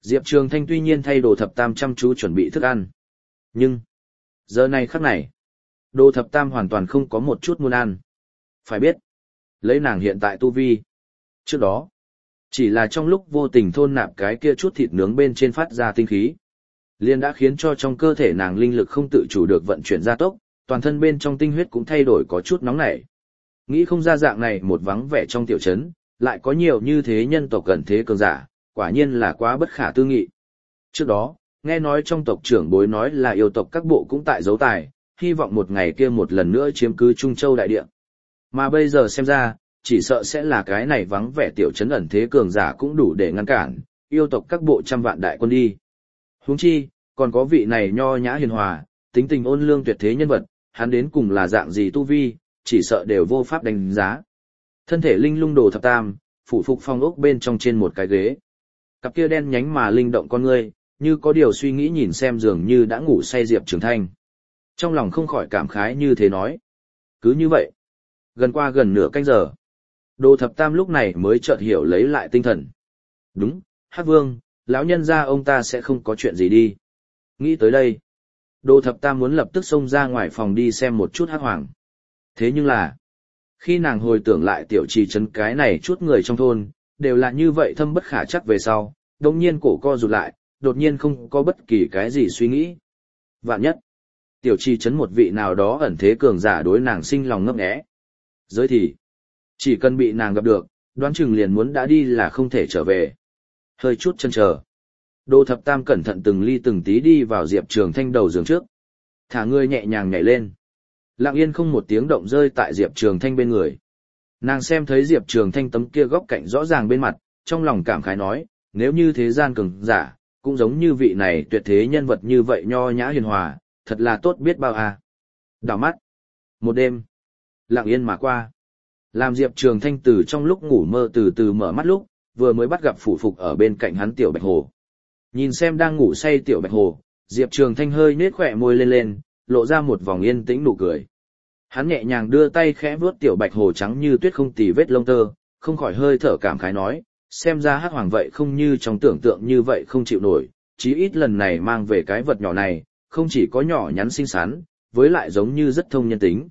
Diệp Trường Thanh tuy nhiên thay Đồ Thập Tam chăm chú chuẩn bị thức ăn. Nhưng, giờ này khắc này, Đồ Thập Tam hoàn toàn không có một chút muốn ăn. Phải biết, lấy nàng hiện tại tu vi. Trước đó, chỉ là trong lúc vô tình thôn nạp cái kia chút thịt nướng bên trên phát ra tinh khí, liền đã khiến cho trong cơ thể nàng linh lực không tự chủ được vận chuyển gia tốc, toàn thân bên trong tinh huyết cũng thay đổi có chút nóng nảy. Nghĩ không ra dạng này một vắng vẻ trong tiểu trấn, lại có nhiều như thế nhân tộc gần thế cường giả, quả nhiên là quá bất khả tư nghị. Trước đó, nghe nói trong tộc trưởng bối nói là yêu tộc các bộ cũng tại giấu tài, hy vọng một ngày kia một lần nữa chiếm cứ Trung Châu đại địa. Mà bây giờ xem ra, chỉ sợ sẽ là cái này vắng vẻ tiểu trấn ẩn thế cường giả cũng đủ để ngăn cản, yêu tộc các bộ trăm vạn đại quân đi. Huống chi, còn có vị này nho nhã hiền hòa, tính tình ôn lương tuyệt thế nhân vật, hắn đến cùng là dạng gì tu vi, chỉ sợ đều vô pháp đánh giá. Thân thể linh lung Đồ Thập Tam, phủ phục phong ốc bên trong trên một cái ghế. Cặp kia đen nhánh mà linh động con ngươi, như có điều suy nghĩ nhìn xem dường như đã ngủ say Diệp Trường Thanh. Trong lòng không khỏi cảm khái như thế nói. Cứ như vậy, gần qua gần nửa canh giờ, Đồ Thập Tam lúc này mới chợt hiểu lấy lại tinh thần. Đúng, Hắc Vương, lão nhân gia ông ta sẽ không có chuyện gì đi. Nghĩ tới đây, Đồ Thập Tam muốn lập tức xông ra ngoài phòng đi xem một chút Hắc Hoàng. Thế nhưng là, khi nàng hồi tưởng lại tiểu trì trấn cái này chút người trong thôn, đều là như vậy thâm bất khả chắc về sau, đồng nhiên cổ co rụt lại, đột nhiên không có bất kỳ cái gì suy nghĩ. Vạn nhất, tiểu trì trấn một vị nào đó ẩn thế cường giả đối nàng sinh lòng ngấp nghé. Giới thì, chỉ cần bị nàng gặp được, đoán chừng liền muốn đã đi là không thể trở về. Hơi chút chân chờ. Đồ Thập Tam cẩn thận từng ly từng tí đi vào Diệp Trường Thanh đầu giường trước. Thả người nhẹ nhàng nhảy lên. Lặng yên không một tiếng động rơi tại Diệp Trường Thanh bên người. Nàng xem thấy Diệp Trường Thanh tấm kia góc cạnh rõ ràng bên mặt, trong lòng cảm khái nói, nếu như thế gian cường giả, cũng giống như vị này tuyệt thế nhân vật như vậy nho nhã hiền hòa, thật là tốt biết bao à. Đảo mắt. Một đêm. Lặng yên mà qua. Làm Diệp Trường Thanh từ trong lúc ngủ mơ từ từ mở mắt lúc, vừa mới bắt gặp phủ phục ở bên cạnh hắn Tiểu Bạch Hồ. Nhìn xem đang ngủ say Tiểu Bạch Hồ, Diệp Trường Thanh hơi nết khỏe môi lên lên, lộ ra một vòng yên tĩnh nụ cười. Hắn nhẹ nhàng đưa tay khẽ vuốt Tiểu Bạch Hồ trắng như tuyết không tì vết lông tơ, không khỏi hơi thở cảm khái nói, xem ra Hắc Hoàng vậy không như trong tưởng tượng như vậy không chịu nổi, chí ít lần này mang về cái vật nhỏ này, không chỉ có nhỏ nhắn xinh xắn, với lại giống như rất thông nhân tính.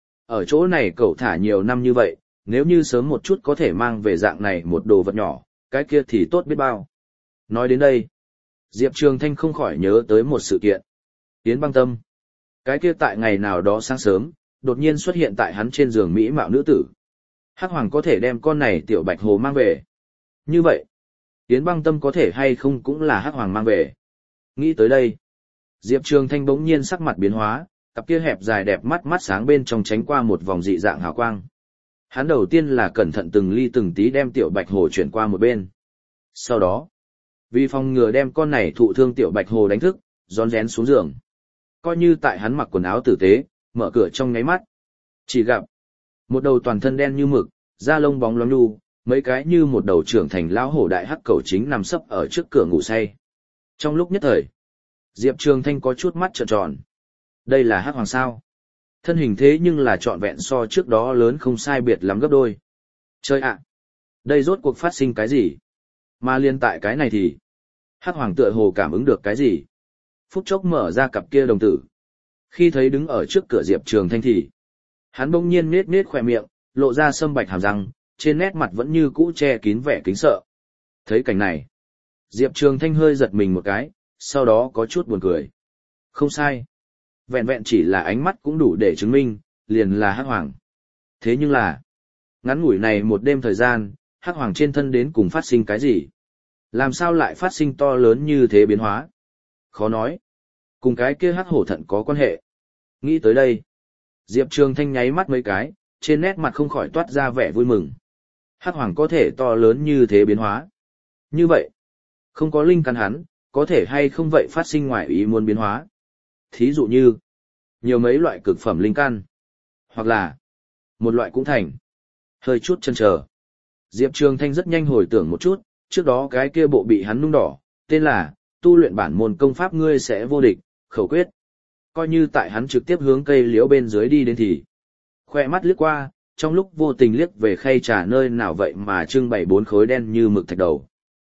Ở chỗ này cậu thả nhiều năm như vậy, nếu như sớm một chút có thể mang về dạng này một đồ vật nhỏ, cái kia thì tốt biết bao. Nói đến đây, Diệp Trường Thanh không khỏi nhớ tới một sự kiện. Yến Băng Tâm. Cái kia tại ngày nào đó sáng sớm, đột nhiên xuất hiện tại hắn trên giường mỹ mạo nữ tử. Hắc Hoàng có thể đem con này Tiểu Bạch Hồ mang về. Như vậy, Yến Băng Tâm có thể hay không cũng là Hắc Hoàng mang về. Nghĩ tới đây, Diệp Trường Thanh bỗng nhiên sắc mặt biến hóa, cặp kia hẹp dài đẹp mắt mắt sáng bên trong tránh qua một vòng dị dạng hào quang. Hắn đầu tiên là cẩn thận từng ly từng tí đem Tiểu Bạch Hồ chuyển qua một bên. Sau đó, vì phòng ngừa đem con này thụ thương Tiểu Bạch Hồ đánh thức, rón rén xuống giường. Coi như tại hắn mặc quần áo tử tế, mở cửa trong nháy mắt. Chỉ gặp một đầu toàn thân đen như mực, da lông bóng loáng nhu, mấy cái như một đầu trưởng thành lão hổ đại hắc cẩu chính nằm sấp ở trước cửa ngủ say. Trong lúc nhất thời, Diệp Trường Thanh có chút mắt trợn tròn. Đây là Hắc Hoàng sao? Thân hình thế nhưng là trọn vẹn so trước đó lớn không sai biệt lắm gấp đôi. Chơi ạ! Đây rốt cuộc phát sinh cái gì? Mà liên tại cái này thì, Hắc Hoàng tựa hồ cảm ứng được cái gì? Phút chốc mở ra cặp kia đồng tử. Khi thấy đứng ở trước cửa Diệp Trường Thanh thì, hắn bỗng nhiên nết nết khóe miệng, lộ ra sâm bạch hàm răng, trên nét mặt vẫn như cũ che kín vẻ kính sợ. Thấy cảnh này, Diệp Trường Thanh hơi giật mình một cái, sau đó có chút buồn cười. Không sai. Vẹn vẹn chỉ là ánh mắt cũng đủ để chứng minh, liền là Hắc Hoàng. Thế nhưng là, ngắn ngủi này một đêm thời gian, Hắc Hoàng trên thân đến cùng phát sinh cái gì? Làm sao lại phát sinh to lớn như thế biến hóa? Khó nói. Cùng cái kia Hắc Hổ Thận có quan hệ. Nghĩ tới đây, Diệp Trường Thanh nháy mắt mấy cái, trên nét mặt không khỏi toát ra vẻ vui mừng. Hắc Hoàng có thể to lớn như thế biến hóa. Như vậy, không có linh căn hắn, có thể hay không vậy phát sinh ngoài ý muốn biến hóa. Thí dụ như, nhiều mấy loại cực phẩm linh căn, hoặc là, một loại cũng thành. Hơi chút chần chờ. Diệp Trường Thanh rất nhanh hồi tưởng một chút, trước đó cái kia bộ bị hắn nung đỏ, tên là, tu luyện bản môn công pháp ngươi sẽ vô địch, khẩu quyết. Coi như tại hắn trực tiếp hướng cây liễu bên dưới đi đến thì, khoe mắt liếc qua, trong lúc vô tình liếc về khay trà nơi nào vậy mà trưng bày bốn khối đen như mực thạch đầu.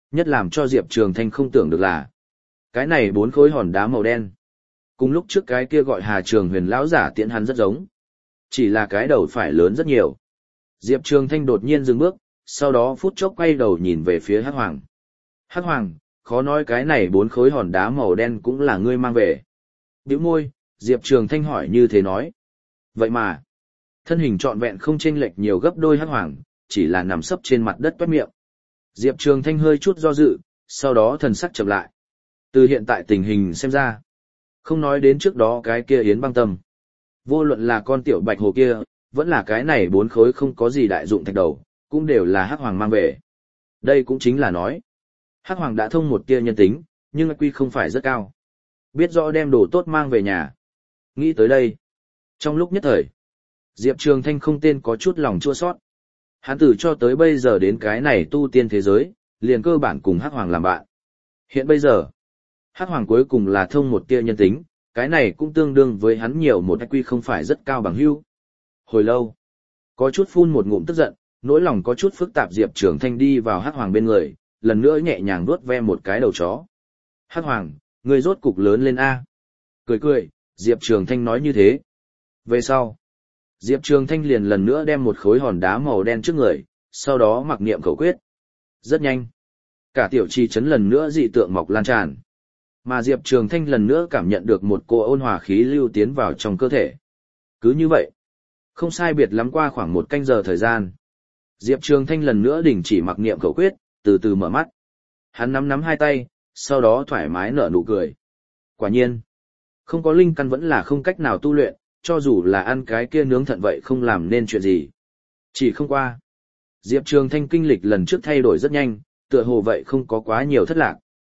Nhất làm cho Diệp Trường Thanh không tưởng được là, cái này bốn khối hòn đá màu đen. Cùng lúc trước cái kia gọi Hà Trường Huyền lão giả tiễn hắn rất giống. Chỉ là cái đầu phải lớn rất nhiều. Diệp Trường Thanh đột nhiên dừng bước, sau đó phút chốc quay đầu nhìn về phía Hắc Hoàng. Hắc Hoàng, khó nói cái này bốn khối hòn đá màu đen cũng là ngươi mang về. Bĩu môi, Diệp Trường Thanh hỏi như thế nói. Vậy mà, thân hình trọn vẹn không chênh lệch nhiều gấp đôi Hắc Hoàng, chỉ là nằm sấp trên mặt đất toét miệng. Diệp Trường Thanh hơi chút do dự, sau đó thần sắc chậm lại. Từ hiện tại tình hình xem ra, không nói đến trước đó cái kia Yến Băng Tâm. Vô luận là con tiểu bạch hồ kia, vẫn là cái này bốn khối không có gì đại dụng thạch đầu, cũng đều là Hắc Hoàng mang về. Đây cũng chính là nói, Hắc Hoàng đã thông một tia nhân tính, nhưng quy không phải rất cao. Biết rõ đem đồ tốt mang về nhà. Nghĩ tới đây, trong lúc nhất thời, Diệp Trường Thanh không tên có chút lòng chua sót. Hắn từ cho tới bây giờ đến cái này tu tiên thế giới, liền cơ bản cùng Hắc Hoàng làm bạn. Hiện bây giờ, Hắc Hoàng cuối cùng là thông một tia nhân tính, cái này cũng tương đương với hắn nhiều một quy không phải rất cao bằng hữu. Hồi lâu, có chút phun một ngụm tức giận, nỗi lòng có chút phức tạp Diệp Trường Thanh đi vào Hắc Hoàng bên người, lần nữa nhẹ nhàng vuốt ve một cái đầu chó. Hắc Hoàng, ngươi rốt cục lớn lên a. Cười cười, Diệp Trường Thanh nói như thế. Về sau, Diệp Trường Thanh liền lần nữa đem một khối hòn đá màu đen trước người, sau đó mặc niệm khẩu quyết. Rất nhanh, cả tiểu trì trấn lần nữa dị tượng mọc lan tràn. Mà Diệp Trường Thanh lần nữa cảm nhận được một cô ôn hòa khí lưu tiến vào trong cơ thể. Cứ như vậy, không sai biệt lắm qua khoảng một canh giờ thời gian. Diệp Trường Thanh lần nữa đình chỉ mặc niệm khẩu quyết, từ từ mở mắt. Hắn nắm nắm hai tay, sau đó thoải mái nở nụ cười. Quả nhiên, không có linh căn vẫn là không cách nào tu luyện, cho dù là ăn cái kia nướng thận vậy không làm nên chuyện gì. Chỉ không qua. Diệp Trường Thanh kinh lịch lần trước thay đổi rất nhanh, tựa hồ vậy không có quá nhiều thất lạc.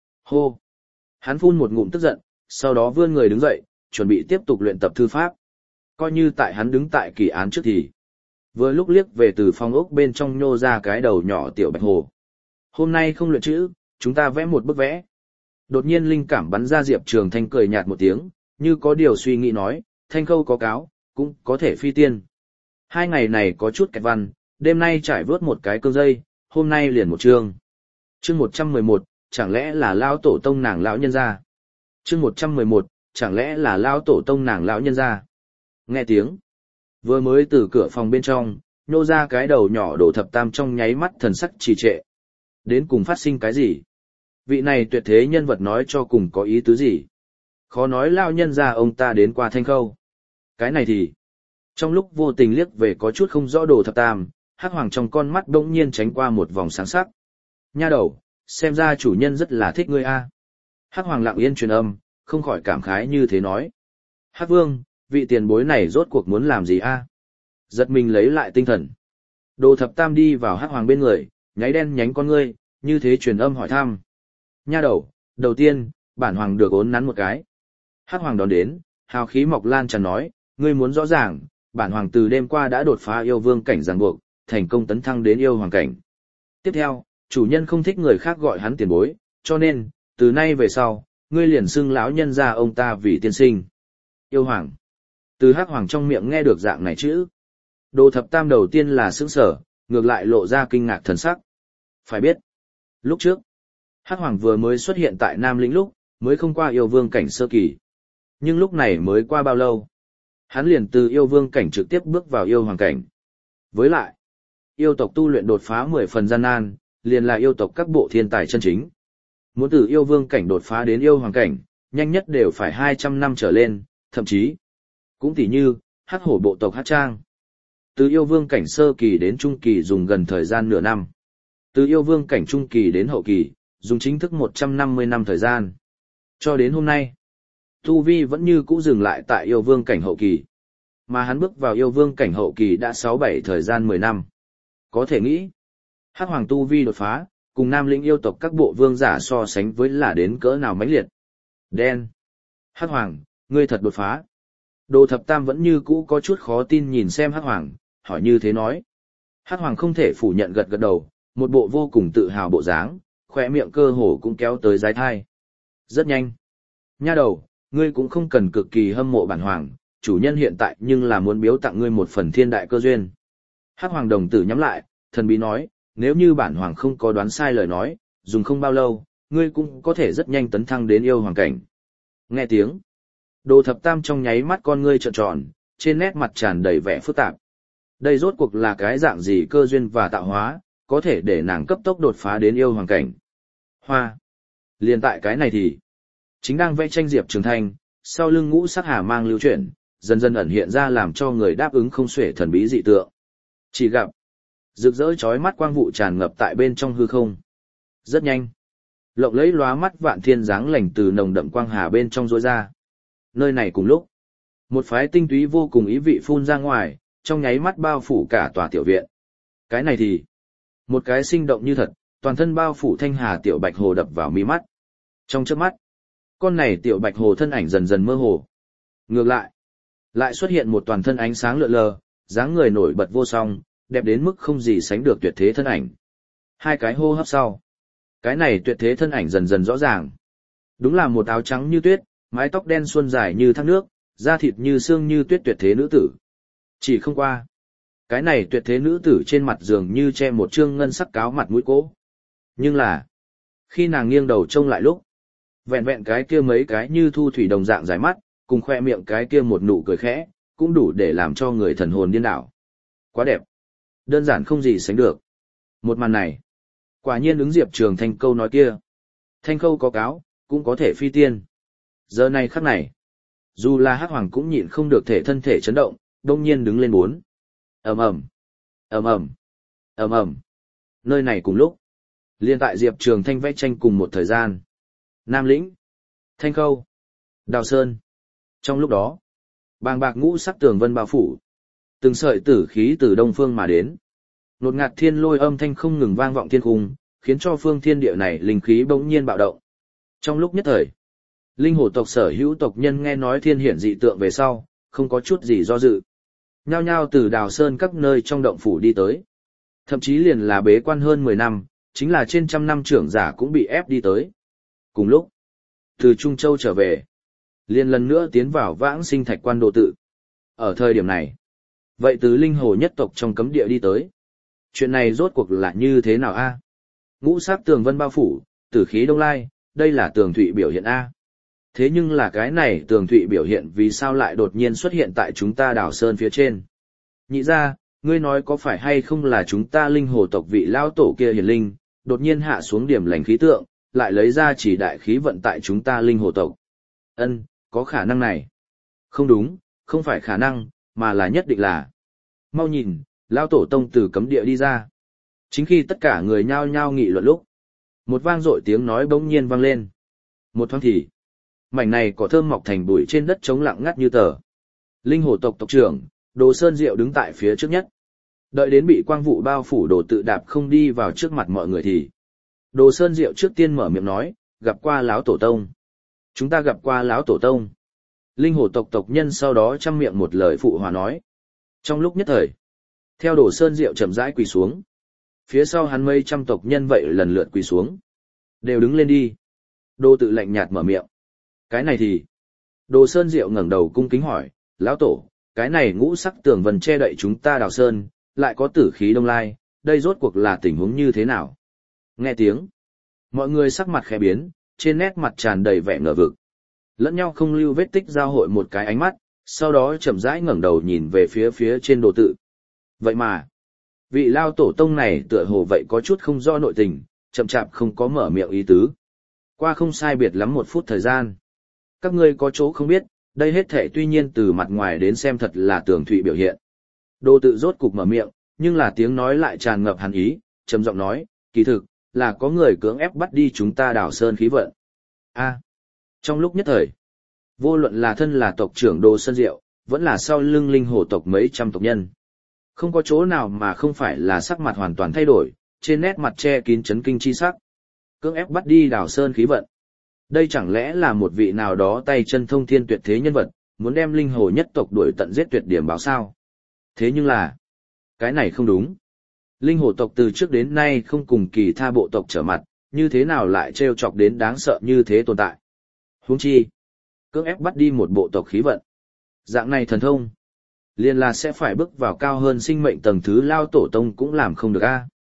Hô! Hắn phun một ngụm tức giận, sau đó vươn người đứng dậy, chuẩn bị tiếp tục luyện tập thư pháp. Coi như tại hắn đứng tại kỳ án trước thì. Vừa lúc liếc về từ phòng ốc bên trong nhô ra cái đầu nhỏ tiểu bạch hồ. Hôm nay không luyện chữ, chúng ta vẽ một bức vẽ. Đột nhiên linh cảm bắn ra Diệp Trường Thanh cười nhạt một tiếng, như có điều suy nghĩ nói, thanh khâu có cáo, cũng có thể phi tiên. Hai ngày này có chút kẹt văn, đêm nay trải vớt một cái cương dây, hôm nay liền một chương. Chương một trăm mười một, chẳng lẽ là lao tổ tông nàng lão nhân gia? Chương một trăm mười một, chẳng lẽ là lao tổ tông nàng lão nhân gia? Nghe tiếng, vừa mới từ cửa phòng bên trong, nhô ra cái đầu nhỏ Đồ Thập Tam trong nháy mắt thần sắc trì trệ. Đến cùng phát sinh cái gì? Vị này tuyệt thế nhân vật nói cho cùng có ý tứ gì? Khó nói lao nhân gia ông ta đến qua thanh khâu. Cái này thì, trong lúc vô tình liếc về có chút không rõ Đồ Thập Tam, Hắc Hoàng trong con mắt bỗng nhiên tránh qua một vòng sáng sắc. Nha đầu, xem ra chủ nhân rất là thích ngươi a. Hắc Hoàng lặng yên truyền âm, không khỏi cảm khái như thế nói. Hắc Vương, vị tiền bối này rốt cuộc muốn làm gì a? Giật mình lấy lại tinh thần. Đồ Thập Tam đi vào Hắc Hoàng bên người, nháy đen nhánh con ngươi, như thế truyền âm hỏi thăm. Nha đầu, đầu tiên, bản hoàng được ốn nắn một cái. Hắc Hoàng đón đến, hào khí mọc lan tràn nói, ngươi muốn rõ ràng, bản hoàng từ đêm qua đã đột phá yêu vương cảnh ràng buộc, thành công tấn thăng đến yêu hoàng cảnh. Tiếp theo, chủ nhân không thích người khác gọi hắn tiền bối, cho nên, từ nay về sau, ngươi liền xưng lão nhân ra ông ta vì tiên sinh. Yêu hoàng. Từ Hắc Hoàng trong miệng nghe được dạng này chữ. Đồ Thập Tam đầu tiên là sững sở, ngược lại lộ ra kinh ngạc thần sắc. Phải biết, lúc trước, Hắc Hoàng vừa mới xuất hiện tại Nam Lĩnh lúc, mới không qua yêu vương cảnh sơ kỳ. Nhưng lúc này mới qua bao lâu? Hắn liền từ yêu vương cảnh trực tiếp bước vào yêu hoàng cảnh. Với lại, yêu tộc tu luyện đột phá mười phần gian nan, liền là yêu tộc các bộ thiên tài chân chính. Muốn từ yêu vương cảnh đột phá đến yêu hoàng cảnh, nhanh nhất đều phải hai trăm năm trở lên, thậm chí, cũng tỉ như, Hắc Hổ bộ tộc Hắc Trang. Từ yêu vương cảnh sơ kỳ đến trung kỳ dùng gần thời gian nửa năm. Từ yêu vương cảnh trung kỳ đến hậu kỳ, dùng chính thức một trăm năm mươi năm thời gian. Cho đến hôm nay, Tu Vi vẫn như cũ dừng lại tại yêu vương cảnh hậu kỳ. Mà hắn bước vào yêu vương cảnh hậu kỳ đã sáu bảy thời gian mười năm. Có thể nghĩ, Hắc Hoàng Tu Vi đột phá, cùng Nam Lĩnh yêu tộc các bộ vương giả so sánh với là đến cỡ nào mãnh liệt. Đen. Hắc Hoàng, ngươi thật đột phá. Đồ Thập Tam vẫn như cũ có chút khó tin nhìn xem Hắc Hoàng, hỏi như thế nói. Hắc Hoàng không thể phủ nhận gật gật đầu, một bộ vô cùng tự hào bộ dáng, khỏe miệng cơ hồ cũng kéo tới dái thai. Rất nhanh. Nha đầu, ngươi cũng không cần cực kỳ hâm mộ bản hoàng, chủ nhân hiện tại nhưng là muốn biếu tặng ngươi một phần thiên đại cơ duyên. Hắc Hoàng đồng tử nhắm lại, thần bí nói, nếu như bản hoàng không có đoán sai lời nói, dùng không bao lâu, ngươi cũng có thể rất nhanh tấn thăng đến yêu hoàng cảnh. Nghe tiếng, Đồ Thập Tam trong nháy mắt con ngươi trợn tròn, trên nét mặt tràn đầy vẻ phức tạp. Đây rốt cuộc là cái dạng gì cơ duyên và tạo hóa, có thể để nàng cấp tốc đột phá đến yêu hoàng cảnh. Hoa. Liên tại cái này thì, chính đang vẽ tranh Diệp Trường Thanh, sau lưng ngũ sắc hà mang lưu chuyển, dần dần ẩn hiện ra làm cho người đáp ứng không xuể thần bí dị tượng. Chỉ gặp, rực rỡ chói mắt quang vụ tràn ngập tại bên trong hư không. Rất nhanh, lộng lẫy lóa mắt vạn thiên dáng lành từ nồng đậm quang hà bên trong rối ra. Nơi này cùng lúc, một phái tinh túy vô cùng ý vị phun ra ngoài, trong nháy mắt bao phủ cả tòa tiểu viện. Cái này thì, một cái sinh động như thật, toàn thân bao phủ thanh hà tiểu bạch hồ đập vào mi mắt. Trong chớp mắt, con này tiểu bạch hồ thân ảnh dần dần mơ hồ. Ngược lại, lại xuất hiện một toàn thân ánh sáng lượn lờ, dáng người nổi bật vô song, đẹp đến mức không gì sánh được tuyệt thế thân ảnh. Hai cái hô hấp sau, cái này tuyệt thế thân ảnh dần dần rõ ràng. Đúng là một áo trắng như tuyết, mái tóc đen xuân dài như thác nước, da thịt như xương như tuyết tuyệt thế nữ tử. Chỉ không qua, cái này tuyệt thế nữ tử trên mặt dường như che một trương ngân sắc cáo mặt mũi cố. Nhưng là, khi nàng nghiêng đầu trông lại lúc, vẹn vẹn cái kia mấy cái như thu thủy đồng dạng dài mắt, cùng khoe miệng cái kia một nụ cười khẽ, cũng đủ để làm cho người thần hồn điên đảo. Quá đẹp. Đơn giản không gì sánh được. Một màn này, quả nhiên ứng Diệp Trường Thanh câu nói kia. Thanh khâu có cáo, cũng có thể phi tiên. Giờ này khắc này, dù là Hắc Hoàng cũng nhịn không được thể thân thể chấn động, đông nhiên đứng lên bốn. Ầm ầm, ầm ầm, ầm ầm. Nơi này cùng lúc, liên tại Diệp Trường Thanh vẽ tranh cùng một thời gian. Nam Lĩnh, Thanh Khâu, Đào Sơn. Trong lúc đó, bàng bạc ngũ sắc tường vân bao phủ, từng sợi tử khí từ đông phương mà đến. Nột ngạt thiên lôi âm thanh không ngừng vang vọng thiên cung, khiến cho phương thiên địa này linh khí bỗng nhiên bạo động. Trong lúc nhất thời, linh hồ tộc sở hữu tộc nhân nghe nói thiên hiển dị tượng về sau, không có chút gì do dự. Nhao nhao từ Đào Sơn các nơi trong động phủ đi tới. Thậm chí liền là bế quan hơn mười năm, chính là trên trăm năm trưởng giả cũng bị ép đi tới. Cùng lúc, từ Trung Châu trở về, liền lần nữa tiến vào vãng sinh thạch quan độ tự. Ở thời điểm này, vậy từ linh hồ nhất tộc trong cấm địa đi tới. Chuyện này rốt cuộc là như thế nào a? Ngũ sắc tường vân bao phủ, tử khí đông lai, đây là tường thụy biểu hiện a. Thế nhưng là cái này tường thụy biểu hiện vì sao lại đột nhiên xuất hiện tại chúng ta Đào Sơn phía trên? Nhị ra, ngươi nói có phải hay không là chúng ta linh hồ tộc vị lao tổ kia hiển linh, đột nhiên hạ xuống điểm lành khí tượng, lại lấy ra chỉ đại khí vận tại chúng ta linh hồ tộc. Ân, có khả năng này. Không đúng, không phải khả năng, mà là nhất định là. Mau nhìn, lao tổ tông từ cấm địa đi ra. Chính khi tất cả người nhao nhao nghị luận lúc, một vang dội tiếng nói bỗng nhiên vang lên. Một thoáng thì, mảnh này có thơm mọc thành bụi trên đất trống lặng ngắt như tờ. Linh hồ tộc tộc trưởng, Đồ Sơn Diệu đứng tại phía trước nhất. Đợi đến bị quang vụ bao phủ Đồ tự đạp không đi vào trước mặt mọi người thì Đồ Sơn Diệu trước tiên mở miệng nói, gặp qua lão tổ tông. Chúng ta gặp qua lão tổ tông. Linh hồ tộc tộc nhân sau đó chăm miệng một lời phụ hòa nói. Trong lúc nhất thời, theo Đồ Sơn Diệu chậm rãi quỳ xuống. Phía sau hắn mấy trăm tộc nhân vậy lần lượt quỳ xuống. Đều đứng lên đi. Đồ tự lạnh nhạt mở miệng. Cái này thì, Đồ Sơn Diệu ngẩng đầu cung kính hỏi, lão tổ, cái này ngũ sắc tường vân che đậy chúng ta Đào Sơn, lại có tử khí đông lai, đây rốt cuộc là tình huống như thế nào? Nghe tiếng, mọi người sắc mặt khẽ biến, trên nét mặt tràn đầy vẻ ngờ vực. Lẫn nhau không lưu vết tích giao hội một cái ánh mắt, sau đó chậm rãi ngẩng đầu nhìn về phía phía trên đồ tự. Vậy mà, vị lao tổ tông này tựa hồ vậy có chút không rõ nội tình, chậm chạp không có mở miệng ý tứ. Qua không sai biệt lắm một phút thời gian. Các ngươi có chỗ không biết, đây hết thể tuy nhiên từ mặt ngoài đến xem thật là tường thụy biểu hiện. Đồ tự rốt cục mở miệng, nhưng là tiếng nói lại tràn ngập hàn ý, trầm giọng nói, kỳ thực, là có người cưỡng ép bắt đi chúng ta Đào Sơn khí vận. A. Trong lúc nhất thời, vô luận là thân là tộc trưởng Đồ Sơn Diệu, vẫn là sau lưng linh hồ tộc mấy trăm tộc nhân. Không có chỗ nào mà không phải là sắc mặt hoàn toàn thay đổi, trên nét mặt che kín chấn kinh chi sắc. Cưỡng ép bắt đi Đào Sơn khí vận. Đây chẳng lẽ là một vị nào đó tay chân thông thiên tuyệt thế nhân vật, muốn đem linh hồ nhất tộc đuổi tận giết tuyệt điểm báo sao? Thế nhưng là, cái này không đúng. Linh hồ tộc từ trước đến nay không cùng kỳ tha bộ tộc trở mặt, như thế nào lại trêu chọc đến đáng sợ như thế tồn tại. Huống chi, cưỡng ép bắt đi một bộ tộc khí vận. Dạng này thần thông, liền là sẽ phải bước vào cao hơn sinh mệnh tầng thứ lao tổ tông cũng làm không được a.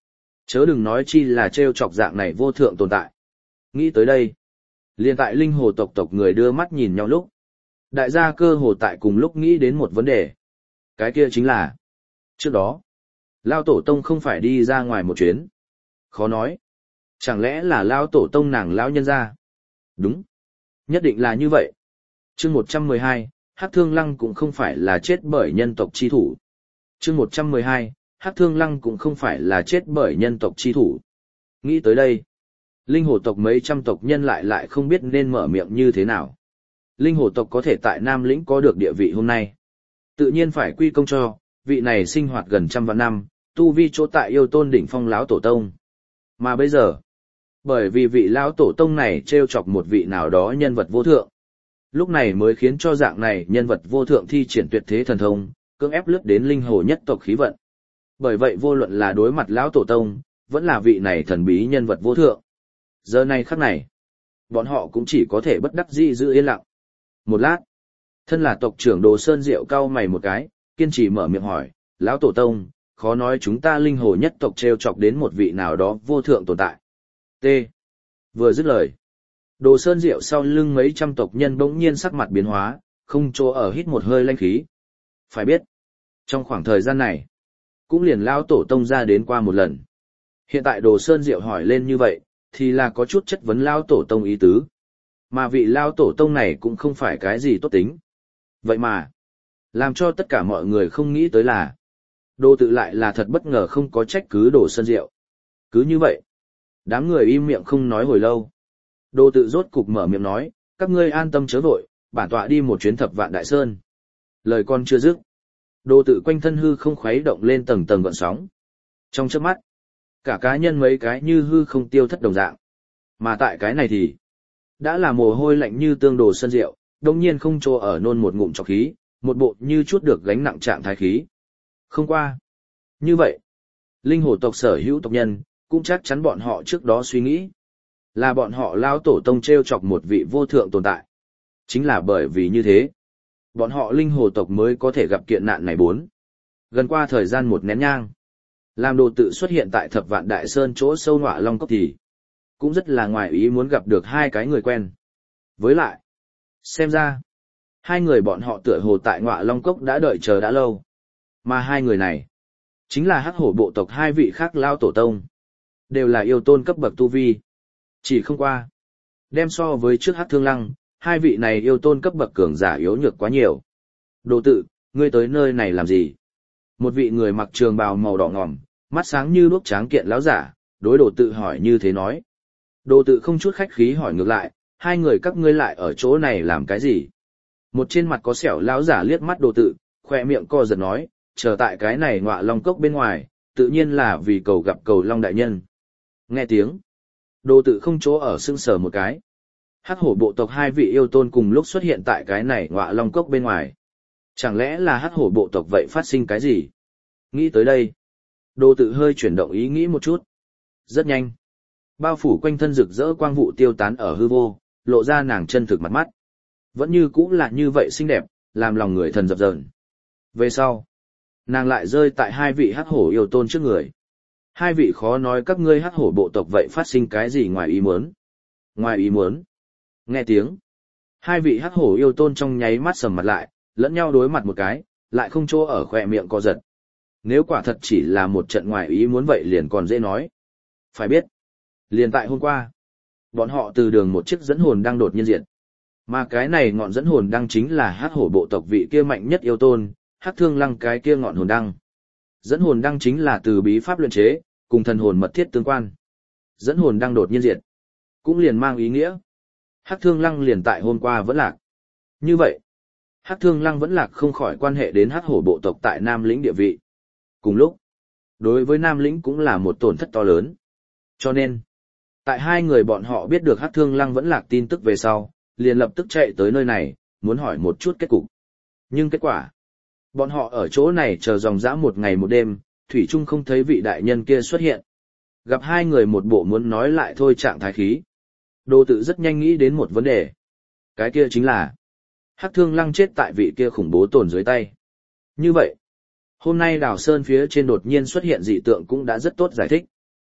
Chớ đừng nói chi là trêu chọc dạng này vô thượng tồn tại. Nghĩ tới đây, liền tại linh hồ tộc tộc người đưa mắt nhìn nhau lúc. Đại gia cơ hồ tại cùng lúc nghĩ đến một vấn đề. Cái kia chính là, trước đó, Lao Tổ Tông không phải đi ra ngoài một chuyến. Khó nói. Chẳng lẽ là Lao Tổ Tông nàng Lão nhân ra? Đúng. Nhất định là như vậy. chương một trăm mười hai, Hắc Thương Lăng cũng không phải là chết bởi nhân tộc chi thủ. chương một trăm mười hai, Hắc Thương Lăng cũng không phải là chết bởi nhân tộc chi thủ. Nghĩ tới đây, linh hồ tộc mấy trăm tộc nhân lại lại không biết nên mở miệng như thế nào. Linh hồ tộc có thể tại Nam Lĩnh có được địa vị hôm nay. Tự nhiên phải quy công cho, vị này sinh hoạt gần trăm vạn năm, tu vi chỗ tại yêu tôn đỉnh phong lão tổ tông. Mà bây giờ, bởi vì vị lão tổ tông này trêu chọc một vị nào đó nhân vật vô thượng. Lúc này mới khiến cho dạng này nhân vật vô thượng thi triển tuyệt thế thần thông, cưỡng ép lướt đến linh hồ nhất tộc khí vận. Bởi vậy vô luận là đối mặt lão tổ tông, vẫn là vị này thần bí nhân vật vô thượng. Giờ này khắc này, bọn họ cũng chỉ có thể bất đắc dĩ giữ yên lặng. Một lát, thân là tộc trưởng Đồ Sơn Diệu cau mày một cái, kiên trì mở miệng hỏi, lão tổ tông, khó nói chúng ta linh hồ nhất tộc trêu chọc đến một vị nào đó vô thượng tồn tại. T. Vừa dứt lời, Đồ Sơn Diệu sau lưng mấy trăm tộc nhân bỗng nhiên sắc mặt biến hóa, không chỗ ở hít một hơi lanh khí. Phải biết, trong khoảng thời gian này, cũng liền lão tổ tông ra đến qua một lần. Hiện tại Đồ Sơn Diệu hỏi lên như vậy, thì là có chút chất vấn lão tổ tông ý tứ. Mà vị lão tổ tông này cũng không phải cái gì tốt tính. Vậy mà, làm cho tất cả mọi người không nghĩ tới là, Đồ Tự lại là thật bất ngờ không có trách cứ Đồ Sơn Diệu. Cứ như vậy, đám người im miệng không nói hồi lâu. Đồ Tự rốt cục mở miệng nói, các ngươi an tâm chớ vội, bản tọa đi một chuyến Thập Vạn Đại Sơn. Lời con chưa dứt, Đồ Tự quanh thân hư không khuấy động lên tầng tầng gợn sóng. Trong chớp mắt, cả cá nhân mấy cái như hư không tiêu thất đồng dạng. Mà tại cái này thì, đã là mồ hôi lạnh như tương Đồ Sơn Diệu, đồng nhiên không chỗ ở nôn một ngụm trọc khí, một bộ như chút được gánh nặng trạng thái khí. Không qua. Như vậy, linh hồ tộc sở hữu tộc nhân, cũng chắc chắn bọn họ trước đó suy nghĩ. Là bọn họ lao tổ tông treo chọc một vị vô thượng tồn tại. Chính là bởi vì như thế. Bọn họ linh hồ tộc mới có thể gặp kiện nạn này bốn. Gần qua thời gian một nén nhang. Làm Đồ Tự xuất hiện tại Thập Vạn Đại Sơn chỗ sâu Ngọa Long Cốc thì. Cũng rất là ngoài ý muốn gặp được hai cái người quen. Với lại. Xem ra. Hai người bọn họ tựa hồ tại Ngọa Long Cốc đã đợi chờ đã lâu. Mà hai người này. Chính là Hắc Hổ bộ tộc hai vị khác lao tổ tông. Đều là yêu tôn cấp bậc tu vi. Chỉ không qua. Đem so với trước Hắc Thương Lăng, hai vị này yêu tôn cấp bậc cường giả yếu nhược quá nhiều. Đồ Tự, ngươi tới nơi này làm gì? Một vị người mặc trường bào màu đỏ ngòm, mắt sáng như đuốc tráng kiện lão giả, đối Đồ Tự hỏi như thế nói. Đồ Tự không chút khách khí hỏi ngược lại, hai người các ngươi lại ở chỗ này làm cái gì? Một trên mặt có sẹo lão giả liếc mắt Đồ Tự, khoe miệng co giật nói, chờ tại cái này Ngọa Long Cốc bên ngoài, tự nhiên là vì cầu gặp Cầu Long đại nhân. Nghe tiếng, Đồ Tự không chỗ ở sưng sờ một cái. Hắc Hổ bộ tộc hai vị yêu tôn cùng lúc xuất hiện tại cái này Ngọa Long Cốc bên ngoài. Chẳng lẽ là Hắc Hổ bộ tộc vậy phát sinh cái gì? Nghĩ tới đây, Đồ Tự hơi chuyển động ý nghĩ một chút. Rất nhanh, bao phủ quanh thân rực rỡ quang vụ tiêu tán ở hư vô, lộ ra nàng chân thực mặt mắt. Vẫn như cũ là như vậy xinh đẹp, làm lòng người thần dập dờn. Về sau, nàng lại rơi tại hai vị Hắc Hổ yêu tôn trước người. Hai vị khó nói các ngươi Hắc Hổ bộ tộc vậy phát sinh cái gì ngoài ý muốn. Ngoài ý muốn. Nghe tiếng, hai vị Hắc Hổ yêu tôn trong nháy mắt sầm mặt lại, lẫn nhau đối mặt một cái, lại không chỗ ở khỏe miệng co giật. Nếu quả thật chỉ là một trận ngoài ý muốn vậy liền còn dễ nói. Phải biết, liền tại hôm qua, bọn họ từ đường một chiếc dẫn hồn đang đột nhiên diệt. Mà cái này ngọn dẫn hồn đăng chính là Hắc Hổ bộ tộc vị kia mạnh nhất yêu tôn, Hắc Thương Lăng cái kia ngọn hồn đăng. Dẫn hồn đăng chính là từ bí pháp luyện chế, cùng thần hồn mật thiết tương quan. Dẫn hồn đăng đột nhiên diệt, cũng liền mang ý nghĩa Hắc Thương Lăng liền tại hôm qua vẫn lạc. Như vậy, Hắc Thương Lăng vẫn lạc không khỏi quan hệ đến Hắc Hổ bộ tộc tại Nam Lĩnh địa vị. Cùng lúc, đối với Nam Lĩnh cũng là một tổn thất to lớn. Cho nên, tại hai người bọn họ biết được Hắc Thương Lăng vẫn lạc tin tức về sau, liền lập tức chạy tới nơi này, muốn hỏi một chút kết cục. Nhưng kết quả, bọn họ ở chỗ này chờ dòng dã một ngày một đêm, thủy chung không thấy vị đại nhân kia xuất hiện. Gặp hai người một bộ muốn nói lại thôi trạng thái khí. Đồ Tự rất nhanh nghĩ đến một vấn đề. Cái kia chính là Hắc Thương Lăng chết tại vị kia khủng bố tồn dưới tay. Như vậy, hôm nay Đào Sơn phía trên đột nhiên xuất hiện dị tượng cũng đã rất tốt giải thích.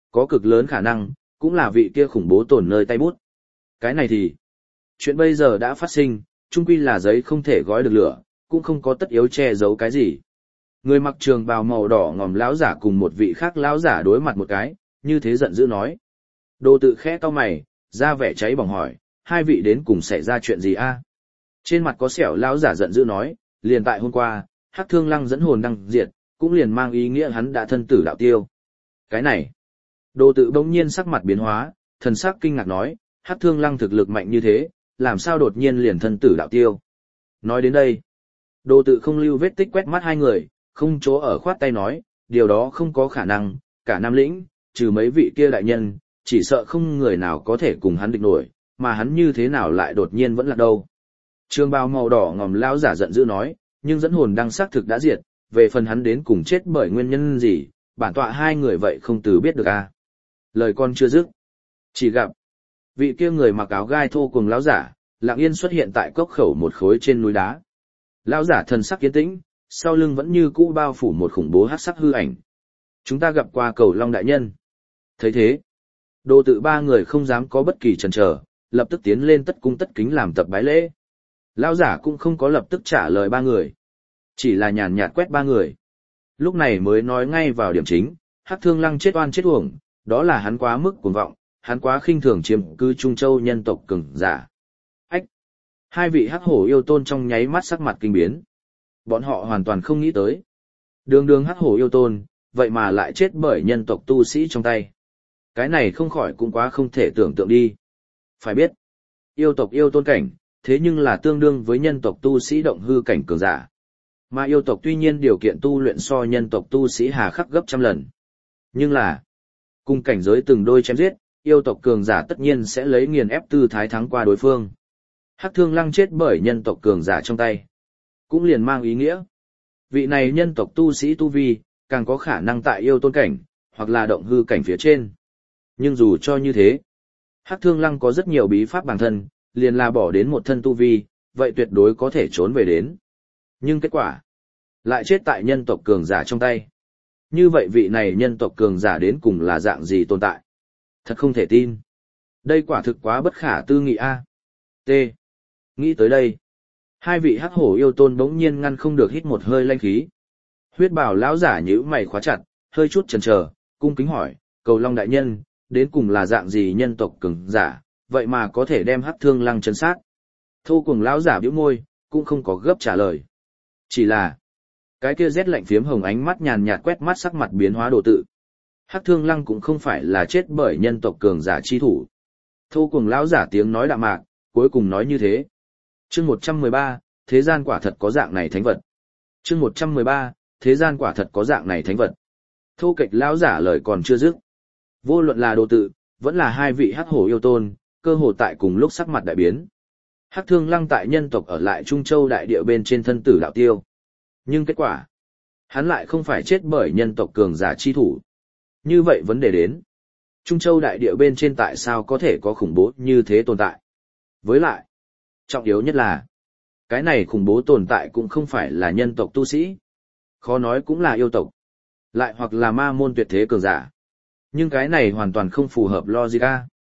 Có cực lớn khả năng, cũng là vị kia khủng bố tổn nơi tay bút. Cái này thì, chuyện bây giờ đã phát sinh, chung quy là giấy không thể gói được lửa, cũng không có tất yếu che giấu cái gì. Người mặc trường bào màu đỏ ngòm lão giả cùng một vị khác lão giả đối mặt một cái, như thế giận dữ nói. Đồ tự khẽ cau mày, ra vẻ cháy bỏng hỏi, hai vị đến cùng xảy ra chuyện gì a? Trên mặt có sẹo lão giả giận dữ nói, liền tại hôm qua, Hắc Thương Lăng dẫn hồn đăng diệt, cũng liền mang ý nghĩa hắn đã thân tử đạo tiêu. Cái này, đồ tự bỗng nhiên sắc mặt biến hóa, thần sắc kinh ngạc nói, Hắc Thương Lăng thực lực mạnh như thế, làm sao đột nhiên liền thân tử đạo tiêu. Nói đến đây, đồ tự không lưu vết tích quét mắt hai người, không chỗ ở khoát tay nói, điều đó không có khả năng, cả Nam Lĩnh, trừ mấy vị kia đại nhân, chỉ sợ không người nào có thể cùng hắn địch nổi, mà hắn như thế nào lại đột nhiên vẫn là đâu. Trường bào màu đỏ ngòm lão giả giận dữ nói, nhưng dẫn hồn đang xác thực đã diệt, về phần hắn đến cùng chết bởi nguyên nhân gì, bản tọa hai người vậy không từ biết được à. Lời con chưa dứt, chỉ gặp vị kia người mặc áo gai thô cùng lão giả, lặng yên xuất hiện tại cốc khẩu một khối trên núi đá. Lão giả thần sắc yên tĩnh, sau lưng vẫn như cũ bao phủ một khủng bố hắc sắc hư ảnh. Chúng ta gặp qua Cầu Long đại nhân. Thấy thế, đồ tự ba người không dám có bất kỳ chần chờ, lập tức tiến lên tất cung tất kính làm tập bái lễ. Lão giả cũng không có lập tức trả lời ba người, chỉ là nhàn nhạt quét ba người. Lúc này mới nói ngay vào điểm chính, Hắc Thương Lăng chết oan chết uổng, đó là hắn quá mức cuồng vọng, hắn quá khinh thường chiếm cư Trung Châu nhân tộc cường giả. Ách! Hai vị hắc hổ yêu tôn trong nháy mắt sắc mặt kinh biến. Bọn họ hoàn toàn không nghĩ tới. Đường đường hắc hổ yêu tôn, vậy mà lại chết bởi nhân tộc tu sĩ trong tay. Cái này không khỏi cũng quá không thể tưởng tượng đi. Phải biết, yêu tộc yêu tôn cảnh, thế nhưng là tương đương với nhân tộc tu sĩ động hư cảnh cường giả. Mà yêu tộc tuy nhiên điều kiện tu luyện so nhân tộc tu sĩ hà khắc gấp trăm lần. Nhưng là, cùng cảnh giới từng đôi chém giết, yêu tộc cường giả tất nhiên sẽ lấy nghiền ép tư thái thắng qua đối phương. Hắc Thương Lăng chết bởi nhân tộc cường giả trong tay, cũng liền mang ý nghĩa. Vị này nhân tộc tu sĩ tu vi, càng có khả năng tại yêu tôn cảnh, hoặc là động hư cảnh phía trên. Nhưng dù cho như thế, Hắc Thương Lăng có rất nhiều bí pháp bản thân, liền là bỏ đến một thân tu vi, vậy tuyệt đối có thể trốn về đến. Nhưng kết quả, lại chết tại nhân tộc cường giả trong tay. Như vậy vị này nhân tộc cường giả đến cùng là dạng gì tồn tại? Thật không thể tin. Đây quả thực quá bất khả tư nghị a. T. Nghĩ tới đây, hai vị hắc hổ yêu tôn bỗng nhiên ngăn không được hít một hơi lanh khí. Huyết bào lão giả nhíu mày khóa chặt, hơi chút chần chờ, cung kính hỏi, Cầu Long đại nhân, đến cùng là dạng gì nhân tộc cường giả, vậy mà có thể đem Hắc Thương Lăng chấn sát? Thô cùng lão giả bĩu môi, cũng không có gấp trả lời. Chỉ là, cái kia rét lạnh phiếm hồng ánh mắt nhàn nhạt quét mắt sắc mặt biến hóa đồ tự. Hắc Thương Lăng cũng không phải là chết bởi nhân tộc cường giả chi thủ. Thô cùng lão giả tiếng nói đạm mạc, cuối cùng nói như thế. Chương một trăm mười ba, thế gian quả thật có dạng này thánh vật. Chương một trăm mười ba, thế gian quả thật có dạng này thánh vật. Thô kịch lão giả lời còn chưa dứt. Vô luận là đồ tự, vẫn là hai vị hắc hổ yêu tôn, cơ hồ tại cùng lúc sắc mặt đại biến. Hắc Thương Lăng tại nhân tộc ở lại Trung Châu đại địa bên trên thân tử đạo tiêu. Nhưng kết quả, hắn lại không phải chết bởi nhân tộc cường giả chi thủ. Như vậy vấn đề đến, Trung Châu đại địa bên trên tại sao có thể có khủng bố như thế tồn tại? Với lại, trọng yếu nhất là, cái này khủng bố tồn tại cũng không phải là nhân tộc tu sĩ. Khó nói cũng là yêu tộc. Lại hoặc là ma môn tuyệt thế cường giả. Nhưng cái này hoàn toàn không phù hợp logic.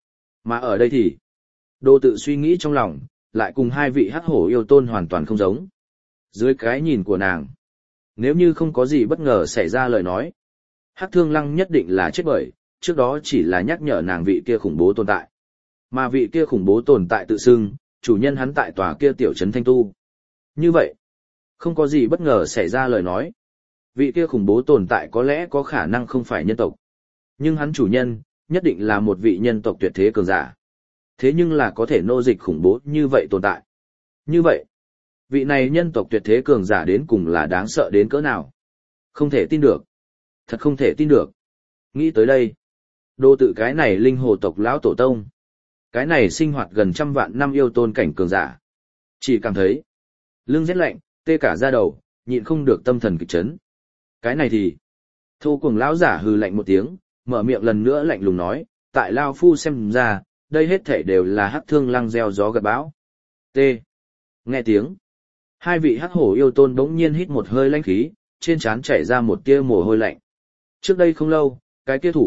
Mà ở đây thì, đồ tự suy nghĩ trong lòng, lại cùng hai vị hắc hổ yêu tôn hoàn toàn không giống. Dưới cái nhìn của nàng, nếu như không có gì bất ngờ xảy ra lời nói, Hắc Thương Lăng nhất định là chết bởi, trước đó chỉ là nhắc nhở nàng vị kia khủng bố tồn tại. Mà vị kia khủng bố tồn tại tự xưng, chủ nhân hắn tại tòa kia tiểu trấn Thanh Tu. Như vậy, không có gì bất ngờ xảy ra lời nói. Vị kia khủng bố tồn tại có lẽ có khả năng không phải nhân tộc. Nhưng hắn chủ nhân, nhất định là một vị nhân tộc tuyệt thế cường giả. Thế nhưng là có thể nô dịch khủng bố như vậy tồn tại. Như vậy, vị này nhân tộc tuyệt thế cường giả đến cùng là đáng sợ đến cỡ nào? Không thể tin được. Thật không thể tin được. Nghĩ tới đây, đô tự cái này linh hồ tộc lão tổ tông. Cái này sinh hoạt gần trăm vạn năm yêu tôn cảnh cường giả. Chỉ cảm thấy, lưng rét lạnh, tê cả da đầu, nhịn không được tâm thần kịch chấn. Cái này thì, thô cuồng lão giả hừ lạnh một tiếng, mở miệng lần nữa lạnh lùng nói, tại Lao Phu xem ra, đây hết thảy đều là Hắc Thương Lăng gieo gió gặt bão. T. Nghe tiếng, hai vị hắc hổ yêu tôn bỗng nhiên hít một hơi lãnh khí, trên trán chảy ra một tia mồ hôi lạnh. Trước đây không lâu, cái kia thủ,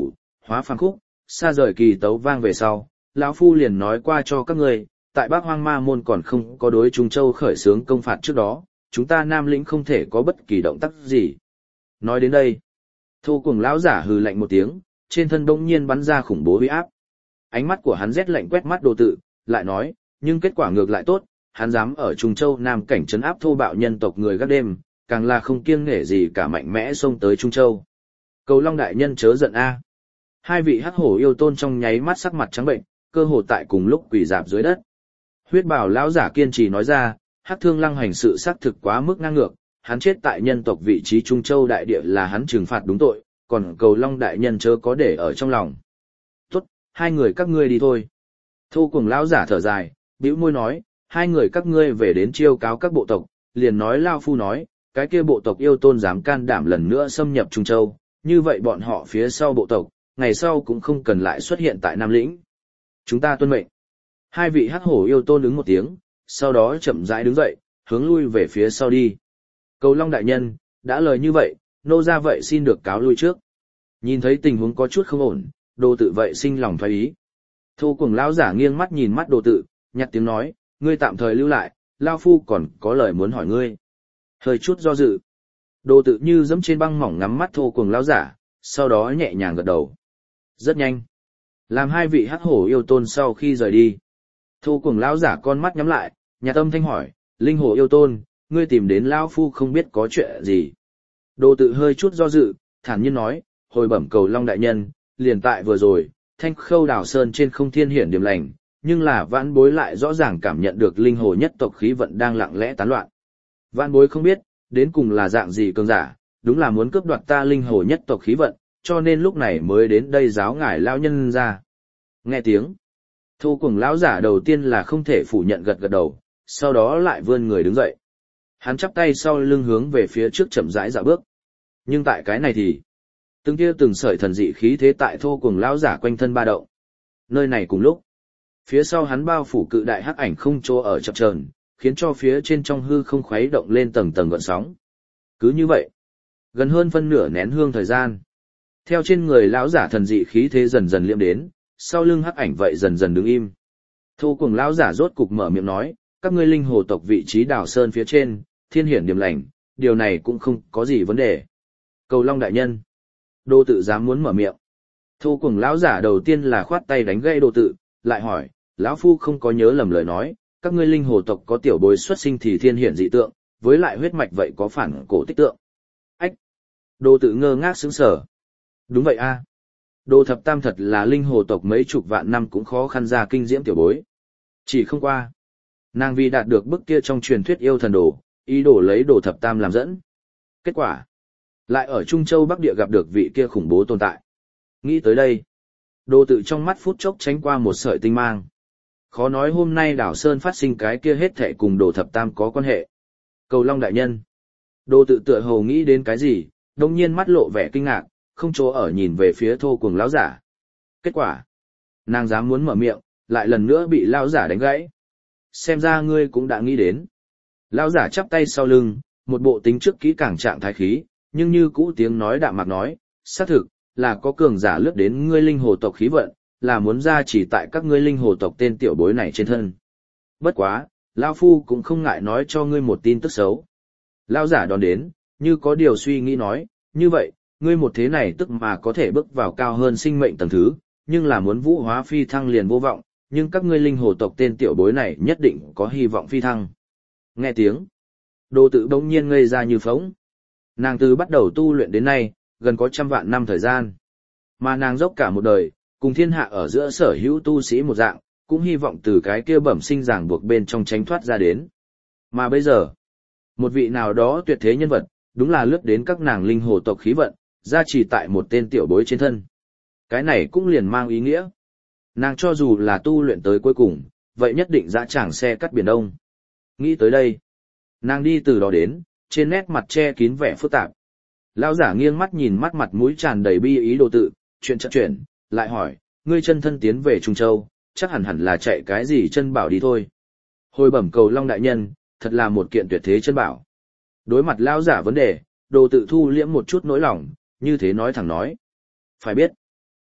hóa phàm khúc, xa rời kỳ tấu vang về sau, lão phu liền nói qua cho các ngươi, tại Bắc Hoang Ma môn còn không có đối Trung Châu khởi xướng công phạt trước đó, chúng ta Nam lĩnh không thể có bất kỳ động tác gì. Nói đến đây, Thô Cuồng lão giả hừ lạnh một tiếng, trên thân bỗng nhiên bắn ra khủng bố uy áp. Ánh mắt của hắn rét lạnh quét mắt Đồ Tự, lại nói, nhưng kết quả ngược lại tốt, hắn dám ở Trung Châu Nam cảnh trấn áp thô bạo nhân tộc người gác đêm, càng là không kiêng nể gì cả mạnh mẽ xông tới Trung Châu. Cầu Long đại nhân chớ giận a. Hai vị hắc hổ yêu tôn trong nháy mắt sắc mặt trắng bệnh, cơ hồ tại cùng lúc quỳ rạp dưới đất. Huyết Bảo lão giả kiên trì nói ra, Hắc Thương Lăng hành sự xác thực quá mức ngang ngược, hắn chết tại nhân tộc vị trí Trung Châu đại địa là hắn trừng phạt đúng tội, còn Cầu Long đại nhân chớ có để ở trong lòng. Tốt, hai người các ngươi đi thôi. Thô Cuồng lão giả thở dài, bĩu môi nói, hai người các ngươi về đến chiêu cáo các bộ tộc, liền nói lao phu nói, cái kia bộ tộc yêu tôn dám can đảm lần nữa xâm nhập Trung Châu, như vậy bọn họ phía sau bộ tộc, ngày sau cũng không cần lại xuất hiện tại Nam lĩnh. Chúng ta tuân mệnh. Hai vị hắc hổ yêu tôn ứng một tiếng, sau đó chậm rãi đứng dậy, hướng lui về phía sau đi. Cầu Long đại nhân, đã lời như vậy, nô ra vậy xin được cáo lui trước. Nhìn thấy tình huống có chút không ổn, Đồ Tự vậy sinh lòng thoái ý. Thô Cuồng lão giả nghiêng mắt nhìn mắt Đồ Tự, nhặt tiếng nói, ngươi tạm thời lưu lại, lao phu còn có lời muốn hỏi ngươi. Hơi chút do dự. Đồ Tự như dẫm trên băng mỏng ngắm mắt Thô Cuồng lão giả, sau đó nhẹ nhàng gật đầu. Rất nhanh. Làm hai vị hắc hổ yêu tôn sau khi rời đi. Thô Cuồng lão giả con mắt nhắm lại, nhà tâm thanh hỏi, linh hổ yêu tôn, ngươi tìm đến lão phu không biết có chuyện gì. Đồ Tự hơi chút do dự, thản nhiên nói, hồi bẩm Cầu Long đại nhân, liền tại vừa rồi, thanh khâu đào sơn trên không thiên hiển điểm lành, nhưng là vãn bối lại rõ ràng cảm nhận được linh hồ nhất tộc khí vận đang lặng lẽ tán loạn. Vãn bối không biết, đến cùng là dạng gì cường giả, đúng là muốn cướp đoạt ta linh hồ nhất tộc khí vận, cho nên lúc này mới đến đây giáo ngải lão nhân ra. Nghe tiếng, Thô Cuồng lão giả đầu tiên là không thể phủ nhận gật gật đầu, sau đó lại vươn người đứng dậy. Hắn chắp tay sau lưng hướng về phía trước chậm rãi dạo bước. Nhưng tại cái này thì, từng kia từng sợi thần dị khí thế tại Thô Cuồng lão giả quanh thân ba động. Nơi này cùng lúc, phía sau hắn bao phủ cự đại hắc ảnh không chỗ ở chập chờn, khiến cho phía trên trong hư không khuấy động lên tầng tầng gợn sóng. Cứ như vậy, gần hơn phân nửa nén hương thời gian, theo trên người lão giả thần dị khí thế dần dần liệm đến, sau lưng hắc ảnh vậy dần dần đứng im. Thô Cuồng lão giả rốt cục mở miệng nói, các ngươi linh hồ tộc vị trí đảo sơn phía trên, thiên hiển điểm lành, điều này cũng không có gì vấn đề. Cầu Long đại nhân, Đồ Tự dám muốn mở miệng. Thô Cuồng lão giả đầu tiên là khoát tay đánh gãy Đồ Tự, lại hỏi, lão phu không có nhớ lầm lời nói, các ngươi linh hồ tộc có tiểu bối xuất sinh thì thiên hiển dị tượng, với lại huyết mạch vậy có phản cổ tích tượng. Ách! Đồ Tự ngơ ngác sững sờ. Đúng vậy a. Đồ Thập Tam thật là linh hồ tộc mấy chục vạn năm cũng khó khăn ra kinh diễm tiểu bối. Chỉ không qua, nàng vì đạt được bức kia trong truyền thuyết yêu thần đồ, ý đồ lấy Đồ Thập Tam làm dẫn. Kết quả, lại ở Trung Châu Bắc Địa gặp được vị kia khủng bố tồn tại. Nghĩ tới đây, Đồ Tự trong mắt phút chốc tránh qua một sợi tinh mang. Khó nói hôm nay đảo Sơn phát sinh cái kia hết thệ cùng Đồ Thập Tam có quan hệ. Cầu Long đại nhân. Đồ Tự tựa hồ nghĩ đến cái gì, đồng nhiên mắt lộ vẻ kinh ngạc, không chỗ ở nhìn về phía Thô Cuồng lão giả. Kết quả, nàng dám muốn mở miệng, lại lần nữa bị lão giả đánh gãy. Xem ra ngươi cũng đã nghĩ đến. Lão giả chắp tay sau lưng, một bộ tính trước kỹ càng trạng thái khí, nhưng như cũ tiếng nói đạm mạc nói, xác thực, là có cường giả lướt đến ngươi linh hồ tộc khí vận, là muốn ra chỉ tại các ngươi linh hồ tộc tên tiểu bối này trên thân. Bất quá, lão phu cũng không ngại nói cho ngươi một tin tức xấu. Lão giả đón đến, như có điều suy nghĩ nói, như vậy, ngươi một thế này tức mà có thể bước vào cao hơn sinh mệnh tầng thứ, nhưng là muốn vũ hóa phi thăng liền vô vọng, nhưng các ngươi linh hồ tộc tên tiểu bối này nhất định có hy vọng phi thăng. Nghe tiếng, Đồ Tự bỗng nhiên ngây ra như phỗng. Nàng từ bắt đầu tu luyện đến nay, gần có trăm vạn năm thời gian. Mà nàng dốc cả một đời, cùng thiên hạ ở giữa sở hữu tu sĩ một dạng, cũng hy vọng từ cái kia bẩm sinh ràng buộc bên trong tránh thoát ra đến. Mà bây giờ, một vị nào đó tuyệt thế nhân vật, đúng là lướt đến các nàng linh hồ tộc khí vận, gia trì tại một tên tiểu bối trên thân. Cái này cũng liền mang ý nghĩa. Nàng cho dù là tu luyện tới cuối cùng, vậy nhất định dã tràng xe cắt biển đông. Nghĩ tới đây, nàng đi từ đó đến, trên nét mặt che kín vẻ phức tạp. Lão giả nghiêng mắt nhìn mắt mặt mũi tràn đầy bi ý Đồ Tự, chuyện chợt chuyển, lại hỏi, ngươi chân thân tiến về Trung Châu, chắc hẳn hẳn là chạy cái gì chân bảo đi thôi. Hồi bẩm Cầu Long đại nhân, thật là một kiện tuyệt thế chân bảo. Đối mặt lão giả vấn đề, Đồ Tự thu liễm một chút nỗi lòng, như thế nói thẳng nói. Phải biết,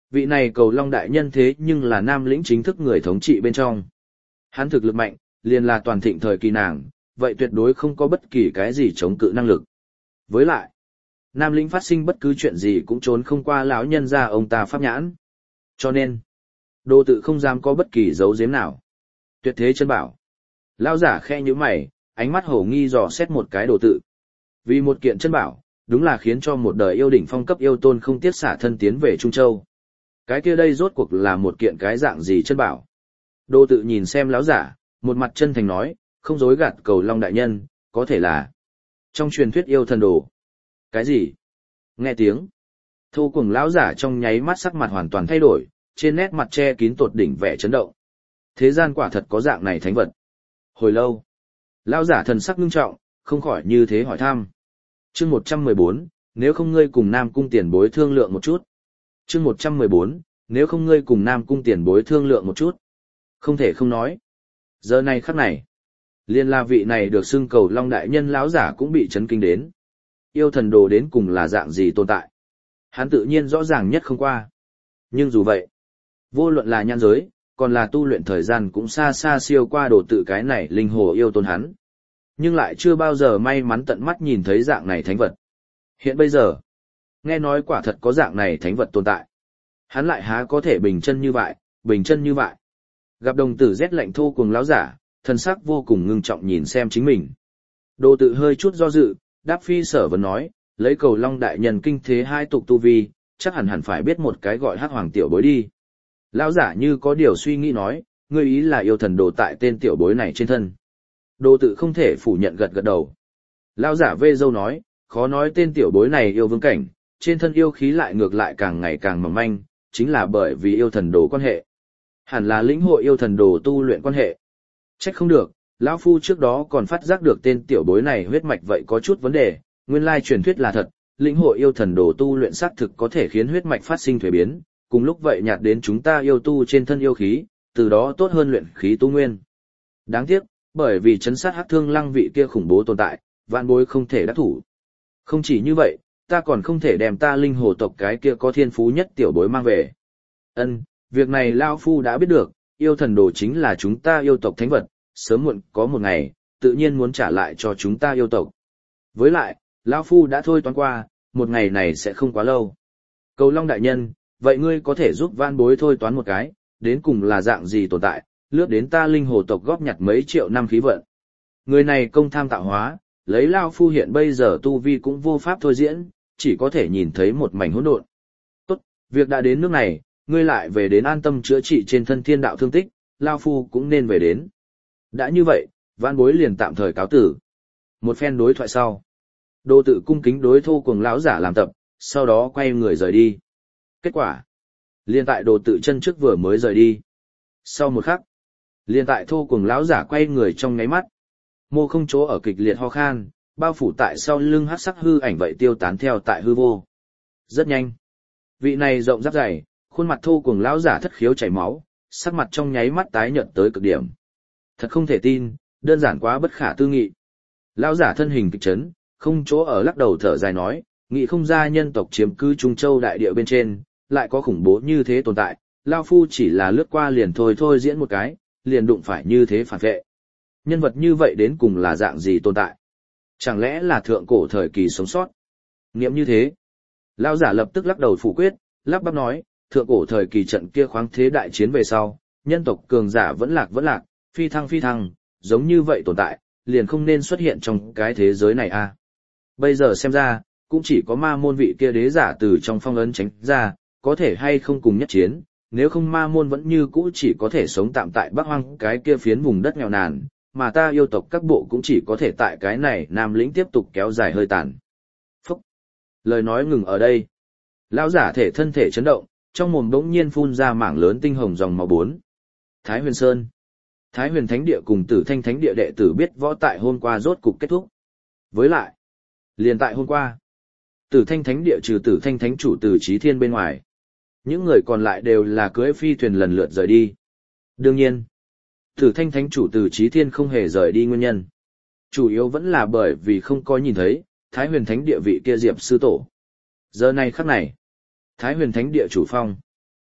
Vị này cầu long đại nhân thế nhưng là Nam lĩnh chính thức người thống trị bên trong. Hắn thực lực mạnh, liền là toàn thịnh thời kỳ nàng, vậy tuyệt đối không có bất kỳ cái gì chống cự năng lực. Với lại, Nam lĩnh phát sinh bất cứ chuyện gì cũng trốn không qua lão nhân ra ông ta pháp nhãn. Cho nên, Đô Tự không dám có bất kỳ dấu giếm nào. Tuyệt thế chân bảo. Lão giả khe như mày, ánh mắt hổ nghi dò xét một cái Đô Tự. Vì một kiện chân bảo, đúng là khiến cho một đời yêu đỉnh phong cấp yêu tôn không tiếc xả thân tiến về Trung Châu. Cái kia đây rốt cuộc là một kiện cái dạng gì chân bảo? Đô Tự nhìn xem lão giả, một mặt chân thành nói, không dối gạt cầu long đại nhân, có thể là trong truyền thuyết yêu thần đồ. Cái gì? Nghe tiếng, thô cuồng lão giả trong nháy mắt sắc mặt hoàn toàn thay đổi, trên nét mặt che kín tột đỉnh vẻ chấn động. Thế gian quả thật có dạng này thánh vật. Hồi lâu, lão giả thần sắc ngưng trọng, không khỏi như thế hỏi thăm. Chương một trăm mười bốn, nếu không ngươi cùng Nam cung tiền bối thương lượng một chút. Chương một trăm mười bốn, nếu không ngươi cùng Nam cung tiền bối thương lượng một chút. Không thể không nói. Giờ này khắc này, liên la vị này được xưng cầu long đại nhân lão giả cũng bị chấn kinh đến. Yêu thần đồ đến cùng là dạng gì tồn tại? Hắn tự nhiên rõ ràng nhất không qua. Nhưng dù vậy, vô luận là nhan giới, còn là tu luyện thời gian cũng xa xa siêu qua đồ tự cái này linh hồ yêu tôn hắn. Nhưng lại chưa bao giờ may mắn tận mắt nhìn thấy dạng này thánh vật. Hiện bây giờ, nghe nói quả thật có dạng này thánh vật tồn tại. Hắn lại há có thể bình chân như vậy, bình chân như vậy. Gặp đồng tử rét lạnh thô cuồng lão giả, thân sắc vô cùng ngưng trọng nhìn xem chính mình. Đồ Tự hơi chút do dự, đáp phi sở vấn nói, lấy cầu long đại nhân kinh thế hai tục tu vi, chắc hẳn hẳn phải biết một cái gọi hắc hoàng tiểu bối đi. Lão giả như có điều suy nghĩ nói, ngươi ý là yêu thần đồ tại tên tiểu bối này trên thân. Đồ Tự không thể phủ nhận gật gật đầu. Lão giả vê dâu nói, khó nói tên tiểu bối này yêu vương cảnh, trên thân yêu khí lại ngược lại càng ngày càng mỏng manh, chính là bởi vì yêu thần đồ quan hệ. Hẳn là lĩnh hội yêu thần đồ tu luyện quan hệ. Trách không được, lão phu trước đó còn phát giác được tên tiểu bối này huyết mạch vậy có chút vấn đề, nguyên lai truyền thuyết là thật, lĩnh hội yêu thần đồ tu luyện xác thực có thể khiến huyết mạch phát sinh thuế biến, cùng lúc vậy nhạt đến chúng ta yêu tu trên thân yêu khí, từ đó tốt hơn luyện khí tu nguyên. Đáng tiếc, bởi vì chấn sát hắc thương lăng vị kia khủng bố tồn tại, vạn bối không thể đắc thủ. Không chỉ như vậy, ta còn không thể đem ta linh hồ tộc cái kia có thiên phú nhất tiểu bối mang về. Ân, việc này lão phu đã biết được, yêu thần đồ chính là chúng ta yêu tộc thánh vật, sớm muộn có một ngày, tự nhiên muốn trả lại cho chúng ta yêu tộc. Với lại, lão phu đã thôi toán qua, một ngày này sẽ không quá lâu. Cầu long đại nhân, vậy ngươi có thể giúp van bối thôi toán một cái, đến cùng là dạng gì tồn tại, lướt đến ta linh hồ tộc góp nhặt mấy triệu năm khí vận. Người này công tham tạo hóa, lấy lão phu hiện bây giờ tu vi cũng vô pháp thôi diễn, chỉ có thể nhìn thấy một mảnh hỗn độn. Tốt, việc đã đến nước này, ngươi lại về đến an tâm chữa trị trên thân thiên đạo thương tích, lão phu cũng nên về đến. Đã như vậy, van bối liền tạm thời cáo tử. Một phen đối thoại sau, Đô Tự cung kính đối thô cuồng lão giả làm tập, sau đó quay người rời đi. Kết quả, liền tại Đồ Tự chân trước vừa mới rời đi. Sau một khắc, liền tại thô cuồng lão giả quay người trong nháy mắt, mô không chỗ ở kịch liệt ho khan, bao phủ tại sau lưng hắc sắc hư ảnh vậy tiêu tán theo tại hư vô. Rất nhanh, vị này rộng ráp dày, khuôn mặt thô cuồng lão giả thất khiếu chảy máu, sắc mặt trong nháy mắt tái nhợt tới cực điểm. Thật không thể tin, đơn giản quá bất khả tư nghị. Lão giả thân hình kịch chấn, không chỗ ở lắc đầu thở dài nói, nghĩ không ra nhân tộc chiếm cư Trung Châu đại địa bên trên, lại có khủng bố như thế tồn tại, lão phu chỉ là lướt qua liền thôi thôi diễn một cái, liền đụng phải như thế phản vệ. Nhân vật như vậy đến cùng là dạng gì tồn tại? Chẳng lẽ là thượng cổ thời kỳ sống sót? Nghiệm như thế, lão giả lập tức lắc đầu phủ quyết, lắp bắp nói, thượng cổ thời kỳ trận kia khoáng thế đại chiến về sau, nhân tộc cường giả vẫn lạc vẫn lạc, phi thăng phi thăng, giống như vậy tồn tại, liền không nên xuất hiện trong cái thế giới này a. À. Bây giờ xem ra, cũng chỉ có ma môn vị kia đế giả từ trong phong ấn tránh ra, có thể hay không cùng nhất chiến, nếu không ma môn vẫn như cũ chỉ có thể sống tạm tại Bắc Hoang cái kia phiến vùng đất nghèo nàn, mà ta yêu tộc các bộ cũng chỉ có thể tại cái này Nam lĩnh tiếp tục kéo dài hơi tàn. Phúc! Lời nói ngừng ở đây. Lão giả thể thân thể chấn động, trong mồm đống nhiên phun ra mảng lớn tinh hồng dòng máu bốn. Thái Huyền Sơn. Thái Huyền Thánh Địa cùng Tử Thanh Thánh Địa đệ tử biết võ tại hôm qua rốt cục kết thúc. Với lại, liền tại hôm qua, Tử Thanh Thánh Địa trừ Tử Thanh Thánh chủ Tử Chí Thiên bên ngoài, những người còn lại đều là cưỡi phi thuyền lần lượt rời đi. Đương nhiên, Tử Thanh Thánh chủ Tử Chí Thiên không hề rời đi nguyên nhân, chủ yếu vẫn là bởi vì không có nhìn thấy Thái Huyền Thánh Địa vị kia Diệp sư tổ. Giờ này khắc này, Thái Huyền Thánh Địa chủ phong,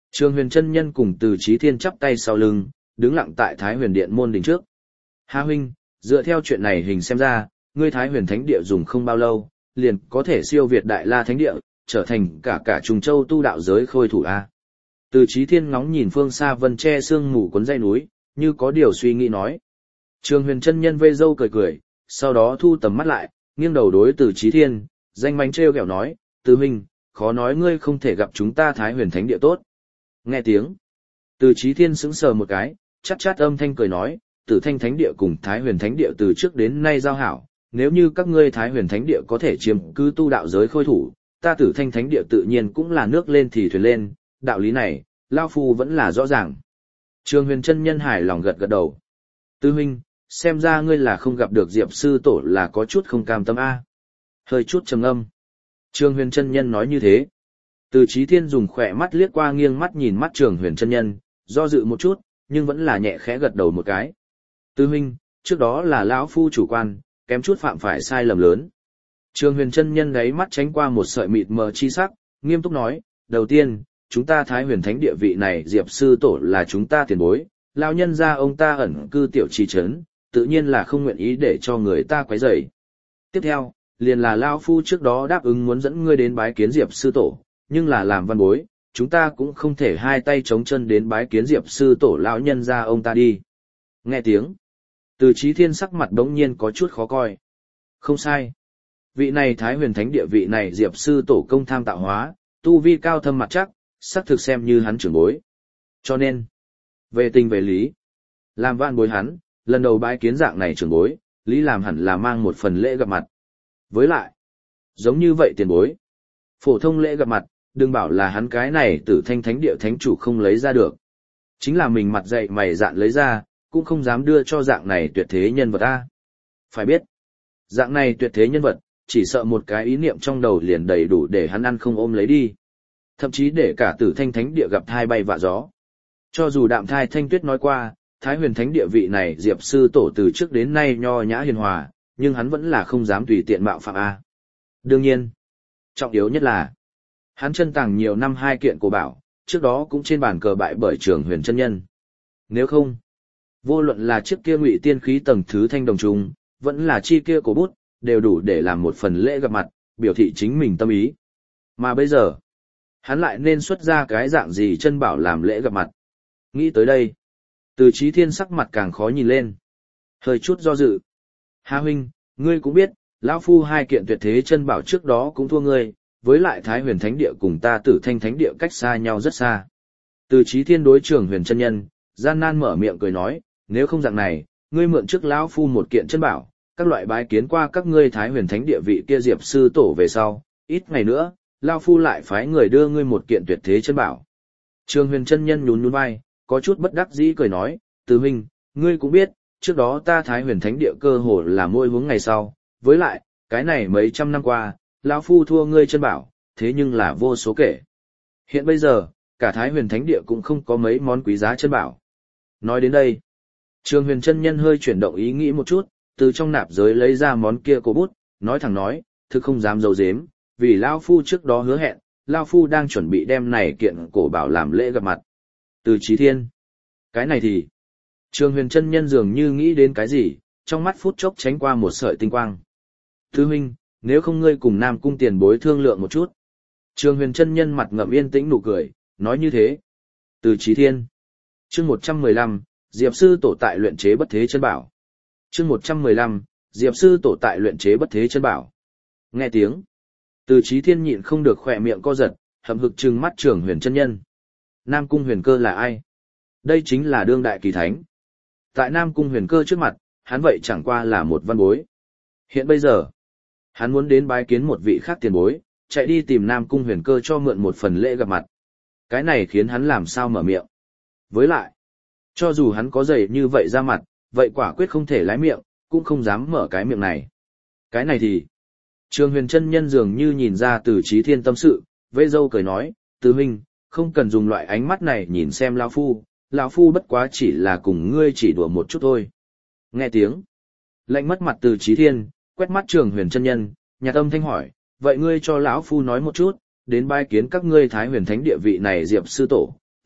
Trường Huyền chân nhân cùng Từ Chí Thiên chắp tay sau lưng, đứng lặng tại Thái Huyền Điện môn đình trước. Hà huynh, dựa theo chuyện này hình xem ra, ngươi Thái Huyền Thánh Địa dùng không bao lâu, liền có thể siêu việt Đại La Thánh Địa, trở thành cả cả Trùng Châu tu đạo giới khôi thủ a. Từ Chí Thiên ngóng nhìn phương xa vân che sương mù cuốn dây núi, như có điều suy nghĩ nói. Trường Huyền chân nhân vây râu cười cười, sau đó thu tầm mắt lại, nghiêng đầu đối Từ Chí Thiên, danh mánh trêu ghẹo nói, Từ huynh, khó nói ngươi không thể gặp chúng ta Thái Huyền Thánh Địa tốt. Nghe tiếng, Từ Chí Thiên sững sờ một cái, chát chát âm thanh cười nói, Tử Thanh Thánh Địa cùng Thái Huyền Thánh Địa từ trước đến nay giao hảo, nếu như các ngươi Thái Huyền Thánh Địa có thể chiếm cứ tu đạo giới khôi thủ, ta Tử Thanh Thánh Địa tự nhiên cũng là nước lên thì thuyền lên, đạo lý này, lão phu vẫn là rõ ràng. Trường Huyền chân nhân hài lòng gật gật đầu. Tư huynh, xem ra ngươi là không gặp được Diệp sư tổ là có chút không cam tâm a. Hơi chút trầm âm. Trường Huyền chân nhân nói như thế. Từ Chí Thiên dùng khỏe mắt liếc qua nghiêng mắt nhìn mắt Trường Huyền chân nhân, do dự một chút, nhưng vẫn là nhẹ khẽ gật đầu một cái. Tư huynh, trước đó là lão phu chủ quan, kém chút phạm phải sai lầm lớn. Trường Huyền chân nhân đáy mắt tránh qua một sợi mịt mờ chi sắc, nghiêm túc nói, đầu tiên, chúng ta Thái Huyền Thánh Địa vị này Diệp sư tổ là chúng ta tiền bối, lão nhân gia ông ta ẩn cư tiểu trì trấn, tự nhiên là không nguyện ý để cho người ta quấy rầy. Tiếp theo, liền là lão phu trước đó đáp ứng muốn dẫn ngươi đến bái kiến Diệp sư tổ, nhưng là làm văn bối, chúng ta cũng không thể hai tay chống chân đến bái kiến Diệp sư tổ lão nhân gia ông ta đi. Nghe tiếng, Từ Chí Thiên sắc mặt đống nhiên có chút khó coi. Không sai. Vị này Thái Huyền Thánh Địa vị này Diệp sư tổ công tham tạo hóa, tu vi cao thâm mặt chắc, xác thực xem như hắn trưởng bối. Cho nên, về tình về lý, làm vạn bối hắn, lần đầu bái kiến dạng này trưởng bối, lý làm hẳn là mang một phần lễ gặp mặt. Với lại, giống như vậy tiền bối, phổ thông lễ gặp mặt, đừng bảo là hắn cái này Tử Thanh Thánh Địa thánh chủ không lấy ra được. Chính là mình mặt dậy mày dạn lấy ra, cũng không dám đưa cho dạng này tuyệt thế nhân vật a. Phải biết, dạng này tuyệt thế nhân vật, chỉ sợ một cái ý niệm trong đầu liền đầy đủ để hắn ăn không ôm lấy đi. Thậm chí để cả Tử Thanh Thánh Địa gặp thai bay vạ gió. Cho dù Đạm Thai Thanh Tuyết nói qua, Thái Huyền Thánh Địa vị này Diệp sư tổ từ trước đến nay nho nhã hiền hòa, nhưng hắn vẫn là không dám tùy tiện mạo phạm a. Đương nhiên, trọng yếu nhất là, hắn chân tàng nhiều năm hai kiện cổ bảo, trước đó cũng trên bàn cờ bại bởi Trường Huyền chân nhân. Nếu không, vô luận là chiếc kia ngụy tiên khí tầng thứ thanh đồng trùng, vẫn là chi kia cổ bút, đều đủ để làm một phần lễ gặp mặt, biểu thị chính mình tâm ý. Mà bây giờ, hắn lại nên xuất ra cái dạng gì chân bảo làm lễ gặp mặt. Nghĩ tới đây, Từ Chí Thiên sắc mặt càng khó nhìn lên. Hơi chút do dự. Hà huynh, ngươi cũng biết, lão phu hai kiện tuyệt thế chân bảo trước đó cũng thua ngươi, với lại Thái Huyền Thánh Địa cùng ta Tử Thanh Thánh Địa cách xa nhau rất xa. Từ Chí Thiên đối Trường Huyền chân nhân, gian nan mở miệng cười nói, nếu không dạng này, ngươi mượn trước lão phu một kiện chân bảo, các loại bái kiến qua các ngươi Thái Huyền Thánh Địa vị kia Diệp sư tổ về sau, ít ngày nữa, lão phu lại phái người đưa ngươi một kiện tuyệt thế chân bảo. Trường Huyền chân nhân nhún nhún vai, có chút bất đắc dĩ cười nói, Từ huynh, ngươi cũng biết, trước đó ta Thái Huyền Thánh Địa cơ hồ là mỗi hướng ngày sau, với lại, cái này mấy trăm năm qua, lão phu thua ngươi chân bảo, thế nhưng là vô số kể. Hiện bây giờ, cả Thái Huyền Thánh Địa cũng không có mấy món quý giá chân bảo. Nói đến đây, Trường Huyền chân nhân hơi chuyển động ý nghĩ một chút, từ trong nạp giới lấy ra món kia cổ bút, nói thẳng nói, thực không dám giấu giếm, vì lão phu trước đó hứa hẹn, lão phu đang chuẩn bị đem này kiện cổ bảo làm lễ gặp mặt. Từ Chí Thiên, cái này thì, Trường Huyền chân nhân dường như nghĩ đến cái gì, trong mắt phút chốc tránh qua một sợi tinh quang. Thứ huynh, nếu không ngươi cùng Nam Cung tiền bối thương lượng một chút. Trường Huyền chân nhân mặt ngậm yên tĩnh nụ cười, nói như thế. Từ Chí Thiên, chương một trăm mười lăm, Diệp sư tổ tại luyện chế bất thế chân bảo. Chương một trăm mười lăm, Diệp sư tổ tại luyện chế bất thế chân bảo. Nghe tiếng, Từ Chí Thiên nhịn không được khỏe miệng co giật, hậm hực trừng mắt Trường Huyền chân nhân. Nam Cung Huyền Cơ là ai? Đây chính là đương đại kỳ thánh. Tại Nam Cung Huyền Cơ trước mặt, hắn vậy chẳng qua là một văn bối. Hiện bây giờ, hắn muốn đến bái kiến một vị khác tiền bối, chạy đi tìm Nam Cung Huyền Cơ cho mượn một phần lễ gặp mặt. Cái này khiến hắn làm sao mở miệng. Với lại, cho dù hắn có dày như vậy ra mặt, vậy quả quyết không thể lái miệng, cũng không dám mở cái miệng này. Cái này thì, Trường Huyền chân nhân dường như nhìn ra Từ Chí Thiên tâm sự, vây dâu cười nói, Từ huynh, không cần dùng loại ánh mắt này nhìn xem lão phu, lão phu bất quá chỉ là cùng ngươi chỉ đùa một chút thôi. Nghe tiếng, lạnh mất mặt Từ Chí Thiên, quét mắt Trường Huyền chân nhân, nhạt âm thanh hỏi, vậy ngươi cho lão phu nói một chút, đến bái kiến các ngươi Thái Huyền Thánh Địa vị này Diệp sư tổ,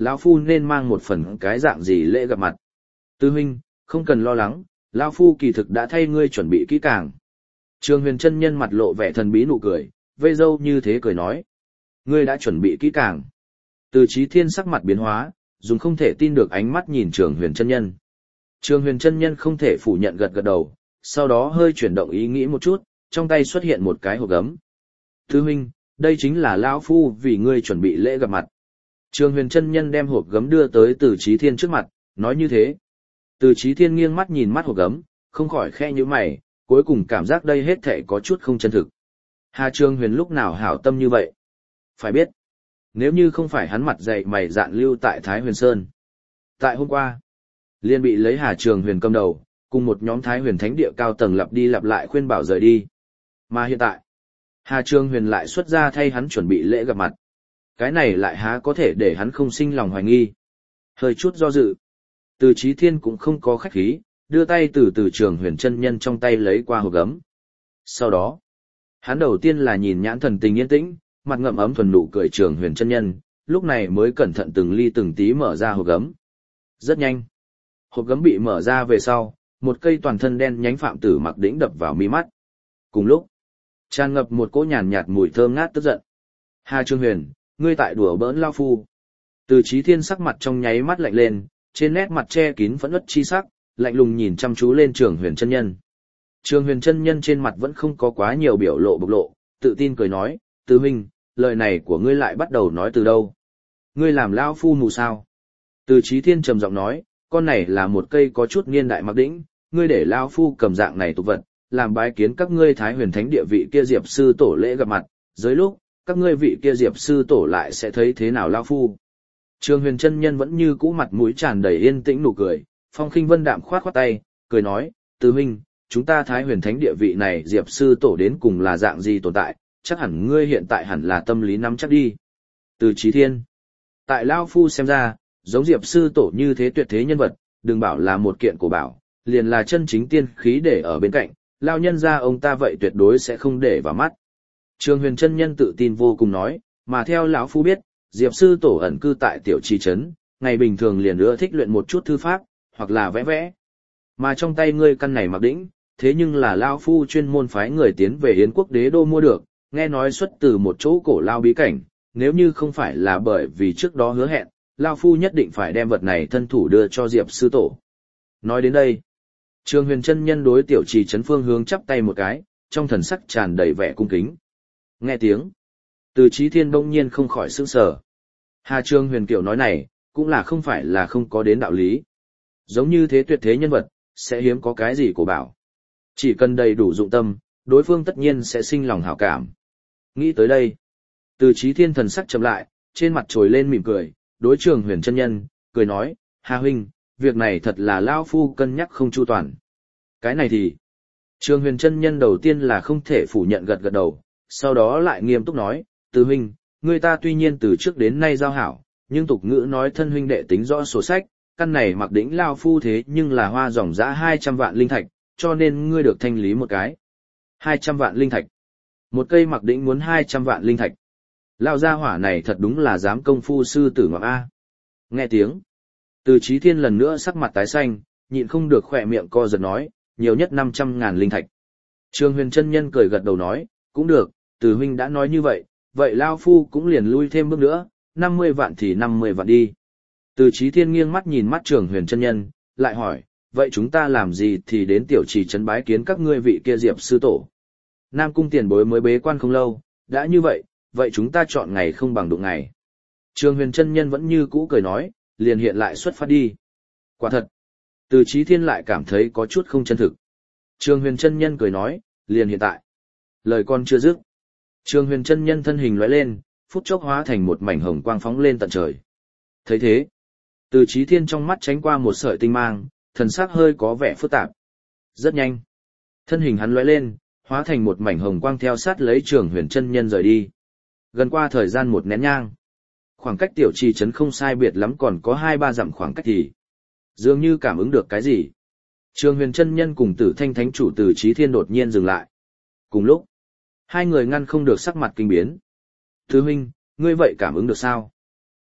lão phu nên mang một phần cái dạng gì lễ gặp mặt. Tư huynh, không cần lo lắng, lão phu kỳ thực đã thay ngươi chuẩn bị kỹ càng. Trường Huyền chân nhân mặt lộ vẻ thần bí nụ cười, vây râu như thế cười nói. Ngươi đã chuẩn bị kỹ càng. Từ Chí Thiên sắc mặt biến hóa, dùng không thể tin được ánh mắt nhìn Trường Huyền chân nhân. Trường Huyền chân nhân không thể phủ nhận gật gật đầu, sau đó hơi chuyển động ý nghĩ một chút, trong tay xuất hiện một cái hộp gấm. Tư huynh, đây chính là lão phu vì ngươi chuẩn bị lễ gặp mặt. Trường Huyền chân nhân đem hộp gấm đưa tới Từ Chí Thiên trước mặt, nói như thế. Từ Chí Thiên nghiêng mắt nhìn mắt hộp gấm, không khỏi khẽ nhíu mày, cuối cùng cảm giác đây hết thảy có chút không chân thực. Hà Trường Huyền lúc nào hảo tâm như vậy? Phải biết, nếu như không phải hắn mặt dày mày dạn lưu tại Thái Huyền Sơn. Tại hôm qua, liên bị lấy Hà Trường Huyền cầm đầu, cùng một nhóm Thái Huyền Thánh địa cao tầng lặp đi lặp lại khuyên bảo rời đi. Mà hiện tại, Hà Trường Huyền lại xuất ra thay hắn chuẩn bị lễ gặp mặt. Cái này lại há có thể để hắn không sinh lòng hoài nghi. Hơi chút do dự. Từ Chí Thiên cũng không có khách khí, đưa tay từ từ Trường Huyền chân nhân trong tay lấy qua hộp gấm. Sau đó, hắn đầu tiên là nhìn nhãn thần tình yên tĩnh, mặt ngậm ấm thuần nụ cười Trường Huyền chân nhân, lúc này mới cẩn thận từng ly từng tí mở ra hộp gấm. Rất nhanh, hộp gấm bị mở ra về sau, một cây toàn thân đen nhánh phạm tử mặc đỉnh đập vào mi mắt. Cùng lúc, tràn ngập một cỗ nhàn nhạt mùi thơm ngát tức giận. Hà Trường Huyền, ngươi tại đùa bỡn lao phu. Từ Chí Thiên sắc mặt trong nháy mắt lạnh lên, trên nét mặt che kín phẫn uất chi sắc, lạnh lùng nhìn chăm chú lên Trường Huyền chân nhân. Trường Huyền chân nhân trên mặt vẫn không có quá nhiều biểu lộ bộc lộ, tự tin cười nói, Từ huynh, lời này của ngươi lại bắt đầu nói từ đâu? Ngươi làm lao phu mù sao? Từ Chí Thiên trầm giọng nói, con này là một cây có chút niên đại mặc đỉnh, ngươi để lao phu cầm dạng này tục vật, làm bái kiến các ngươi Thái Huyền Thánh địa vị kia Diệp sư tổ lễ gặp mặt, dưới lúc, các ngươi vị kia Diệp sư tổ lại sẽ thấy thế nào lao phu? Trường Huyền chân nhân vẫn như cũ mặt mũi tràn đầy yên tĩnh nụ cười, Phong Khinh Vân đạm khoát khoát tay, cười nói, Từ huynh, chúng ta Thái Huyền Thánh địa vị này Diệp sư tổ đến cùng là dạng gì tồn tại, chắc hẳn ngươi hiện tại hẳn là tâm lý nắm chắc đi. Từ Chí Thiên, tại lao phu xem ra, giống Diệp sư tổ như thế tuyệt thế nhân vật, đừng bảo là một kiện cổ bảo, liền là chân chính tiên khí để ở bên cạnh, lao nhân ra ông ta vậy tuyệt đối sẽ không để vào mắt. Trường Huyền chân nhân tự tin vô cùng nói, mà theo lão phu biết, Diệp sư tổ ẩn cư tại tiểu trì trấn, ngày bình thường liền ưa thích luyện một chút thư pháp, hoặc là vẽ vẽ. Mà trong tay ngươi căn này mặc đỉnh, thế nhưng là lão phu chuyên môn phái người tiến về Yến quốc đế đô mua được, nghe nói xuất từ một chỗ cổ lao bí cảnh, nếu như không phải là bởi vì trước đó hứa hẹn, lão phu nhất định phải đem vật này thân thủ đưa cho Diệp sư tổ. Nói đến đây, Trường Huyền chân nhân đối tiểu trì trấn phương hướng chắp tay một cái, trong thần sắc tràn đầy vẻ cung kính. Nghe tiếng, Từ Chí Thiên bỗng nhiên không khỏi sửng sở. Hà Trường Huyền kiểu nói này, cũng là không phải là không có đến đạo lý. Giống như thế tuyệt thế nhân vật, sẽ hiếm có cái gì của bảo. Chỉ cần đầy đủ dụng tâm, đối phương tất nhiên sẽ sinh lòng hảo cảm. Nghĩ tới đây, Từ Chí Thiên thần sắc chậm lại, trên mặt trồi lên mỉm cười, đối Trường Huyền chân nhân, cười nói, Hà huynh, việc này thật là lao phu cân nhắc không chu toàn. Cái này thì, Trường Huyền chân nhân đầu tiên là không thể phủ nhận gật gật đầu, sau đó lại nghiêm túc nói, Từ huynh, người ta tuy nhiên từ trước đến nay giao hảo, nhưng tục ngữ nói thân huynh đệ tính rõ sổ sách, căn này mặc đỉnh lao phu thế nhưng là hoa dòng giá hai trăm vạn linh thạch, cho nên ngươi được thanh lý một cái. hai trăm vạn linh thạch. Một cây mặc đỉnh muốn hai trăm vạn linh thạch. Lao gia hỏa này thật đúng là dám công phu sư tử ngoạm A. Nghe tiếng, Từ Chí Thiên lần nữa sắc mặt tái xanh, nhịn không được khỏe miệng co giật nói, nhiều nhất năm trăm ngàn linh thạch. Trường Huyền chân nhân cười gật đầu nói, cũng được, Từ huynh đã nói như vậy, vậy lao phu cũng liền lui thêm bước nữa, năm mươi vạn thì năm mươi vạn đi. Từ Chí Thiên nghiêng mắt nhìn mắt Trường Huyền chân nhân, lại hỏi, vậy chúng ta làm gì thì đến tiểu trì trấn bái kiến các ngươi vị kia Diệp sư tổ. Nam cung tiền bối mới bế quan không lâu, đã như vậy, vậy chúng ta chọn ngày không bằng đụng ngày. Trường Huyền chân nhân vẫn như cũ cười nói, liền hiện lại xuất phát đi. Quả thật, Từ Chí Thiên lại cảm thấy có chút không chân thực. Trường Huyền chân nhân cười nói, liền hiện tại. Lời con chưa dứt, Trường Huyền chân nhân thân hình lóe lên, phút chốc hóa thành một mảnh hồng quang phóng lên tận trời. Thấy thế, Từ Chí Thiên trong mắt tránh qua một sợi tinh mang, thần sắc hơi có vẻ phức tạp. Rất nhanh, thân hình hắn lóe lên, hóa thành một mảnh hồng quang theo sát lấy Trường Huyền chân nhân rời đi. Gần qua thời gian một nén nhang, khoảng cách tiểu trì trấn không sai biệt lắm còn có hai ba dặm khoảng cách thì dường như cảm ứng được cái gì. Trường Huyền chân nhân cùng Tử Thanh thánh chủ Từ Chí Thiên đột nhiên dừng lại. Cùng lúc, hai người ngăn không được sắc mặt kinh biến. Thứ huynh, ngươi vậy cảm ứng được sao?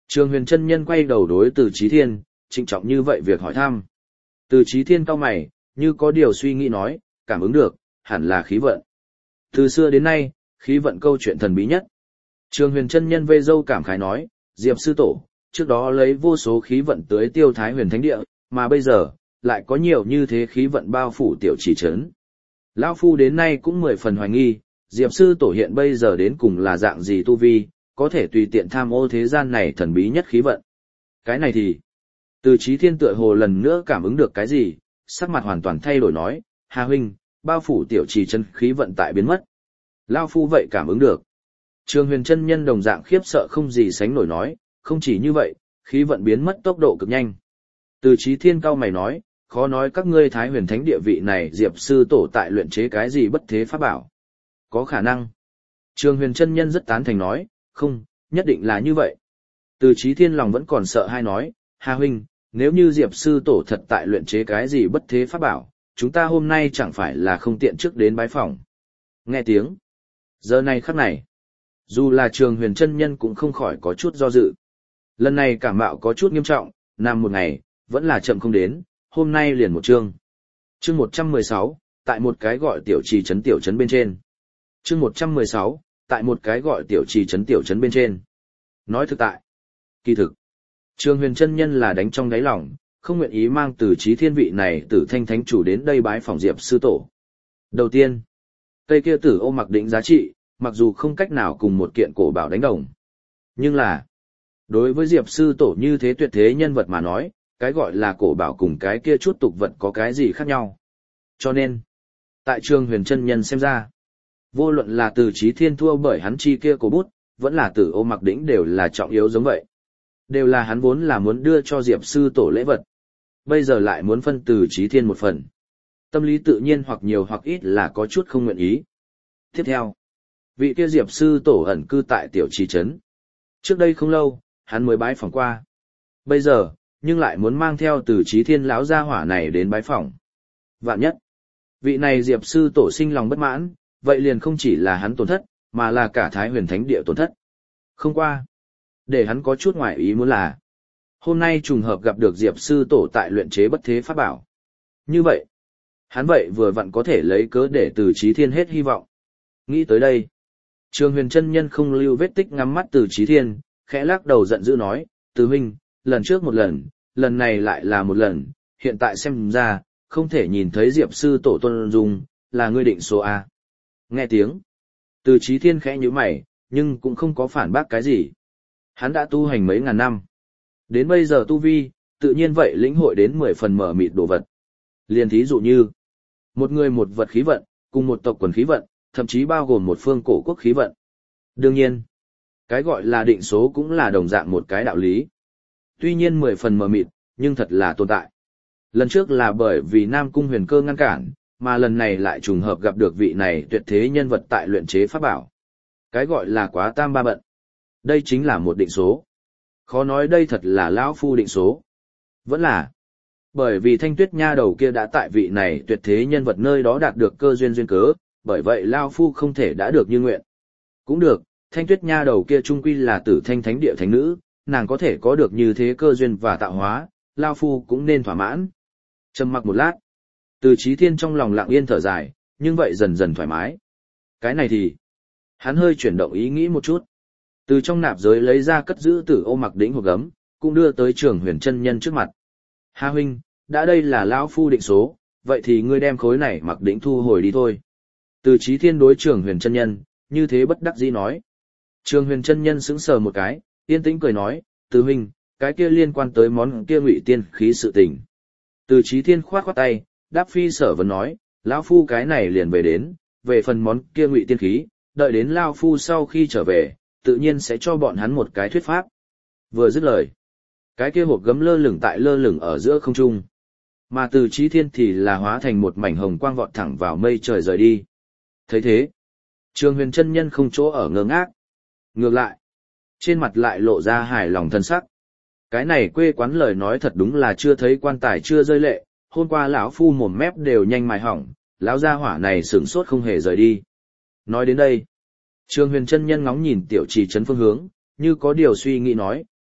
Trường Huyền chân nhân quay đầu đối Từ Chí Thiên, trịnh trọng như vậy việc hỏi thăm. Từ Chí Thiên cau mày, như có điều suy nghĩ nói, cảm ứng được, hẳn là khí vận. Từ xưa đến nay, khí vận câu chuyện thần bí nhất. Trường Huyền chân nhân vê dâu cảm khái nói, Diệp sư tổ, trước đó lấy vô số khí vận tới tiêu Thái Huyền Thánh Địa, mà bây giờ, lại có nhiều như thế khí vận bao phủ tiểu trì trấn. Lão Phu đến nay cũng mười phần hoài nghi, Diệp sư tổ hiện bây giờ đến cùng là dạng gì tu vi, có thể tùy tiện tham ô thế gian này thần bí nhất khí vận. Cái này thì, Từ Chí Thiên tựa hồ lần nữa cảm ứng được cái gì, sắc mặt hoàn toàn thay đổi nói, Hà huynh, bao phủ tiểu trì chân khí vận tại biến mất. Lão Phu vậy cảm ứng được. Trường Huyền chân nhân đồng dạng khiếp sợ không gì sánh nổi nói, không chỉ như vậy, khí vận biến mất tốc độ cực nhanh. Từ Chí Thiên cao mày nói, khó nói các ngươi Thái Huyền Thánh Địa vị này Diệp sư tổ tại luyện chế cái gì bất thế pháp bảo. Có khả năng. Trường Huyền chân nhân rất tán thành nói, không, nhất định là như vậy. Từ Chí Thiên lòng vẫn còn sợ hai nói, Hà huynh, nếu như Diệp sư tổ thật tại luyện chế cái gì bất thế pháp bảo, chúng ta hôm nay chẳng phải là không tiện trước đến bái phỏng. Nghe tiếng. Giờ này khắc này, dù là Trường Huyền chân nhân cũng không khỏi có chút do dự. Lần này cảm mạo có chút nghiêm trọng, nằm một ngày, vẫn là chậm không đến, hôm nay liền một chương. Chương một trăm mười sáu, tại một cái gọi tiểu trì trấn tiểu trấn bên trên. Chương một trăm mười sáu, tại một cái gọi tiểu trì trấn tiểu trấn bên trên. Nói thực tại, kỳ thực, Trường Huyền chân nhân là đánh trong đáy lòng, không nguyện ý mang Từ Chí Thiên vị này Tử Thanh Thánh chủ đến đây bái phỏng Diệp sư tổ. Đầu tiên, cây kia tử ô mặc định giá trị, mặc dù không cách nào cùng một kiện cổ bảo đánh đồng, nhưng là đối với Diệp sư tổ như thế tuyệt thế nhân vật mà nói, cái gọi là cổ bảo cùng cái kia chút tục vật có cái gì khác nhau. Cho nên, tại Trường Huyền chân nhân xem ra, vô luận là Từ Chí Thiên thua bởi hắn chi kia cổ bút, vẫn là Tử Ô Mặc Đỉnh đều là trọng yếu giống vậy. Đều là hắn vốn là muốn đưa cho Diệp sư tổ lễ vật. Bây giờ lại muốn phân Từ Chí Thiên một phần. Tâm lý tự nhiên hoặc nhiều hoặc ít là có chút không nguyện ý. Tiếp theo, vị kia Diệp sư tổ ẩn cư tại tiểu trì trấn. Trước đây không lâu, hắn mới bái phỏng qua. Bây giờ, nhưng lại muốn mang theo Từ Chí Thiên lão gia hỏa này đến bái phỏng. Vạn nhất, vị này Diệp sư tổ sinh lòng bất mãn, vậy liền không chỉ là hắn tổn thất, mà là cả Thái Huyền Thánh Địa tổn thất. Không qua, để hắn có chút ngoài ý muốn là, hôm nay trùng hợp gặp được Diệp sư tổ tại luyện chế bất thế pháp bảo. Như vậy, hắn vậy vừa vặn có thể lấy cớ để Từ Chí Thiên hết hy vọng. Nghĩ tới đây, Trường Huyền chân nhân không lưu vết tích ngắm mắt Từ Chí Thiên, khẽ lắc đầu giận dữ nói, Từ huynh, lần trước một lần, lần này lại là một lần, hiện tại xem ra, không thể nhìn thấy Diệp sư tổ tôn dung, là ngươi định số A. Nghe tiếng, Từ Chí Thiên khẽ nhíu mày, nhưng cũng không có phản bác cái gì. Hắn đã tu hành mấy ngàn năm. Đến bây giờ tu vi, tự nhiên vậy lĩnh hội đến mười phần mở mịt đồ vật. Liên thí dụ như, một người một vật khí vận, cùng một tộc quần khí vận, thậm chí bao gồm một phương cổ quốc khí vận. Đương nhiên, cái gọi là định số cũng là đồng dạng một cái đạo lý. Tuy nhiên mười phần mờ mịt, nhưng thật là tồn tại. Lần trước là bởi vì Nam Cung Huyền Cơ ngăn cản, mà lần này lại trùng hợp gặp được vị này tuyệt thế nhân vật tại luyện chế pháp bảo. Cái gọi là quá tam ba bận. Đây chính là một định số. Khó nói đây thật là lão phu định số. Vẫn là bởi vì Thanh Tuyết nha đầu kia đã tại vị này tuyệt thế nhân vật nơi đó đạt được cơ duyên duyên cớ, bởi vậy lão phu không thể đã được như nguyện. Cũng được, Thanh Tuyết nha đầu kia trung quy là Tử Thanh Thánh Địa thánh nữ, nàng có thể có được như thế cơ duyên và tạo hóa, lão phu cũng nên thỏa mãn. Trầm mặc một lát, Từ Chí Thiên trong lòng lặng yên thở dài, nhưng vậy dần dần thoải mái. Cái này thì, hắn hơi chuyển động ý nghĩ một chút. Từ trong nạp giới lấy ra cất giữ Tử Ô Mặc Đỉnh hộp gấm, cũng đưa tới Trường Huyền chân nhân trước mặt. Hà huynh, đã đây là lão phu định số, vậy thì ngươi đem khối này mặc đỉnh thu hồi đi thôi. Từ Chí Thiên đối Trường Huyền chân nhân, như thế bất đắc dĩ nói. Trường Huyền chân nhân sững sờ một cái, yên tĩnh cười nói, Từ huynh, cái kia liên quan tới món kia ngụy tiên khí sự tình. Từ Chí Thiên khoát khoát tay, đáp phi sở vấn nói, lão phu cái này liền về đến, về phần món kia ngụy tiên khí, đợi đến lão phu sau khi trở về, tự nhiên sẽ cho bọn hắn một cái thuyết pháp. Vừa dứt lời, cái kia hộp gấm lơ lửng tại lơ lửng ở giữa không trung, mà Từ Chí Thiên thì là hóa thành một mảnh hồng quang vọt thẳng vào mây trời rời đi. Thấy thế, Trường Huyền chân nhân không chỗ ở ngơ ngác, ngược lại, trên mặt lại lộ ra hài lòng thân sắc. Cái này quê quán lời nói thật đúng là chưa thấy quan tài chưa rơi lệ, hôm qua lão phu mồm mép đều nhanh mài hỏng, lão gia hỏa này sửng sốt không hề rời đi. Nói đến đây, Trường Huyền chân nhân ngóng nhìn tiểu trì trấn phương hướng, như có điều suy nghĩ nói,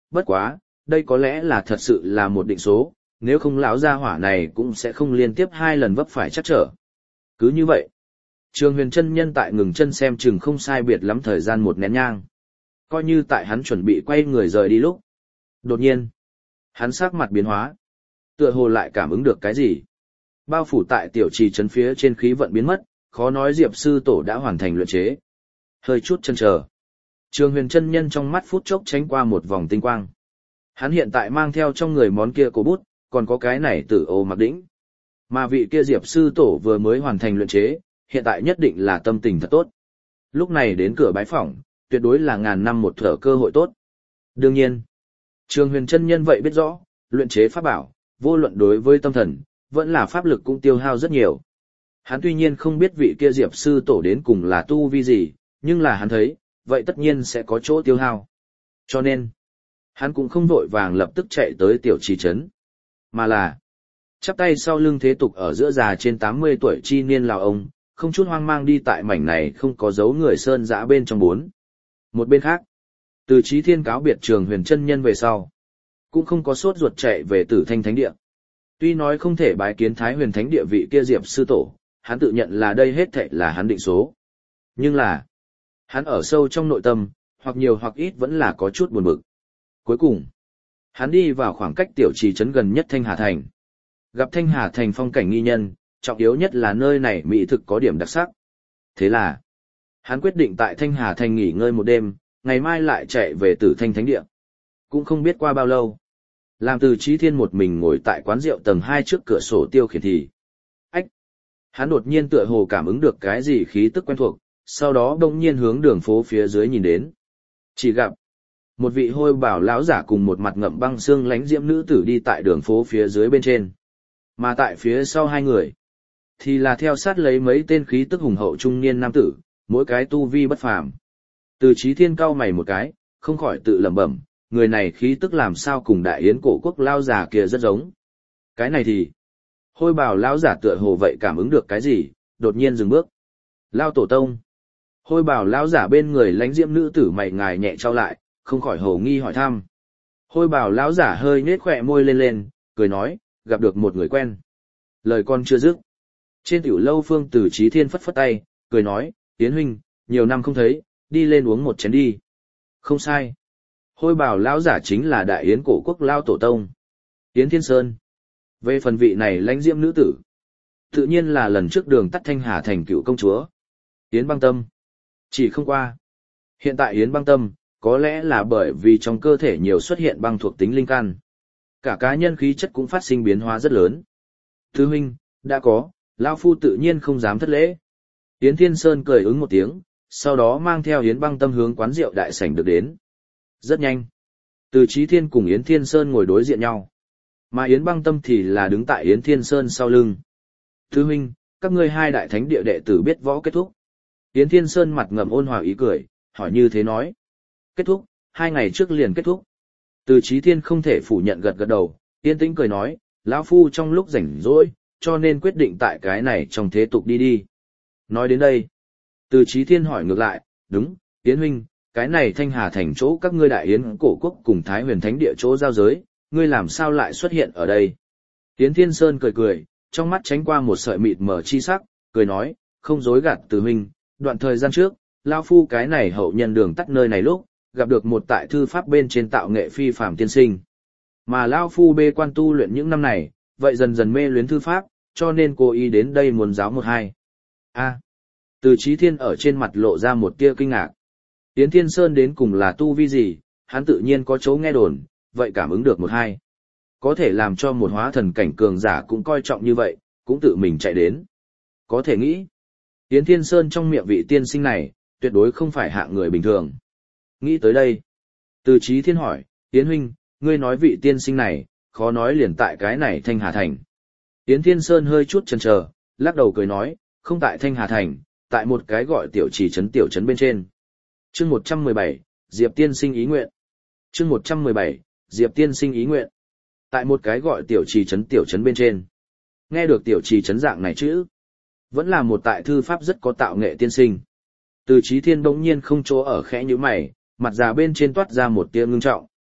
bất quá, đây có lẽ là thật sự là một định số, nếu không lão gia hỏa này cũng sẽ không liên tiếp hai lần vấp phải chắc trở. Cứ như vậy, Trường Huyền chân nhân tại ngừng chân xem chừng không sai biệt lắm thời gian một nén nhang. Coi như tại hắn chuẩn bị quay người rời đi lúc. Đột nhiên, hắn sắc mặt biến hóa. Tựa hồ lại cảm ứng được cái gì. Bao phủ tại tiểu trì trấn phía trên khí vận biến mất, khó nói Diệp sư tổ đã hoàn thành luyện chế. Hơi chút chần chờ. Trường Huyền chân nhân trong mắt phút chốc tránh qua một vòng tinh quang. Hắn hiện tại mang theo trong người món kia cổ bút, còn có cái này tử ô mặc đỉnh. Mà vị kia Diệp sư tổ vừa mới hoàn thành luyện chế, hiện tại nhất định là tâm tình thật tốt. Lúc này đến cửa bái phỏng, tuyệt đối là ngàn năm một thở cơ hội tốt. Đương nhiên, Trường Huyền chân nhân vậy biết rõ, luyện chế pháp bảo, vô luận đối với tâm thần, vẫn là pháp lực cũng tiêu hao rất nhiều. Hắn tuy nhiên không biết vị kia Diệp sư tổ đến cùng là tu vi gì, nhưng là hắn thấy, vậy tất nhiên sẽ có chỗ tiêu hao. Cho nên, hắn cũng không vội vàng lập tức chạy tới tiểu trì trấn, mà là chắp tay sau lưng thế tục ở giữa già trên tám mươi tuổi chi niên lào ông, không chút hoang mang đi tại mảnh này không có dấu người sơn dã bên trong bốn. Một bên khác, Từ Chí Thiên cáo biệt Trường Huyền chân nhân về sau, cũng không có sốt ruột chạy về Tử Thanh Thánh Địa. Tuy nói không thể bái kiến Thái Huyền Thánh Địa vị kia Diệp sư tổ, hắn tự nhận là đây hết thảy là hắn định số. Nhưng là, hắn ở sâu trong nội tâm, hoặc nhiều hoặc ít vẫn là có chút buồn bực. Cuối cùng, hắn đi vào khoảng cách tiểu trì trấn gần nhất Thanh Hà Thành. Gặp Thanh Hà Thành phong cảnh nghi nhân, trọng yếu nhất là nơi này mỹ thực có điểm đặc sắc. Thế là, hắn quyết định tại Thanh Hà Thành nghỉ ngơi một đêm, ngày mai lại chạy về Tử Thanh Thánh Địa. Cũng không biết qua bao lâu, làm Từ Chí Thiên một mình ngồi tại quán rượu tầng hai trước cửa sổ tiêu khiển thì. Ách! Hắn đột nhiên tựa hồ cảm ứng được cái gì khí tức quen thuộc, sau đó đông nhiên hướng đường phố phía dưới nhìn đến. Chỉ gặp một vị hôi bảo lão giả cùng một mặt ngậm băng xương lánh diễm nữ tử đi tại đường phố phía dưới bên trên. Mà tại phía sau hai người, thì là theo sát lấy mấy tên khí tức hùng hậu trung niên nam tử, mỗi cái tu vi bất phàm. Từ Chí Thiên cau mày một cái, không khỏi tự lẩm bẩm, người này khí tức làm sao cùng đại yến cổ quốc lao giả kia rất giống. Cái này thì, hôi bào lão giả tựa hồ vậy cảm ứng được cái gì, đột nhiên dừng bước. Lao tổ tông. Hôi bào lão giả bên người lánh diễm nữ tử mày ngài nhẹ trao lại, không khỏi hồ nghi hỏi thăm. Hôi bào lão giả hơi nhếch khỏe môi lên lên, cười nói, gặp được một người quen. Lời con chưa dứt. Trên tiểu lâu phương Từ Chí Thiên phất phất tay, cười nói, Yến huynh, nhiều năm không thấy, đi lên uống một chén đi. Không sai. Hôi bào lão giả chính là đại yến cổ quốc lao tổ tông. Yến Thiên Sơn. Về phần vị này lãnh diễm nữ tử, tự nhiên là lần trước đường tắt Thanh Hà Thành cựu công chúa. Yến Băng Tâm. Chỉ không qua. Hiện tại Yến Băng Tâm, có lẽ là bởi vì trong cơ thể nhiều xuất hiện băng thuộc tính linh căn. Cả cá nhân khí chất cũng phát sinh biến hóa rất lớn. Thư huynh, đã có, lão phu tự nhiên không dám thất lễ. Yến Thiên Sơn cười ứng một tiếng, sau đó mang theo Yến Băng Tâm hướng quán rượu đại sảnh được đến. Rất nhanh. Từ Chí Thiên cùng Yến Thiên Sơn ngồi đối diện nhau. Mà Yến Băng Tâm thì là đứng tại Yến Thiên Sơn sau lưng. Thư huynh, các ngươi hai đại thánh địa đệ tử biết võ kết thúc. Yến Thiên Sơn mặt ngậm ôn hòa ý cười, hỏi như thế nói. Kết thúc, hai ngày trước liền kết thúc. Từ Chí Thiên không thể phủ nhận gật gật đầu, yên tĩnh cười nói, lão phu trong lúc rảnh rỗi, cho nên quyết định tại cái này trong thế tục đi đi. Nói đến đây, Từ Chí Thiên hỏi ngược lại, đúng, Yến huynh, cái này Thanh Hà Thành chỗ các ngươi đại yến cổ quốc cùng Thái Huyền Thánh Địa chỗ giao giới, ngươi làm sao lại xuất hiện ở đây? Yến Thiên Sơn cười cười, trong mắt tránh qua một sợi mịt mờ chi sắc, cười nói, không dối gạt Từ huynh, đoạn thời gian trước, lão phu cái này hậu nhân đường tắt nơi này lúc, gặp được một tại thư pháp bên trên tạo nghệ phi phàm tiên sinh. Mà lão phu bê quan tu luyện những năm này, vậy dần dần mê luyến thư pháp, cho nên cố ý đến đây muốn giáo một hai. A. Từ Chí Thiên ở trên mặt lộ ra một tia kinh ngạc. Yến Thiên Sơn đến cùng là tu vi gì, hắn tự nhiên có chỗ nghe đồn, vậy cảm ứng được một hai. Có thể làm cho một hóa thần cảnh cường giả cũng coi trọng như vậy, cũng tự mình chạy đến. Có thể nghĩ, Yến Thiên Sơn trong miệng vị tiên sinh này, tuyệt đối không phải hạng người bình thường. Nghĩ tới đây, Từ Chí Thiên hỏi, Yến huynh, ngươi nói vị tiên sinh này, khó nói liền tại cái này Thanh Hà Thành. Yến Thiên Sơn hơi chút chần chờ, lắc đầu cười nói, không tại Thanh Hà Thành, tại một cái gọi tiểu trì trấn tiểu trấn bên trên. Chương một trăm mười bảy, Diệp tiên sinh ý nguyện. Chương một trăm mười bảy, Diệp tiên sinh ý nguyện. Tại một cái gọi tiểu trì trấn tiểu trấn bên trên. Nghe được tiểu trì trấn dạng này chữ, vẫn là một tại thư pháp rất có tạo nghệ tiên sinh. Từ Chí Thiên bỗng nhiên không chỗ ở khẽ nhíu mày, mặt già bên trên toát ra một tia ngưng trọng.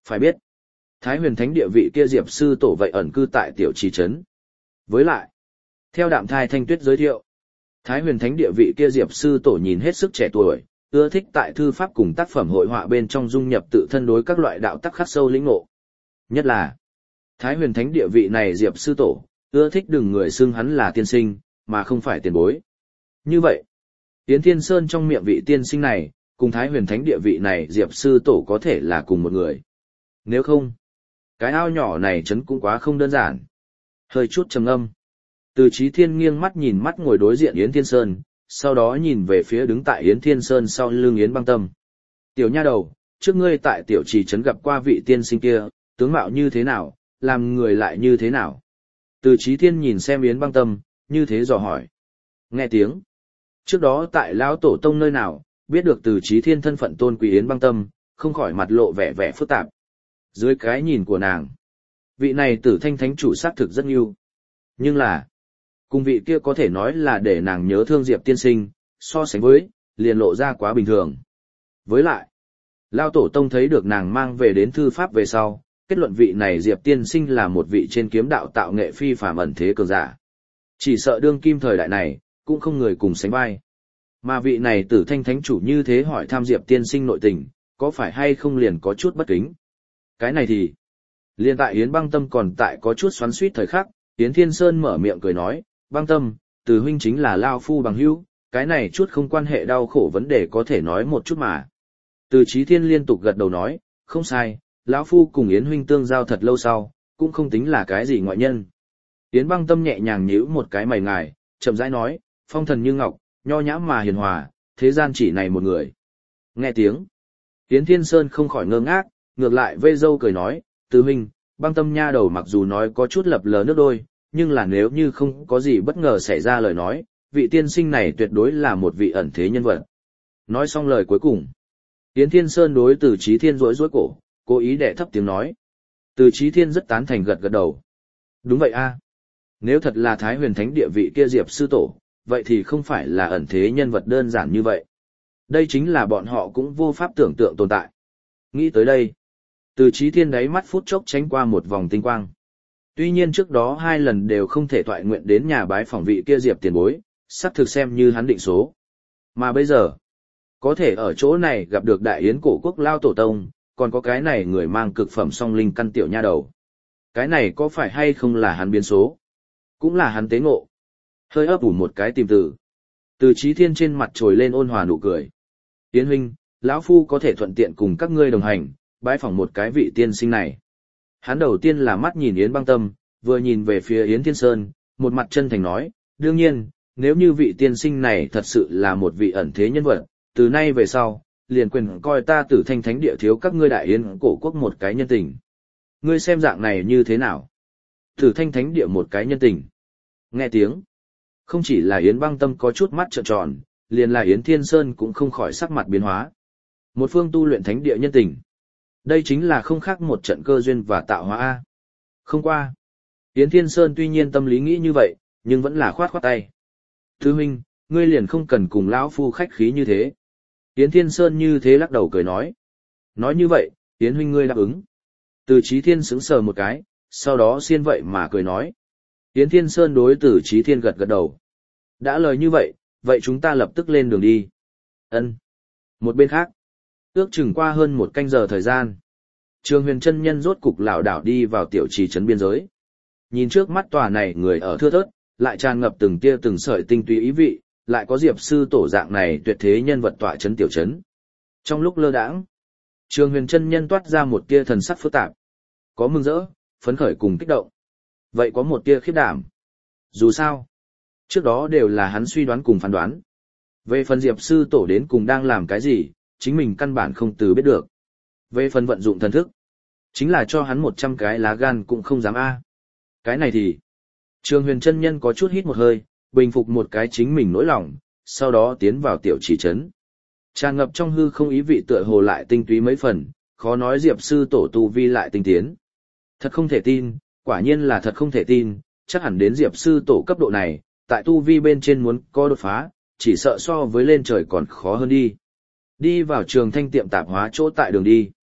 Phải biết, Thái Huyền Thánh địa vị kia Diệp sư tổ vậy ẩn cư tại tiểu trì trấn. Với lại, theo Đạm Thai Thanh Tuyết giới thiệu, Thái Huyền Thánh địa vị kia Diệp sư tổ nhìn hết sức trẻ tuổi, ưa thích tại thư pháp cùng tác phẩm hội họa bên trong dung nhập tự thân đối các loại đạo tắc khắc sâu lĩnh ngộ. Nhất là, Thái Huyền Thánh địa vị này Diệp sư tổ, ưa thích đừng người xưng hắn là tiên sinh, mà không phải tiền bối. Như vậy, Yến Thiên Sơn trong miệng vị tiên sinh này, cùng Thái Huyền Thánh địa vị này Diệp sư tổ có thể là cùng một người. Nếu không, cái ao nhỏ này chấn cũng quá không đơn giản. Hơi chút trầm ngâm. Từ Chí Thiên nghiêng mắt nhìn mắt ngồi đối diện Yến Thiên Sơn, sau đó nhìn về phía đứng tại Yến Thiên Sơn sau lưng Yến Băng Tâm. Tiểu nha đầu, trước ngươi tại tiểu trì trấn gặp qua vị tiên sinh kia, tướng mạo như thế nào, làm người lại như thế nào? Từ Chí Thiên nhìn xem Yến Băng Tâm, như thế dò hỏi. Nghe tiếng. Trước đó tại Lão Tổ Tông nơi nào, biết được Từ Chí Thiên thân phận tôn quý Yến Băng Tâm, không khỏi mặt lộ vẻ vẻ phức tạp. Dưới cái nhìn của nàng, vị này Tử Thanh Thánh chủ xác thực rất yêu. Nhưng là, cùng vị kia có thể nói là để nàng nhớ thương Diệp tiên sinh, so sánh với, liền lộ ra quá bình thường. Với lại, Lão Tổ Tông thấy được nàng mang về đến thư pháp về sau, kết luận vị này Diệp tiên sinh là một vị trên kiếm đạo tạo nghệ phi phàm ẩn thế cường giả. Chỉ sợ đương kim thời đại này, cũng không người cùng sánh vai. Mà vị này Tử Thanh Thánh chủ như thế hỏi thăm Diệp tiên sinh nội tình, có phải hay không liền có chút bất kính. Cái này thì, liền tại Yến Băng Tâm còn tại có chút xoắn xuýt thời khắc, Yến Thiên Sơn mở miệng cười nói, Băng Tâm, Từ huynh chính là lao phu bằng hữu, cái này chút không quan hệ đau khổ vấn đề có thể nói một chút mà. Từ Chí Thiên liên tục gật đầu nói, không sai, lão phu cùng Yến huynh tương giao thật lâu sau, cũng không tính là cái gì ngoại nhân. Yến Băng Tâm nhẹ nhàng nhíu một cái mày ngài, chậm rãi nói, phong thần như ngọc, nho nhã mà hiền hòa, thế gian chỉ này một người. Nghe tiếng, Yến Thiên Sơn không khỏi ngơ ngác, ngược lại vây dâu cười nói, Từ huynh, Băng Tâm nha đầu mặc dù nói có chút lập lờ nước đôi, nhưng là nếu như không có gì bất ngờ xảy ra lời nói, vị tiên sinh này tuyệt đối là một vị ẩn thế nhân vật. Nói xong lời cuối cùng, Yến Thiên Sơn đối Từ Chí Thiên rỗi rỗi cổ, cố ý đè thấp tiếng nói. Từ Chí Thiên rất tán thành gật gật đầu. Đúng vậy a. Nếu thật là Thái Huyền Thánh địa vị kia Diệp sư tổ, vậy thì không phải là ẩn thế nhân vật đơn giản như vậy. Đây chính là bọn họ cũng vô pháp tưởng tượng tồn tại. Nghĩ tới đây, Từ Chí Thiên đáy mắt phút chốc tránh qua một vòng tinh quang. Tuy nhiên trước đó hai lần đều không thể thoại nguyện đến nhà bái phỏng vị kia Diệp tiền bối, sắp thực xem như hắn định số. Mà bây giờ, có thể ở chỗ này gặp được đại yến cổ quốc lao tổ tông, còn có cái này người mang cực phẩm song linh căn tiểu nha đầu. Cái này có phải hay không là hắn biến số? Cũng là hắn tế ngộ. Hơi ấp ủ một cái tìm từ. Từ Chí Thiên trên mặt trồi lên ôn hòa nụ cười. Yến huynh, lão phu có thể thuận tiện cùng các ngươi đồng hành, bái phỏng một cái vị tiên sinh này. Hắn đầu tiên là mắt nhìn Yến Băng Tâm, vừa nhìn về phía Yến Thiên Sơn, một mặt chân thành nói, đương nhiên, nếu như vị tiên sinh này thật sự là một vị ẩn thế nhân vật, từ nay về sau, liền quyền coi ta Tử Thanh Thánh địa thiếu các ngươi đại yến cổ quốc một cái nhân tình. Ngươi xem dạng này như thế nào? Tử Thanh Thánh địa một cái nhân tình. Nghe tiếng, không chỉ là Yến Băng Tâm có chút mắt trợn tròn, liền là Yến Thiên Sơn cũng không khỏi sắc mặt biến hóa. Một phương tu luyện thánh địa nhân tình. Đây chính là không khác một trận cơ duyên và tạo hóa a. Không qua, Yến Thiên Sơn tuy nhiên tâm lý nghĩ như vậy, nhưng vẫn là khoát khoát tay. Thứ huynh, ngươi liền không cần cùng lão phu khách khí như thế. Yến Thiên Sơn như thế lắc đầu cười nói. Nói như vậy, Yến huynh ngươi đáp ứng. Từ Chí Thiên sững sờ một cái, sau đó xiên vậy mà cười nói. Yến Thiên Sơn đối Từ Chí Thiên gật gật đầu. Đã lời như vậy, vậy chúng ta lập tức lên đường đi. Ân. Một bên khác, ước chừng qua hơn một canh giờ thời gian. Trường Huyền chân nhân rốt cục lảo đảo đi vào tiểu trì trấn biên giới. Nhìn trước mắt tòa này người ở thưa thớt, lại tràn ngập từng tia từng sợi tinh túy ý vị, lại có Diệp sư tổ dạng này tuyệt thế nhân vật tọa trấn tiểu trấn. Trong lúc lơ đãng, Trường Huyền chân nhân toát ra một tia thần sắc phức tạp, có mừng rỡ, phấn khởi cùng kích động. Vậy có một tia khiếp đảm. Dù sao, trước đó đều là hắn suy đoán cùng phán đoán. Về phần Diệp sư tổ đến cùng đang làm cái gì, chính mình căn bản không từ biết được. Về phần vận dụng thần thức, chính là cho hắn một trăm cái lá gan cũng không dám a. Cái này thì, Trường Huyền chân nhân có chút hít một hơi, bình phục một cái chính mình nỗi lòng, sau đó tiến vào tiểu chỉ trấn. Tràn ngập trong hư không ý vị tựa hồ lại tinh túy mấy phần, khó nói Diệp sư tổ tu vi lại tinh tiến. Thật không thể tin, quả nhiên là thật không thể tin, chắc hẳn đến Diệp sư tổ cấp độ này, tại tu vi bên trên muốn có đột phá, chỉ sợ so với lên trời còn khó hơn đi. Đi vào Trường Thanh tiệm tạp hóa chỗ tại đường đi.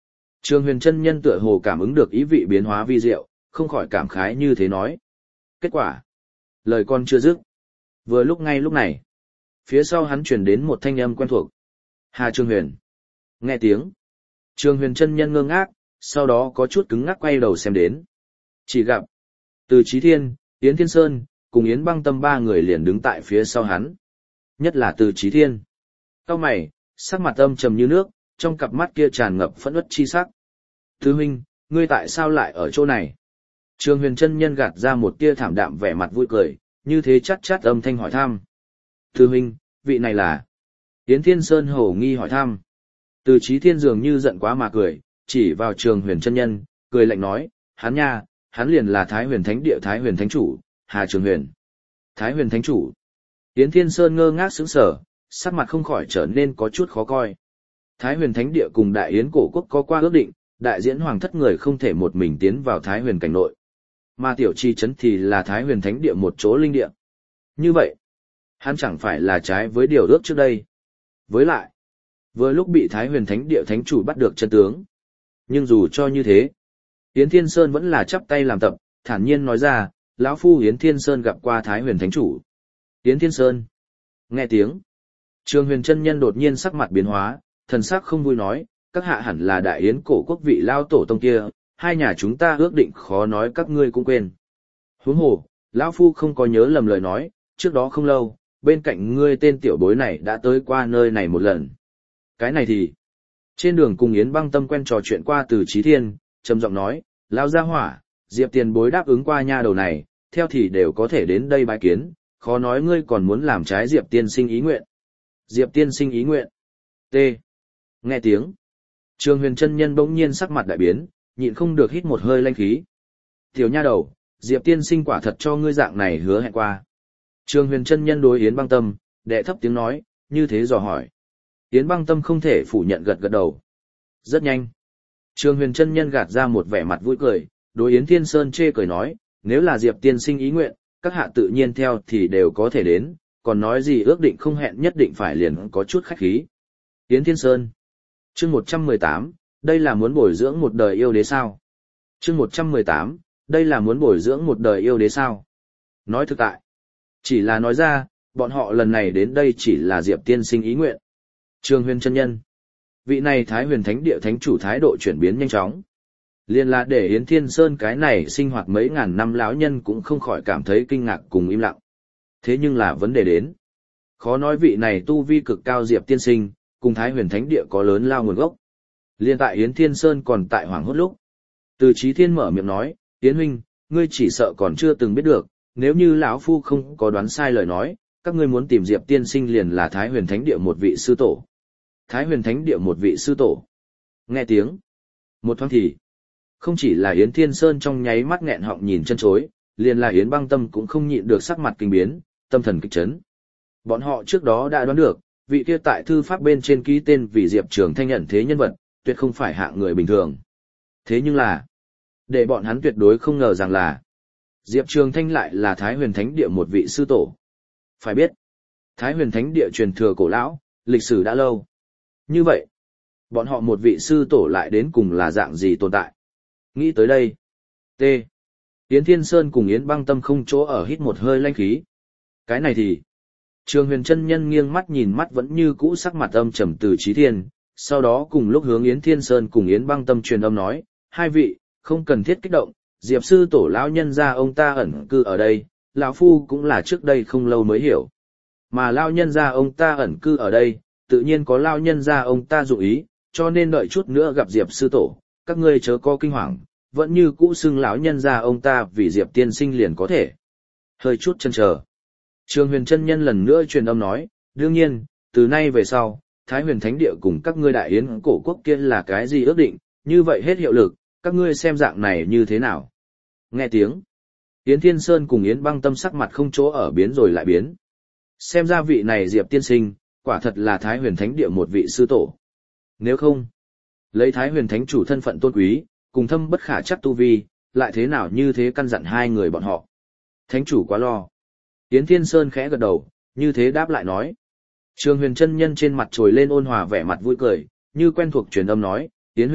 Trường Huyền chân nhân tựa hồ cảm ứng được ý vị biến hóa vi diệu, không khỏi cảm khái như thế nói. Kết quả, lời con chưa dứt. Vừa lúc ngay lúc này, phía sau hắn truyền đến một thanh âm quen thuộc. Hà Trường Huyền. Nghe tiếng, Trường Huyền chân nhân ngơ ngác, sau đó có chút cứng ngắc quay đầu xem đến. Chỉ gặp, Từ Chí Thiên, Yến Thiên Sơn, cùng Yến Băng Tâm ba người liền đứng tại phía sau hắn. Nhất là Từ Chí Thiên. Cao mày, sắc mặt âm trầm như nước, trong cặp mắt kia tràn ngập phẫn uất chi sắc. Thứ huynh, ngươi tại sao lại ở chỗ này? Trường Huyền chân nhân gạt ra một tia thảm đạm vẻ mặt vui cười, như thế chát chát âm thanh hỏi thăm. Thứ huynh, vị này là? Yến Thiên Sơn hổ nghi hỏi thăm. Từ Chí Thiên dường như giận quá mà cười, chỉ vào Trường Huyền chân nhân, cười lạnh nói, hắn nha, hắn liền là Thái Huyền Thánh Địa Thái Huyền Thánh Chủ, Hà Trường Huyền. Thái Huyền Thánh Chủ. Yến Thiên Sơn ngơ ngác sững sờ, sắc mặt không khỏi trở nên có chút khó coi. Thái Huyền Thánh Địa cùng Đại Yến cổ quốc có qua ước định, đại diễn hoàng thất người không thể một mình tiến vào Thái Huyền cảnh nội. Mà tiểu chi trấn thì là Thái Huyền Thánh Địa một chỗ linh địa. Như vậy, hắn chẳng phải là trái với điều ước trước đây. Với lại, vừa lúc bị Thái Huyền Thánh Địa thánh chủ bắt được chân tướng. Nhưng dù cho như thế, Yến Thiên Sơn vẫn là chắp tay làm tập, thản nhiên nói ra, lão phu Yến Thiên Sơn gặp qua Thái Huyền thánh chủ. Yến Thiên Sơn. Nghe tiếng, Trường Huyền chân nhân đột nhiên sắc mặt biến hóa, thần sắc không vui nói, các hạ hẳn là Đại Yến cổ quốc vị lao tổ tông kia, hai nhà chúng ta ước định khó nói các ngươi cũng quên. Huống hồ, lão phu không có nhớ lầm lời nói, trước đó không lâu, bên cạnh ngươi tên tiểu bối này đã tới qua nơi này một lần. Cái này thì, trên đường cùng Yến Băng Tâm quen trò chuyện qua Từ Chí Thiên, trầm giọng nói, lao gia hỏa, Diệp tiền bối đáp ứng qua nha đầu này, theo thì đều có thể đến đây bái kiến, khó nói ngươi còn muốn làm trái Diệp tiên sinh ý nguyện. Diệp tiên sinh ý nguyện. T. Nghe tiếng, Trường Huyền chân nhân bỗng nhiên sắc mặt đại biến, nhịn không được hít một hơi lanh khí. Tiểu nha đầu, Diệp tiên sinh quả thật cho ngươi dạng này hứa hẹn qua. Trường Huyền chân nhân đối Yến Băng Tâm, đệ thấp tiếng nói, như thế dò hỏi. Yến Băng Tâm không thể phủ nhận gật gật đầu. Rất nhanh, Trường Huyền chân nhân gạt ra một vẻ mặt vui cười, đối Yến Thiên Sơn chê cười nói, nếu là Diệp tiên sinh ý nguyện, các hạ tự nhiên theo thì đều có thể đến, còn nói gì ước định không hẹn nhất định phải liền có chút khách khí. Yến Thiên Sơn. Chương một trăm mười tám, đây là muốn bồi dưỡng một đời yêu đế sao? Chương một trăm mười tám, đây là muốn bồi dưỡng một đời yêu đế sao? Nói thực tại, chỉ là nói ra, bọn họ lần này đến đây chỉ là Diệp tiên sinh ý nguyện. Trường Huyền chân nhân. Vị này Thái Huyền Thánh Địa thánh chủ thái độ chuyển biến nhanh chóng. Liên là để Yến Thiên Sơn cái này sinh hoạt mấy ngàn năm lão nhân cũng không khỏi cảm thấy kinh ngạc cùng im lặng. Thế nhưng là vấn đề đến. Khó nói vị này tu vi cực cao Diệp tiên sinh, cùng Thái Huyền Thánh Địa có lớn lao nguồn gốc. Liên tại Yến Thiên Sơn còn tại hoảng hốt lúc. Từ Chí Thiên mở miệng nói, Yến huynh, ngươi chỉ sợ còn chưa từng biết được, nếu như lão phu không có đoán sai lời nói, các ngươi muốn tìm Diệp tiên sinh liền là Thái Huyền Thánh Địa một vị sư tổ. Thái Huyền Thánh Địa một vị sư tổ. Nghe tiếng, một thoáng thì, không chỉ là Yến Thiên Sơn trong nháy mắt nghẹn họng nhìn chân chối, liền là Yến Băng Tâm cũng không nhịn được sắc mặt kinh biến, tâm thần kịch chấn. Bọn họ trước đó đã đoán được, vị kia tại thư pháp bên trên ký tên vì Diệp Trường Thanh nhận thế nhân vật, tuyệt không phải hạng người bình thường. Thế nhưng là, để bọn hắn tuyệt đối không ngờ rằng là, Diệp Trường Thanh lại là Thái Huyền Thánh Địa một vị sư tổ. Phải biết, Thái Huyền Thánh Địa truyền thừa cổ lão, lịch sử đã lâu. Như vậy, bọn họ một vị sư tổ lại đến cùng là dạng gì tồn tại? Nghĩ tới đây. T. Yến Thiên Sơn cùng Yến Băng Tâm không chỗ ở hít một hơi lanh khí. Cái này thì, Trường Huyền chân nhân nghiêng mắt nhìn mắt vẫn như cũ sắc mặt âm trầm Từ Chí Thiên, sau đó cùng lúc hướng Yến Thiên Sơn cùng Yến Băng Tâm truyền âm nói, hai vị, không cần thiết kích động, Diệp sư tổ lão nhân gia ông ta ẩn cư ở đây, lão phu cũng là trước đây không lâu mới hiểu. Mà lão nhân gia ông ta ẩn cư ở đây, tự nhiên có lão nhân gia ông ta dụng ý, cho nên đợi chút nữa gặp Diệp sư tổ, các ngươi chớ có kinh hoàng, vẫn như cũ xưng lão nhân gia ông ta vì Diệp tiên sinh liền có thể. Hơi chút chần chờ. Trường Huyền chân nhân lần nữa truyền âm nói, đương nhiên, từ nay về sau, Thái Huyền Thánh Địa cùng các ngươi Đại Yến cổ quốc kia là cái gì ước định, như vậy hết hiệu lực, các ngươi xem dạng này như thế nào. Nghe tiếng, Yến Thiên Sơn cùng Yến Băng Tâm sắc mặt không chỗ ở biến rồi lại biến. Xem ra vị này Diệp tiên sinh, quả thật là Thái Huyền Thánh Địa một vị sư tổ. Nếu không, lấy Thái Huyền Thánh chủ thân phận tôn quý, cùng thâm bất khả chắc tu vi, lại thế nào như thế căn dặn hai người bọn họ. Thánh chủ quá lo. Yến Thiên Sơn khẽ gật đầu, như thế đáp lại nói. Trường Huyền chân nhân trên mặt trồi lên ôn hòa vẻ mặt vui cười, như quen thuộc truyền âm nói, Yến huynh,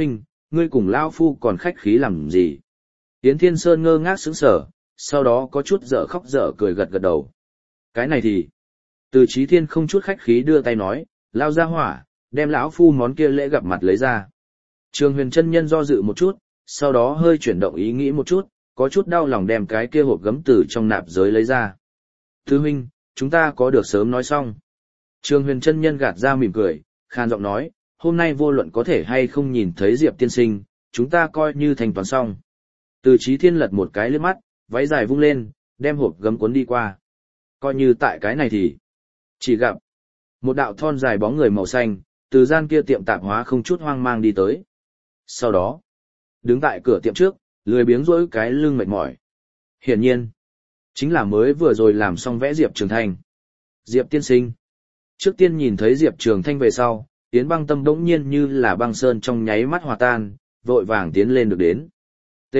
ngươi cùng lão phu còn khách khí làm gì? Yến Thiên Sơn ngơ ngác sững sờ, sau đó có chút dở khóc dở cười gật gật đầu. Cái này thì, Từ Chí Thiên không chút khách khí đưa tay nói, lao ra hỏa, đem lão phu món kia lễ gặp mặt lấy ra. Trường Huyền chân nhân do dự một chút, sau đó hơi chuyển động ý nghĩ một chút, có chút đau lòng đem cái kia hộp gấm từ trong nạp giới lấy ra. Thư huynh, chúng ta có được sớm nói xong. Trường Huyền chân nhân gạt ra mỉm cười, khan giọng nói, hôm nay vô luận có thể hay không nhìn thấy Diệp tiên sinh, chúng ta coi như thành toán xong. Từ Chí Thiên lật một cái liếc mắt, váy dài vung lên, đem hộp gấm cuốn đi qua. Coi như tại cái này thì, chỉ gặp một đạo thon dài bóng người màu xanh, từ gian kia tiệm tạp hóa không chút hoang mang đi tới. Sau đó, đứng tại cửa tiệm trước, lười biếng rỗi cái lưng mệt mỏi. Hiển nhiên, chính là mới vừa rồi làm xong vẽ Diệp Trường Thanh. Diệp tiên sinh. Trước tiên nhìn thấy Diệp Trường Thanh về sau, Yến Băng Tâm đống nhiên như là băng sơn trong nháy mắt hòa tan, vội vàng tiến lên được đến. T.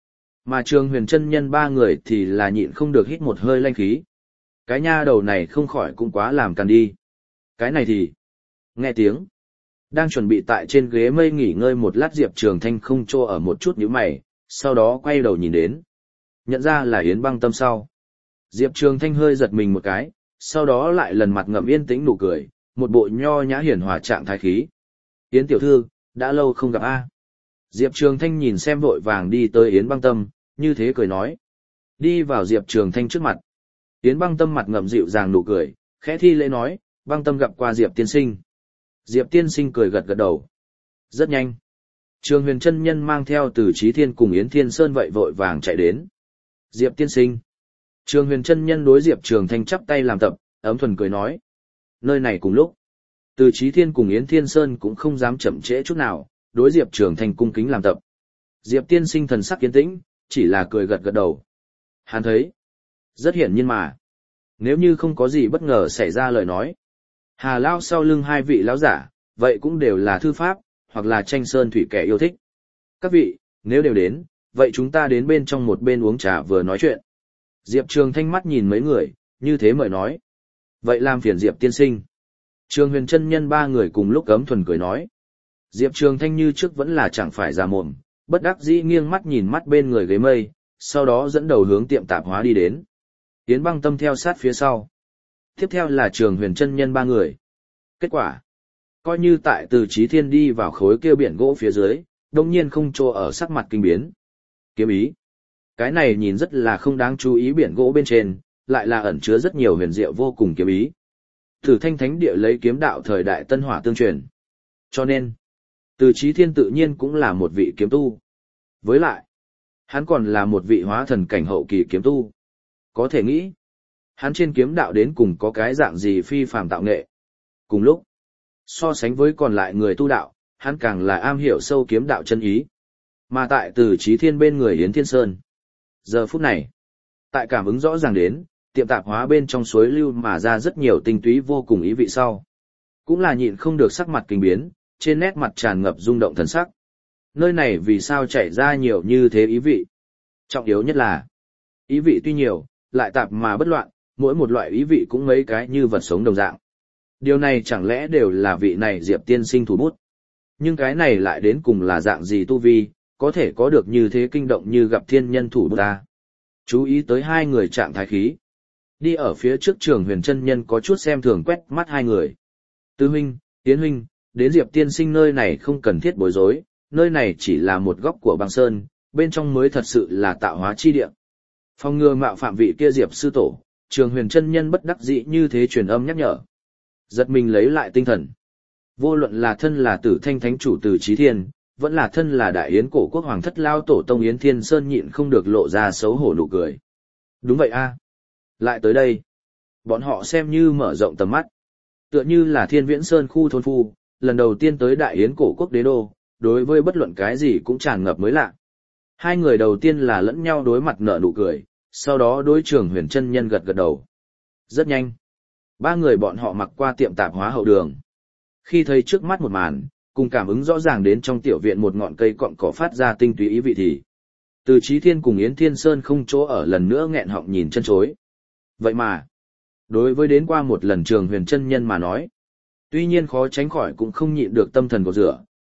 Mà Trường Huyền chân nhân ba người thì là nhịn không được hít một hơi lanh khí. Cái nha đầu này không khỏi cũng quá làm càn đi. Cái này thì, nghe tiếng, đang chuẩn bị tại trên ghế mây nghỉ ngơi một lát Diệp Trường Thanh không trô ở một chút nhíu mày, sau đó quay đầu nhìn đến. Nhận ra là Yến Băng Tâm sau. Diệp Trường Thanh hơi giật mình một cái, sau đó lại lần mặt ngậm yên tĩnh nụ cười, một bộ nho nhã hiển hòa trạng thái khí. Yến tiểu thư, đã lâu không gặp a. Diệp Trường Thanh nhìn xem vội vàng đi tới Yến Băng Tâm, như thế cười nói. Đi vào Diệp Trường Thanh trước mặt. Yến Băng Tâm mặt ngậm dịu dàng nụ cười, khẽ thi lễ nói, Băng Tâm gặp qua Diệp tiên sinh. Diệp tiên sinh cười gật gật đầu. Rất nhanh. Trường Huyền chân nhân mang theo Từ Chí Thiên cùng Yến Thiên Sơn vậy vội vàng chạy đến. Diệp tiên sinh. Trường Huyền chân nhân đối Diệp Trường Thanh chắp tay làm tập, ấm thuần cười nói. Nơi này cùng lúc, Từ Chí Thiên cùng Yến Thiên Sơn cũng không dám chậm trễ chút nào, đối Diệp Trường Thanh cung kính làm tập. Diệp tiên sinh thần sắc yên tĩnh, chỉ là cười gật gật đầu. Hắn thấy, rất hiển nhiên mà, nếu như không có gì bất ngờ xảy ra lời nói, Hà Lao sau lưng hai vị lão giả, vậy cũng đều là thư pháp, hoặc là tranh sơn thủy kẻ yêu thích. Các vị, nếu đều đến, vậy chúng ta đến bên trong một bên uống trà vừa nói chuyện. Diệp Trường Thanh mắt nhìn mấy người, như thế mời nói. Vậy làm phiền Diệp tiên sinh. Trường Huyền chân nhân ba người cùng lúc ấm thuần cười nói. Diệp Trường Thanh như trước vẫn là chẳng phải già mồm, bất đắc dĩ nghiêng mắt nhìn mắt bên người ghế mây, sau đó dẫn đầu hướng tiệm tạp hóa đi đến. Yến Băng Tâm theo sát phía sau. Tiếp theo là Trường Huyền chân nhân ba người. Kết quả, coi như tại Từ Chí Thiên đi vào khối kia biển gỗ phía dưới, đột nhiên không trô ở sắc mặt kinh biến. Kiếm ý. Cái này nhìn rất là không đáng chú ý biển gỗ bên trên, lại là ẩn chứa rất nhiều huyền diệu vô cùng kiếm ý. Thử Thanh Thánh Địa lấy kiếm đạo thời đại tân hỏa tương truyền. Cho nên, Từ Chí Thiên tự nhiên cũng là một vị kiếm tu. Với lại, hắn còn là một vị hóa thần cảnh hậu kỳ kiếm tu. Có thể nghĩ, hắn trên kiếm đạo đến cùng có cái dạng gì phi phàm tạo nghệ. Cùng lúc, so sánh với còn lại người tu đạo, hắn càng là am hiểu sâu kiếm đạo chân ý. Mà tại Từ Chí Thiên bên người Yến Thiên Sơn. Giờ phút này, tại cảm ứng rõ ràng đến, tiệm tạp hóa bên trong suối lưu mà ra rất nhiều tinh túy vô cùng ý vị sau. Cũng là nhịn không được sắc mặt kinh biến, trên nét mặt tràn ngập rung động thần sắc. Nơi này vì sao chảy ra nhiều như thế ý vị? Trọng yếu nhất là, ý vị tuy nhiều, lại tạp mà bất loạn, mỗi một loại ý vị cũng mấy cái như vật sống đồng dạng. Điều này chẳng lẽ đều là vị này Diệp tiên sinh thủ bút? Nhưng cái này lại đến cùng là dạng gì tu vi, có thể có được như thế kinh động như gặp thiên nhân thủ bút ta? Chú ý tới hai người trạng thái khí. Đi ở phía trước Trường Huyền chân nhân có chút xem thường quét mắt hai người. Tư huynh, Tiến huynh, đến Diệp tiên sinh nơi này không cần thiết bối rối, nơi này chỉ là một góc của băng sơn, bên trong mới thật sự là tạo hóa chi địa. Phòng ngừa mạo phạm vị kia Diệp sư tổ, Trường Huyền chân nhân bất đắc dĩ như thế truyền âm nhắc nhở. Giật mình lấy lại tinh thần. Vô luận là thân là Tử Thanh Thánh chủ Từ Chí Thiên, vẫn là thân là Đại Yến cổ quốc hoàng thất lao tổ tông Yến Thiên Sơn nhịn không được lộ ra xấu hổ nụ cười. Đúng vậy a. Lại tới đây. Bọn họ xem như mở rộng tầm mắt. Tựa như là Thiên Viễn Sơn khu thôn phu, lần đầu tiên tới Đại Yến cổ quốc đế đô, đối với bất luận cái gì cũng tràn ngập mới lạ. Hai người đầu tiên là lẫn nhau đối mặt nở nụ cười, sau đó đối Trường Huyền chân nhân gật gật đầu. Rất nhanh. Ba người bọn họ mặc qua tiệm tạp hóa hậu đường. Khi thấy trước mắt một màn, cùng cảm ứng rõ ràng đến trong tiểu viện một ngọn cây cọn cỏ phát ra tinh túy ý vị thì. Từ Chí Thiên cùng Yến Thiên Sơn không chỗ ở lần nữa nghẹn họng nhìn chân chối. Vậy mà, đối với đến qua một lần Trường Huyền chân nhân mà nói, tuy nhiên khó tránh khỏi cũng không nhịn được tâm thần của rửa,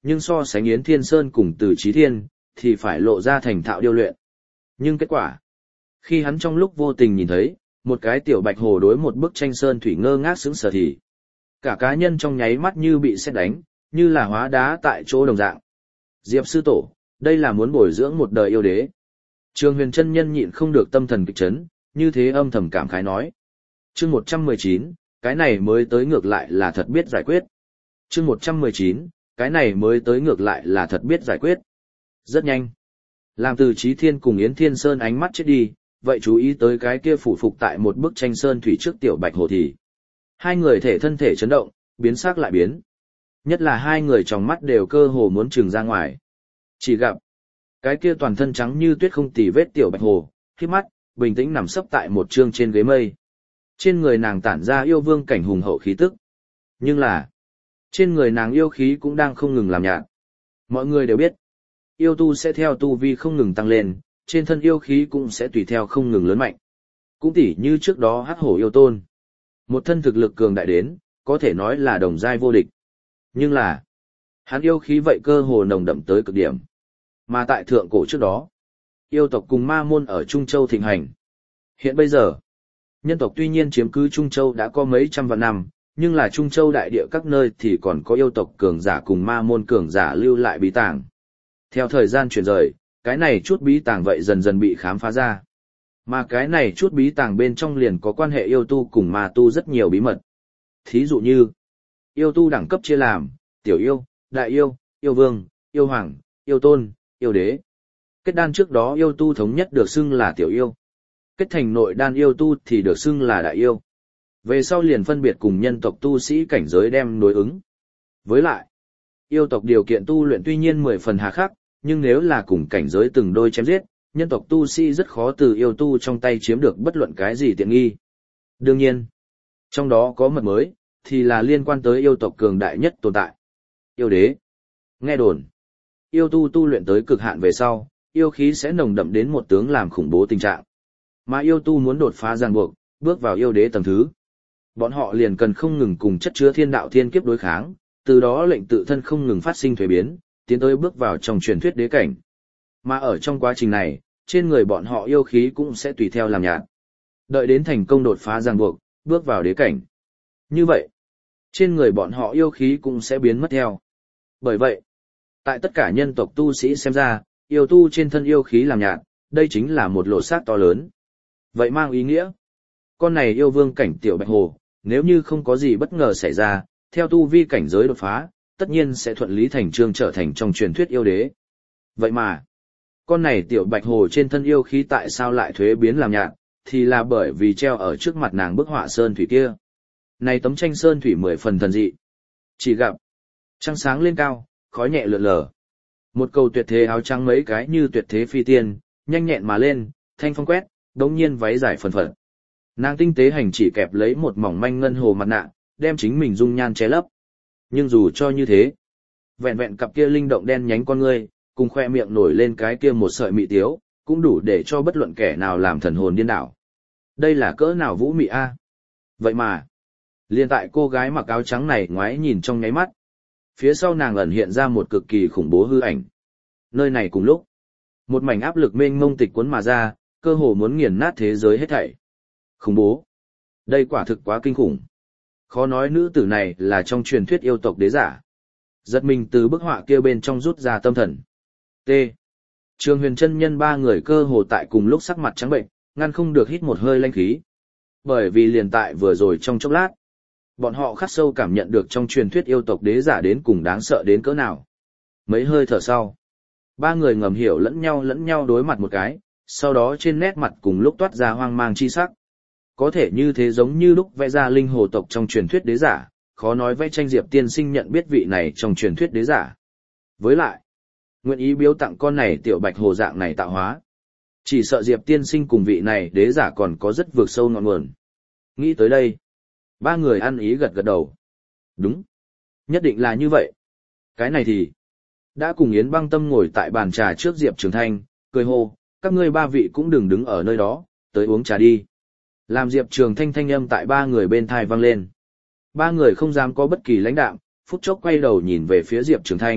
nhưng so sánh Yến Thiên Sơn cùng Từ Chí Thiên, thì phải lộ ra thành thạo điêu luyện. Nhưng kết quả, khi hắn trong lúc vô tình nhìn thấy, một cái tiểu bạch hồ đối một bức tranh sơn thủy ngơ ngác sững sờ thì, cả cá nhân trong nháy mắt như bị sét đánh, như là hóa đá tại chỗ đồng dạng. Diệp sư tổ, đây là muốn bồi dưỡng một đời yêu đế. Trường Huyền chân nhân nhịn không được tâm thần kịch chấn, như thế âm thầm cảm khái nói. Chương một trăm mười chín, cái này mới tới ngược lại là thật biết giải quyết. Chương một trăm mười chín, cái này mới tới ngược lại là thật biết giải quyết. Rất nhanh. Làm Từ Chí Thiên cùng Yến Thiên Sơn ánh mắt chết đi, vậy chú ý tới cái kia phủ phục tại một bức tranh sơn thủy trước tiểu bạch hồ thì. Hai người thể thân thể chấn động, biến sắc lại biến. Nhất là hai người trong mắt đều cơ hồ muốn trừng ra ngoài. Chỉ gặp, cái kia toàn thân trắng như tuyết không tì vết tiểu bạch hồ, khi mắt, bình tĩnh nằm sấp tại một trương trên ghế mây. Trên người nàng tản ra yêu vương cảnh hùng hậu khí tức. Nhưng là, trên người nàng yêu khí cũng đang không ngừng làm nhạt. Mọi người đều biết, yêu tu sẽ theo tu vi không ngừng tăng lên, trên thân yêu khí cũng sẽ tùy theo không ngừng lớn mạnh. Cũng tỉ như trước đó hắc hổ yêu tôn. Một thân thực lực cường đại đến, có thể nói là đồng giai vô địch. Nhưng là, hắn yêu khí vậy cơ hồ nồng đậm tới cực điểm. Mà tại thượng cổ trước đó, yêu tộc cùng ma môn ở Trung Châu thịnh hành. Hiện bây giờ, nhân tộc tuy nhiên chiếm cứ Trung Châu đã có mấy trăm vạn năm, nhưng là Trung Châu đại địa các nơi thì còn có yêu tộc cường giả cùng ma môn cường giả lưu lại bí tàng. Theo thời gian chuyển rời, cái này chút bí tàng vậy dần dần bị khám phá ra. Mà cái này chút bí tàng bên trong liền có quan hệ yêu tu cùng ma tu rất nhiều bí mật. Thí dụ như, yêu tu đẳng cấp chia làm, tiểu yêu, đại yêu, yêu vương, yêu hoàng, yêu tôn, yêu đế. Kết đan trước đó yêu tu thống nhất được xưng là tiểu yêu. Kết thành nội đan yêu tu thì được xưng là đại yêu. Về sau liền phân biệt cùng nhân tộc tu sĩ cảnh giới đem đối ứng. Với lại, yêu tộc điều kiện tu luyện tuy nhiên mười phần hà khắc, nhưng nếu là cùng cảnh giới từng đôi chém giết, nhân tộc tu sĩ rất khó từ yêu tu trong tay chiếm được bất luận cái gì tiện nghi. Đương nhiên, trong đó có mật mới, thì là liên quan tới yêu tộc cường đại nhất tồn tại. Yêu đế. Nghe đồn, yêu tu tu luyện tới cực hạn về sau, yêu khí sẽ nồng đậm đến một tướng làm khủng bố tình trạng. Mà yêu tu muốn đột phá ràng buộc, bước vào yêu đế tầng thứ. Bọn họ liền cần không ngừng cùng chất chứa thiên đạo thiên kiếp đối kháng, từ đó lệnh tự thân không ngừng phát sinh thuế biến, tiến tới bước vào trong truyền thuyết đế cảnh. Mà ở trong quá trình này, trên người bọn họ yêu khí cũng sẽ tùy theo làm nhạt. Đợi đến thành công đột phá ràng buộc, bước vào đế cảnh. Như vậy, trên người bọn họ yêu khí cũng sẽ biến mất theo. Bởi vậy, tại tất cả nhân tộc tu sĩ xem ra, yêu tu trên thân yêu khí làm nhạt, đây chính là một lộ sát to lớn. Vậy mang ý nghĩa, con này yêu vương cảnh tiểu bạch hồ, nếu như không có gì bất ngờ xảy ra, theo tu vi cảnh giới đột phá, tất nhiên sẽ thuận lý thành trương trở thành trong truyền thuyết yêu đế. Vậy mà, con này tiểu bạch hồ trên thân yêu khí tại sao lại thuế biến làm nhạt, thì là bởi vì treo ở trước mặt nàng bức họa sơn thủy kia. Này tấm tranh sơn thủy mười phần thần dị. Chỉ gặp, trăng sáng lên cao, khói nhẹ lượn lờ. Một cầu tuyệt thế áo trắng mấy cái như tuyệt thế phi tiên, nhanh nhẹn mà lên, thanh phong quét, đống nhiên váy dài phần phật. Nàng tinh tế hành chỉ kẹp lấy một mỏng manh ngân hồ mặt nạ, đem chính mình dung nhan che lấp. Nhưng dù cho như thế, vẹn vẹn cặp kia linh động đen nhánh con ngươi, cùng khoe miệng nổi lên cái kia một sợi mị tiếu, cũng đủ để cho bất luận kẻ nào làm thần hồn điên đảo. Đây là cỡ nào vũ mị a? Vậy mà, liền tại cô gái mặc áo trắng này ngoái nhìn trong nháy mắt, phía sau nàng ẩn hiện ra một cực kỳ khủng bố hư ảnh. Nơi này cùng lúc, một mảnh áp lực mênh mông tịch cuốn mà ra, cơ hồ muốn nghiền nát thế giới hết thảy. Khủng bố. Đây quả thực quá kinh khủng. Khó nói nữ tử này là trong truyền thuyết yêu tộc đế giả. Giật mình từ bức họa kia bên trong rút ra tâm thần. T. Trường Huyền chân nhân ba người cơ hồ tại cùng lúc sắc mặt trắng bệnh, ngăn không được hít một hơi lanh khí. Bởi vì liền tại vừa rồi trong chốc lát, bọn họ khắc sâu cảm nhận được trong truyền thuyết yêu tộc đế giả đến cùng đáng sợ đến cỡ nào. Mấy hơi thở sau, ba người ngầm hiểu lẫn nhau lẫn nhau đối mặt một cái, sau đó trên nét mặt cùng lúc toát ra hoang mang chi sắc. Có thể như thế giống như lúc vẽ ra linh hồ tộc trong truyền thuyết đế giả, khó nói vẽ tranh Diệp tiên sinh nhận biết vị này trong truyền thuyết đế giả. Với lại, nguyện ý biếu tặng con này tiểu bạch hồ dạng này tạo hóa. Chỉ sợ Diệp tiên sinh cùng vị này đế giả còn có rất vượt sâu ngọn nguồn. Nghĩ tới đây, ba người ăn ý gật gật đầu. Đúng, nhất định là như vậy. Cái này thì, đã cùng Yến Băng Tâm ngồi tại bàn trà trước Diệp Trường Thanh, cười hô, các ngươi ba vị cũng đừng đứng ở nơi đó, tới uống trà đi. Làm Diệp Trường Thanh thanh âm tại ba người bên thai vang lên. Ba người không dám có bất kỳ lãnh đạm, phút chốc quay đầu nhìn về phía Diệp Trường Thanh,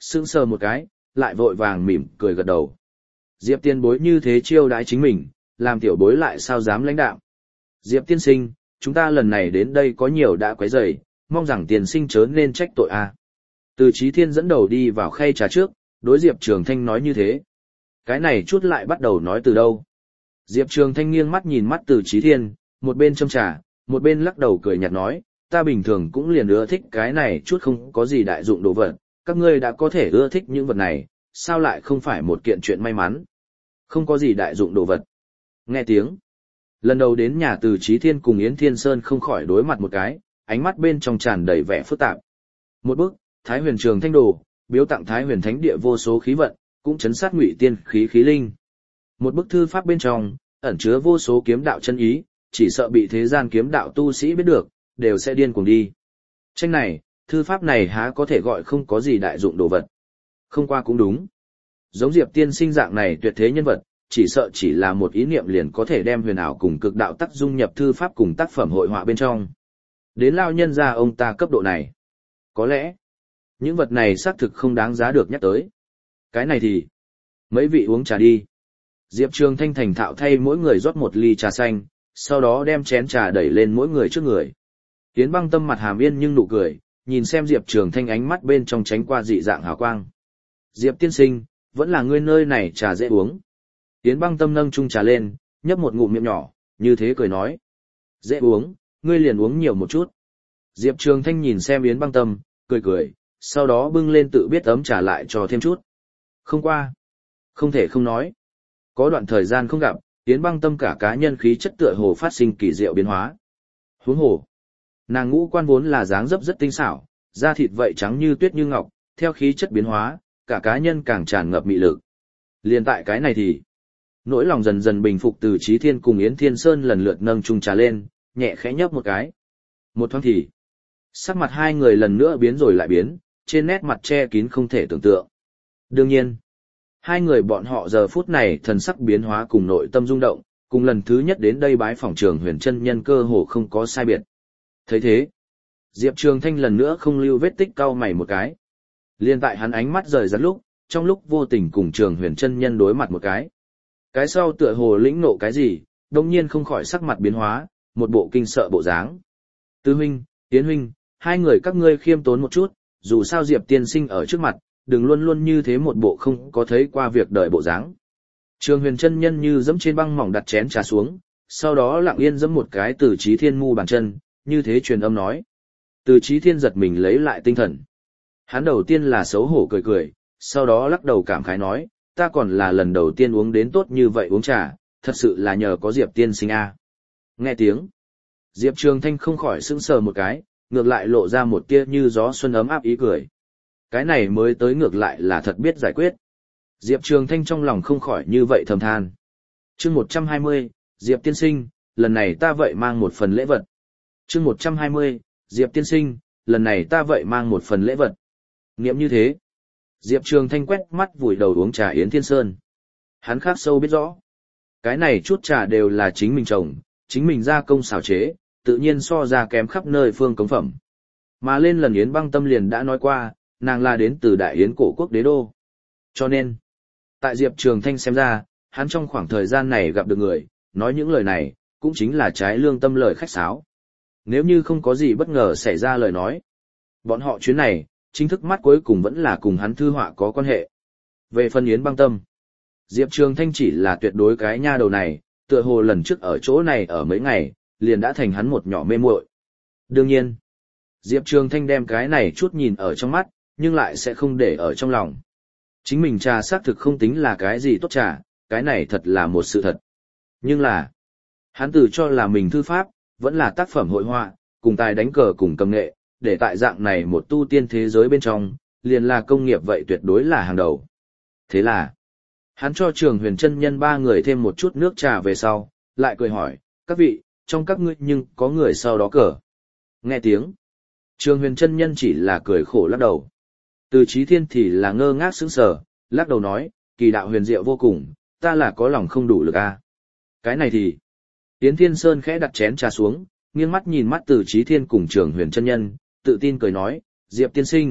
sững sờ một cái, lại vội vàng mỉm cười gật đầu. Diệp tiên bối như thế chiêu đãi chính mình, làm tiểu bối lại sao dám lãnh đạo. Diệp tiên sinh, chúng ta lần này đến đây có nhiều đã quấy rầy, mong rằng tiền sinh chớ nên trách tội a. Từ Chí Thiên dẫn đầu đi vào khay trà trước, đối Diệp Trường Thanh nói như thế. Cái này chút lại bắt đầu nói từ đâu? Diệp Trường Thanh nghiêng mắt nhìn mắt Từ Chí Thiên, một bên châm trà, một bên lắc đầu cười nhạt nói, ta bình thường cũng liền ưa thích cái này chút không có gì đại dụng đồ vật, các ngươi đã có thể ưa thích những vật này, sao lại không phải một kiện chuyện may mắn? Không có gì đại dụng đồ vật. Nghe tiếng. Lần đầu đến nhà Từ Chí Thiên cùng Yến Thiên Sơn không khỏi đối mặt một cái, ánh mắt bên trong tràn đầy vẻ phức tạp. Một bức, Thái Huyền Trường Thanh đồ, biếu tặng Thái Huyền Thánh Địa vô số khí vận, cũng chấn sát Ngụy Tiên khí khí linh. Một bức thư pháp bên trong, ẩn chứa vô số kiếm đạo chân ý, chỉ sợ bị thế gian kiếm đạo tu sĩ biết được, đều sẽ điên cuồng đi. Tranh này, thư pháp này há có thể gọi không có gì đại dụng đồ vật. Không qua cũng đúng. Giống Diệp tiên sinh dạng này tuyệt thế nhân vật, chỉ sợ chỉ là một ý niệm liền có thể đem huyền ảo cùng cực đạo tác dung nhập thư pháp cùng tác phẩm hội họa bên trong. Đến lao nhân ra ông ta cấp độ này. Có lẽ, những vật này xác thực không đáng giá được nhắc tới. Cái này thì, mấy vị uống trà đi. Diệp Trường Thanh thành thạo thay mỗi người rót một ly trà xanh, sau đó đem chén trà đẩy lên mỗi người trước người. Yến Băng Tâm mặt hàm yên nhưng nụ cười, nhìn xem Diệp Trường Thanh ánh mắt bên trong tránh qua dị dạng hào quang. Diệp tiên sinh, vẫn là ngươi nơi này trà dễ uống. Yến Băng Tâm nâng chung trà lên, nhấp một ngụm miệng nhỏ, như thế cười nói. Dễ uống, ngươi liền uống nhiều một chút. Diệp Trường Thanh nhìn xem Yến Băng Tâm, cười cười, sau đó bưng lên tự biết ấm trà lại cho thêm chút. Không qua. Không thể không nói. Có đoạn thời gian không gặp, Yến Băng Tâm cả cá nhân khí chất tựa hồ phát sinh kỳ diệu biến hóa. Huống hồ. Nàng ngũ quan vốn là dáng dấp rất tinh xảo, da thịt vậy trắng như tuyết như ngọc, theo khí chất biến hóa, cả cá nhân càng tràn ngập mị lực. Liên tại cái này thì, nỗi lòng dần dần bình phục. Từ Chí Thiên cùng Yến Thiên Sơn lần lượt nâng chung trà lên, nhẹ khẽ nhấp một cái. Một thoáng thì, sắc mặt hai người lần nữa biến rồi lại biến, trên nét mặt che kín không thể tưởng tượng. Đương nhiên, hai người bọn họ giờ phút này thần sắc biến hóa cùng nội tâm rung động, cùng lần thứ nhất đến đây bái phỏng Trường Huyền chân nhân cơ hồ không có sai biệt. Thấy thế, Diệp Trường Thanh lần nữa không lưu vết tích cau mày một cái. Liên tại hắn ánh mắt rời rắt lúc, trong lúc vô tình cùng Trường Huyền chân nhân đối mặt một cái. Cái sau tựa hồ lĩnh nộ cái gì, đồng nhiên không khỏi sắc mặt biến hóa, một bộ kinh sợ bộ dáng. Tư huynh, Tiến huynh, hai người các ngươi khiêm tốn một chút, dù sao Diệp tiên sinh ở trước mặt, đừng luôn luôn như thế một bộ không có thấy qua việc đời bộ dáng. Trường Huyền chân nhân như dẫm trên băng mỏng đặt chén trà xuống, sau đó lặng yên dẫm một cái Từ Chí Thiên mu bàn chân, như thế truyền âm nói. Từ Chí Thiên giật mình lấy lại tinh thần. Hắn đầu tiên là xấu hổ cười cười, sau đó lắc đầu cảm khái nói, ta còn là lần đầu tiên uống đến tốt như vậy uống trà, thật sự là nhờ có Diệp tiên sinh a. Nghe tiếng, Diệp Trường Thanh không khỏi sững sờ một cái, ngược lại lộ ra một tia như gió xuân ấm áp ý cười. Cái này mới tới ngược lại là thật biết giải quyết. Diệp Trường Thanh trong lòng không khỏi như vậy thầm than. Chương một trăm hai mươi, Diệp tiên sinh, lần này ta vậy mang một phần lễ vật. Chương một trăm hai mươi, Diệp tiên sinh, lần này ta vậy mang một phần lễ vật. Niệm như thế, Diệp Trường Thanh quét mắt vùi đầu uống trà Yến Thiên Sơn. Hắn khắc sâu biết rõ, cái này chút trà đều là chính mình trồng, chính mình gia công xào chế, tự nhiên so ra kém khắp nơi phương cống phẩm. Mà lên lần Yến Băng Tâm liền đã nói qua, nàng là đến từ Đại Yến cổ quốc đế đô. Cho nên, tại Diệp Trường Thanh xem ra, hắn trong khoảng thời gian này gặp được người, nói những lời này, cũng chính là trái lương tâm lời khách sáo. Nếu như không có gì bất ngờ xảy ra lời nói, bọn họ chuyến này, chính thức mắt cuối cùng vẫn là cùng hắn thư họa có quan hệ. Về phần Yến Băng Tâm, Diệp Trường Thanh chỉ là tuyệt đối cái nha đầu này, tựa hồ lần trước ở chỗ này ở mấy ngày, liền đã thành hắn một nhỏ mê muội. Đương nhiên, Diệp Trường Thanh đem cái này chút nhìn ở trong mắt, nhưng lại sẽ không để ở trong lòng. Chính mình trà xác thực không tính là cái gì tốt trà, cái này thật là một sự thật. Nhưng là, hắn tự cho là mình thư pháp, vẫn là tác phẩm hội họa, cùng tài đánh cờ cùng cầm nghệ, để tại dạng này một tu tiên thế giới bên trong, liền là công nghiệp vậy tuyệt đối là hàng đầu. Thế là, hắn cho Trường Huyền chân nhân ba người thêm một chút nước trà về sau, lại cười hỏi, các vị, trong các ngươi nhưng có người sau đó cờ. Nghe tiếng, Trường Huyền chân nhân chỉ là cười khổ lắc đầu. Từ Chí Thiên thì là ngơ ngác sững sờ, lắc đầu nói, kỳ đạo huyền diệu vô cùng, ta là có lòng không đủ lực a. Cái này thì, Yến Thiên Sơn khẽ đặt chén trà xuống, nghiêng mắt nhìn mắt Từ Chí Thiên cùng Trường Huyền chân nhân, tự tin cười nói, Diệp tiên sinh,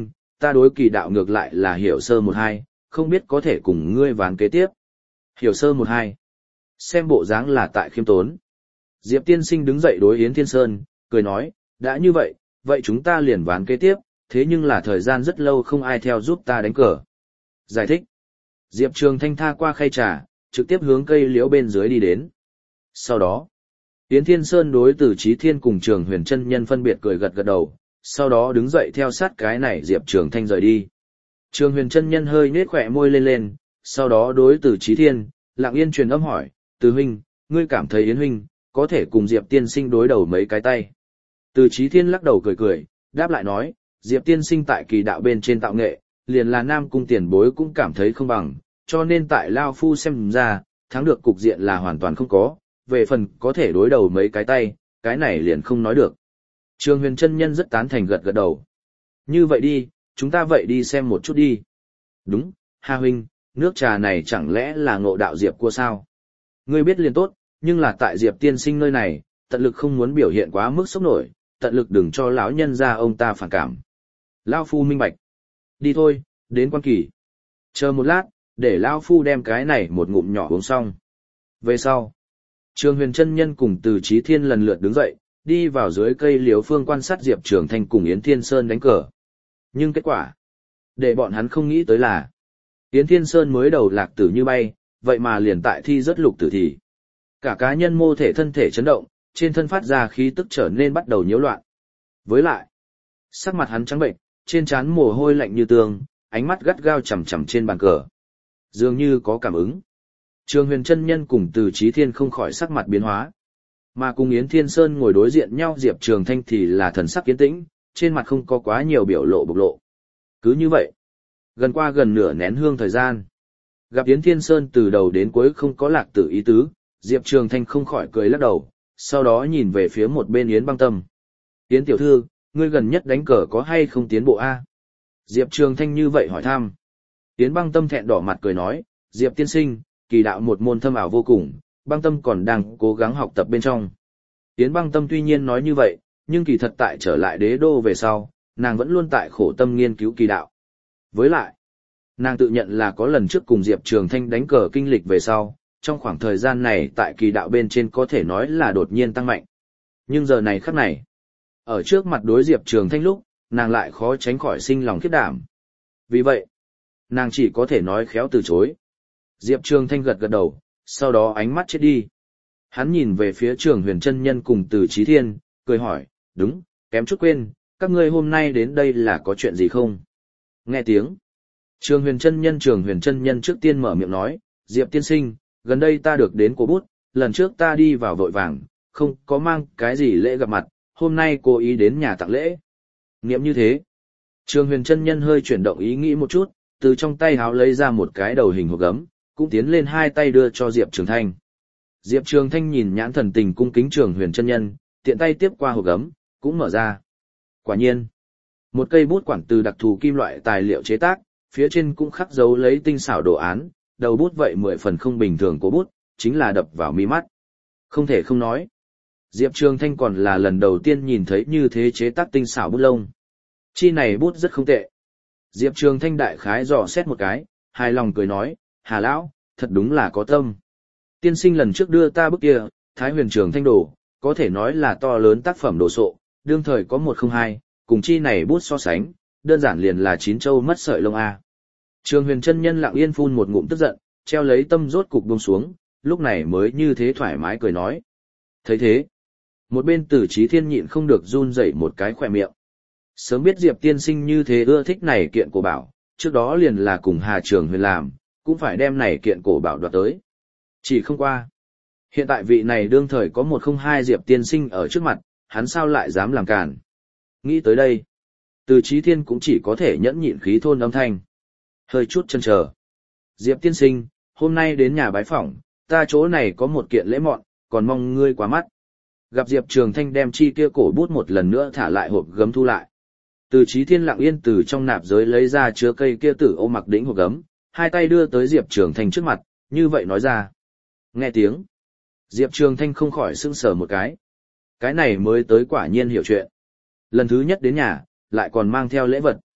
ta đối kỳ đạo ngược lại là hiểu sơ một hai, không biết có thể cùng ngươi ván kế tiếp. Hiểu sơ một hai. Xem bộ dáng là tại khiêm tốn. Diệp tiên sinh đứng dậy đối Yến Thiên Sơn, cười nói, đã như vậy, vậy chúng ta liền ván kế tiếp, thế nhưng là thời gian rất lâu không ai theo giúp ta đánh cờ. Giải thích. Diệp Trường Thanh tha qua khay trà, trực tiếp hướng cây liễu bên dưới đi đến. Sau đó, Yến Thiên Sơn đối Từ Chí Thiên cùng Trường Huyền Chân Nhân phân biệt cười gật gật đầu, sau đó đứng dậy theo sát cái này Diệp Trường Thanh rời đi. Trường Huyền Chân Nhân hơi nhếch khóe môi lên lên, sau đó đối Từ Chí Thiên, lặng yên truyền âm hỏi, Từ huynh, ngươi cảm thấy Yến huynh có thể cùng Diệp tiên sinh đối đầu mấy cái tay? Từ Chí Thiên lắc đầu cười cười, đáp lại nói, Diệp tiên sinh tại kỳ đạo bên trên tạo nghệ, liền là Nam cung tiền bối cũng cảm thấy không bằng, cho nên tại Lao Phu xem ra, thắng được cục diện là hoàn toàn không có, về phần có thể đối đầu mấy cái tay, cái này liền không nói được. Trường Huyền Chân Nhân rất tán thành gật gật đầu. Như vậy đi, chúng ta vậy đi xem một chút đi. Đúng, Hà huynh, nước trà này chẳng lẽ là ngộ đạo Diệp cua sao? Ngươi biết liền tốt, nhưng là tại Diệp tiên sinh nơi này, tận lực không muốn biểu hiện quá mức sốc nổi, tận lực đừng cho lão nhân gia ông ta phản cảm. Lão Phu minh bạch. Đi thôi, đến quan kỳ. Chờ một lát, để Lão Phu đem cái này một ngụm nhỏ uống xong. Về sau, Trường Huyền Chân Nhân cùng Từ Chí Thiên lần lượt đứng dậy, đi vào dưới cây liễu phương quan sát Diệp Trường Thanh cùng Yến Thiên Sơn đánh cờ. Nhưng kết quả, để bọn hắn không nghĩ tới là, Yến Thiên Sơn mới đầu lạc tử như bay, vậy mà liền tại thi rất lục tử thì. Cả cá nhân mô thể thân thể chấn động, trên thân phát ra khí tức trở nên bắt đầu nhiễu loạn. Với lại, sắc mặt hắn trắng bệnh, trên trán mồ hôi lạnh như tường, ánh mắt gắt gao chằm chằm trên bàn cờ. Dường như có cảm ứng. Trường Huyền Chân Nhân cùng Từ Chí Thiên không khỏi sắc mặt biến hóa. Mà cùng Yến Thiên Sơn ngồi đối diện nhau Diệp Trường Thanh thì là thần sắc yên tĩnh, trên mặt không có quá nhiều biểu lộ bộc lộ. Cứ như vậy, gần qua gần nửa nén hương thời gian. Gặp Yến Thiên Sơn từ đầu đến cuối không có lạc tử ý tứ, Diệp Trường Thanh không khỏi cười lắc đầu, sau đó nhìn về phía một bên Yến Băng Tâm. Yến tiểu thư, ngươi gần nhất đánh cờ có hay không tiến bộ a? Diệp Trường Thanh như vậy hỏi thăm. Yến Băng Tâm thẹn đỏ mặt cười nói, Diệp tiên sinh, kỳ đạo một môn thâm ảo vô cùng, Băng Tâm còn đang cố gắng học tập bên trong. Yến Băng Tâm tuy nhiên nói như vậy, nhưng kỳ thật tại trở lại đế đô về sau, nàng vẫn luôn tại khổ tâm nghiên cứu kỳ đạo. Với lại, nàng tự nhận là có lần trước cùng Diệp Trường Thanh đánh cờ kinh lịch về sau, trong khoảng thời gian này tại kỳ đạo bên trên có thể nói là đột nhiên tăng mạnh. Nhưng giờ này khắc này, ở trước mặt đối Diệp Trường Thanh lúc, nàng lại khó tránh khỏi sinh lòng khiếp đảm. Vì vậy, nàng chỉ có thể nói khéo từ chối. Diệp Trường Thanh gật gật đầu, sau đó ánh mắt chết đi. Hắn nhìn về phía Trường Huyền Chân Nhân cùng Từ Chí Thiên, cười hỏi, đúng, kém chút quên, các ngươi hôm nay đến đây là có chuyện gì không? Nghe tiếng, Trường Huyền Chân Nhân Trường Huyền Chân Nhân trước tiên mở miệng nói, Diệp tiên sinh, gần đây ta được đến cổ bút, lần trước ta đi vào vội vàng, không có mang cái gì lễ gặp mặt, hôm nay cố ý đến nhà tặng lễ. Nghiệm như thế, Trường Huyền Chân Nhân hơi chuyển động ý nghĩ một chút, từ trong tay háo lấy ra một cái đầu hình hộp gấm, cũng tiến lên hai tay đưa cho Diệp Trường Thanh. Diệp Trường Thanh nhìn nhãn thần tình cung kính Trường Huyền Chân Nhân, tiện tay tiếp qua hộp gấm, cũng mở ra. Quả nhiên, một cây bút quản từ đặc thù kim loại tài liệu chế tác, phía trên cũng khắc dấu lấy tinh xảo đồ án, đầu bút vậy mười phần không bình thường của bút, chính là đập vào mi mắt. Không thể không nói, Diệp Trường Thanh còn là lần đầu tiên nhìn thấy như thế chế tác tinh xảo bút lông. Chi này bút rất không tệ. Diệp Trường Thanh đại khái dò xét một cái, hài lòng cười nói, Hà lão, thật đúng là có tâm. Tiên sinh lần trước đưa ta bức kia, Thái Huyền Trường Thanh đồ, có thể nói là to lớn tác phẩm đồ sộ, đương thời có một không hai, cùng chi này bút so sánh, đơn giản liền là chín châu mất sợi lông a. Trường Huyền Chân Nhân lặng yên phun một ngụm tức giận, treo lấy tâm rốt cục buông xuống, lúc này mới như thế thoải mái cười nói. Thấy thế, một bên Từ Chí Thiên nhịn không được run rẩy một cái khóe miệng. Sớm biết Diệp tiên sinh như thế ưa thích này kiện cổ bảo, trước đó liền là cùng Hà Trường Huyền làm, cũng phải đem này kiện cổ bảo đoạt tới. Chỉ không qua. Hiện tại vị này đương thời có một không hai Diệp tiên sinh ở trước mặt, hắn sao lại dám làm cản. Nghĩ tới đây, Từ Chí Thiên cũng chỉ có thể nhẫn nhịn khí thôn âm thanh. Hơi chút chần chờ. Diệp tiên sinh, hôm nay đến nhà bái phỏng, ta chỗ này có một kiện lễ mọn, còn mong ngươi quá mắt. Gặp Diệp Trường Thanh đem chi kia cổ bút một lần nữa thả lại hộp gấm thu lại. Từ Chí Thiên lặng yên từ trong nạp giới lấy ra chứa cây kia tử ô mặc đỉnh hộp gấm, hai tay đưa tới Diệp Trường Thanh trước mặt, như vậy nói ra. Nghe tiếng, Diệp Trường Thanh không khỏi sững sờ một cái. Cái này mới tới quả nhiên hiểu chuyện. Lần thứ nhất đến nhà, lại còn mang theo lễ vật.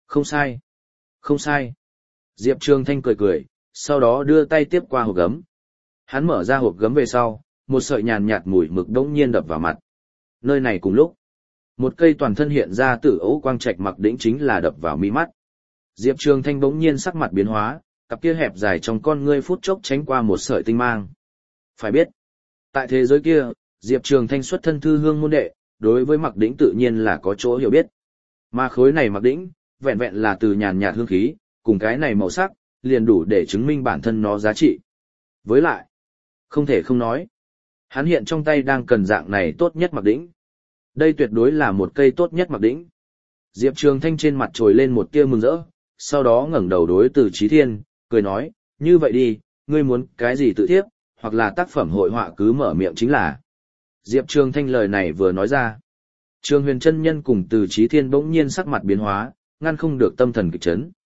Không sai. Không sai. Diệp Trường Thanh cười cười, sau đó đưa tay tiếp qua hộp gấm. Hắn mở ra hộp gấm về sau, một sợi nhàn nhạt mùi mực đống nhiên đập vào mặt. Nơi này cùng lúc, một cây toàn thân hiện ra tử ấu quang trạch mặc đỉnh chính là đập vào mi mắt. Diệp Trường Thanh bỗng nhiên sắc mặt biến hóa, cặp kia hẹp dài trong con ngươi phút chốc tránh qua một sợi tinh mang. Phải biết, tại thế giới kia, Diệp Trường Thanh xuất thân thư hương môn đệ, đối với mặc đỉnh tự nhiên là có chỗ hiểu biết. Mà khối này mặc đỉnh, vẹn vẹn là từ nhàn nhạt hương khí, cùng cái này màu sắc, liền đủ để chứng minh bản thân nó giá trị. Với lại, không thể không nói, hắn hiện trong tay đang cần dạng này tốt nhất mặc đỉnh. Đây tuyệt đối là một cây tốt nhất mặc đỉnh. Diệp Trường Thanh trên mặt trồi lên một tia mừng rỡ, sau đó ngẩng đầu đối Từ Chí Thiên, cười nói, như vậy đi, ngươi muốn cái gì tự thiếp, hoặc là tác phẩm hội họa cứ mở miệng chính là. Diệp Trường Thanh lời này vừa nói ra. Trường Huyền chân nhân cùng Từ Chí Thiên bỗng nhiên sắc mặt biến hóa, ngăn không được tâm thần kịch chấn.